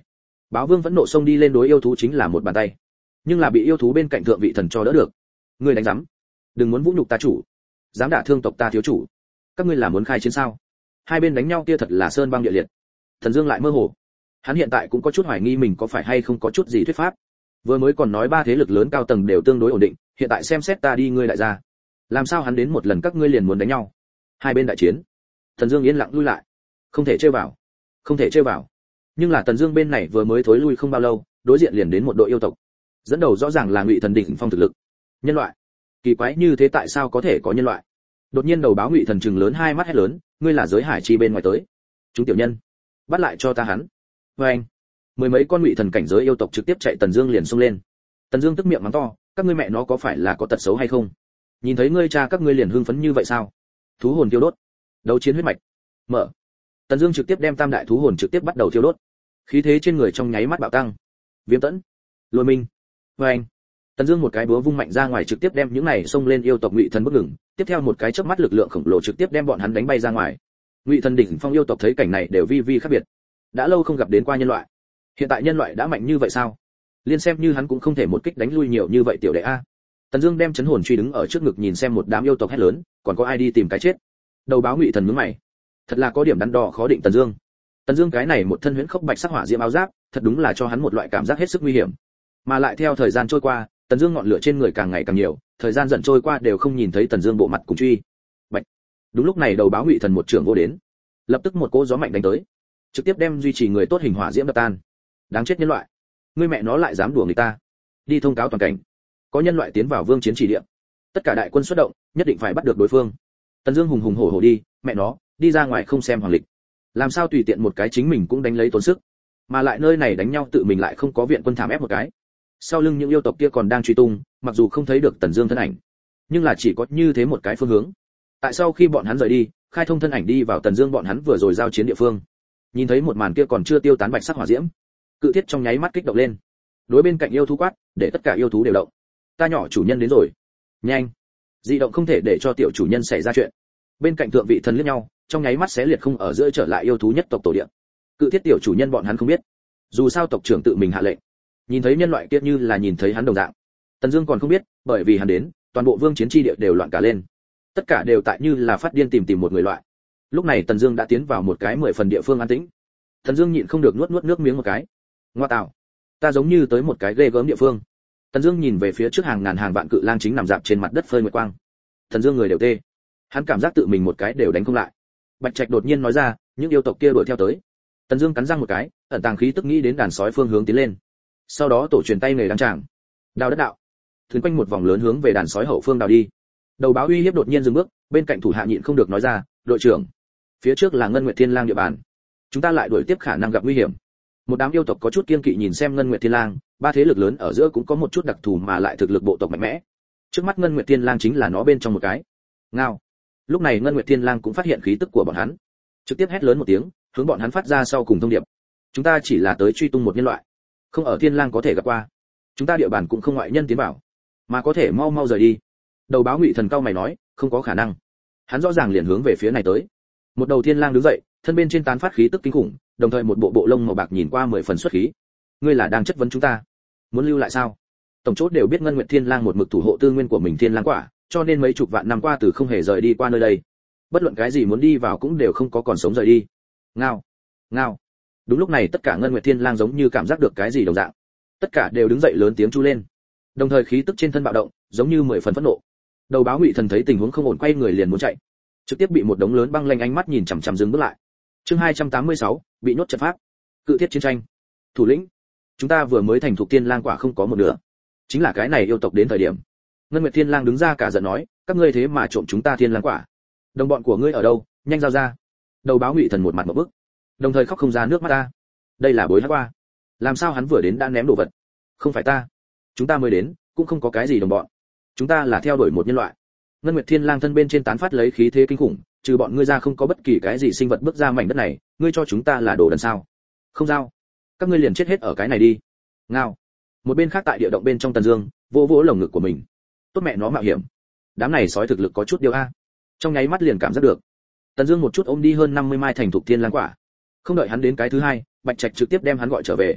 Báo Vương vẫn nộ xông đi lên đối yêu thú chính là một bàn tay, nhưng là bị yêu thú bên cạnh thượng vị thần cho đỡ được. Ngươi đánh rắm, đừng muốn vũ nhục ta chủ, dám đả thương tộc ta thiếu chủ, các ngươi là muốn khai chiến sao? Hai bên đánh nhau kia thật là sơn băng địa liệt. Thần Dương lại mơ hồ, hắn hiện tại cũng có chút hoài nghi mình có phải hay không có chút gì thuyết pháp. Vừa mới còn nói ba thế lực lớn cao tầng đều tương đối ổn định, hiện tại xem xét ta đi ngươi lại ra, làm sao hắn đến một lần các ngươi liền muốn đánh nhau? Hai bên đại chiến. Thần Dương yên lặng lui lại, không thể chơi vào, không thể chơi vào. Nhưng là Tần Dương bên này vừa mới thối lui không bao lâu, đối diện liền đến một đội yêu tộc, dẫn đầu rõ ràng là Ngụy Thần đỉnh phong thực lực. Nhân loại, kỳ quái như thế tại sao có thể có nhân loại? Đột nhiên đầu báo Ngụy Thần trừng lớn hai mắt hét lớn, ngươi là giới hải chi bên ngoài tới, chúng tiểu nhân, bắt lại cho ta hắn. Với anh, mười mấy con Ngụy Thần cảnh giới yêu tộc trực tiếp chạy Tần Dương liền xông lên. Tần Dương tức miệng mắng to, các ngươi mẹ nó có phải là có tật xấu hay không? Nhìn thấy ngươi cha các ngươi liền hưng phấn như vậy sao? Thú hồn tiêu đốt, đấu chiến huyết mạch, mở. Tần Dương trực tiếp đem tam đại thú hồn trực tiếp bắt đầu tiêu đốt, khí thế trên người trong nháy mắt bạo tăng. Viêm tẫn, lôi minh, với anh. Tần Dương một cái búa vung mạnh ra ngoài trực tiếp đem những này xông lên yêu tộc Ngụy Thần bức ngừng, tiếp theo một cái chớp mắt lực lượng khổng lồ trực tiếp đem bọn hắn đánh bay ra ngoài. Ngụy Thần đỉnh phong yêu tộc thấy cảnh này đều vi vi khác biệt. Đã lâu không gặp đến qua nhân loại, hiện tại nhân loại đã mạnh như vậy sao? Liên xem như hắn cũng không thể một kích đánh lui nhiều như vậy tiểu đệ a. Tần Dương đem chấn hồn truy đứng ở trước ngực nhìn xem một đám yêu tộc hét lớn, còn có ai đi tìm cái chết? Đầu báo Ngụy Thần nhướng mày, thật là có điểm đắn đo khó định Tần Dương. Tần Dương cái này một thân huyễn khốc bạch sắc hỏa diễm áo giáp, thật đúng là cho hắn một loại cảm giác hết sức nguy hiểm. Mà lại theo thời gian trôi qua, Tần Dương ngọn lửa trên người càng ngày càng nhiều, thời gian dần trôi qua đều không nhìn thấy Tần Dương bộ mặt cùng truy. Bạch. Đúng lúc này đầu báo Ngụy Thần một trưởng vô đến, lập tức một cỗ gió mạnh đánh tới, trực tiếp đem duy trì người tốt hình hỏa diễm đập tan. Đáng chết nhân loại, ngươi mẹ nó lại dám đùa người ta. Đi thông cáo toàn cảnh, có nhân loại tiến vào vương chiến chỉ địa, tất cả đại quân xuất động, nhất định phải bắt được đối phương. Tần Dương hùng hùng hổ hổ đi, mẹ nó, đi ra ngoài không xem hoàng lịch, làm sao tùy tiện một cái chính mình cũng đánh lấy tốn sức, mà lại nơi này đánh nhau tự mình lại không có viện quân thảm ép một cái. Sau lưng những yêu tộc kia còn đang truy tung, mặc dù không thấy được Tần Dương thân ảnh, nhưng là chỉ có như thế một cái phương hướng. Tại sau khi bọn hắn rời đi, khai thông thân ảnh đi vào Tần Dương bọn hắn vừa rồi giao chiến địa phương, nhìn thấy một màn kia còn chưa tiêu tán bạch sắc hỏa diễm, cự thiết trong nháy mắt kích động lên, đối bên cạnh yêu thú quát, để tất cả yêu thú đều động. Ta nhỏ chủ nhân đến rồi, nhanh, di động không thể để cho tiểu chủ nhân xảy ra chuyện. Bên cạnh thượng vị thần liếc nhau, trong nháy mắt xé liệt không ở giữa trở lại yêu thú nhất tộc tổ địa. Cự thiết tiểu chủ nhân bọn hắn không biết, dù sao tộc trưởng tự mình hạ lệnh, nhìn thấy nhân loại kia như là nhìn thấy hắn đồng dạng. Tần Dương còn không biết, bởi vì hắn đến, toàn bộ vương chiến chi địa đều loạn cả lên, tất cả đều tại như là phát điên tìm tìm một người loại. Lúc này Tần Dương đã tiến vào một cái mười phần địa phương an tĩnh. Tần Dương nhịn không được nuốt nuốt nước miếng một cái. Ngoa tạo, ta giống như tới một cái ghê gớm địa phương. Tần Dương nhìn về phía trước hàng ngàn hàng vạn cự lang chính nằm rạp trên mặt đất phơi nguyệt quang. Tần Dương người đều tê, hắn cảm giác tự mình một cái đều đánh không lại. Bạch Trạch đột nhiên nói ra, những yêu tộc kia đuổi theo tới. Tần Dương cắn răng một cái, ẩn tàng khí tức nghĩ đến đàn sói phương hướng tiến lên. Sau đó tổ truyền tay nghề đăng tràng, đào đất đạo, thuyền quanh một vòng lớn hướng về đàn sói hậu phương đào đi. Đầu báo uy hiếp đột nhiên dừng bước, bên cạnh thủ hạ nhịn không được nói ra, đội trưởng, phía trước là Ngân Nguyệt Thiên Lang địa bàn, chúng ta lại đuổi tiếp khả năng gặp nguy hiểm. Một đám yêu tộc có chút kiên kỵ nhìn xem Ngân Nguyệt Thiên Lang, ba thế lực lớn ở giữa cũng có một chút đặc thù mà lại thực lực bộ tộc mạnh mẽ. Trước mắt Ngân Nguyệt Thiên Lang chính là nó bên trong một cái. Ngao. Lúc này Ngân Nguyệt Thiên Lang cũng phát hiện khí tức của bọn hắn, trực tiếp hét lớn một tiếng, hướng bọn hắn phát ra sau cùng thông điệp. Chúng ta chỉ là tới truy tung một nhân loại, không ở Thiên Lang có thể gặp qua. Chúng ta địa bàn cũng không ngoại nhân tiến vào, mà có thể mau mau rời đi. Đầu báo Ngụy Thần cao mày nói, không có khả năng. Hắn rõ ràng liền hướng về phía này tới. Một đầu Thiên Lang đứng dậy, thân bên trên tán phát khí tức kinh khủng, đồng thời một bộ bộ lông màu bạc nhìn qua mười phần xuất khí. Ngươi là đang chất vấn chúng ta, muốn lưu lại sao? Tổng chốt đều biết Ngân Nguyệt Thiên Lang một mực thủ hộ tư nguyên của mình Thiên Lang quả, cho nên mấy chục vạn năm qua từ không hề rời đi qua nơi đây. Bất luận cái gì muốn đi vào cũng đều không có còn sống rời đi. Ngao, ngao. Đúng lúc này tất cả Ngân Nguyệt Thiên Lang giống như cảm giác được cái gì đồng dạng, tất cả đều đứng dậy lớn tiếng chu lên, đồng thời khí tức trên thân bạo động, giống như mười phần phẫn nộ. Đầu báo Ngụy Thần thấy tình huống không ổn quay người liền muốn chạy, trực tiếp bị một đống lớn băng lanh ánh mắt nhìn chằm chằm dừng bước lại. Chương hai trăm tám mươi sáu, bị nhốt trận pháp. Cự thiết chiến tranh. Thủ lĩnh, chúng ta vừa mới thành thuộc Thiên Lang quả không có một nửa, chính là cái này yêu tộc đến thời điểm. Ngân Nguyệt Thiên Lang đứng ra cả giận nói, các ngươi thế mà trộm chúng ta Thiên Lang quả, đồng bọn của ngươi ở đâu, nhanh giao ra. Đầu báo Ngụy Thần một mặt ngộp bức, đồng thời khóc không ra nước mắt ta. Đây là bối hắc qua, làm sao hắn vừa đến đã ném đồ vật? Không phải ta, chúng ta mới đến, cũng không có cái gì đồng bọn, chúng ta là theo đuổi một nhân loại. Ngân Nguyệt Thiên Lang thân bên trên tán phát lấy khí thế kinh khủng, trừ bọn ngươi ra không có bất kỳ cái gì sinh vật bước ra mảnh đất này, ngươi cho chúng ta là đồ đần sao? Không giao, các ngươi liền chết hết ở cái này đi. Ngao. Một bên khác tại địa động bên trong Tần Dương, vỗ vỗ lồng ngực của mình. Tốt mẹ nó mạo hiểm, đám này sói thực lực có chút điều a. Trong nháy mắt liền cảm giác được. Tần Dương một chút ôm đi hơn năm mươi mai thành thục Thiên Lang quả. Không đợi hắn đến cái thứ hai, Bạch Trạch trực tiếp đem hắn gọi trở về.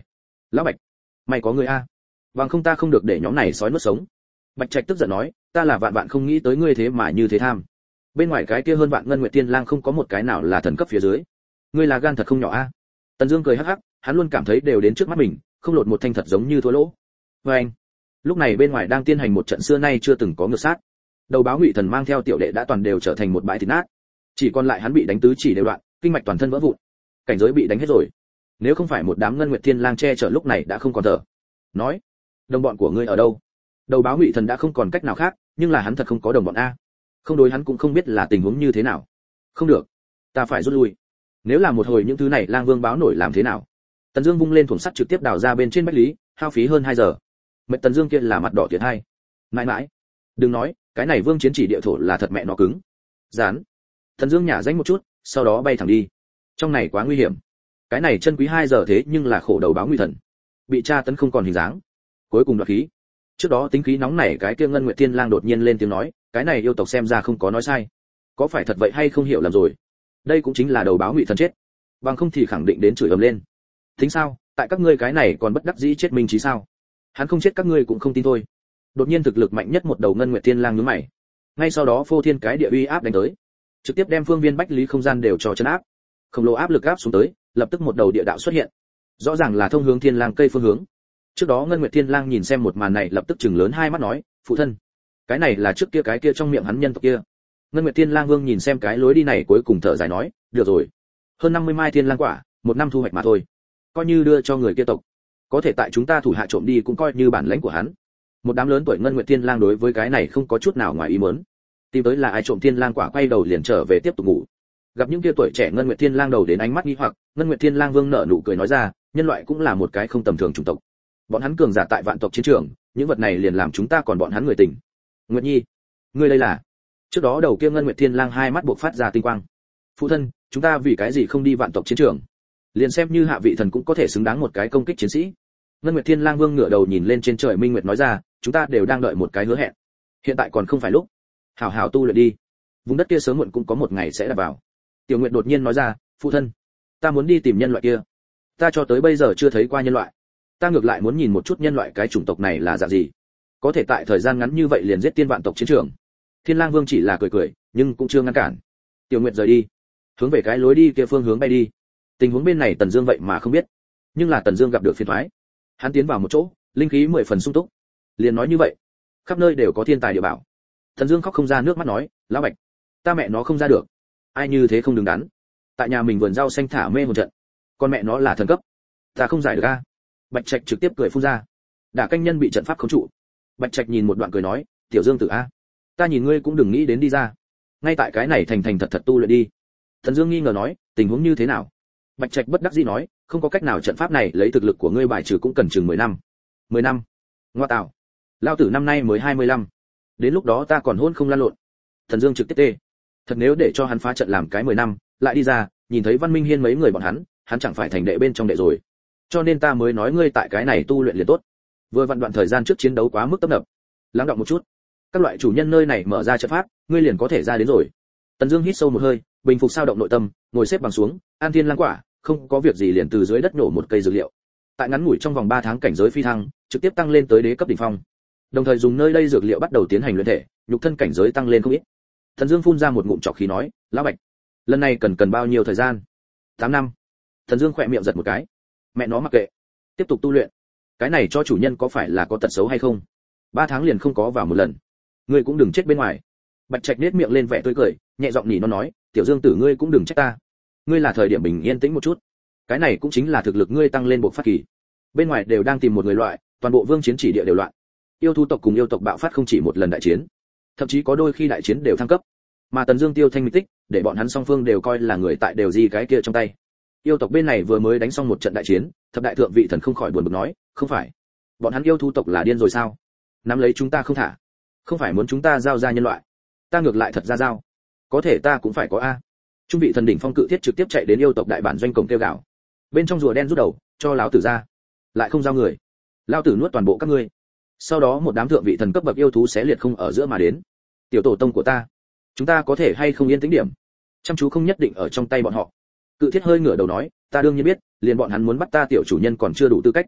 Lão Bạch, mày có người a, bằng không ta không được để nhóm này sói nuốt sống. Bạch Trạch tức giận nói, ta là vạn vạn không nghĩ tới ngươi thế mà như thế tham. Bên ngoài cái kia hơn vạn ngân nguyệt tiên lang không có một cái nào là thần cấp phía dưới. Ngươi là gan thật không nhỏ a. Tần Dương cười hắc hắc, hắn luôn cảm thấy đều đến trước mắt mình, không lột một thanh thật giống như thua lỗ. Và anh, lúc này bên ngoài đang tiến hành một trận xưa nay chưa từng có ngược sát. Đầu báo Ngụy Thần mang theo tiểu đệ đã toàn đều trở thành một bãi thịt nát, chỉ còn lại hắn bị đánh tứ chỉ đều đoạn, kinh mạch toàn thân vỡ vụn, cảnh giới bị đánh hết rồi. Nếu không phải một đám ngân nguyệt thiên lang che chở lúc này đã không còn thở. Nói, đồng bọn của ngươi ở đâu? Đầu báo Ngụy Thần đã không còn cách nào khác, nhưng là hắn thật không có đồng bọn a. Không đối hắn cũng không biết là tình huống như thế nào. Không được, ta phải rút lui. Nếu là một hồi những thứ này lang vương báo nổi làm thế nào? Tần Dương vung lên thuồng sắt trực tiếp đào ra bên trên bách lý, hao phí hơn hai giờ. Mệt Tần Dương kia là mặt đỏ tiệt hai. Mãi mãi, đừng nói, cái này vương chiến chỉ địa thổ là thật mẹ nó cứng. Dán. Tần Dương nhả danh một chút, sau đó bay thẳng đi. Trong này quá nguy hiểm. Cái này chân quý hai giờ thế nhưng là khổ đầu báo Ngụy Thần. Bị tra tấn không còn hình dáng. Cuối cùng đoạt khí. Trước đó tính khí nóng nảy cái kia Ngân Nguyệt Thiên Lang đột nhiên lên tiếng nói, cái này yêu tộc xem ra không có nói sai. Có phải thật vậy hay không hiểu lầm rồi. Đây cũng chính là đầu báo Ngụy Thần chết. Bằng không thì khẳng định đến chửi ầm lên. Tính sao, tại các ngươi cái này còn bất đắc dĩ chết mình chí sao? Hắn không chết các ngươi cũng không tin thôi. Đột nhiên thực lực mạnh nhất một đầu Ngân Nguyệt Thiên Lang nhướng mày. Ngay sau đó phô thiên cái địa uy áp đánh tới, trực tiếp đem phương viên bách lý không gian đều cho chấn áp. Khổng lồ áp lực áp xuống tới, lập tức một đầu địa đạo xuất hiện. Rõ ràng là thông hướng Thiên Lang cây phương hướng. Trước đó Ngân Nguyệt Thiên Lang nhìn xem một màn này lập tức trừng lớn hai mắt nói, phụ thân, cái này là trước kia cái kia trong miệng hắn nhân tộc kia. Ngân Nguyệt Thiên Lang Vương nhìn xem cái lối đi này cuối cùng thở dài nói, được rồi, hơn năm mươi mai thiên lang quả, một năm thu hoạch mà thôi, coi như đưa cho người kia tộc, có thể tại chúng ta thủ hạ trộm đi cũng coi như bản lãnh của hắn. Một đám lớn tuổi Ngân Nguyệt Thiên Lang đối với cái này không có chút nào ngoài ý muốn. Tìm tới là ai trộm thiên lang quả, quay đầu liền trở về tiếp tục ngủ. Gặp những kia tuổi trẻ Ngân Nguyệt Thiên Lang đầu đến ánh mắt nghi hoặc, Ngân Nguyệt Thiên Lang Vương nở nụ cười nói ra, nhân loại cũng là một cái không tầm thường chủng tộc. Bọn hắn cường giả tại vạn tộc chiến trường, những vật này liền làm chúng ta còn bọn hắn người tình. Nguyệt Nhi, ngươi đây là? Trước đó đầu kia Ngân Nguyệt Thiên Lang hai mắt bộc phát ra tinh quang. Phụ thân, chúng ta vì cái gì không đi vạn tộc chiến trường? Liền xem như hạ vị thần cũng có thể xứng đáng một cái công kích chiến sĩ. Ngân Nguyệt Thiên Lang Vương ngửa đầu nhìn lên trên trời minh nguyệt nói ra, chúng ta đều đang đợi một cái hứa hẹn. Hiện tại còn không phải lúc. Hảo hảo tu luyện đi. Vùng đất kia sớm muộn cũng có một ngày sẽ đạp vào. Tiểu Nguyệt đột nhiên nói ra, phụ thân, ta muốn đi tìm nhân loại kia. Ta cho tới bây giờ chưa thấy qua nhân loại. Ta ngược lại muốn nhìn một chút nhân loại cái chủng tộc này là dạng gì. Có thể tại thời gian ngắn như vậy liền giết tiên vạn tộc chiến trường. Thiên Lang Vương chỉ là cười cười, nhưng cũng chưa ngăn cản. Tiểu Nguyệt rời đi, hướng về cái lối đi kia phương hướng bay đi. Tình huống bên này Tần Dương vậy mà không biết, nhưng là Tần Dương gặp được phiền toái. Hắn tiến vào một chỗ, linh khí mười phần sung túc. Liền nói như vậy, khắp nơi đều có thiên tài địa bảo. Tần Dương khóc không ra nước mắt nói, lão Bạch, ta mẹ nó không ra được. Ai như thế không đứng đắn. Tại nhà mình vườn rau xanh thả mê hồn trận, con mẹ nó là thần cấp, ta không giải được a. Bạch Trạch trực tiếp cười phun ra. Đả canh nhân bị trận pháp khống trụ. Bạch Trạch nhìn một đoạn cười nói, tiểu Dương tử a, ta nhìn ngươi cũng đừng nghĩ đến đi ra, ngay tại cái này thành thành thật thật tu luyện đi. Thần Dương nghi ngờ nói, tình huống như thế nào? Bạch Trạch bất đắc dĩ nói, không có cách nào, trận pháp này lấy thực lực của ngươi bài trừ cũng cần chừng mười năm. mười năm? Ngoa tạo. Lão tử năm nay mới hai mươi lăm. Đến lúc đó ta còn hôn không lăn lộn. Thần Dương trực tiếp tê. Thật nếu để cho hắn phá trận làm cái mười năm, lại đi ra, nhìn thấy Văn Minh Hiên mấy người bọn hắn, hắn chẳng phải thành đệ bên trong đệ rồi. Cho nên ta mới nói ngươi tại cái này tu luyện liền tốt. Vừa vặn đoạn thời gian trước chiến đấu quá mức tấp nập. Lắng đọng một chút. Các loại chủ nhân nơi này mở ra trận pháp, ngươi liền có thể ra đến rồi. Tần Dương hít sâu một hơi, bình phục sao động nội tâm, ngồi xếp bằng xuống, an thiên lang quả, không có việc gì liền từ dưới đất nổ một cây dược liệu. Tại ngắn ngủi trong vòng ba tháng cảnh giới phi thăng, trực tiếp tăng lên tới đế cấp đỉnh phong. Đồng thời dùng nơi đây dược liệu bắt đầu tiến hành luyện thể, nhục thân cảnh giới tăng lên không ít. Tần Dương phun ra một ngụm trọc khí nói, lão Bạch, lần này cần cần bao nhiêu thời gian? tám năm. Tần Dương khẽ miệng giật một cái. Mẹ nó mặc kệ, tiếp tục tu luyện. Cái này cho chủ nhân có phải là có tật xấu hay không? ba tháng liền không có vào một lần. Ngươi cũng đừng chết bên ngoài. Bạch Trạch nhếch miệng lên vẻ tươi cười, nhẹ giọng nhỉ nó nói, tiểu Dương tử ngươi cũng đừng trách ta. Ngươi là thời điểm bình yên tĩnh một chút. Cái này cũng chính là thực lực ngươi tăng lên bộ phát kỳ. Bên ngoài đều đang tìm một người loại, toàn bộ vương chiến chỉ địa đều loạn. Yêu thú tộc cùng yêu tộc bạo phát không chỉ một lần đại chiến, thậm chí có đôi khi đại chiến đều thăng cấp. Mà Tần Dương tiêu thanh minh tích, để bọn hắn song phương đều coi là người tại đều gì cái kia trong tay. Yêu tộc bên này vừa mới đánh xong một trận đại chiến, thập đại thượng vị thần không khỏi buồn bực nói, không phải, bọn hắn yêu thú tộc là điên rồi sao? Nắm lấy chúng ta không thả, không phải muốn chúng ta giao ra nhân loại, ta ngược lại thật ra giao, có thể ta cũng phải có a. Trung vị thần đỉnh phong cự thiết trực tiếp chạy đến yêu tộc đại bản doanh cổng kêu gào, bên trong rùa đen rút đầu, cho lão tử ra, lại không giao người, lão tử nuốt toàn bộ các ngươi. Sau đó một đám thượng vị thần cấp bậc yêu thú xé liệt không ở giữa mà đến. Tiểu tổ tông của ta, chúng ta có thể hay không yên tĩnh điểm? Chăm chú không nhất định ở trong tay bọn họ. Cự thiết hơi ngửa đầu nói, ta đương nhiên biết, liền bọn hắn muốn bắt ta tiểu chủ nhân còn chưa đủ tư cách.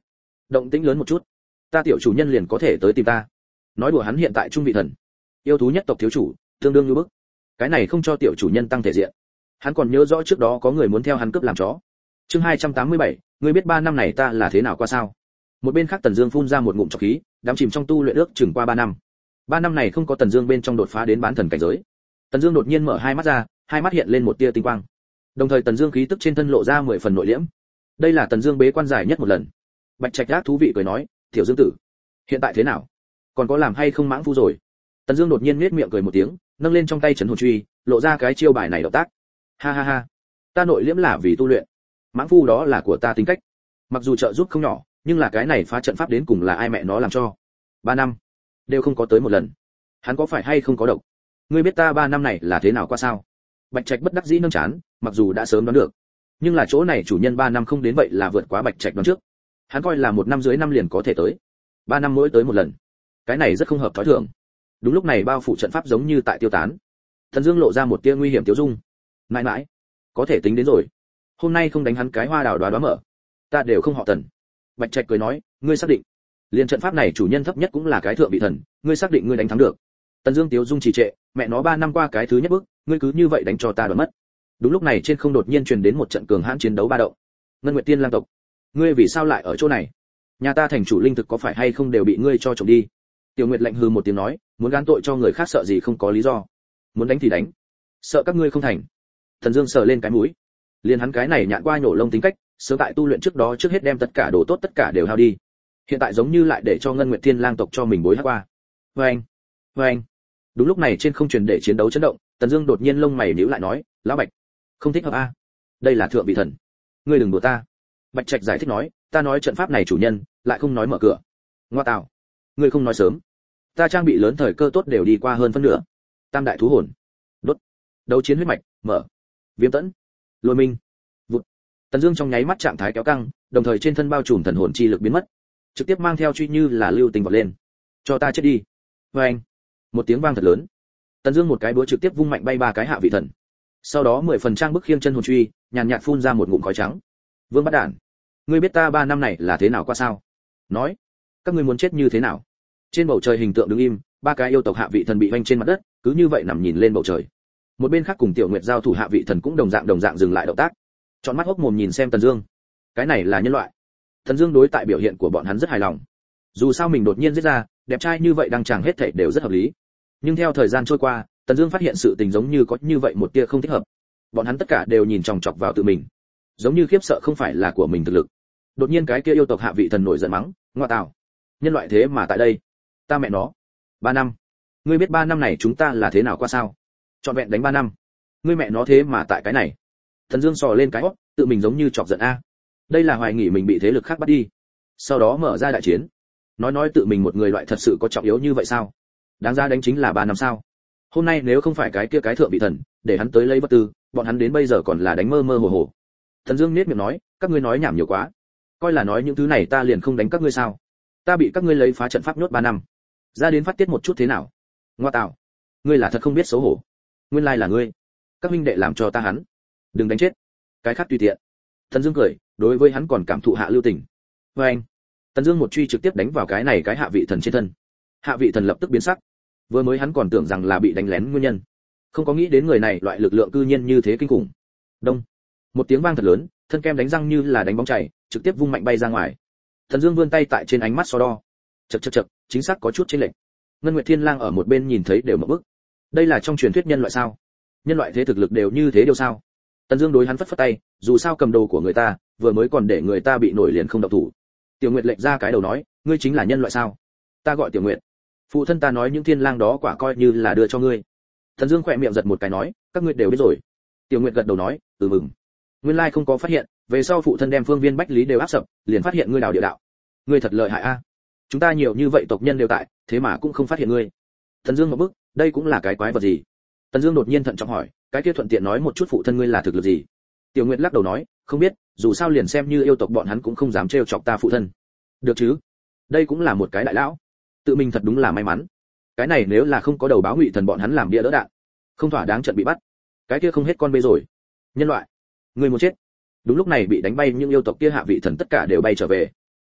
động tĩnh lớn một chút, ta tiểu chủ nhân liền có thể tới tìm ta. Nói đùa hắn hiện tại trung vị thần, yêu thú nhất tộc thiếu chủ, tương đương như bức. Cái này không cho tiểu chủ nhân tăng thể diện. Hắn còn nhớ rõ trước đó có người muốn theo hắn cướp làm chó. Chương hai trăm tám mươi bảy, ngươi biết ba năm này ta là thế nào qua sao? Một bên khác Tần Dương phun ra một ngụm trọc khí, đắm chìm trong tu luyện ước chừng qua ba năm. Ba năm này không có Tần Dương bên trong đột phá đến bán thần cảnh giới. Tần Dương đột nhiên mở hai mắt ra, hai mắt hiện lên một tia tinh quang. Đồng thời Tần Dương khí tức trên thân lộ ra mười phần nội liễm. Đây là Tần Dương bế quan dài nhất một lần. Bạch Trạch Ác thú vị cười nói, "Tiểu Dương tử, hiện tại thế nào? Còn có làm hay không mãng phu rồi?" Tần Dương đột nhiên nhếch miệng cười một tiếng, nâng lên trong tay trấn hồn truy, lộ ra cái chiêu bài này động tác. "Ha ha ha, ta nội liễm là vì tu luyện, mãng phu đó là của ta tính cách. Mặc dù trợ giúp không nhỏ, nhưng là cái này phá trận pháp đến cùng là ai mẹ nó làm cho? Ba năm đều không có tới một lần. Hắn có phải hay không có độc? Ngươi biết ta ba năm này là thế nào qua sao?" Bạch Trạch bất đắc dĩ nâng chán, mặc dù đã sớm đoán được, nhưng là chỗ này chủ nhân ba năm không đến vậy là vượt quá Bạch Trạch đoán trước. Hắn coi là một năm dưới năm liền có thể tới, ba năm mỗi tới một lần, cái này rất không hợp thói thường. Đúng lúc này bao phủ trận pháp giống như tại tiêu tán. Thần Dương lộ ra một tia nguy hiểm tiêu dung. Mãi mãi, có thể tính đến rồi. Hôm nay không đánh hắn cái hoa đào đoá đoá mở, ta đều không họ Tần. Bạch Trạch cười nói, ngươi xác định? Liên trận pháp này chủ nhân thấp nhất cũng là cái thượng vị thần, ngươi xác định ngươi đánh thắng được? Tần Dương tiêu dung trì trệ, mẹ nó ba năm qua cái thứ nhất bước, ngươi cứ như vậy đánh cho ta đoán mất. Đúng lúc này trên không đột nhiên truyền đến một trận cường hãn chiến đấu ba động. Ngân Nguyệt Tiên Lang tộc, ngươi vì sao lại ở chỗ này? Nhà ta thành chủ linh thực có phải hay không đều bị ngươi cho trộm đi? Tiểu Nguyệt lạnh hừ một tiếng nói, muốn gán tội cho người khác sợ gì không có lý do, muốn đánh thì đánh, sợ các ngươi không thành. Thần Dương sờ lên cái mũi, liền hắn cái này nhạn qua nhổ lông tính cách, sớm tại tu luyện trước đó trước hết đem tất cả đồ tốt tất cả đều hao đi, hiện tại giống như lại để cho Ngân Nguyệt Thiên Lang tộc cho mình bối hắc qua. Oeng, oeng. Đúng lúc này trên không truyền để chiến đấu chấn động, Tần Dương đột nhiên lông mày nhíu lại nói, lão Bạch, không thích hợp a, đây là thượng vị thần, ngươi đừng đùa ta. Bạch Trạch giải thích nói, ta nói trận pháp này chủ nhân lại không nói mở cửa. Ngoa tạo, ngươi không nói sớm, ta trang bị lớn thời cơ tốt đều đi qua hơn phân nửa. Tam đại thú hồn, đốt, đấu chiến huyết mạch, mở, viêm tẫn, lôi minh, vụt. Tần Dương trong nháy mắt trạng thái kéo căng, đồng thời trên thân bao trùm thần hồn chi lực biến mất, trực tiếp mang theo truy như là lưu tình vọt lên. Cho ta chết đi. Oeng. Một tiếng vang thật lớn. Tần Dương một cái búa trực tiếp vung mạnh bay ba cái hạ vị thần. Sau đó mười phần trang bức khiêng chân hồn truy, nhàn nhạt phun ra một ngụm khói trắng. Vương Bát Đản, ngươi biết ta ba năm này là thế nào qua sao? Nói, các ngươi muốn chết như thế nào? Trên bầu trời hình tượng đứng im, ba cái yêu tộc hạ vị thần bị vênh trên mặt đất, cứ như vậy nằm nhìn lên bầu trời. Một bên khác cùng Tiểu Nguyệt giao thủ hạ vị thần cũng đồng dạng đồng dạng dừng lại động tác, tròn mắt hốc mồm nhìn xem Tần Dương. Cái này là nhân loại. Tần Dương đối tại biểu hiện của bọn hắn rất hài lòng. Dù sao mình đột nhiên giết ra, đẹp trai như vậy đăng tràng hết thảy đều rất hợp lý. Nhưng theo thời gian trôi qua, Tần Dương phát hiện sự tình giống như có như vậy một tia không thích hợp. Bọn hắn tất cả đều nhìn chòng chọc vào tự mình, giống như khiếp sợ không phải là của mình thực lực. Đột nhiên cái kia yêu tộc hạ vị thần nổi giận mắng, ngoa tạo, nhân loại thế mà tại đây, ta mẹ nó, ba năm, ngươi biết ba năm này chúng ta là thế nào qua sao? Trọn vẹn đánh ba năm, ngươi mẹ nó thế mà tại cái này. Tần Dương sò lên cái hốc, tự mình giống như chọc giận a. Đây là hoài nghi mình bị thế lực khác bắt đi, sau đó mở ra đại chiến. Nói nói tự mình một người loại thật sự có trọng yếu như vậy sao? Đáng ra đánh chính là ba năm sao? Hôm nay nếu không phải cái kia cái thượng vị thần, để hắn tới lấy bất tư, bọn hắn đến bây giờ còn là đánh mơ mơ hồ hồ. Tần Dương nhếch miệng nói, các ngươi nói nhảm nhiều quá, coi là nói những thứ này ta liền không đánh các ngươi sao? Ta bị các ngươi lấy phá trận pháp nhốt ba năm, ra đến phát tiết một chút thế nào? Ngoa tạo, ngươi là thật không biết xấu hổ. Nguyên lai là ngươi, các huynh đệ làm cho ta hắn, đừng đánh chết, cái khác tùy tiện. Tần Dương cười, đối với hắn còn cảm thụ hạ lưu tình. Với anh, Tần Dương một truy trực tiếp đánh vào cái này cái hạ vị thần trên thân. Hạ vị thần lập tức biến sắc. Vừa mới hắn còn tưởng rằng là bị đánh lén nguyên nhân, không có nghĩ đến người này loại lực lượng cư nhiên như thế kinh khủng. Đông, một tiếng vang thật lớn, thân kem đánh răng như là đánh bóng chảy, trực tiếp vung mạnh bay ra ngoài. Tần Dương vươn tay tại trên ánh mắt so đo. Chậc chậc chậc, chính xác có chút chênh lệch. Ngân Nguyệt Thiên Lang ở một bên nhìn thấy đều mở bức. Đây là trong truyền thuyết nhân loại sao? Nhân loại thế thực lực đều như thế điều sao? Tần Dương đối hắn phất phất tay, dù sao cầm đồ của người ta, vừa mới còn để người ta bị nổi liền không động thủ. Tiểu Nguyệt lệch ra cái đầu nói, ngươi chính là nhân loại sao? Ta gọi Tiểu Nguyệt. Phụ thân ta nói những thiên lang đó quả coi như là đưa cho ngươi. Tần Dương khẽ miệng giật một cái nói, các ngươi đều biết rồi. Tiểu Nguyệt gật đầu nói, ừ mừng. Nguyên lai không có phát hiện, về sau phụ thân đem phương viên bách lý đều áp sập, liền phát hiện ngươi đào địa đạo. Ngươi thật lợi hại a. Chúng ta nhiều như vậy tộc nhân đều tại, thế mà cũng không phát hiện ngươi. Tần Dương một bước, đây cũng là cái quái vật gì? Tần Dương đột nhiên thận trọng hỏi, cái kia thuận tiện nói một chút phụ thân ngươi là thực lực gì? Tiểu Nguyệt lắc đầu nói, không biết, dù sao liền xem như yêu tộc bọn hắn cũng không dám trêu chọc ta phụ thân. Được chứ? Đây cũng là một cái đại lão. Tự mình thật đúng là may mắn. Cái này nếu là không có đầu báo ngụy thần bọn hắn làm bia đỡ đạn, không thỏa đáng trận bị bắt. Cái kia không hết con bê rồi. Nhân loại, ngươi muốn chết. Đúng lúc này bị đánh bay những yêu tộc kia hạ vị thần tất cả đều bay trở về.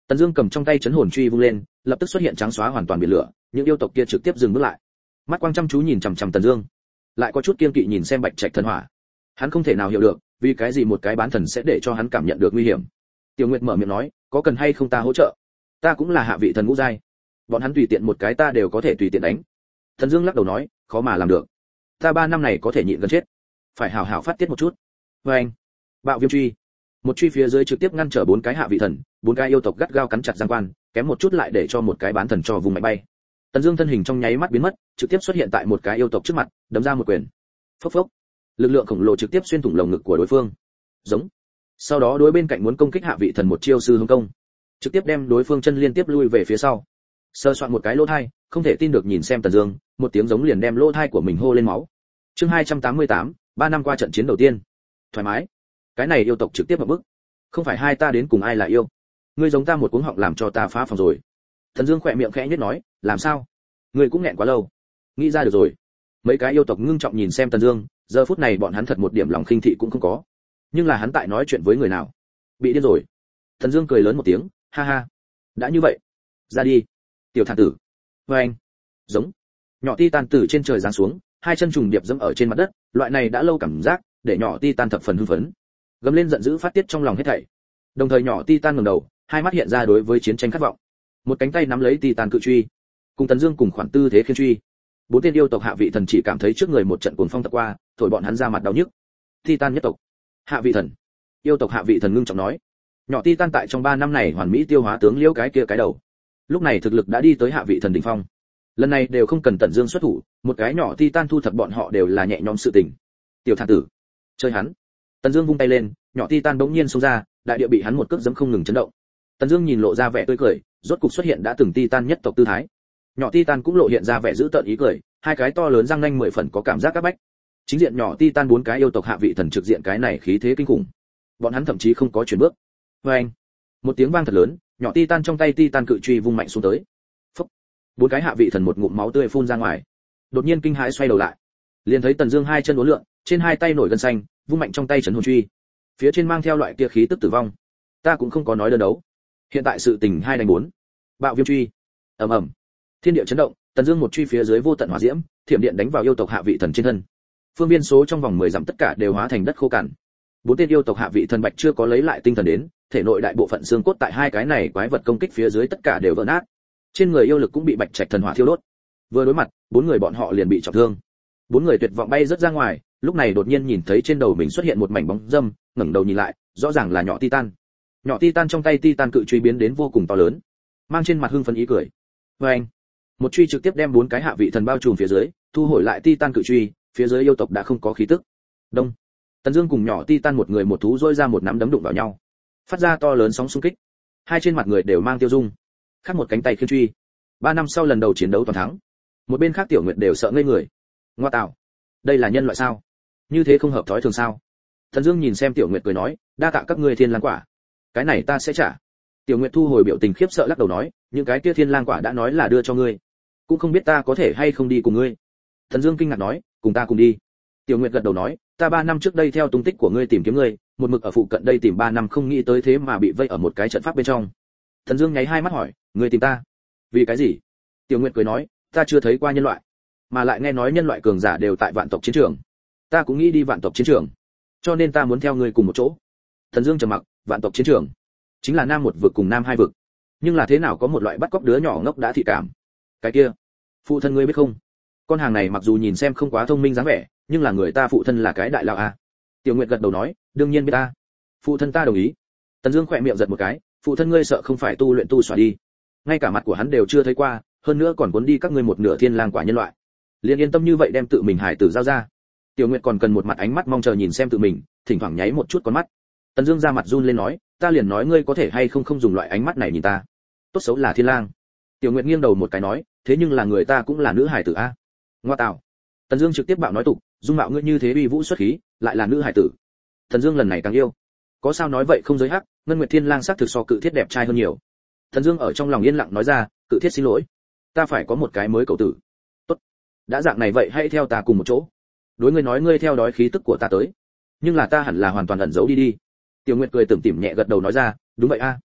Tần Dương cầm trong tay chấn hồn truy vung lên, lập tức xuất hiện trắng xóa hoàn toàn biển lửa, những yêu tộc kia trực tiếp dừng bước lại. Mắt quang chăm chú nhìn chằm chằm Tần Dương, lại có chút kiên kỵ nhìn xem Bạch Trạch thần hỏa. Hắn không thể nào hiểu được, vì cái gì một cái bán thần sẽ để cho hắn cảm nhận được nguy hiểm. Tiểu Nguyệt mở miệng nói, có cần hay không ta hỗ trợ? Ta cũng là hạ vị thần ngũ giai, bọn hắn tùy tiện một cái ta đều có thể tùy tiện đánh. Tần Dương lắc đầu nói, khó mà làm được. Ta ba năm này có thể nhịn gần chết, phải hảo hảo phát tiết một chút. Và anh, bạo viêm truy, một truy phía dưới trực tiếp ngăn trở bốn cái hạ vị thần, bốn cái yêu tộc gắt gao cắn chặt giang quan, kém một chút lại để cho một cái bán thần cho vùng mạnh bay. Tần Dương thân hình trong nháy mắt biến mất, trực tiếp xuất hiện tại một cái yêu tộc trước mặt, đấm ra một quyền. Phốc phốc, lực lượng khổng lồ trực tiếp xuyên thủng lồng ngực của đối phương. Giống. Sau đó đối bên cạnh muốn công kích hạ vị thần một chiêu sư hướng công, trực tiếp đem đối phương chân liên tiếp lui về phía sau. Sơ soạn một cái lỗ thai, không thể tin được nhìn xem Tần Dương, một tiếng giống liền đem lỗ thai của mình hô lên máu. Chương hai trăm tám mươi tám, ba năm qua trận chiến đầu tiên. Thoải mái. Cái này yêu tộc trực tiếp một bước. Không phải hai ta đến cùng ai là yêu. Ngươi giống ta một cuống họng làm cho ta phá phòng rồi. Tần Dương khẽ miệng khẽ nhếch nói, làm sao? Ngươi cũng nghẹn quá lâu. Nghĩ ra được rồi. Mấy cái yêu tộc ngưng trọng nhìn xem Tần Dương, giờ phút này bọn hắn thật một điểm lòng khinh thị cũng không có. Nhưng là hắn tại nói chuyện với người nào? Bị điên rồi. Tần Dương cười lớn một tiếng, ha ha. Đã như vậy, ra đi, tiểu thản tử. Và anh, giống. Nhỏ Titan từ trên trời giáng xuống, hai chân trùng điệp dẫm ở trên mặt đất, loại này đã lâu cảm giác, để nhỏ Titan thập phần hưng phấn. Gầm lên giận dữ phát tiết trong lòng hết thảy. Đồng thời nhỏ Titan ngẩng đầu, hai mắt hiện ra đối với chiến tranh khát vọng. Một cánh tay nắm lấy Titan cự truy, cùng Tần Dương cùng khoản tư thế khiên truy. Bốn tên yêu tộc hạ vị thần chỉ cảm thấy trước người một trận cuồng phong tập qua, thổi bọn hắn ra mặt đau nhức. Titan nhất tộc, hạ vị thần. Yêu tộc hạ vị thần ngưng trọng nói, nhỏ Titan tại trong ba năm này hoàn mỹ tiêu hóa tướng liễu cái kia cái đầu. Lúc này thực lực đã đi tới hạ vị thần đỉnh phong. Lần này đều không cần Tần Dương xuất thủ, một cái nhỏ Titan thu thập bọn họ đều là nhẹ nhõm sự tình. Tiểu thản tử, chơi hắn. Tần Dương vung tay lên, nhỏ Titan bỗng nhiên xông ra, đại địa bị hắn một cước giẫm không ngừng chấn động. Tần Dương nhìn lộ ra vẻ tươi cười, rốt cục xuất hiện đã từng Titan nhất tộc tư thái. Nhỏ Titan cũng lộ hiện ra vẻ dữ tợn ý cười, hai cái to lớn răng nanh mười phần có cảm giác các bách. Chính diện nhỏ Titan bốn cái yêu tộc hạ vị thần trực diện cái này khí thế kinh khủng. Bọn hắn thậm chí không có chuyển bước. Oeng! Một tiếng vang thật lớn, nhỏ Titan trong tay Titan cự truy vung mạnh xuống tới. Phốc! Bốn cái hạ vị thần một ngụm máu tươi phun ra ngoài. Đột nhiên kinh hãi xoay đầu lại, liền thấy Tần Dương hai chân uốn lượn, trên hai tay nổi gân xanh, vung mạnh trong tay trấn hồn truy. Phía trên mang theo loại kia khí tức tử vong. Ta cũng không có nói đơn đấu. Hiện tại sự tình hai đánh bốn. Bạo viêm truy. Ầm ầm. Thiên địa chấn động, Tần Dương một truy phía dưới vô tận hỏa diễm, thiểm điện đánh vào yêu tộc hạ vị thần trên thân. Phương viên số trong vòng mười dặm tất cả đều hóa thành đất khô cằn. Bốn tên yêu tộc hạ vị thần bạch chưa có lấy lại tinh thần đến, thể nội đại bộ phận xương cốt tại hai cái này quái vật công kích phía dưới tất cả đều vỡ nát. Trên người yêu lực cũng bị Bạch Trạch thần hỏa thiêu đốt. Vừa đối mặt, bốn người bọn họ liền bị trọng thương. Bốn người tuyệt vọng bay rất ra ngoài, lúc này đột nhiên nhìn thấy trên đầu mình xuất hiện một mảnh bóng râm, ngẩng đầu nhìn lại, rõ ràng là nhỏ Titan. Nhỏ Titan trong tay Titan cự truy biến đến vô cùng to lớn, mang trên mặt hưng phấn ý cười. Và anh, một truy trực tiếp đem bốn cái hạ vị thần bao trùm phía dưới, thu hồi lại Titan cự truy, phía dưới yêu tộc đã không có khí tức. Đông. Tần Dương cùng nhỏ Titan một người một thú rôi ra một nắm đấm đụng vào nhau, phát ra to lớn sóng xung kích. Hai trên mặt người đều mang tiêu dung, khác một cánh tay khiên truy. Ba năm sau lần đầu chiến đấu toàn thắng. Một bên khác Tiểu Nguyệt đều sợ ngây người. Ngoa tạo, đây là nhân loại sao? Như thế không hợp thói thường sao? Tần Dương nhìn xem Tiểu Nguyệt cười nói, đa tạ các ngươi thiên lang quả, cái này ta sẽ trả. Tiểu Nguyệt thu hồi biểu tình khiếp sợ lắc đầu nói, những cái kia thiên lang quả đã nói là đưa cho ngươi, cũng không biết ta có thể hay không đi cùng ngươi. Tần Dương kinh ngạc nói, cùng ta cùng đi. Tiểu Nguyệt gật đầu nói, ta ba năm trước đây theo tung tích của ngươi tìm kiếm ngươi, một mực ở phụ cận đây tìm ba năm không nghĩ tới thế mà bị vây ở một cái trận pháp bên trong. Tần Dương nháy hai mắt hỏi, ngươi tìm ta? Vì cái gì? Tiểu Nguyệt cười nói, ta chưa thấy qua nhân loại, mà lại nghe nói nhân loại cường giả đều tại vạn tộc chiến trường. Ta cũng nghĩ đi vạn tộc chiến trường, cho nên ta muốn theo ngươi cùng một chỗ. Tần Dương trầm mặc, vạn tộc chiến trường chính là nam một vực cùng nam hai vực, nhưng là thế nào có một loại bắt cóc đứa nhỏ ngốc đã thị cảm. Cái kia, phụ thân ngươi biết không? Con hàng này mặc dù nhìn xem không quá thông minh dáng vẻ, nhưng là người ta phụ thân là cái đại lão a. Tiểu Nguyệt gật đầu nói, đương nhiên biết ta. Phụ thân ta đồng ý. Tần Dương khẽ miệng giật một cái, phụ thân ngươi sợ không phải tu luyện tu xỏa đi, ngay cả mặt của hắn đều chưa thấy qua, hơn nữa còn cuốn đi các ngươi một nửa thiên lang quả nhân loại. Liên yên tâm như vậy đem tự mình hải tử giao ra. Tiểu Nguyệt còn cần một mặt ánh mắt mong chờ nhìn xem tự mình, thỉnh thoảng nháy một chút con mắt. Tần Dương ra mặt run lên nói, ta liền nói ngươi có thể hay không không dùng loại ánh mắt này nhìn ta. Tốt xấu là thiên lang. Tiểu Nguyệt nghiêng đầu một cái nói, thế nhưng là người ta cũng là nữ hải tử a. Ngoa tạo. Tần Dương trực tiếp bạo nói tục, dung mạo ngươi như thế uy vũ xuất khí, lại là nữ hải tử. Tần Dương lần này càng yêu. Có sao nói vậy không giới hắc, Ngân Nguyệt Thiên Lang sắc thực so Cự Thiết đẹp trai hơn nhiều. Tần Dương ở trong lòng yên lặng nói ra, Cự Thiết xin lỗi, ta phải có một cái mới cậu tử. Tốt, đã dạng này vậy hãy theo ta cùng một chỗ. Đối ngươi nói ngươi theo đói khí tức của ta tới, nhưng là ta hẳn là hoàn toàn ẩn giấu đi đi. Tiểu Nguyệt cười tủm tỉm nhẹ gật đầu nói ra, đúng vậy a.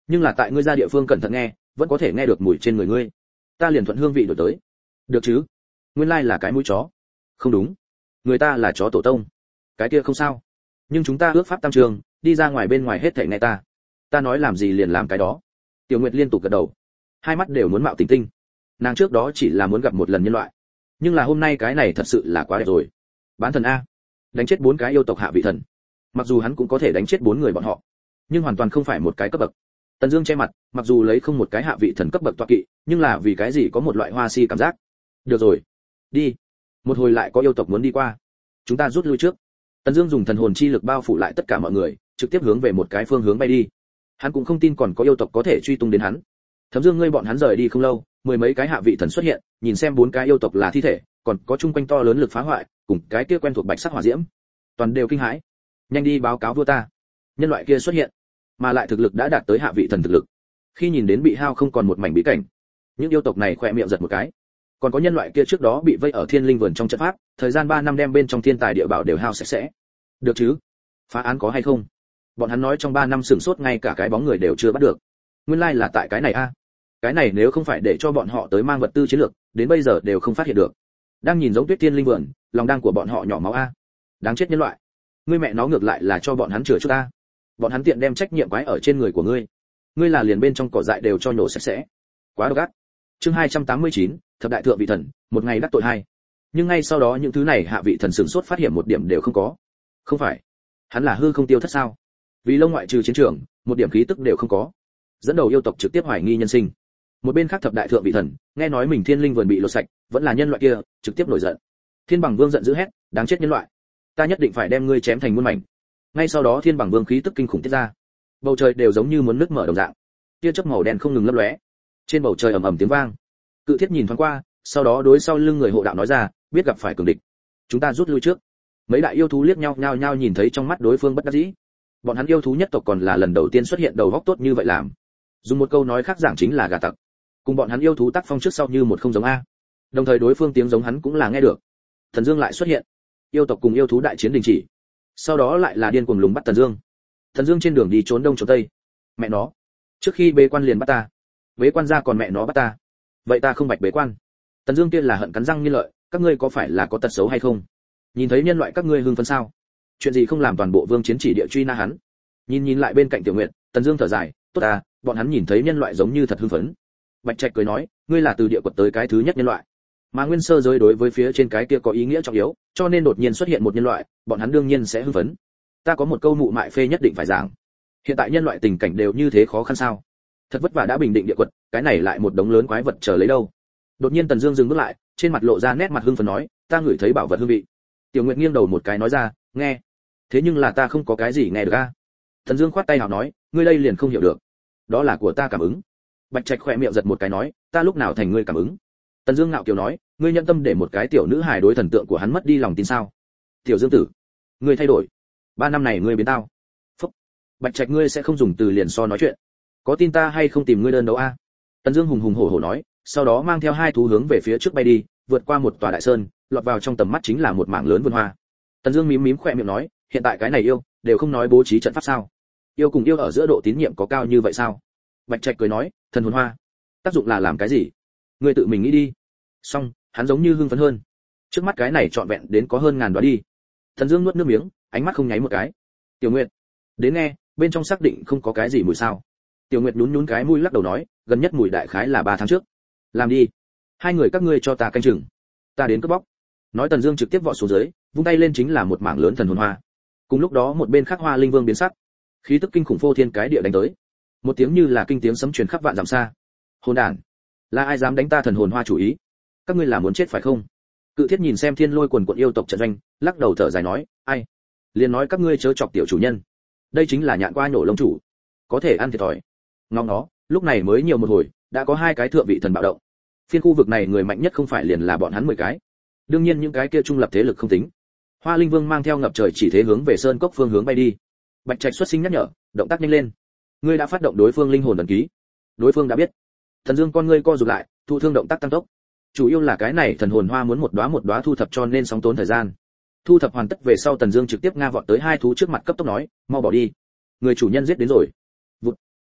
nhưng là tại ngươi ra địa phương cẩn thận nghe, vẫn có thể nghe được mùi trên người ngươi. Ta liền thuận hương vị đổi tới. Được chứ? Nguyên lai là cái mũi chó. Không đúng, người ta là chó tổ tông. Cái kia không sao. Nhưng chúng ta ước pháp tam trường, đi ra ngoài bên ngoài hết thảy nghe ta. Ta nói làm gì liền làm cái đó. Tiểu Nguyệt liên tục gật đầu, hai mắt đều muốn mạo tình tinh. Nàng trước đó chỉ là muốn gặp một lần nhân loại, nhưng là hôm nay cái này thật sự là quá đẹp rồi. Bán thần a, đánh chết bốn cái yêu tộc hạ vị thần. Mặc dù hắn cũng có thể đánh chết bốn người bọn họ, nhưng hoàn toàn không phải một cái cấp bậc. Tần Dương che mặt, mặc dù lấy không một cái hạ vị thần cấp bậc tọa kỵ, nhưng là vì cái gì có một loại hoa si cảm giác. Được rồi, đi. Một hồi lại có yêu tộc muốn đi qua, chúng ta rút lui trước. Tần Dương dùng thần hồn chi lực bao phủ lại tất cả mọi người, trực tiếp hướng về một cái phương hướng bay đi. Hắn cũng không tin còn có yêu tộc có thể truy tung đến hắn. Thẩm Dương ngươi bọn hắn rời đi không lâu, mười mấy cái hạ vị thần xuất hiện, nhìn xem bốn cái yêu tộc là thi thể, còn có chung quanh to lớn lực phá hoại, cùng cái kia quen thuộc bạch sắc hỏa diễm, toàn đều kinh hãi. Nhanh đi báo cáo vua ta, nhân loại kia xuất hiện, mà lại thực lực đã đạt tới hạ vị thần thực lực. Khi nhìn đến bị hao không còn một mảnh bí cảnh, những yêu tộc này khỏe miệng giật một cái. Còn có nhân loại kia trước đó bị vây ở Thiên Linh vườn trong trận pháp, thời gian ba năm đem bên trong thiên tài địa bảo đều hao sạch sẽ. Được chứ? Phá án có hay không? Bọn hắn nói trong ba năm sửng sốt ngay cả cái bóng người đều chưa bắt được. Nguyên lai like là tại cái này a. Cái này nếu không phải để cho bọn họ tới mang vật tư chiến lược, đến bây giờ đều không phát hiện được. Đang nhìn giống Tuyết Thiên Linh vườn, lòng đang của bọn họ nhỏ máu a. Đáng chết nhân loại. Ngươi mẹ nó ngược lại là cho bọn hắn chữa chút a. Bọn hắn tiện đem trách nhiệm quái ở trên người của ngươi. Ngươi là liền bên trong cỏ dại đều cho nhổ sạch sẽ. Quá độc ác. Chương hai trăm tám mươi chín, thập đại thượng vị thần, một ngày đắc tội hai. Nhưng ngay sau đó những thứ này hạ vị thần sửng sốt phát hiện một điểm đều không có. Không phải, hắn là hư không tiêu thất sao? Vì lông ngoại trừ chiến trường, một điểm khí tức đều không có. Dẫn đầu yêu tộc trực tiếp hoài nghi nhân sinh. Một bên khác thập đại thượng vị thần, nghe nói mình Thiên Linh vườn bị lột sạch, vẫn là nhân loại kia, trực tiếp nổi giận. Thiên Bằng Vương giận dữ hét, đáng chết nhân loại, ta nhất định phải đem ngươi chém thành muôn mảnh. Ngay sau đó Thiên Bằng Vương khí tức kinh khủng tiết ra, bầu trời đều giống như muốn nứt mở đồng dạng, tia chớp màu đen không ngừng lấp lóe, trên bầu trời ầm ầm tiếng vang. Cự Thiết nhìn thoáng qua, sau đó đối sau lưng người hộ đạo nói ra, biết gặp phải cường địch, chúng ta rút lui trước. Mấy đại yêu thú liếc nhau nhao nhao nhìn thấy trong mắt đối phương bất đắc dĩ. Bọn hắn yêu thú nhất tộc còn là lần đầu tiên xuất hiện đầu góc tốt như vậy làm. Dùng một câu nói khác giảng chính là gà tặc. Cùng bọn hắn yêu thú tác phong trước sau như một không giống a. Đồng thời đối phương tiếng giống hắn cũng là nghe được. Thần Dương lại xuất hiện. Yêu tộc cùng yêu thú đại chiến đình chỉ. Sau đó lại là điên cuồng lùng bắt Thần Dương. Thần Dương trên đường đi trốn đông trốn tây. Mẹ nó, trước khi bế quan liền bắt ta, bế quan ra còn mẹ nó bắt ta. Vậy ta không bạch bế quan. Thần Dương kia là hận cắn răng nghiến lợi, các ngươi có phải là có tật xấu hay không? Nhìn thấy nhân loại các ngươi hưng phấn sao? Chuyện gì không làm toàn bộ vương chiến chỉ địa truy na hắn? Nhìn nhìn lại bên cạnh Tiểu Nguyệt, Tần Dương thở dài, tốt à, bọn hắn nhìn thấy nhân loại giống như thật hưng phấn. Bạch Trạch cười nói, ngươi là từ địa quật tới cái thứ nhất nhân loại, mà nguyên sơ giới đối với phía trên cái kia có ý nghĩa trọng yếu, cho nên đột nhiên xuất hiện một nhân loại, bọn hắn đương nhiên sẽ hưng phấn. Ta có một câu mụ mại phê nhất định phải giảng. Hiện tại nhân loại tình cảnh đều như thế khó khăn sao? Thật vất vả đã bình định địa quật, cái này lại một đống lớn quái vật chờ lấy đâu? Đột nhiên Tần Dương dừng bước lại, trên mặt lộ ra nét mặt hưng phấn nói, ta ngửi thấy bảo vật hương vị. Tiểu Nguyệt nghiêng đầu một cái nói ra, nghe. Thế nhưng là ta không có cái gì nghe được a. Tần Dương khoát tay hào nói, ngươi đây liền không hiểu được. Đó là của ta cảm ứng. Bạch Trạch khẽ miệng giật một cái nói, ta lúc nào thành ngươi cảm ứng? Tần Dương ngạo kiều nói, ngươi nhận tâm để một cái tiểu nữ hài đối thần tượng của hắn mất đi lòng tin sao? Tiểu Dương tử, ngươi thay đổi. Ba năm này ngươi biến tao. Phúc. Bạch Trạch ngươi sẽ không dùng từ liền so nói chuyện. Có tin ta hay không tìm ngươi đơn đấu a? Tần Dương hùng hùng hổ hổ nói, sau đó mang theo hai thú hướng về phía trước bay đi, vượt qua một tòa đại sơn, lọt vào trong tầm mắt chính là một mảng lớn vườn hoa. Tần Dương mím mím khóe miệng nói, hiện tại cái này yêu đều không nói bố trí trận pháp sao? Yêu cùng yêu ở giữa độ tín nhiệm có cao như vậy sao? Bạch Trạch cười nói, thần hồn hoa, tác dụng là làm cái gì? Ngươi tự mình nghĩ đi. Xong, hắn giống như hưng phấn hơn. Trước mắt cái này trọn vẹn đến có hơn ngàn đoá đi. Thần Dương nuốt nước miếng, ánh mắt không nháy một cái. Tiểu Nguyệt, đến nghe, bên trong xác định không có cái gì mùi sao? Tiểu Nguyệt nhún nhún cái mũi lắc đầu nói, gần nhất mùi đại khái là ba tháng trước. Làm đi, hai người các ngươi cho ta canh chừng, ta đến cướp bóc. Nói Tần Dương trực tiếp vọt xuống dưới, vung tay lên chính là một mảng lớn thần hồn hoa. Cùng lúc đó một bên khác Hoa Linh Vương biến sắc, khí tức kinh khủng phô thiên cái địa đánh tới. Một tiếng như là kinh tiếng sấm truyền khắp vạn dặm xa. Hỗn đản, là ai dám đánh ta thần hồn hoa chủ ý? Các ngươi là muốn chết phải không? Cự Thiết nhìn xem Thiên Lôi quần quần yêu tộc trận doanh, lắc đầu thở dài nói, ai, liền nói các ngươi chớ chọc tiểu chủ nhân. Đây chính là nhạn qua nhổ lông chủ, có thể ăn thiệt thòi. Ngong nó, lúc này mới nhiều một hồi, đã có hai cái thượng vị thần bạo động. Phiên khu vực này người mạnh nhất không phải liền là bọn hắn mười cái. Đương nhiên những cái kia trung lập thế lực không tính. Hoa Linh Vương mang theo ngập trời chỉ thế hướng về sơn cốc phương hướng bay đi. Bạch Trạch xuất sinh nhắc nhở, động tác nhanh lên. Ngươi đã phát động đối phương linh hồn ấn ký. Đối phương đã biết. Thần Dương con ngươi co rụt lại, thu thương động tác tăng tốc. Chủ yếu là cái này thần hồn hoa muốn một đóa một đóa thu thập cho nên sóng tốn thời gian. Thu thập hoàn tất về sau Tần Dương trực tiếp nga vọt tới hai thú trước mặt cấp tốc nói, mau bỏ đi. Người chủ nhân giết đến rồi. Vụt.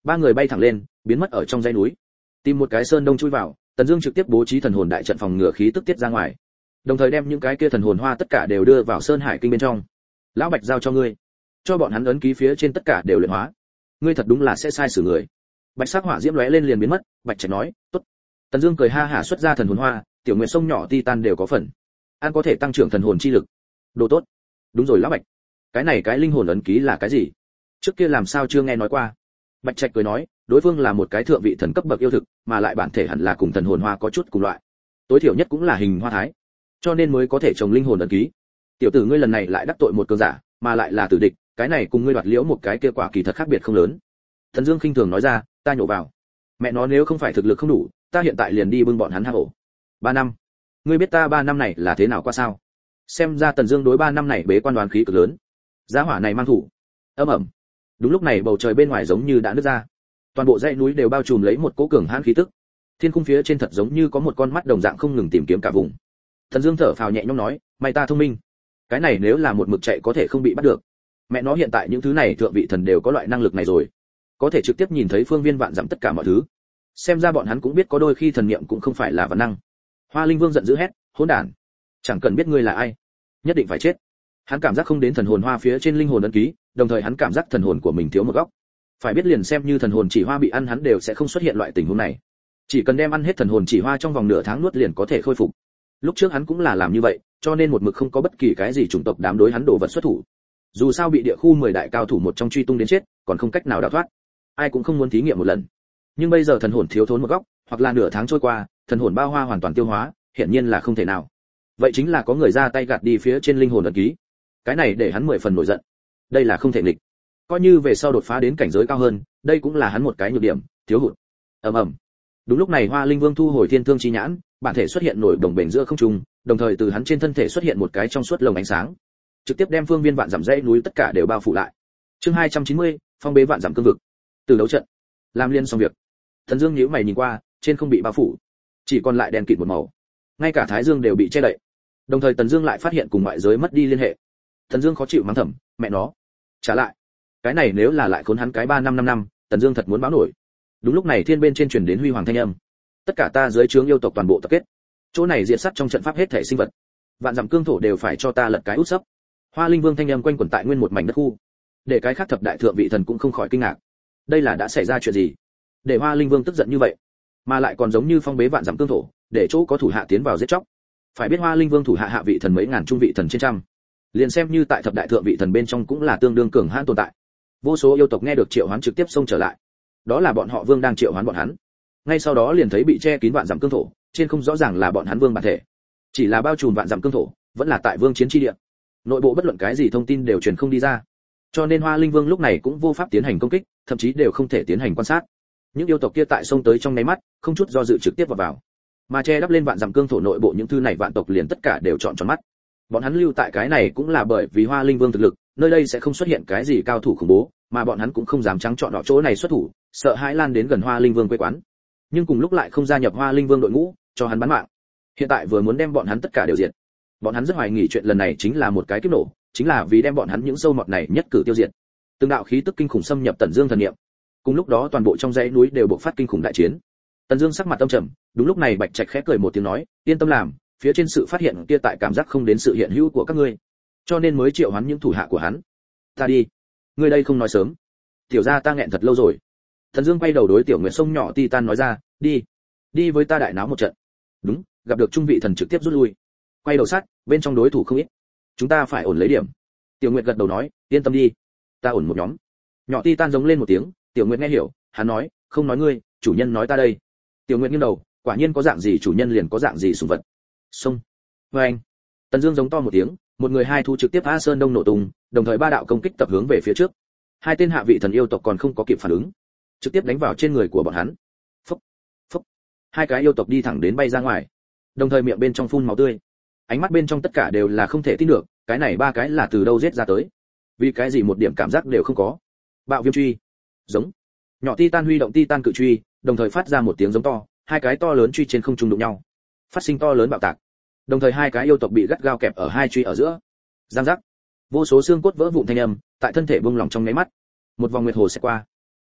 Ba người bay thẳng lên, biến mất ở trong dãy núi. Tìm một cái sơn đông chui vào, Tần Dương trực tiếp bố trí thần hồn đại trận phòng ngừa khí tức tiết ra ngoài. Đồng thời đem những cái kia thần hồn hoa tất cả đều đưa vào sơn hải kinh bên trong. Lão Bạch giao cho ngươi, cho bọn hắn ấn ký phía trên tất cả đều luyện hóa. Ngươi thật đúng là sẽ sai xử người. Bạch sắc hỏa diễm lóe lên liền biến mất, Bạch Trạch nói, tốt. Tần Dương cười ha hả xuất ra thần hồn hoa, tiểu nguyệt sông nhỏ titan đều có phần. Ăn có thể tăng trưởng thần hồn chi lực. Đồ tốt. Đúng rồi lão Bạch, cái này cái linh hồn ấn ký là cái gì? Trước kia làm sao chưa nghe nói qua? Bạch Trạch cười nói, đối phương là một cái thượng vị thần cấp bậc yêu thực, mà lại bản thể hẳn là cùng thần hồn hoa có chút cùng loại. Tối thiểu nhất cũng là hình hoa thái, cho nên mới có thể trồng linh hồn ấn ký. Tiểu tử ngươi lần này lại đắc tội một cường giả, mà lại là tử địch, cái này cùng ngươi đoạt liễu một cái kia quả kỳ thật khác biệt không lớn. Thần Dương khinh thường nói ra, ta nhổ vào. Mẹ nó nếu không phải thực lực không đủ, ta hiện tại liền đi bưng bọn hắn hang ổ. Ba năm. Ngươi biết ta ba năm này là thế nào qua sao? Xem ra Tần Dương đối ba năm này bế quan đoán khí cực lớn. Giá hỏa này mang thủ. Ầm ầm. Đúng lúc này bầu trời bên ngoài giống như đã nứt ra. Toàn bộ dãy núi đều bao trùm lấy một cỗ cường hãn khí tức. Thiên khung phía trên thật giống như có một con mắt đồng dạng không ngừng tìm kiếm cả vùng. Thần Dương thở phào nhẹ nhõm nói, may ta thông minh. Cái này nếu là một mực chạy có thể không bị bắt được. Mẹ nó hiện tại những thứ này thượng vị thần đều có loại năng lực này rồi, có thể trực tiếp nhìn thấy phương viên vạn dặm tất cả mọi thứ. Xem ra bọn hắn cũng biết có đôi khi thần niệm cũng không phải là văn năng. Hoa Linh Vương giận dữ hét, hỗn đản, chẳng cần biết ngươi là ai, nhất định phải chết. Hắn cảm giác không đến thần hồn hoa phía trên linh hồn ấn ký, đồng thời hắn cảm giác thần hồn của mình thiếu một góc. Phải biết liền xem như thần hồn chỉ hoa bị ăn hắn đều sẽ không xuất hiện loại tình huống này. Chỉ cần đem ăn hết thần hồn chỉ hoa trong vòng nửa tháng nuốt liền có thể khôi phục. Lúc trước hắn cũng là làm như vậy, cho nên một mực không có bất kỳ cái gì chủng tộc đám đối hắn đổ vật xuất thủ. Dù sao bị địa khu mười đại cao thủ một trong truy tung đến chết, còn không cách nào đào thoát. Ai cũng không muốn thí nghiệm một lần. Nhưng bây giờ thần hồn thiếu thốn một góc, hoặc là nửa tháng trôi qua, thần hồn bao hoa hoàn toàn tiêu hóa, hiển nhiên là không thể nào. Vậy chính là có người ra tay gạt đi phía trên linh hồn ấn ký. Cái này để hắn mười phần nổi giận. Đây là không thể nghịch. Coi như về sau đột phá đến cảnh giới cao hơn, đây cũng là hắn một cái nhược điểm, thiếu hụt. Ầm ầm. Đúng lúc này Hoa Linh Vương thu hồi thiên thương chi nhãn, bản thể xuất hiện nổi đồng bền giữa không trung, đồng thời từ hắn trên thân thể xuất hiện một cái trong suốt lồng ánh sáng, trực tiếp đem phương viên vạn dặm dãy núi tất cả đều bao phủ lại. Chương hai trăm chín mươi, phong bế vạn dặm cương vực. Từ đấu trận. Làm liên xong việc. Thần Dương nhíu mày nhìn qua, trên không bị bao phủ, chỉ còn lại đen kịt một màu. Ngay cả thái dương đều bị che đậy. Đồng thời Tần Dương lại phát hiện cùng ngoại giới mất đi liên hệ. Tần Dương khó chịu mắng thầm, mẹ nó, trả lại. Cái này nếu là lại khốn hắn cái ba năm năm năm, Tần Dương thật muốn báo nổi. Đúng lúc này thiên bên trên truyền đến huy hoàng thanh âm. Tất cả ta dưới trướng yêu tộc toàn bộ tập kết. Chỗ này diệt sát trong trận pháp hết thể sinh vật. Vạn dặm cương thổ đều phải cho ta lật cái út sấp. Hoa Linh Vương thanh âm quanh quẩn tại nguyên một mảnh đất khu. Để cái khác thập đại thượng vị thần cũng không khỏi kinh ngạc. Đây là đã xảy ra chuyện gì? Để Hoa Linh Vương tức giận như vậy, mà lại còn giống như phong bế vạn dặm cương thổ, để chỗ có thủ hạ tiến vào giết chóc. Phải biết Hoa Linh Vương thủ hạ hạ vị thần mấy ngàn trung vị thần trên trăm, liền xem như tại thập đại thượng vị thần bên trong cũng là tương đương cường hãn tồn tại. Vô số yêu tộc nghe được triệu hoán trực tiếp xông trở lại. Đó là bọn họ vương đang triệu hoán bọn hắn. Ngay sau đó liền thấy bị che kín vạn dặm cương thổ, trên không rõ ràng là bọn hắn vương bản thể. Chỉ là bao trùm vạn dặm cương thổ, vẫn là tại vương chiến chi địa. Nội bộ bất luận cái gì thông tin đều truyền không đi ra. Cho nên Hoa Linh Vương lúc này cũng vô pháp tiến hành công kích, thậm chí đều không thể tiến hành quan sát. Những yêu tộc kia tại xông tới trong nháy mắt, không chút do dự trực tiếp vào vào. Mà che đắp lên vạn dặm cương thổ nội bộ những thứ này vạn tộc liền tất cả đều trọn tròn mắt. Bọn hắn lưu tại cái này cũng là bởi vì Hoa Linh Vương thực lực, nơi đây sẽ không xuất hiện cái gì cao thủ khủng bố, mà bọn hắn cũng không dám trắng trọn ở chỗ này xuất thủ, sợ hãi lan đến gần Hoa Linh Vương quê quán. Nhưng cùng lúc lại không gia nhập Hoa Linh Vương đội ngũ, cho hắn bán mạng. Hiện tại vừa muốn đem bọn hắn tất cả đều diệt. Bọn hắn rất hoài nghi chuyện lần này chính là một cái kiếp nổ, chính là vì đem bọn hắn những sâu mọt này nhất cử tiêu diệt. Từng đạo khí tức kinh khủng xâm nhập Tần Dương thần niệm. Cùng lúc đó toàn bộ trong dãy núi đều bộc phát kinh khủng đại chiến. Tần Dương sắc mặt âm trầm, đúng lúc này Bạch Trạch khẽ cười một tiếng nói, yên tâm làm, phía trên sự phát hiện kia tại cảm giác không đến sự hiện hữu của các ngươi, cho nên mới triệu hắn những thủ hạ của hắn. Ta đi, ngươi đây không nói sớm. Tiểu gia ta nghẹn thật lâu rồi. Tần Dương quay đầu đối Tiểu Nguyệt sông nhỏ Titan nói ra, đi, đi với ta đại náo một trận. Đúng, gặp được trung vị thần trực tiếp rút lui. Quay đầu sát, bên trong đối thủ không ít. Chúng ta phải ổn lấy điểm. Tiểu Nguyệt gật đầu nói, yên tâm đi, ta ổn một nhóm. Nhỏ Titan giống lên một tiếng, Tiểu Nguyệt nghe hiểu, hắn nói, không nói ngươi, chủ nhân nói ta đây. Tiểu Nguyệt nghiêng đầu, quả nhiên có dạng gì chủ nhân liền có dạng gì sủng vật. Xông. Với anh. Tần Dương giống to một tiếng, một người hai thu trực tiếp A Sơn Đông nổ tung, đồng thời ba đạo công kích tập hướng về phía trước. Hai tên hạ vị thần yêu tộc còn không có kịp phản ứng, trực tiếp đánh vào trên người của bọn hắn. Phốc, phốc. Hai cái yêu tộc đi thẳng đến bay ra ngoài, đồng thời miệng bên trong phun máu tươi. Ánh mắt bên trong tất cả đều là không thể tin được, cái này ba cái là từ đâu giết ra tới? Vì cái gì một điểm cảm giác đều không có? Bạo viêm truy. Giống. Nhỏ Titan huy động Titan cự truy, đồng thời phát ra một tiếng giống to, hai cái to lớn truy trên không trung đụng nhau, phát sinh to lớn bạo tạc. Đồng thời hai cái yêu tộc bị gắt gao kẹp ở hai truy ở giữa. Giang giác. Vô số xương cốt vỡ vụn thanh âm, tại thân thể bung lỏng trong nháy mắt. Một vòng nguyệt hồ sẽ qua.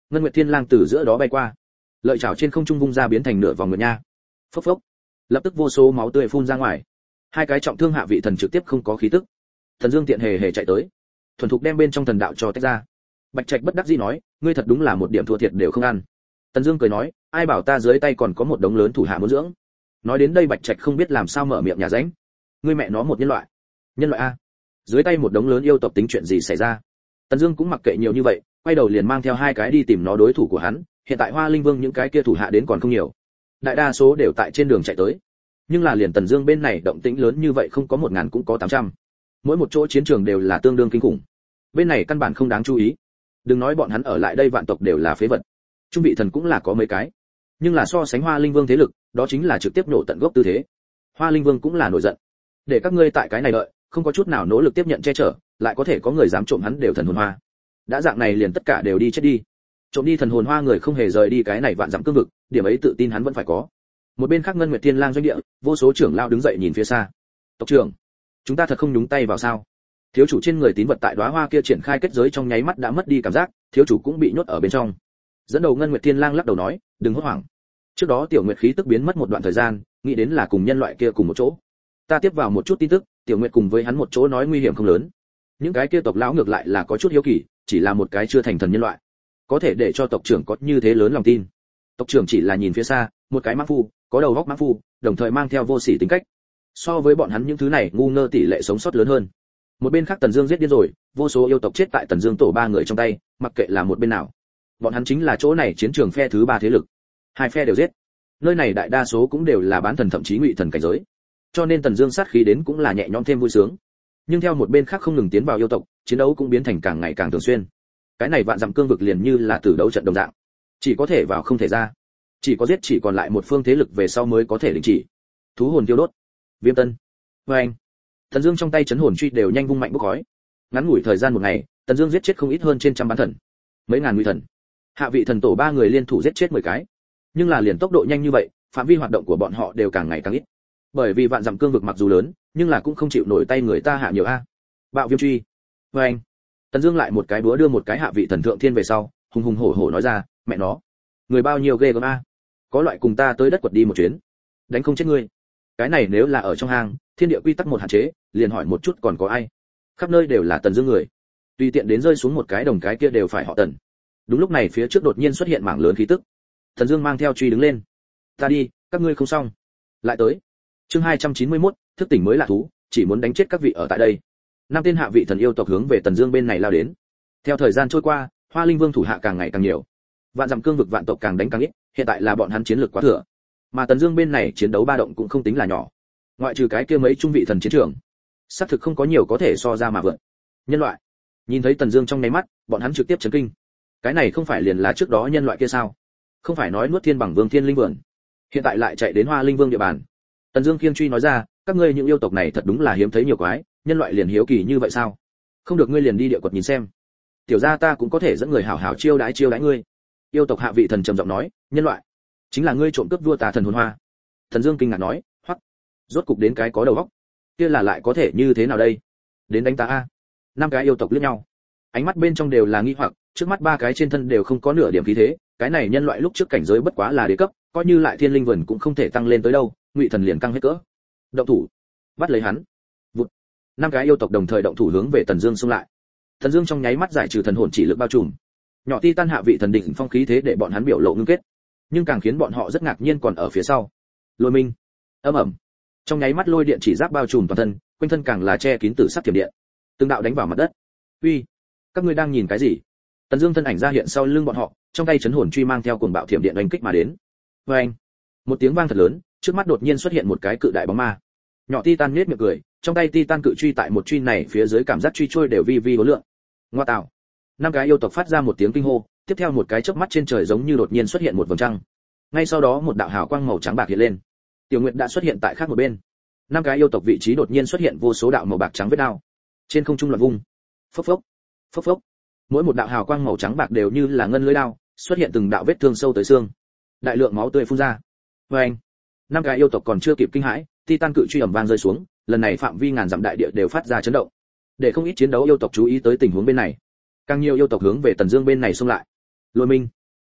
Ngân Nguyệt Thiên Lang từ giữa đó bay qua, lợi chảo trên không trung vung ra biến thành nửa vòng nguyệt nha. Phốc phốc, lập tức vô số máu tươi phun ra ngoài. Hai cái trọng thương hạ vị thần trực tiếp không có khí tức. Thần Dương tiện hề hề chạy tới, thuần thục đem bên trong thần đạo cho tách ra. Bạch Trạch bất đắc dĩ nói, ngươi thật đúng là một điểm thua thiệt đều không ăn. Tần Dương cười nói, ai bảo ta dưới tay còn có một đống lớn thủ hạ muốn dưỡng. Nói đến đây Bạch Trạch không biết làm sao mở miệng nhà ránh. Ngươi mẹ nó một nhân loại. Nhân loại a? Dưới tay một đống lớn yêu tộc tính chuyện gì xảy ra? Tần Dương cũng mặc kệ nhiều như vậy, quay đầu liền mang theo hai cái đi tìm nó đối thủ của hắn, hiện tại Hoa Linh Vương những cái kia thủ hạ đến còn không nhiều. Đại đa số đều tại trên đường chạy tới. Nhưng là liền Tần Dương bên này động tĩnh lớn như vậy không có một ngàn cũng có tám trăm. Mỗi một chỗ chiến trường đều là tương đương kinh khủng. Bên này căn bản không đáng chú ý. Đừng nói bọn hắn ở lại đây vạn tộc đều là phế vật. Trung vị thần cũng là có mấy cái. Nhưng là so sánh Hoa Linh Vương thế lực, đó chính là trực tiếp nổ tận gốc tư thế. Hoa Linh Vương cũng là nổi giận. Để các ngươi tại cái này đợi, không có chút nào nỗ lực tiếp nhận che chở, lại có thể có người dám trộm hắn đều thần hồn hoa. Đã dạng này liền tất cả đều đi chết đi. Trộm đi thần hồn hoa người không hề rời đi cái này vạn dặm cương vực, điểm ấy tự tin hắn vẫn phải có. Một bên khác Ngân Nguyệt Thiên Lang doanh địa, vô số trưởng lão đứng dậy nhìn phía xa. Tộc trưởng, chúng ta thật không nhúng tay vào sao? Thiếu chủ trên người tín vật tại đóa hoa kia triển khai kết giới trong nháy mắt đã mất đi cảm giác, thiếu chủ cũng bị nhốt ở bên trong. Dẫn đầu Ngân Nguyệt Thiên Lang lắc đầu nói, đừng hốt hoảng. Trước đó tiểu nguyệt khí tức biến mất một đoạn thời gian, nghĩ đến là cùng nhân loại kia cùng một chỗ. Ta tiếp vào một chút tin tức, tiểu nguyệt cùng với hắn một chỗ nói nguy hiểm không lớn. Những cái kia tộc lão ngược lại là có chút hiếu kỳ, chỉ là một cái chưa thành thần nhân loại, có thể để cho tộc trưởng có như thế lớn lòng tin. Tộc trưởng chỉ là nhìn phía xa, một cái mãng phu, có đầu óc mãng phu, đồng thời mang theo vô sỉ tính cách. So với bọn hắn những thứ này ngu ngơ tỷ lệ sống sót lớn hơn. Một bên khác Tần Dương giết điên rồi, vô số yêu tộc chết tại Tần Dương tổ ba người trong tay, mặc kệ là một bên nào. Bọn hắn chính là chỗ này chiến trường phe thứ ba thế lực. Hai phe đều giết. Nơi này đại đa số cũng đều là bán thần thậm chí ngụy thần cảnh giới. Cho nên Tần Dương sát khí đến cũng là nhẹ nhõm thêm vui sướng. Nhưng theo một bên khác không ngừng tiến vào yêu tộc, chiến đấu cũng biến thành càng ngày càng thường xuyên. Cái này vạn dặm cương vực liền như là tử đấu trận đồng dạng, chỉ có thể vào không thể ra, chỉ có giết chỉ còn lại một phương thế lực về sau mới có thể đình chỉ. Thú hồn tiêu đốt, viêm tân, với anh, Tần Dương trong tay chấn hồn truy đều nhanh vung mạnh bốc khói. Ngắn ngủi thời gian một ngày, Tần Dương giết chết không ít hơn trên trăm bán thần, mấy ngàn nguy thần, hạ vị thần tổ ba người liên thủ giết chết mười cái. Nhưng là liền tốc độ nhanh như vậy, phạm vi hoạt động của bọn họ đều càng ngày càng ít. Bởi vì vạn dặm cương vực mặc dù lớn, nhưng là cũng không chịu nổi tay người ta hạ nhiều a. Bạo viêm truy. Với anh, Tần Dương lại một cái búa đưa một cái hạ vị thần thượng thiên về sau, hùng hùng hổ hổ nói ra, mẹ nó, người bao nhiêu ghê gớm a, có loại cùng ta tới đất quật đi một chuyến, đánh không chết ngươi. Cái này nếu là ở trong hang, thiên địa quy tắc một hạn chế, liền hỏi một chút còn có ai? Khắp nơi đều là Tần Dương người, tùy tiện đến rơi xuống một cái đồng cái kia đều phải họ Tần. Đúng lúc này phía trước đột nhiên xuất hiện mảng lớn khí tức. Tần Dương mang theo truy đứng lên. Ta đi, các ngươi không xong. Lại tới. Chương hai trăm chín mươi mốt, thức tỉnh mới lạ thú, chỉ muốn đánh chết các vị ở tại đây. Năm tên hạ vị thần yêu tộc hướng về Tần Dương bên này lao đến. Theo thời gian trôi qua, Hoa Linh Vương thủ hạ càng ngày càng nhiều. Vạn dặm cương vực vạn tộc càng đánh càng ít, hiện tại là bọn hắn chiến lược quá thừa. Mà Tần Dương bên này chiến đấu ba động cũng không tính là nhỏ. Ngoại trừ cái kia mấy trung vị thần chiến trường, xác thực không có nhiều có thể so ra mà vượt. Nhân loại. Nhìn thấy Tần Dương trong nháy mắt, bọn hắn trực tiếp chấn kinh. Cái này không phải liền là trước đó nhân loại kia sao? Không phải nói nuốt thiên bằng vương thiên linh vườn, hiện tại lại chạy đến Hoa Linh Vương địa bàn. Tần Dương kiên truy nói ra, các ngươi những yêu tộc này thật đúng là hiếm thấy nhiều quái, nhân loại liền hiếu kỳ như vậy sao? Không được ngươi liền đi địa quật nhìn xem. Tiểu gia ta cũng có thể dẫn người hảo hảo chiêu đãi chiêu đãi ngươi. Yêu tộc hạ vị thần trầm giọng nói, nhân loại, chính là ngươi trộm cướp vua tà thần hồn hoa. Tần Dương kinh ngạc nói, hoắc, rốt cục đến cái có đầu óc. Kia là lại có thể như thế nào đây? Đến đánh ta a? Năm cái yêu tộc liếc nhau, ánh mắt bên trong đều là nghi hoặc, trước mắt ba cái trên thân đều không có nửa điểm khí thế, cái này nhân loại lúc trước cảnh giới bất quá là đế cấp, coi như lại thiên linh vườn cũng không thể tăng lên tới đâu, ngụy thần liền căng hết cỡ. Động thủ, bắt lấy hắn. Vụt. Năm cái yêu tộc đồng thời động thủ hướng về Tần Dương xung lại. Tần Dương trong nháy mắt giải trừ thần hồn chỉ lực bao trùm. Nhỏ ti tan hạ vị thần đỉnh phong khí thế để bọn hắn biểu lộ ngưng kết, nhưng càng khiến bọn họ rất ngạc nhiên còn ở phía sau. Lôi minh, âm ầm. Trong nháy mắt lôi điện chỉ giáp bao trùm toàn thân, quanh thân càng là che kín tử sắc thiểm điện. Từng đạo đánh vào mặt đất. Uy, các ngươi đang nhìn cái gì? Tần Dương thân ảnh ra hiện sau lưng bọn họ, trong tay chấn hồn truy mang theo cuồng bạo thiểm điện đánh kích mà đến. Oeng! Một tiếng vang thật lớn, trước mắt đột nhiên xuất hiện một cái cự đại bóng ma. Nhỏ Titan nhếch miệng cười, trong tay Titan cự truy tại một truy này phía dưới cảm giác truy trôi đều vi vi hối lượng. Ngoa tạo! Năm cái yêu tộc phát ra một tiếng kinh hô, tiếp theo một cái chớp mắt trên trời giống như đột nhiên xuất hiện một vầng trăng. Ngay sau đó một đạo hào quang màu trắng bạc hiện lên. Tiểu Nguyệt đã xuất hiện tại khác một bên. Năm cái yêu tộc vị trí đột nhiên xuất hiện vô số đạo màu bạc trắng vết đao. Trên không trung loạn vung. Phốc phốc, phốc phốc. Mỗi một đạo hào quang màu trắng bạc đều như là ngân lưỡi đao, xuất hiện từng đạo vết thương sâu tới xương. Đại lượng máu tươi phun ra. Oeng! Năm cái yêu tộc còn chưa kịp kinh hãi, Titan cự truy ầm vang rơi xuống, lần này phạm vi ngàn dặm đại địa đều phát ra chấn động. Để không ít chiến đấu yêu tộc chú ý tới tình huống bên này. Càng nhiều yêu tộc hướng về Tần Dương bên này xông lại. Lôi minh,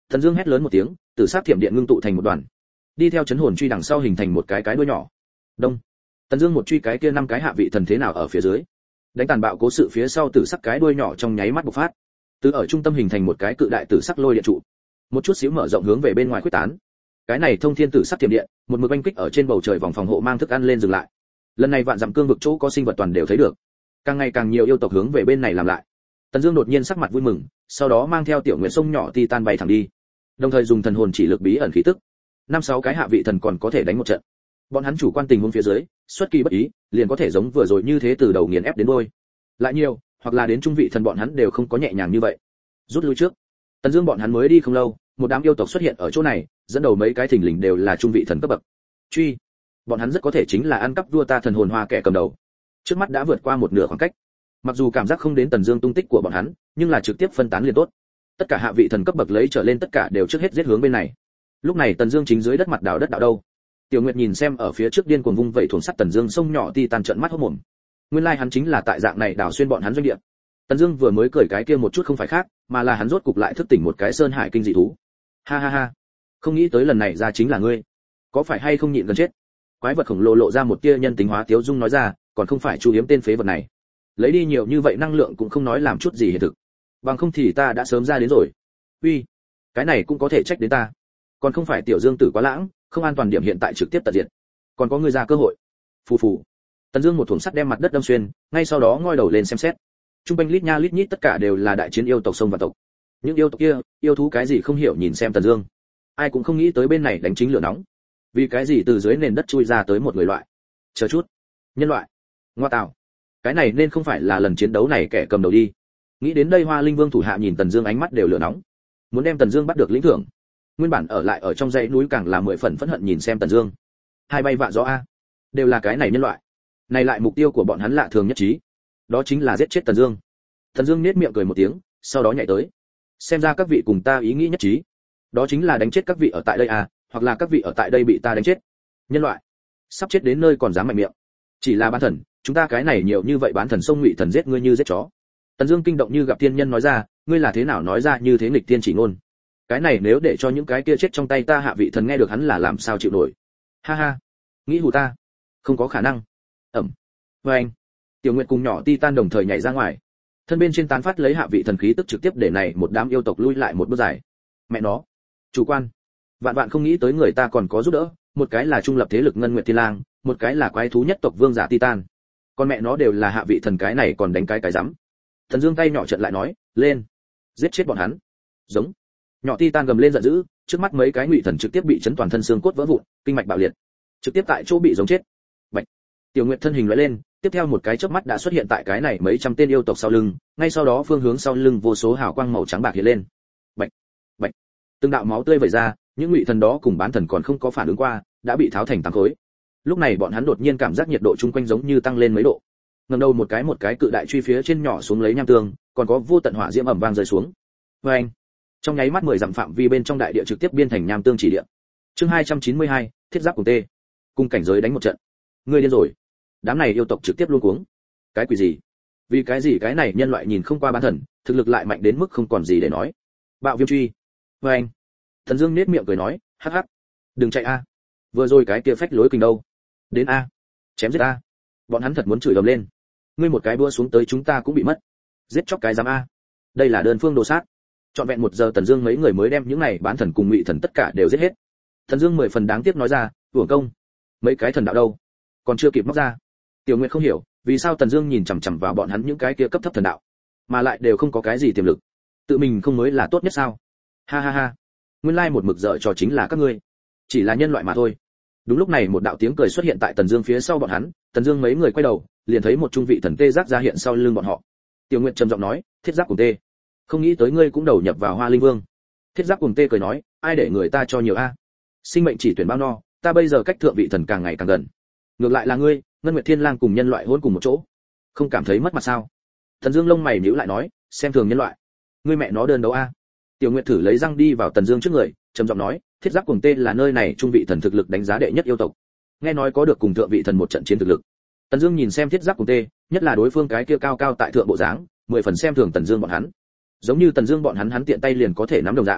Tần Dương hét lớn một tiếng, tử sắc thiểm điện ngưng tụ thành một đoàn, đi theo chấn hồn truy đằng sau hình thành một cái cái đuôi nhỏ. Đông. Tần Dương một truy cái kia năm cái hạ vị thần thế nào ở phía dưới, đánh tàn bạo cố sự phía sau tử sắc cái đuôi nhỏ trong nháy mắt bộc phát, từ ở trung tâm hình thành một cái cự đại tử sắc lôi điện trụ, một chút xíu mở rộng hướng về bên ngoài khuếch tán. Cái này thông thiên tử sắc thiểm điện, một mực oanh kích ở trên bầu trời vòng phòng hộ mang thức ăn lên dừng lại. Lần này vạn dặm cương vực chỗ có sinh vật toàn đều thấy được, càng ngày càng nhiều yêu tộc hướng về bên này làm lại. Tần Dương đột nhiên sắc mặt vui mừng, sau đó mang theo tiểu nguyệt sông nhỏ titan bay thẳng đi, đồng thời dùng thần hồn chỉ lực bí ẩn khí tức, năm sáu cái hạ vị thần còn có thể đánh một trận. Bọn hắn chủ quan tình huống phía dưới, xuất kỳ bất ý, liền có thể giống vừa rồi như thế từ đầu nghiền ép đến đuôi. Lại nhiều, hoặc là đến trung vị thần bọn hắn đều không có nhẹ nhàng như vậy. Rút lui trước. Tần Dương bọn hắn mới đi không lâu, một đám yêu tộc xuất hiện ở chỗ này, dẫn đầu mấy cái thình lình đều là trung vị thần cấp bậc. Truy, bọn hắn rất có thể chính là ăn cắp vua ta thần hồn hoa kẻ cầm đầu. Trước mắt đã vượt qua một nửa khoảng cách. Mặc dù cảm giác không đến Tần Dương tung tích của bọn hắn, nhưng là trực tiếp phân tán liền tốt. Tất cả hạ vị thần cấp bậc lấy trở lên tất cả đều trước hết giết hướng bên này. Lúc này Tần Dương chính dưới đất mặt đào đất đạo đâu. Tiểu Nguyệt nhìn xem ở phía trước điên cuồng vung vẩy thuần sắt Tần Dương sông nhỏ titan trợn mắt hốt mồm. Nguyên lai like hắn chính là tại dạng này đào xuyên bọn hắn doanh địa. Tần Dương vừa mới cười cái kia một chút không phải khác, mà là hắn rốt cục lại thức tỉnh một cái sơn hải kinh dị thú. Ha ha ha, không nghĩ tới lần này ra chính là ngươi. Có phải hay không nhịn gần chết? Quái vật khổng lồ lộ ra một tia nhân tính hóa tiếu dung nói ra, còn không phải chu hiếm tên phế vật này. Lấy đi nhiều như vậy năng lượng cũng không nói làm chút gì hiện thực. Bằng không thì ta đã sớm ra đến rồi. Uy, cái này cũng có thể trách đến ta. Còn không phải tiểu Dương tử quá lãng, không an toàn điểm hiện tại trực tiếp tận diệt. Còn có người ra cơ hội. Phù phù. Tần Dương một thủng sắt đem mặt đất đâm xuyên, ngay sau đó ngoi đầu lên xem xét. Trung quanh lít nha lít nhít tất cả đều là đại chiến yêu tộc sông và tộc. Những yêu tộc kia, yêu thú cái gì không hiểu nhìn xem Tần Dương. Ai cũng không nghĩ tới bên này đánh chính lửa nóng. Vì cái gì từ dưới nền đất chui ra tới một người loại? Chờ chút, nhân loại. Ngoa tạo. Cái này nên không phải là lần chiến đấu này kẻ cầm đầu đi. Nghĩ đến đây Hoa Linh Vương thủ hạ nhìn Tần Dương ánh mắt đều lửa nóng. Muốn đem Tần Dương bắt được lĩnh thưởng. Nguyên bản ở lại ở trong dãy núi càng là mười phần phẫn hận nhìn xem Tần Dương. Hai bay vạ gió a, đều là cái này nhân loại. Này lại mục tiêu của bọn hắn lạ thường nhất trí. Đó chính là giết chết Tần Dương. Tần Dương nhếch miệng cười một tiếng, sau đó nhảy tới. Xem ra các vị cùng ta ý nghĩ nhất trí. Đó chính là đánh chết các vị ở tại đây à, hoặc là các vị ở tại đây bị ta đánh chết. Nhân loại, sắp chết đến nơi còn dám mạnh miệng. Chỉ là bán thần, chúng ta cái này nhiều như vậy bán thần sông Ngụy thần giết ngươi như giết chó. Tần Dương kinh động như gặp tiên nhân nói ra, ngươi là thế nào nói ra như thế nghịch tiên chỉ ngôn. Cái này nếu để cho những cái kia chết trong tay ta hạ vị thần nghe được hắn là làm sao chịu nổi. Ha ha, nghĩ hù ta, không có khả năng. Ẩm. Và anh, Tiểu Nguyệt cùng nhỏ Titan đồng thời nhảy ra ngoài. Thân bên trên tán phát lấy hạ vị thần khí tức trực tiếp để này một đám yêu tộc lui lại một bước dài. Mẹ nó, chủ quan. Vạn vạn không nghĩ tới người ta còn có giúp đỡ, một cái là trung lập thế lực Ngân Nguyệt Thiên Lang, một cái là quái thú nhất tộc vương giả Titan. Con mẹ nó đều là hạ vị thần cái này còn đánh cái cái rắm. Thần Dương tay nhỏ trận lại nói, lên, giết chết bọn hắn. Giống. Nhỏ Titan gầm lên giận dữ, trước mắt mấy cái ngụy thần trực tiếp bị chấn toàn thân xương cốt vỡ vụn, kinh mạch bạo liệt, trực tiếp tại chỗ bị giống chết. Bạch. Tiểu Nguyệt thân hình lóe lên, tiếp theo một cái chớp mắt đã xuất hiện tại cái này mấy trăm tên yêu tộc sau lưng, ngay sau đó phương hướng sau lưng vô số hào quang màu trắng bạc hiện lên. Bạch, bạch, từng đạo máu tươi vẩy ra, những ngụy thần đó cùng bán thần còn không có phản ứng qua, đã bị tháo thành tám khối. Lúc này bọn hắn đột nhiên cảm giác nhiệt độ chung quanh giống như tăng lên mấy độ. Ngẩng đầu một cái một cái cự đại truy phía trên nhỏ xuống lấy nham tương, còn có vô tận hỏa diễm ầm vang rơi xuống. Oeng! Trong nháy mắt mười dặm phạm vi bên trong đại địa trực tiếp biên thành nham tương chỉ địa. Chương hai trăm chín mươi hai, thiết giáp cùng tê. Cùng cảnh giới đánh một trận. Ngươi điên rồi. Đám này yêu tộc trực tiếp luống cuống. Cái quỷ gì? Vì cái gì cái này nhân loại nhìn không qua bán thần, thực lực lại mạnh đến mức không còn gì để nói. Bạo viêm truy. Oeng! Thần Dương nhếch miệng cười nói, hắc hắc. Đừng chạy a. Vừa rồi cái kia phách lối kinh đâu. Đến a. Chém giết a. Bọn hắn thật muốn chửi ầm lên. Ngươi một cái búa xuống tới chúng ta cũng bị mất. Giết chóc cái giám a. Đây là đơn phương đồ sát. Trọn vẹn một giờ Tần Dương mấy người mới đem những này bán thần cùng ngụy thần tất cả đều giết hết. Tần Dương mười phần đáng tiếc nói ra, uổng công. Mấy cái thần đạo đâu? Còn chưa kịp móc ra. Tiểu Nguyệt không hiểu, vì sao Tần Dương nhìn chằm chằm vào bọn hắn những cái kia cấp thấp thần đạo, mà lại đều không có cái gì tiềm lực. Tự mình không mới là tốt nhất sao? Ha ha ha. Nguyên lai một mực dở trò chính là các ngươi. Chỉ là nhân loại mà thôi. Đúng lúc này một đạo tiếng cười xuất hiện tại Tần Dương phía sau bọn hắn, Tần Dương mấy người quay đầu, liền thấy một trung vị thần tê giác ra hiện sau lưng bọn họ. Tiểu Nguyệt trầm giọng nói, thiết giác cùng tê. Không nghĩ tới ngươi cũng đầu nhập vào Hoa Linh Vương. Thiết giác cùng tê cười nói, ai để người ta cho nhiều a? Sinh mệnh chỉ tuyển bao no, ta bây giờ cách thượng vị thần càng ngày càng gần. Ngược lại là ngươi, Ngân Nguyệt Thiên Lang cùng nhân loại hỗn cùng một chỗ, không cảm thấy mất mặt sao? Tần Dương lông mày nhíu lại nói, xem thường nhân loại. Ngươi mẹ nó đơn đấu a? Tiểu Nguyệt thử lấy răng đi vào Tần Dương trước người, trầm giọng nói, thiết giáp cùng tê là nơi này trung vị thần thực lực đánh giá đệ nhất yêu tộc. Nghe nói có được cùng thượng vị thần một trận chiến thực lực. Tần Dương nhìn xem thiết giáp cùng tê, nhất là đối phương cái kia cao cao tại thượng bộ dáng, mười phần xem thường Tần Dương bọn hắn. Giống như Tần Dương bọn hắn hắn tiện tay liền có thể nắm đồng dạng.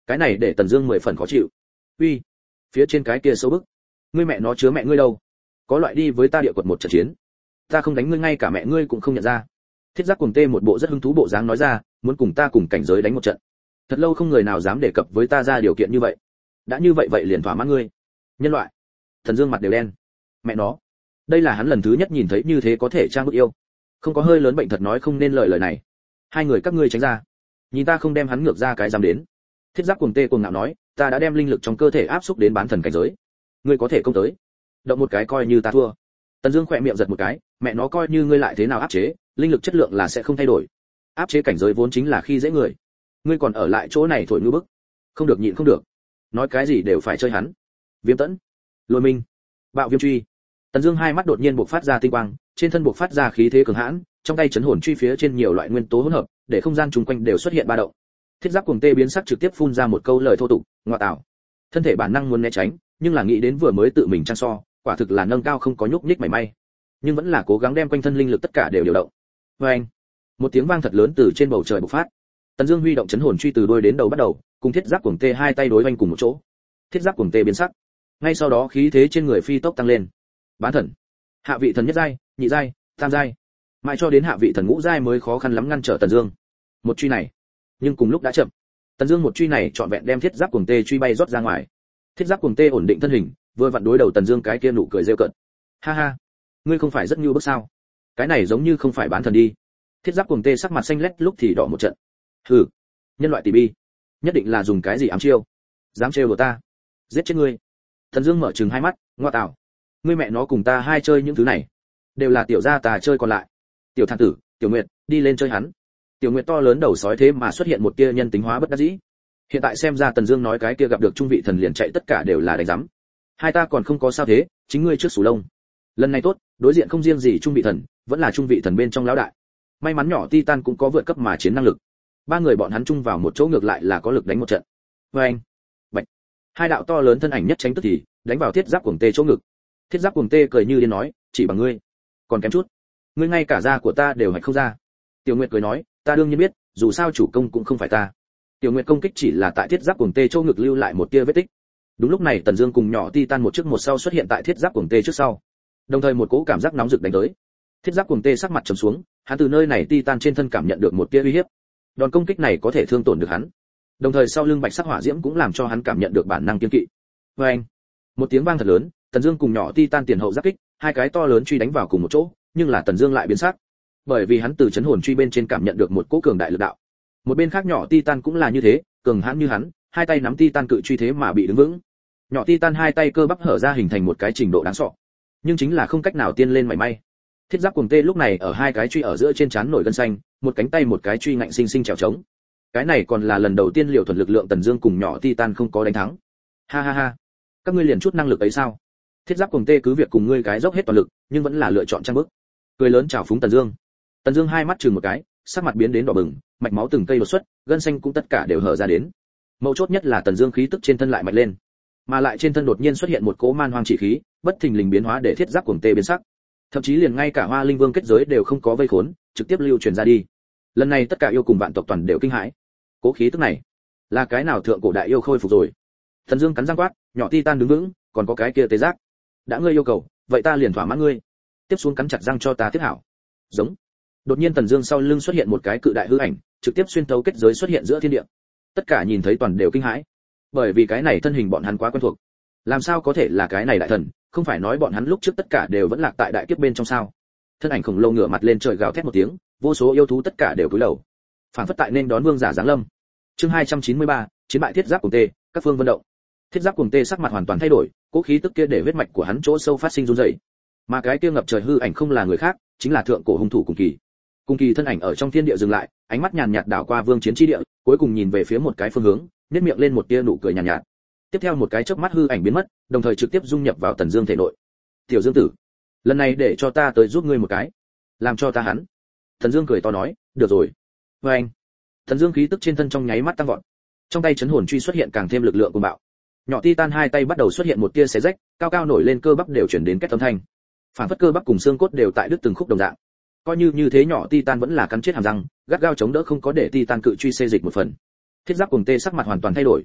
Cái này để Tần Dương mười phần khó chịu. Uy, phía trên cái kia xấu bức, ngươi mẹ nó chứa mẹ ngươi đâu? Có loại đi với ta địa quật một trận chiến. Ta không đánh ngươi ngay cả mẹ ngươi cũng không nhận ra. Thiết Giác Cuồng Tê một bộ rất hứng thú bộ dáng nói ra, muốn cùng ta cùng cảnh giới đánh một trận. Thật lâu không người nào dám đề cập với ta ra điều kiện như vậy. Đã như vậy vậy liền thỏa mãn ngươi. Nhân loại. Thần Dương mặt đều đen. Mẹ nó, đây là hắn lần thứ nhất nhìn thấy như thế có thể trang bức yêu. Không có hơi lớn bệnh thật nói không nên lời lời này. Hai người các ngươi tránh ra. Nhìn ta không đem hắn ngược ra cái dám đến. Thiết Giác Cuồng Tê cuồng ngạo nói, ta đã đem linh lực trong cơ thể áp xúc đến bán thần cảnh giới. Ngươi có thể công tới. Động một cái coi như ta thua. Tần Dương khẽ miệng giật một cái, mẹ nó coi như ngươi lại thế nào áp chế, linh lực chất lượng là sẽ không thay đổi. Áp chế cảnh giới vốn chính là khi dễ người. Ngươi còn ở lại chỗ này thổi ngư bức. Không được nhịn không được. Nói cái gì đều phải chơi hắn. Viêm Tẫn, Lôi Minh, Bạo Viêm Truy. Tần Dương hai mắt đột nhiên bộc phát ra tinh quang, trên thân bộc phát ra khí thế cường hãn, trong tay chấn hồn truy phía trên nhiều loại nguyên tố hỗn hợp, để không gian xung quanh đều xuất hiện ba động. Thiết Giác Cuồng Tê biến sắc trực tiếp phun ra một câu lời thô tục, ngoa tạo. Thân thể bản năng muốn né tránh, nhưng là nghĩ đến vừa mới tự mình trang so, quả thực là nâng cao không có nhúc nhích mảy may, nhưng vẫn là cố gắng đem quanh thân linh lực tất cả đều điều động. Và anh, một tiếng vang thật lớn từ trên bầu trời bộc phát. Tần Dương huy động chấn hồn truy từ đuôi đến đầu bắt đầu, cùng Thiết Giác Cuồng Tê hai tay đối oanh cùng một chỗ. Thiết Giác Cuồng Tê biến sắc, ngay sau đó khí thế trên người phi tốc tăng lên. Bán thần, hạ vị thần nhất giai, nhị giai, tam giai, mãi cho đến hạ vị thần ngũ giai mới khó khăn lắm ngăn trở Tần Dương. Một truy này, nhưng cùng lúc đã chậm. Tần Dương một truy này trọn vẹn đem Thiết Giác Cuồng Tê truy bay rót ra ngoài. Thiết Giác Cuồng Tê ổn định thân hình, vừa vặn đối đầu Tần Dương cái kia nụ cười rêu cợt. Ha ha, ngươi không phải rất nhu bức sao? Cái này giống như không phải bán thần đi. Thiết Giác Cuồng Tê sắc mặt xanh lét lúc thì đỏ một trận. Hừ, nhân loại tỷ bi, nhất định là dùng cái gì ám chiêu? Dám trêu đùa ta, giết chết ngươi. Tần Dương mở trừng hai mắt, ngoa tạo, ngươi mẹ nó cùng ta hai chơi những thứ này, đều là tiểu gia ta chơi còn lại. Tiểu Thản Tử, Tiểu Nguyệt, đi lên chơi hắn. Tiểu Nguyệt to lớn đầu sói thế mà xuất hiện một tia nhân tính hóa bất đắc dĩ. Hiện tại xem ra Tần Dương nói cái kia gặp được trung vị thần liền chạy tất cả đều là đánh rắm. Hai ta còn không có sao thế, chính ngươi trước sủ lông. Lần này tốt, đối diện không riêng gì trung vị thần, vẫn là trung vị thần bên trong lão đại. May mắn nhỏ Titan cũng có vượt cấp mà chiến năng lực. Ba người bọn hắn chung vào một chỗ ngược lại là có lực đánh một trận. Oeng, bạch. Hai đạo to lớn thân ảnh nhất tránh tức thì đánh vào Thiết Giác Cuồng Tê chỗ ngực. Thiết Giác Cuồng Tê cười như điên nói, chỉ bằng ngươi, còn kém chút. Ngươi ngay cả da của ta đều hạch không ra. Tiểu Nguyệt cười nói, ta đương nhiên biết, dù sao chủ công cũng không phải ta. Tiểu Nguyệt công kích chỉ là tại Thiết Giác Cuồng Tê chỗ ngực lưu lại một tia vết tích. Đúng lúc này Tần Dương cùng nhỏ Titan một trước một sau xuất hiện tại Thiết Giác Cuồng Tê trước sau. Đồng thời một cỗ cảm giác nóng rực đánh tới. Thiết Giác Cuồng Tê sắc mặt trầm xuống, hắn từ nơi này Titan trên thân cảm nhận được một tia uy hiếp. Đòn công kích này có thể thương tổn được hắn. Đồng thời sau lưng bạch sắc hỏa diễm cũng làm cho hắn cảm nhận được bản năng kiên kỵ. Oeng! Một tiếng vang thật lớn, Tần Dương cùng nhỏ Titan tiền hậu giáp kích, hai cái to lớn truy đánh vào cùng một chỗ, nhưng là Tần Dương lại biến sắc. Bởi vì hắn từ chấn hồn truy bên trên cảm nhận được một cỗ cường đại lực đạo. Một bên khác nhỏ Titan cũng là như thế, cường hãn như hắn, hai tay nắm Titan cự truy thế mà bị đứng vững. Nhỏ Titan hai tay cơ bắp hở ra hình thành một cái trình độ đáng sợ, nhưng chính là không cách nào tiên lên mảy may. Thiết Giác Cuồng Tê lúc này ở hai cái truy ở giữa trên trán nổi gân xanh, một cánh tay một cái truy ngạnh sinh sinh trèo trống. Cái này còn là lần đầu tiên liều thuần lực lượng Tần Dương cùng nhỏ Titan không có đánh thắng. Ha ha ha, các ngươi liền chút năng lực ấy sao? Thiết Giác Cuồng Tê cứ việc cùng ngươi cái dốc hết toàn lực, nhưng vẫn là lựa chọn trang bước. Cười lớn chào phúng Tần Dương. Tần Dương hai mắt chừng một cái, sắc mặt biến đến đỏ bừng, mạch máu từng cây đột xuất, gân xanh cũng tất cả đều hở ra đến. Mấu chốt nhất là Tần Dương khí tức trên thân lại mạnh lên, mà lại trên thân đột nhiên xuất hiện một cỗ man hoang chỉ khí, bất thình lình biến hóa để Thiết Giác Cuồng Tê biến sắc. Thậm chí liền ngay cả Hoa Linh Vương kết giới đều không có vây khốn, trực tiếp lưu truyền ra đi. Lần này tất cả yêu cùng vạn tộc toàn đều kinh hãi. Cố khí tức này, là cái nào thượng cổ đại yêu khôi phục rồi? Tần Dương cắn răng quát, nhỏ Titan đứng vững, còn có cái kia Tê Giác. Đã ngươi yêu cầu, vậy ta liền thỏa mãn ngươi. Tiếp xuống cắn chặt răng cho ta tiếp hảo. Giống. Đột nhiên Tần Dương sau lưng xuất hiện một cái cự đại hư ảnh, trực tiếp xuyên thấu kết giới xuất hiện giữa thiên địa. Tất cả nhìn thấy toàn đều kinh hãi, bởi vì cái này thân hình bọn hắn quá quen thuộc. Làm sao có thể là cái này đại thần, không phải nói bọn hắn lúc trước tất cả đều vẫn lạc tại đại kiếp bên trong sao? Thân ảnh khổng lồ ngửa mặt lên trời gào thét một tiếng, vô số yêu thú tất cả đều cúi đầu. Phản phất tại nên đón vương giả giáng lâm. Chương hai trăm chín mươi ba, chiến bại Thiết Giác Cuồng Tê, các phương vận động. Thiết Giác Cuồng Tê sắc mặt hoàn toàn thay đổi, cố khí tức kia để huyết mạch của hắn chỗ sâu phát sinh run rẩy. Mà cái kia ngập trời hư ảnh không là người khác, chính là thượng cổ hung thủ Cùng Kỳ. Cùng Kỳ thân ảnh ở trong thiên địa dừng lại, ánh mắt nhàn nhạt đảo qua vương chiến chi địa, cuối cùng nhìn về phía một cái phương hướng, nhếch miệng lên một tia nụ cười nhàn nhạt, nhạt. Tiếp theo một cái chớp mắt hư ảnh biến mất, đồng thời trực tiếp dung nhập vào Tần Dương thể nội. "Tiểu Dương tử, lần này để cho ta tới giúp ngươi một cái, làm cho ta hắn." Tần Dương cười to nói, "Được rồi." Và anh, Tần Dương khí tức trên thân trong nháy mắt tăng vọt. Trong tay chấn hồn truy xuất hiện càng thêm lực lượng cuồng bạo. Nhỏ Titan hai tay bắt đầu xuất hiện một tia xé rách, cao cao nổi lên cơ bắp đều chuyển đến kết âm thanh. Phản phất cơ bắp cùng xương cốt đều tại đứt từng khúc đồng dạng. Coi như như thế nhỏ Titan vẫn là cắn chết hàm răng, gắt gao chống đỡ không có để Titan cự truy xê dịch một phần. Thiết Giác Cuồng Tê sắc mặt hoàn toàn thay đổi,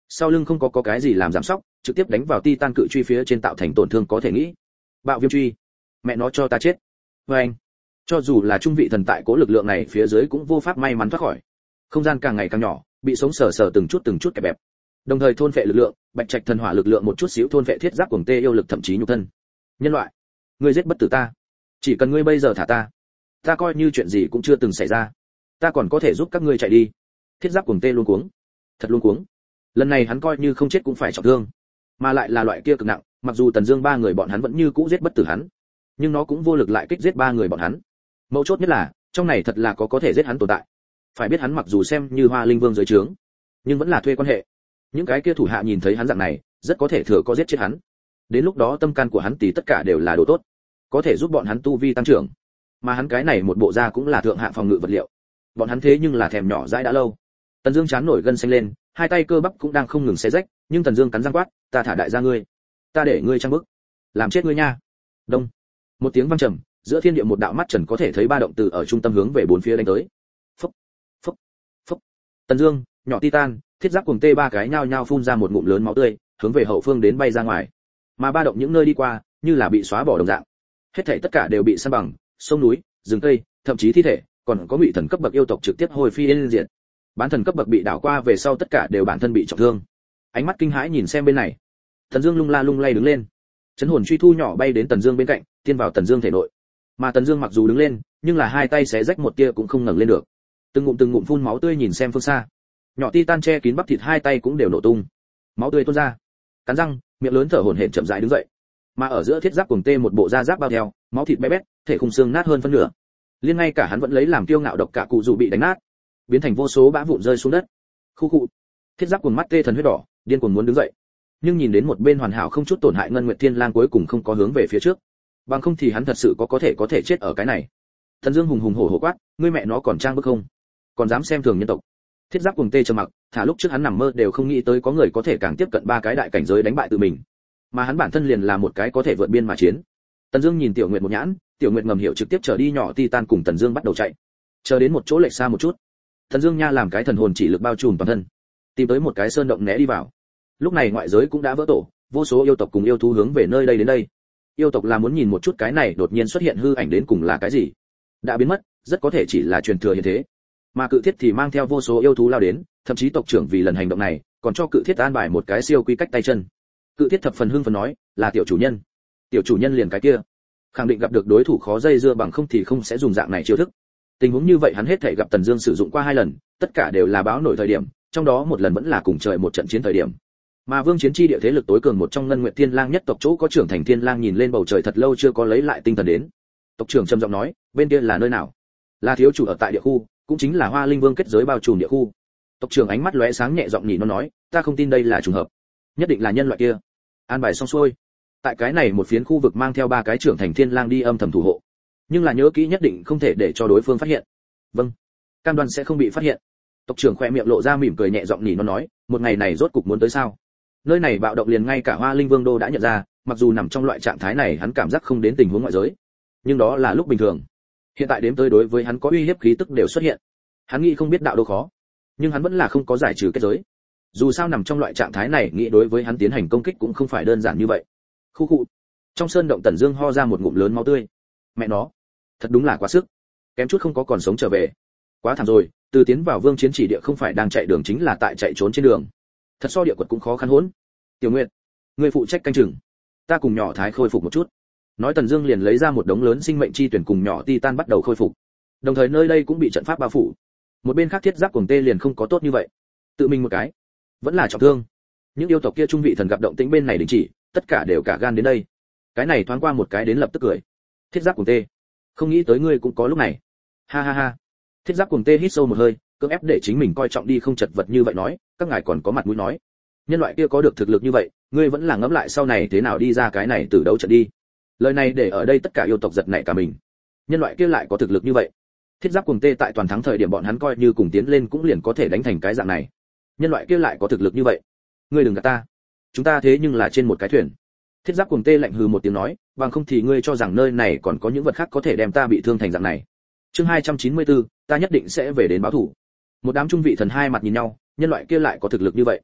sau lưng không có có cái gì làm giảm sóc, trực tiếp đánh vào titan cự truy phía trên tạo thành tổn thương có thể nghĩ. Bạo viêm truy, mẹ nó cho ta chết. Với anh, cho dù là trung vị thần tại cố lực lượng này phía dưới cũng vô pháp may mắn thoát khỏi. Không gian càng ngày càng nhỏ, bị sống sờ sờ từng chút từng chút kẹp bẹp. Đồng thời thôn phệ lực lượng, bạch trạch thần hỏa lực lượng một chút xíu thôn phệ thiết giáp cuồng tê yêu lực thậm chí nhục thân. Nhân loại, ngươi giết bất tử ta, chỉ cần ngươi bây giờ thả ta, ta coi như chuyện gì cũng chưa từng xảy ra, ta còn có thể giúp các ngươi chạy đi. Thiết giáp cuồng tê luôn cuống, thật luôn cuống. Lần này hắn coi như không chết cũng phải trọng thương, mà lại là loại kia cực nặng, mặc dù Tần Dương ba người bọn hắn vẫn như cũ giết bất tử hắn, nhưng nó cũng vô lực lại kích giết ba người bọn hắn. Mấu chốt nhất là, trong này thật là có có thể giết hắn tồn tại. Phải biết hắn mặc dù xem như Hoa Linh Vương dưới trướng, nhưng vẫn là thuê quan hệ. Những cái kia thủ hạ nhìn thấy hắn dạng này, rất có thể thừa có giết chết hắn. Đến lúc đó tâm can của hắn tỷ tất cả đều là đồ tốt, có thể giúp bọn hắn tu vi tăng trưởng. Mà hắn cái này một bộ da cũng là thượng hạng phòng ngự vật liệu. Bọn hắn thế nhưng là thèm nhỏ dãi đã lâu. Tần Dương chán nổi gân xanh lên, hai tay cơ bắp cũng đang không ngừng xé rách, nhưng Tần Dương cắn răng quát, "Ta thả đại gia ngươi, ta để ngươi trang bức, làm chết ngươi nha." Đông. Một tiếng vang trầm, giữa thiên địa một đạo mắt trần có thể thấy ba động từ ở trung tâm hướng về bốn phía đánh tới. Phốc, phốc, phốc. Tần Dương, nhỏ Titan, thiết giáp cuồng tê ba cái nhao nhao phun ra một ngụm lớn máu tươi, hướng về hậu phương đến bay ra ngoài. Mà ba động những nơi đi qua, như là bị xóa bỏ đồng dạng. Hết thảy tất cả đều bị san bằng, sông núi, rừng cây, thậm chí thi thể, còn có ngụy thần cấp bậc yêu tộc trực tiếp hồi phi yên diệt. Bán thần cấp bậc bị đảo qua về sau tất cả đều bản thân bị trọng thương. Ánh mắt kinh hãi nhìn xem bên này. Tần Dương lung la lung lay đứng lên. Chấn hồn truy thu nhỏ bay đến Tần Dương bên cạnh, tiên vào Tần Dương thể nội. Mà Tần Dương mặc dù đứng lên, nhưng là hai tay xé rách một tia cũng không ngẩng lên được. Từng ngụm từng ngụm phun máu tươi nhìn xem phương xa. Nhỏ Titan che kín bắp thịt hai tay cũng đều nổ tung. Máu tươi tuôn ra. Cắn răng, miệng lớn thở hổn hển chậm rãi đứng dậy. Mà ở giữa thiết giáp cuồng tê một bộ da giáp bao theo, máu thịt bé bét, thể khung xương nát hơn phân nửa. Liên ngay cả hắn vẫn lấy làm kiêu ngạo độc cả cụ dù bị đánh nát, biến thành vô số bã vụn rơi xuống đất. Khu cụ. Thiết giáp cuồng mắt tê thần huyết đỏ, điên cuồng muốn đứng dậy. Nhưng nhìn đến một bên hoàn hảo không chút tổn hại Ngân Nguyệt Thiên Lang cuối cùng không có hướng về phía trước. Bằng không thì hắn thật sự có có thể có thể chết ở cái này. Thần Dương hùng hùng hổ hổ quát, ngươi mẹ nó còn trang bức không? Còn dám xem thường nhân tộc. Thiết giáp cuồng tê trầm mặc, thả lúc trước hắn nằm mơ đều không nghĩ tới có người có thể càng tiếp cận ba cái đại cảnh giới đánh bại tự mình. Mà hắn bản thân liền là một cái có thể vượt biên mà chiến. Tần Dương nhìn Tiểu Nguyệt một nhãn, Tiểu Nguyệt ngầm hiểu trực tiếp trở đi nhỏ Titan cùng Tần Dương bắt đầu chạy. Chờ đến một chỗ lệch xa một chút, Tần Dương nha làm cái thần hồn chỉ lực bao trùm toàn thân, tìm tới một cái sơn động né đi vào. Lúc này ngoại giới cũng đã vỡ tổ, vô số yêu tộc cùng yêu thú hướng về nơi đây đến đây. Yêu tộc là muốn nhìn một chút cái này đột nhiên xuất hiện hư ảnh đến cùng là cái gì. Đã biến mất, rất có thể chỉ là truyền thừa hiện thế. Mà Cự Thiết thì mang theo vô số yêu thú lao đến, thậm chí tộc trưởng vì lần hành động này, còn cho Cự Thiết an bài một cái siêu quy cách tay chân. Cự Thiết thập phần hưng phấn nói, là tiểu chủ nhân. Tiểu chủ nhân liền cái kia, khẳng định gặp được đối thủ khó dây dưa bằng không thì không sẽ dùng dạng này chiêu thức. Tình huống như vậy hắn hết thảy gặp Tần Dương sử dụng qua hai lần, tất cả đều là báo nổi thời điểm, trong đó một lần vẫn là cùng trời một trận chiến thời điểm. Mà Vương Chiến chi địa thế lực tối cường một trong Ngân Nguyệt Thiên Lang nhất tộc chỗ có trưởng thành Thiên Lang nhìn lên bầu trời thật lâu chưa có lấy lại tinh thần đến. Tộc trưởng trầm giọng nói, bên kia là nơi nào? Là thiếu chủ ở tại địa khu, cũng chính là Hoa Linh Vương kết giới bao trùm địa khu. Tộc trưởng ánh mắt lóe sáng nhẹ giọng nhỉ nó nói, ta không tin đây là trùng hợp, nhất định là nhân loại kia. An bài xong xuôi, tại cái này một phiến khu vực mang theo ba cái trưởng thành Thiên Lang đi âm thầm thủ hộ, nhưng là nhớ kỹ nhất định không thể để cho đối phương phát hiện. Vâng, cam đoan sẽ không bị phát hiện. Tộc trưởng khẽ miệng lộ ra mỉm cười nhẹ giọng nhỉ nó nói, một ngày này rốt cục muốn tới sao? Nơi này bạo động liền ngay cả Hoa Linh Vương đô đã nhận ra, mặc dù nằm trong loại trạng thái này hắn cảm giác không đến tình huống ngoại giới, nhưng đó là lúc bình thường. Hiện tại đếm tới đối với hắn có uy hiếp khí tức đều xuất hiện. Hắn nghĩ không biết đạo đâu khó, nhưng hắn vẫn là không có giải trừ kết giới. Dù sao nằm trong loại trạng thái này, nghĩ đối với hắn tiến hành công kích cũng không phải đơn giản như vậy. Khu khu. Trong sơn động Tần Dương ho ra một ngụm lớn máu tươi. Mẹ nó, thật đúng là quá sức, kém chút không có còn sống trở về. Quá thảm rồi, từ tiến vào Vương Chiến chỉ địa không phải đang chạy đường chính là tại chạy trốn trên đường. Thật so địa quật cũng khó khăn hỗn. Tiểu Nguyệt, ngươi phụ trách canh chừng, ta cùng nhỏ Thái khôi phục một chút. Nói Tần Dương liền lấy ra một đống lớn sinh mệnh chi tuyển cùng nhỏ Titan bắt đầu khôi phục. Đồng thời nơi đây cũng bị trận pháp bao phủ. Một bên khác thiết giáp cuồng tê liền không có tốt như vậy. Tự mình một cái, vẫn là trọng thương. Những yêu tộc kia trung vị thần gặp động tĩnh bên này đình chỉ, tất cả đều cả gan đến đây. Cái này thoáng qua một cái đến lập tức cười. Thiết giáp cuồng tê, không nghĩ tới ngươi cũng có lúc này. Ha ha ha. Thiết giáp cuồng tê hít sâu một hơi, cưỡng ép để chính mình coi trọng đi không chật vật như vậy nói, các ngài còn có mặt mũi nói. Nhân loại kia có được thực lực như vậy, ngươi vẫn là ngẫm lại sau này thế nào đi ra cái này từ đấu trận đi. Lời này để ở đây tất cả yêu tộc giật nảy cả mình. Nhân loại kia lại có thực lực như vậy. Thiết giáp cuồng tê tại toàn thắng thời điểm bọn hắn coi như cùng tiến lên cũng liền có thể đánh thành cái dạng này. Nhân loại kia lại có thực lực như vậy. Ngươi đừng gạt ta. Chúng ta thế nhưng là trên một cái thuyền. Thiết giáp cuồng tê lạnh hừ một tiếng nói, bằng không thì ngươi cho rằng nơi này còn có những vật khác có thể đem ta bị thương thành dạng này. Chương hai trăm chín mươi tư, ta nhất định sẽ về đến báo thủ. Một đám trung vị thần hai mặt nhìn nhau, nhân loại kia lại có thực lực như vậy.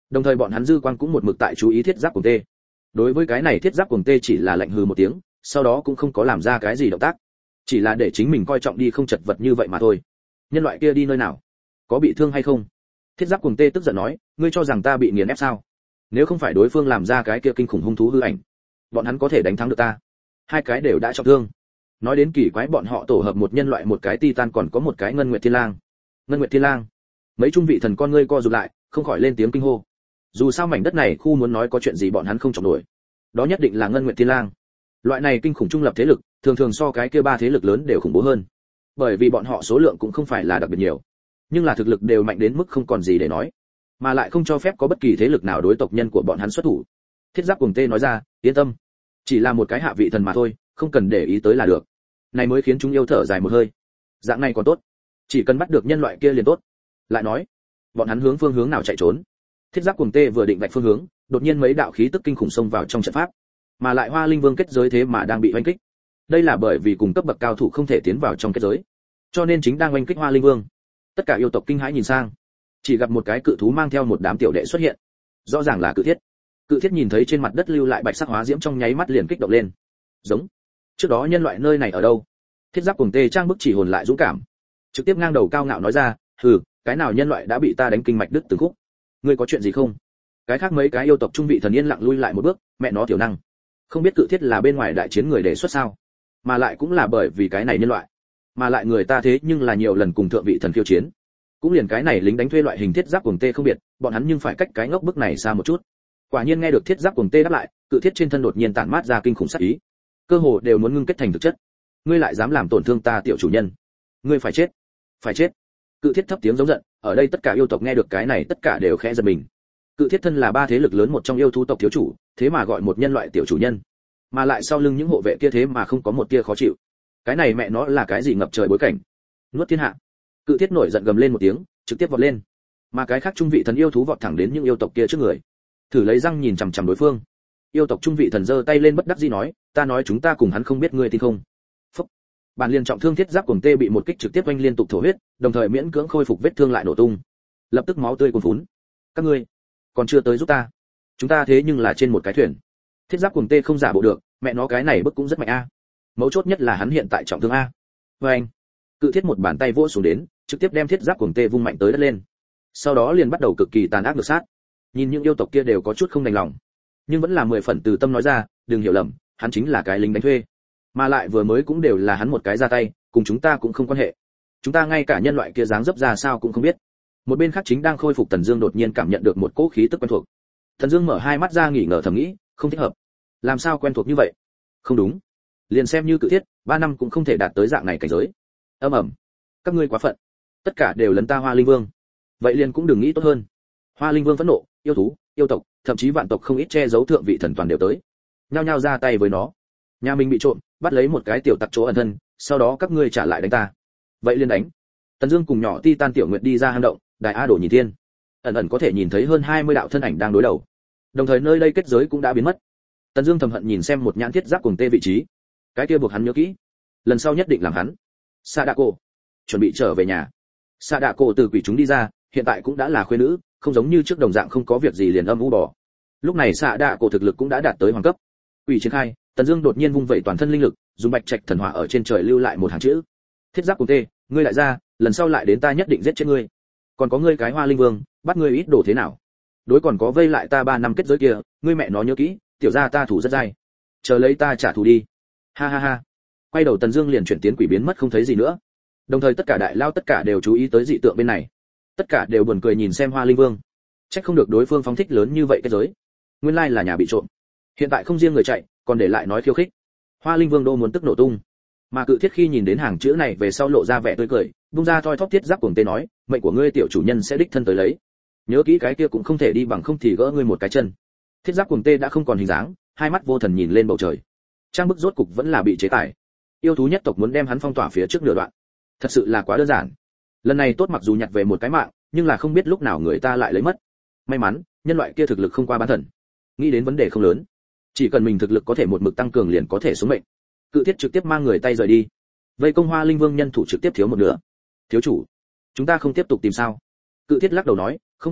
Đồng thời bọn hắn dư quan cũng một mực tại chú ý thiết giáp cuồng tê. Đối với cái này thiết giáp cuồng tê chỉ là lạnh hừ một tiếng, sau đó cũng không có làm ra cái gì động tác, chỉ là để chính mình coi trọng đi không chật vật như vậy mà thôi. Nhân loại kia đi nơi nào? Có bị thương hay không? Thiết giáp cuồng tê tức giận nói, ngươi cho rằng ta bị nghiền ép sao? Nếu không phải đối phương làm ra cái kia kinh khủng hung thú hư ảnh, bọn hắn có thể đánh thắng được ta. Hai cái đều đã trọng thương. Nói đến kỳ quái, bọn họ tổ hợp một nhân loại, một cái titan, còn có một cái ngân nguyệt thiên lang. Ngân nguyệt thiên lang. Mấy trung vị thần con ngươi co rụt lại, không khỏi lên tiếng kinh hô. Dù sao mảnh đất này khu muốn nói có chuyện gì bọn hắn không chọc nổi, đó nhất định là ngân nguyệt thiên lang. Loại này kinh khủng trung lập thế lực, thường thường so cái kia ba thế lực lớn đều khủng bố hơn, bởi vì bọn họ số lượng cũng không phải là đặc biệt nhiều, nhưng là thực lực đều mạnh đến mức không còn gì để nói, mà lại không cho phép có bất kỳ thế lực nào đối tộc nhân của bọn hắn xuất thủ. Thiết giáp cuồng tê nói ra, yên tâm, chỉ là một cái hạ vị thần mà thôi, không cần để ý tới là được. Này mới khiến chúng yêu thở dài một hơi. Dạng này còn tốt, chỉ cần bắt được nhân loại kia liền tốt. Lại nói, bọn hắn hướng phương hướng nào chạy trốn? Thiết giáp cuồng tê vừa định vạch phương hướng, đột nhiên mấy đạo khí tức kinh khủng xông vào trong trận pháp, mà lại Hoa Linh Vương kết giới thế mà đang bị oanh kích. Đây là bởi vì cùng cấp bậc cao thủ không thể tiến vào trong kết giới, cho nên chính đang oanh kích Hoa Linh Vương. Tất cả yêu tộc kinh hãi nhìn sang, chỉ gặp một cái cự thú mang theo một đám tiểu đệ xuất hiện, rõ ràng là cự thiết. Cự thiết nhìn thấy trên mặt đất lưu lại bạch sắc hóa diễm, trong nháy mắt liền kích động lên. Giống. Trước đó nhân loại nơi này ở đâu? Thiết giáp cuồng tê trang bức chỉ hồn lại dũng cảm, trực tiếp ngang đầu cao ngạo nói ra, hừ, cái nào nhân loại đã bị ta đánh kinh mạch đứt từng khúc? Ngươi có chuyện gì không? Cái khác mấy cái yêu tộc trung vị thần yên lặng lui lại một bước, mẹ nó tiểu năng, không biết cự thiết là bên ngoài đại chiến người đề xuất sao? Mà lại cũng là bởi vì cái này nhân loại, mà lại người ta thế nhưng là nhiều lần cùng thượng vị thần khiêu chiến, cũng liền cái này lính đánh thuê loại hình thiết giáp cuồng tê không biệt, bọn hắn nhưng phải cách cái ngốc bức này xa một chút. Quả nhiên nghe được thiết giáp cuồng tê đáp lại, cự thiết trên thân đột nhiên tản mát ra kinh khủng sát ý, cơ hồ đều muốn ngưng kết thành thực chất. Ngươi lại dám làm tổn thương ta tiểu chủ nhân, ngươi phải chết, phải chết. Cự thiết thấp tiếng giống giận, ở đây tất cả yêu tộc nghe được cái này tất cả đều khẽ giật mình. Cự thiết thân là ba thế lực lớn một trong yêu thú tộc thiếu chủ, thế mà gọi một nhân loại tiểu chủ nhân, mà lại sau lưng những hộ vệ kia thế mà không có một tia khó chịu. Cái này mẹ nó là cái gì ngập trời bối cảnh? Nuốt thiên hạ. Cự thiết nổi giận gầm lên một tiếng, trực tiếp vọt lên, mà cái khác trung vị thần yêu thú vọt thẳng đến những yêu tộc kia trước người, thử lấy răng nhìn chằm chằm đối phương. Yêu tộc trung vị thần giơ tay lên bất đắc dĩ nói, ta nói chúng ta cùng hắn không biết, ngươi tin không? Phúc. Bản liên trọng thương thiết giáp cuồng tê bị một kích trực tiếp oanh liên tục thổ huyết, đồng thời miễn cưỡng khôi phục vết thương lại nổ tung, lập tức máu tươi cuồn phún. Các ngươi còn chưa tới giúp ta, chúng ta thế nhưng là trên một cái thuyền. Thiết giáp cuồng tê không giả bộ được, mẹ nó cái này bức cũng rất mạnh a. Mấu chốt nhất là hắn hiện tại trọng thương a. Với anh, cự thiết một bàn tay vỗ xuống đến, trực tiếp đem thiết giáp cuồng tê vung mạnh tới đất lên. Sau đó liền bắt đầu cực kỳ tàn ác ngược sát. Nhìn những yêu tộc kia đều có chút không đành lòng, nhưng vẫn là mười phần từ tâm nói ra, đừng hiểu lầm, hắn chính là cái lính đánh thuê, mà lại vừa mới cũng đều là hắn một cái ra tay, cùng chúng ta cũng không quan hệ. Chúng ta ngay cả nhân loại kia dáng dấp ra sao cũng không biết. Một bên khác chính đang khôi phục Tần Dương đột nhiên cảm nhận được một cỗ khí tức quen thuộc. Tần Dương mở hai mắt ra nghỉ ngờ thầm nghĩ, không thích hợp. Làm sao quen thuộc như vậy? Không đúng, liền xem như cự thiết, ba năm cũng không thể đạt tới dạng này cảnh giới. Âm ầm, các ngươi quá phận, tất cả đều lấn ta Hoa Linh Vương. Vậy liền cũng đừng nghĩ tốt hơn. Hoa Linh Vương phẫn nộ, yêu thú, yêu tộc, thậm chí vạn tộc không ít che giấu thượng vị thần toàn đều tới, nhao nhao ra tay với nó. Nhà mình bị trộm, bắt lấy một cái tiểu tặc chỗ ẩn thân, sau đó các ngươi trả lại đánh ta. Vậy liền đánh. Tần Dương cùng nhỏ Titan Tiểu Nguyệt đi ra hang động, Đại A Đồ nhìn thiên, ẩn ẩn có thể nhìn thấy hơn hai mươi đạo thân ảnh đang đối đầu. Đồng thời nơi đây kết giới cũng đã biến mất. Tần Dương thầm hận nhìn xem một nhãn thiết giáp cuồng tê vị trí, cái kia buộc hắn nhớ kỹ, lần sau nhất định làm hắn. Sadako, chuẩn bị trở về nhà. Sadako từ quỷ chúng đi ra, hiện tại cũng đã là khuê nữ, không giống như trước đồng dạng không có việc gì liền âm u bỏ. Lúc này Sadako thực lực cũng đã đạt tới hoàng cấp. Quỷ triển khai, Tần Dương đột nhiên vung vẩy toàn thân linh lực, dùng bạch trạch thần hỏa ở trên trời lưu lại một hàng chữ: Thiết giáp cuồng tê, ngươi lại ra, lần sau lại đến ta nhất định giết chết ngươi. Còn có ngươi cái Hoa Linh Vương, bắt ngươi ít đồ thế nào? Đối còn có vây lại ta ba năm kết giới kia, ngươi mẹ nó nhớ kỹ, tiểu gia ta thủ rất dai. Chờ lấy ta trả thù đi. Ha ha ha. Quay đầu Tần Dương liền chuyển tiến quỷ biến mất không thấy gì nữa. Đồng thời tất cả đại lao tất cả đều chú ý tới dị tượng bên này. Tất cả đều buồn cười nhìn xem Hoa Linh Vương. Chắc không được đối phương phóng thích lớn như vậy kết giới. Nguyên lai là nhà bị trộm. Hiện tại không riêng người chạy, còn để lại nói khiêu khích. Hoa Linh Vương đô muốn tức nổ tung. Mà Cự Thiết khi nhìn đến hàng chữ này về sau lộ ra vẻ tươi cười, bung ra thoi thóp thiết giáp cuồng tê nói, mệnh của ngươi tiểu chủ nhân sẽ đích thân tới lấy. Nhớ kỹ cái kia cũng không thể đi bằng không thì gỡ ngươi một cái chân. Thiết giáp cuồng tê đã không còn hình dáng, hai mắt vô thần nhìn lên bầu trời. Trang bức rốt cục vẫn là bị chế tài. Yêu thú nhất tộc muốn đem hắn phong tỏa phía trước nửa đoạn. Thật sự là quá đơn giản. Lần này tốt mặc dù nhặt về một cái mạng, nhưng là không biết lúc nào người ta lại lấy mất. May mắn, nhân loại kia thực lực không qua bán thần. Nghĩ đến vấn đề không lớn, chỉ cần mình thực lực có thể một mực tăng cường liền có thể xuống mệnh. Cự Thiết trực tiếp mang người tay rời đi. Vây công Hoa Linh Vương nhân thủ trực tiếp thiếu một nửa. Thiếu chủ, chúng ta không tiếp tục tìm sao? Cự Thiết lắc đầu nói, không cần,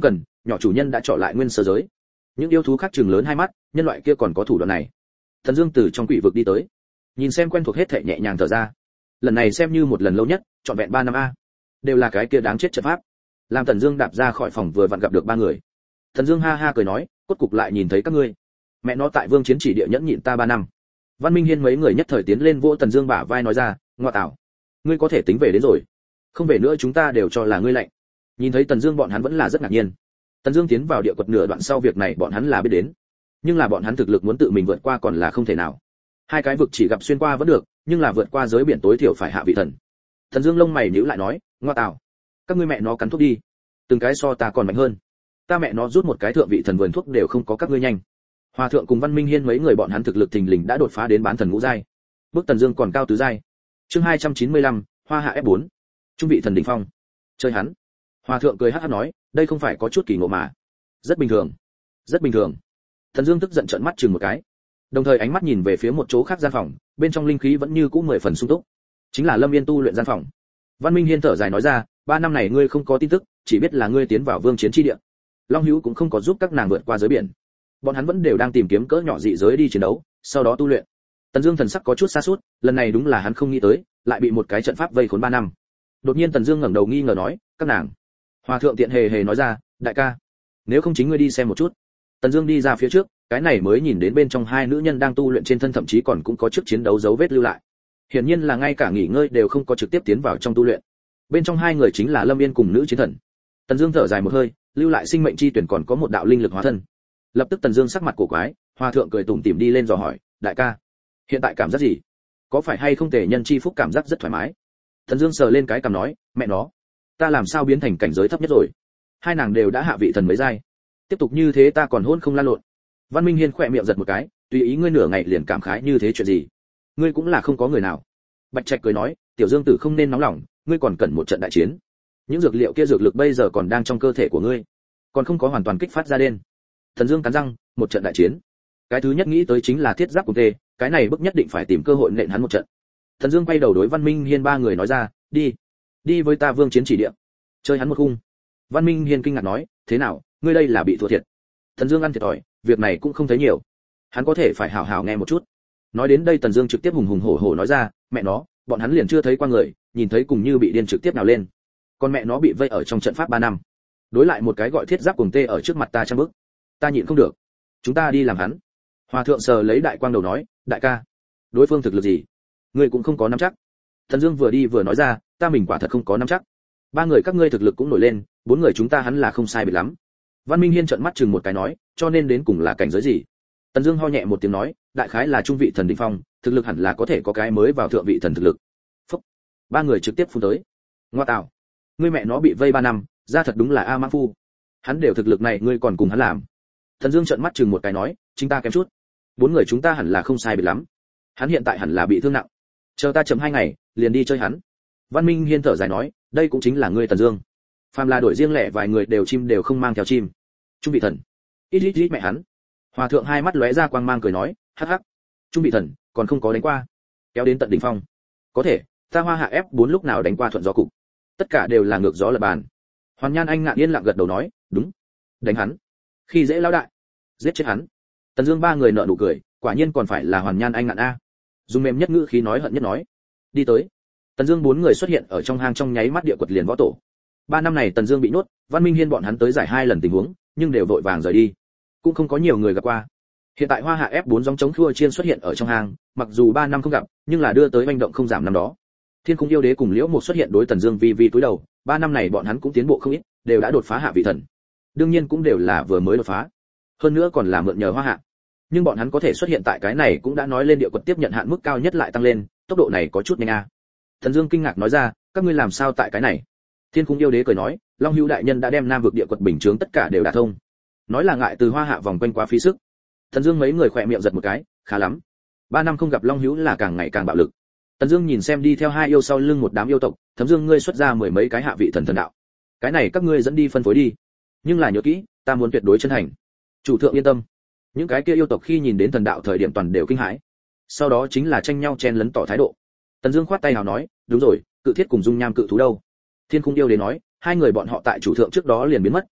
nhỏ chủ nhân đã trọ lại nguyên sơ giới. Những yêu thú khác trừng lớn hai mắt, nhân loại kia còn có thủ đoạn này. Thần Dương từ trong quỷ vực đi tới, nhìn xem quen thuộc hết thảy nhẹ nhàng thở ra. Lần này xem như một lần lâu nhất, trọn vẹn ba năm a. Đều là cái kia đáng chết trận pháp. Làm Thần Dương đạp ra khỏi phòng vừa vặn gặp được ba người. Thần Dương ha ha cười nói, cốt cục lại nhìn thấy các ngươi. Mẹ nó tại Vương Chiến chỉ địa nhẫn nhịn ta ba năm. Văn Minh Hiên mấy người nhất thời tiến lên vỗ Thần Dương bả vai nói ra, ngoa tạo, ngươi có thể tính về đến rồi. Không về nữa chúng ta đều cho là ngươi lạnh. Nhìn thấy Thần Dương bọn hắn vẫn là rất ngạc nhiên. Thần Dương tiến vào địa quật nửa đoạn sau việc này bọn hắn là biết đến, nhưng là bọn hắn thực lực muốn tự mình vượt qua còn là không thể nào. Hai cái vực chỉ gặp xuyên qua vẫn được, nhưng là vượt qua giới biển tối thiểu phải hạ vị thần. Thần Dương lông mày nhíu lại nói, ngoa tạo, các ngươi mẹ nó cắn thuốc đi, từng cái so ta còn mạnh hơn. Ta mẹ nó rút một cái thượng vị thần vườn thuốc đều không có các ngươi nhanh. Hòa thượng cùng Văn Minh Hiên mấy người bọn hắn thực lực thình lình đã đột phá đến bán thần ngũ giai, bước Thần Dương còn cao tứ giai. Chương hai trăm chín mươi lăm, Hoa hạ ép bốn, trung vị thần đỉnh phong. Chơi hắn. Hòa thượng cười hắc hắc nói, đây không phải có chút kỳ ngộ mà. Rất bình thường, rất bình thường. Thần Dương tức giận trợn mắt chừng một cái, đồng thời ánh mắt nhìn về phía một chỗ khác gian phòng, bên trong linh khí vẫn như cũ mười phần sung túc, chính là Lâm Yên tu luyện gian phòng. Văn Minh Hiên thở dài nói ra, ba năm này ngươi không có tin tức, chỉ biết là ngươi tiến vào Vương Chiến chi địa. Long Hữu cũng không có giúp các nàng vượt qua giới biển, bọn hắn vẫn đều đang tìm kiếm cỡ nhỏ dị giới đi chiến đấu, sau đó tu luyện. Tần Dương thần sắc có chút sa sút, lần này đúng là hắn không nghĩ tới, lại bị một cái trận pháp vây khốn ba năm. Đột nhiên Tần Dương ngẩng đầu nghi ngờ nói, các nàng. Hòa thượng tiện hề hề nói ra, đại ca, nếu không chính ngươi đi xem một chút. Tần Dương đi ra phía trước, cái này mới nhìn đến bên trong hai nữ nhân đang tu luyện trên thân thậm chí còn cũng có trước chiến đấu dấu vết lưu lại. Hiển nhiên là ngay cả nghỉ ngơi đều không có trực tiếp tiến vào trong tu luyện. Bên trong hai người chính là Lâm Yên cùng nữ chiến thần. Tần Dương thở dài một hơi, lưu lại sinh mệnh chi tuyển còn có một đạo linh lực hóa thân. Lập tức Tần Dương sắc mặt cổ quái, Hòa thượng cười tủm tỉm đi lên dò hỏi, đại ca, hiện tại cảm giác gì? Có phải hay không tề nhân chi phúc cảm giác rất thoải mái? Tần Dương sờ lên cái cằm nói, mẹ nó, ta làm sao biến thành cảnh giới thấp nhất rồi? Hai nàng đều đã hạ vị thần mới giai, tiếp tục như thế ta còn hôn không lan lộn. Văn Minh Hiên khỏe miệng giật một cái, tùy ý ngươi nửa ngày liền cảm khái như thế chuyện gì? Ngươi cũng là không có người nào. Bạch Trạch cười nói, tiểu Dương tử không nên nóng lòng, ngươi còn cần một trận đại chiến. Những dược liệu kia dược lực bây giờ còn đang trong cơ thể của ngươi, còn không có hoàn toàn kích phát ra đến. Thần Dương cắn răng, một trận đại chiến. Cái thứ nhất nghĩ tới chính là thiết giáp của tê, cái này bức nhất định phải tìm cơ hội nện hắn một trận. Thần Dương quay đầu đối Văn Minh Hiên ba người nói ra, đi, đi với ta Vương Chiến chỉ địa, chơi hắn một khung. Văn Minh Hiên kinh ngạc nói, thế nào, ngươi đây là bị thua thiệt? Thần Dương ăn thiệt thòi, việc này cũng không thấy nhiều, hắn có thể phải hảo hảo nghe một chút. Nói đến đây Tần Dương trực tiếp hùng hùng hổ hổ nói ra, mẹ nó, bọn hắn liền chưa thấy qua người, nhìn thấy cùng như bị điên trực tiếp nào lên. Con mẹ nó bị vây ở trong trận pháp ba năm, đối lại một cái gọi thiết giáp cùng tê ở trước mặt ta trăm bước, ta nhịn không được. Chúng ta đi làm hắn. Hòa thượng sờ lấy đại quang đầu nói, đại ca, đối phương thực lực gì, ngươi cũng không có nắm chắc. Thần Dương vừa đi vừa nói ra, ta mình quả thật không có nắm chắc. Ba người các ngươi thực lực cũng nổi lên, bốn người chúng ta hắn là không sai biệt lắm. Văn Minh Hiên trợn mắt chừng một cái nói, cho nên đến cùng là cảnh giới gì? Tần Dương ho nhẹ một tiếng nói, đại khái là trung vị thần đỉnh phong, thực lực hẳn là có thể có cái mới vào thượng vị thần thực lực. Phúc. Ba người trực tiếp phun tới. Ngoa tạo, ngươi mẹ nó bị vây ba năm, ra thật đúng là a mã phu. Hắn đều thực lực này ngươi còn cùng hắn làm. Thần Dương trợn mắt chừng một cái nói, chính ta kém chút. Bốn người chúng ta hẳn là không sai biệt lắm. Hắn hiện tại hẳn là bị thương nặng. Chờ ta chậm hai ngày, liền đi chơi hắn. Văn Minh Hiên thở dài nói, đây cũng chính là ngươi Tần Dương. Phàm là đổi riêng lẻ vài người đều chim đều không mang theo chim. Trung vị thần. Ít ít ít mẹ hắn. Hòa thượng hai mắt lóe ra quang mang cười nói, hắc hắc. Trung vị thần, còn không có đánh qua. Kéo đến tận đỉnh phong. Có thể, ta Hoa hạ ép bốn lúc nào đánh qua thuận gió cục. Tất cả đều là ngược gió lật bàn. Hoàn Nhan Anh ngạn yên lặng gật đầu nói, đúng. Đánh hắn. Khi dễ lão đại. Giết chết hắn. Tần Dương ba người nở nụ cười, quả nhiên còn phải là Hoàn Nhan Anh ngạn a. Dùng mềm nhất ngữ khí nói hận nhất nói. Đi tới. Tần Dương bốn người xuất hiện ở trong hang trong nháy mắt địa quật liền võ tổ. Ba năm này Tần Dương bị nhốt, Văn Minh Hiên bọn hắn tới giải hai lần tình huống, nhưng đều vội vàng rời đi, cũng không có nhiều người gặp qua. Hiện tại Hoa hạ ép bốn gióng chống khua chiên xuất hiện ở trong hang, mặc dù ba năm không gặp, nhưng là đưa tới manh động không giảm năm đó. Thiên Cung yêu đế cùng Liễu Mục xuất hiện đối Tần Dương vi vi cúi đầu, ba năm này bọn hắn cũng tiến bộ không ít, đều đã đột phá hạ vị thần. Đương nhiên cũng đều là vừa mới đột phá, hơn nữa còn là mượn nhờ Hoa hạ. Nhưng bọn hắn có thể xuất hiện tại cái này cũng đã nói lên địa quật tiếp nhận hạn mức cao nhất lại tăng lên, tốc độ này có chút nhanh a. Tần Dương kinh ngạc nói ra, các ngươi làm sao tại cái này? Thiên Cung yêu đế cười nói, Long Hữu đại nhân đã đem Nam vực địa quật bình chướng tất cả đều đả thông. Nói là ngại từ Hoa hạ vòng quanh quá phí sức. Tần Dương mấy người khẽ miệng giật một cái, khá lắm. Ba năm không gặp Long Hữu là càng ngày càng bạo lực. Tần Dương nhìn xem đi theo hai yêu sau lưng một đám yêu tộc, Thấm Dương ngươi xuất ra mười mấy cái hạ vị thần thần đạo. Cái này các ngươi dẫn đi phân phối đi. Nhưng là nhớ kỹ, ta muốn tuyệt đối chân thành. Chủ thượng yên tâm. Những cái kia yêu tộc khi nhìn đến thần đạo thời điểm toàn đều kinh hãi. Sau đó chính là tranh nhau chen lấn tỏ thái độ. Tần Dương khoát tay nào nói, đúng rồi, Cự Thiết cùng Dung Nham cự thú đâu? Thiên Cung yêu đế nói, hai người bọn họ tại chủ thượng trước đó liền biến mất,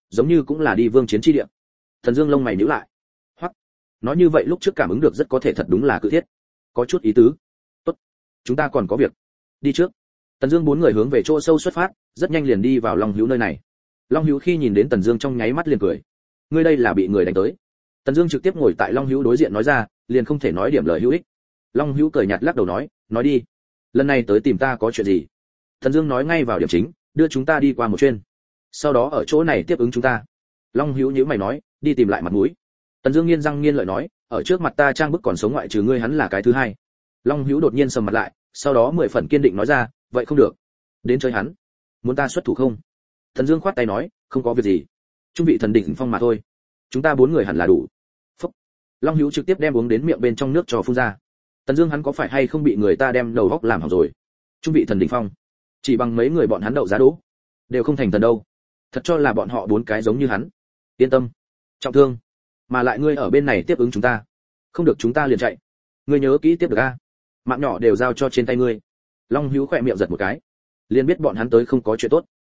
giống như cũng là đi vương chiến chi địa. Thần Dương lông mày nhíu lại. Hoặc, nói như vậy lúc trước cảm ứng được rất có thể thật đúng là cự thiết. Có chút ý tứ. Tốt, chúng ta còn có việc. Đi trước. Tần Dương bốn người hướng về chỗ sâu xuất phát, rất nhanh liền đi vào Long Hữu nơi này. Long Hữu khi nhìn đến Tần Dương trong nháy mắt liền cười. Ngươi đây là bị người đánh tới. Tần Dương trực tiếp ngồi tại Long Hữu đối diện nói ra, liền không thể nói điểm lời hữu ích. Long Hữu cười nhạt lắc đầu nói, nói đi. Lần này tới tìm ta có chuyện gì? Tần Dương nói ngay vào điểm chính, đưa chúng ta đi qua một chuyến. Sau đó ở chỗ này tiếp ứng chúng ta. Long Hữu nhíu mày nói, đi tìm lại mặt mũi. Tần Dương nghiến răng nghiến lợi nói, ở trước mặt ta trang bức còn sống ngoại trừ ngươi hắn là cái thứ hai. Long Hữu đột nhiên sầm mặt lại, sau đó mười phần kiên định nói ra, vậy không được. Đến chơi hắn. Muốn ta xuất thủ không? Tần Dương khoát tay nói, không có việc gì. Trung vị thần đỉnh phong mà thôi. Chúng ta bốn người hẳn là đủ. Phúc. Long Hữu trực tiếp đem uống đến miệng bên trong nước cho phun ra. Tần Dương hắn có phải hay không bị người ta đem đầu góc làm hỏng rồi? Trung vị thần đỉnh phong, chỉ bằng mấy người bọn hắn đậu giá đỗ, đều không thành thần đâu. Thật cho là bọn họ bốn cái giống như hắn. Yên tâm, trọng thương, mà lại ngươi ở bên này tiếp ứng chúng ta, không được chúng ta liền chạy. Ngươi nhớ kỹ tiếp được a, mạng nhỏ đều giao cho trên tay ngươi. Long Hữu khẽ miệng giật một cái, liền biết bọn hắn tới không có chuyện tốt.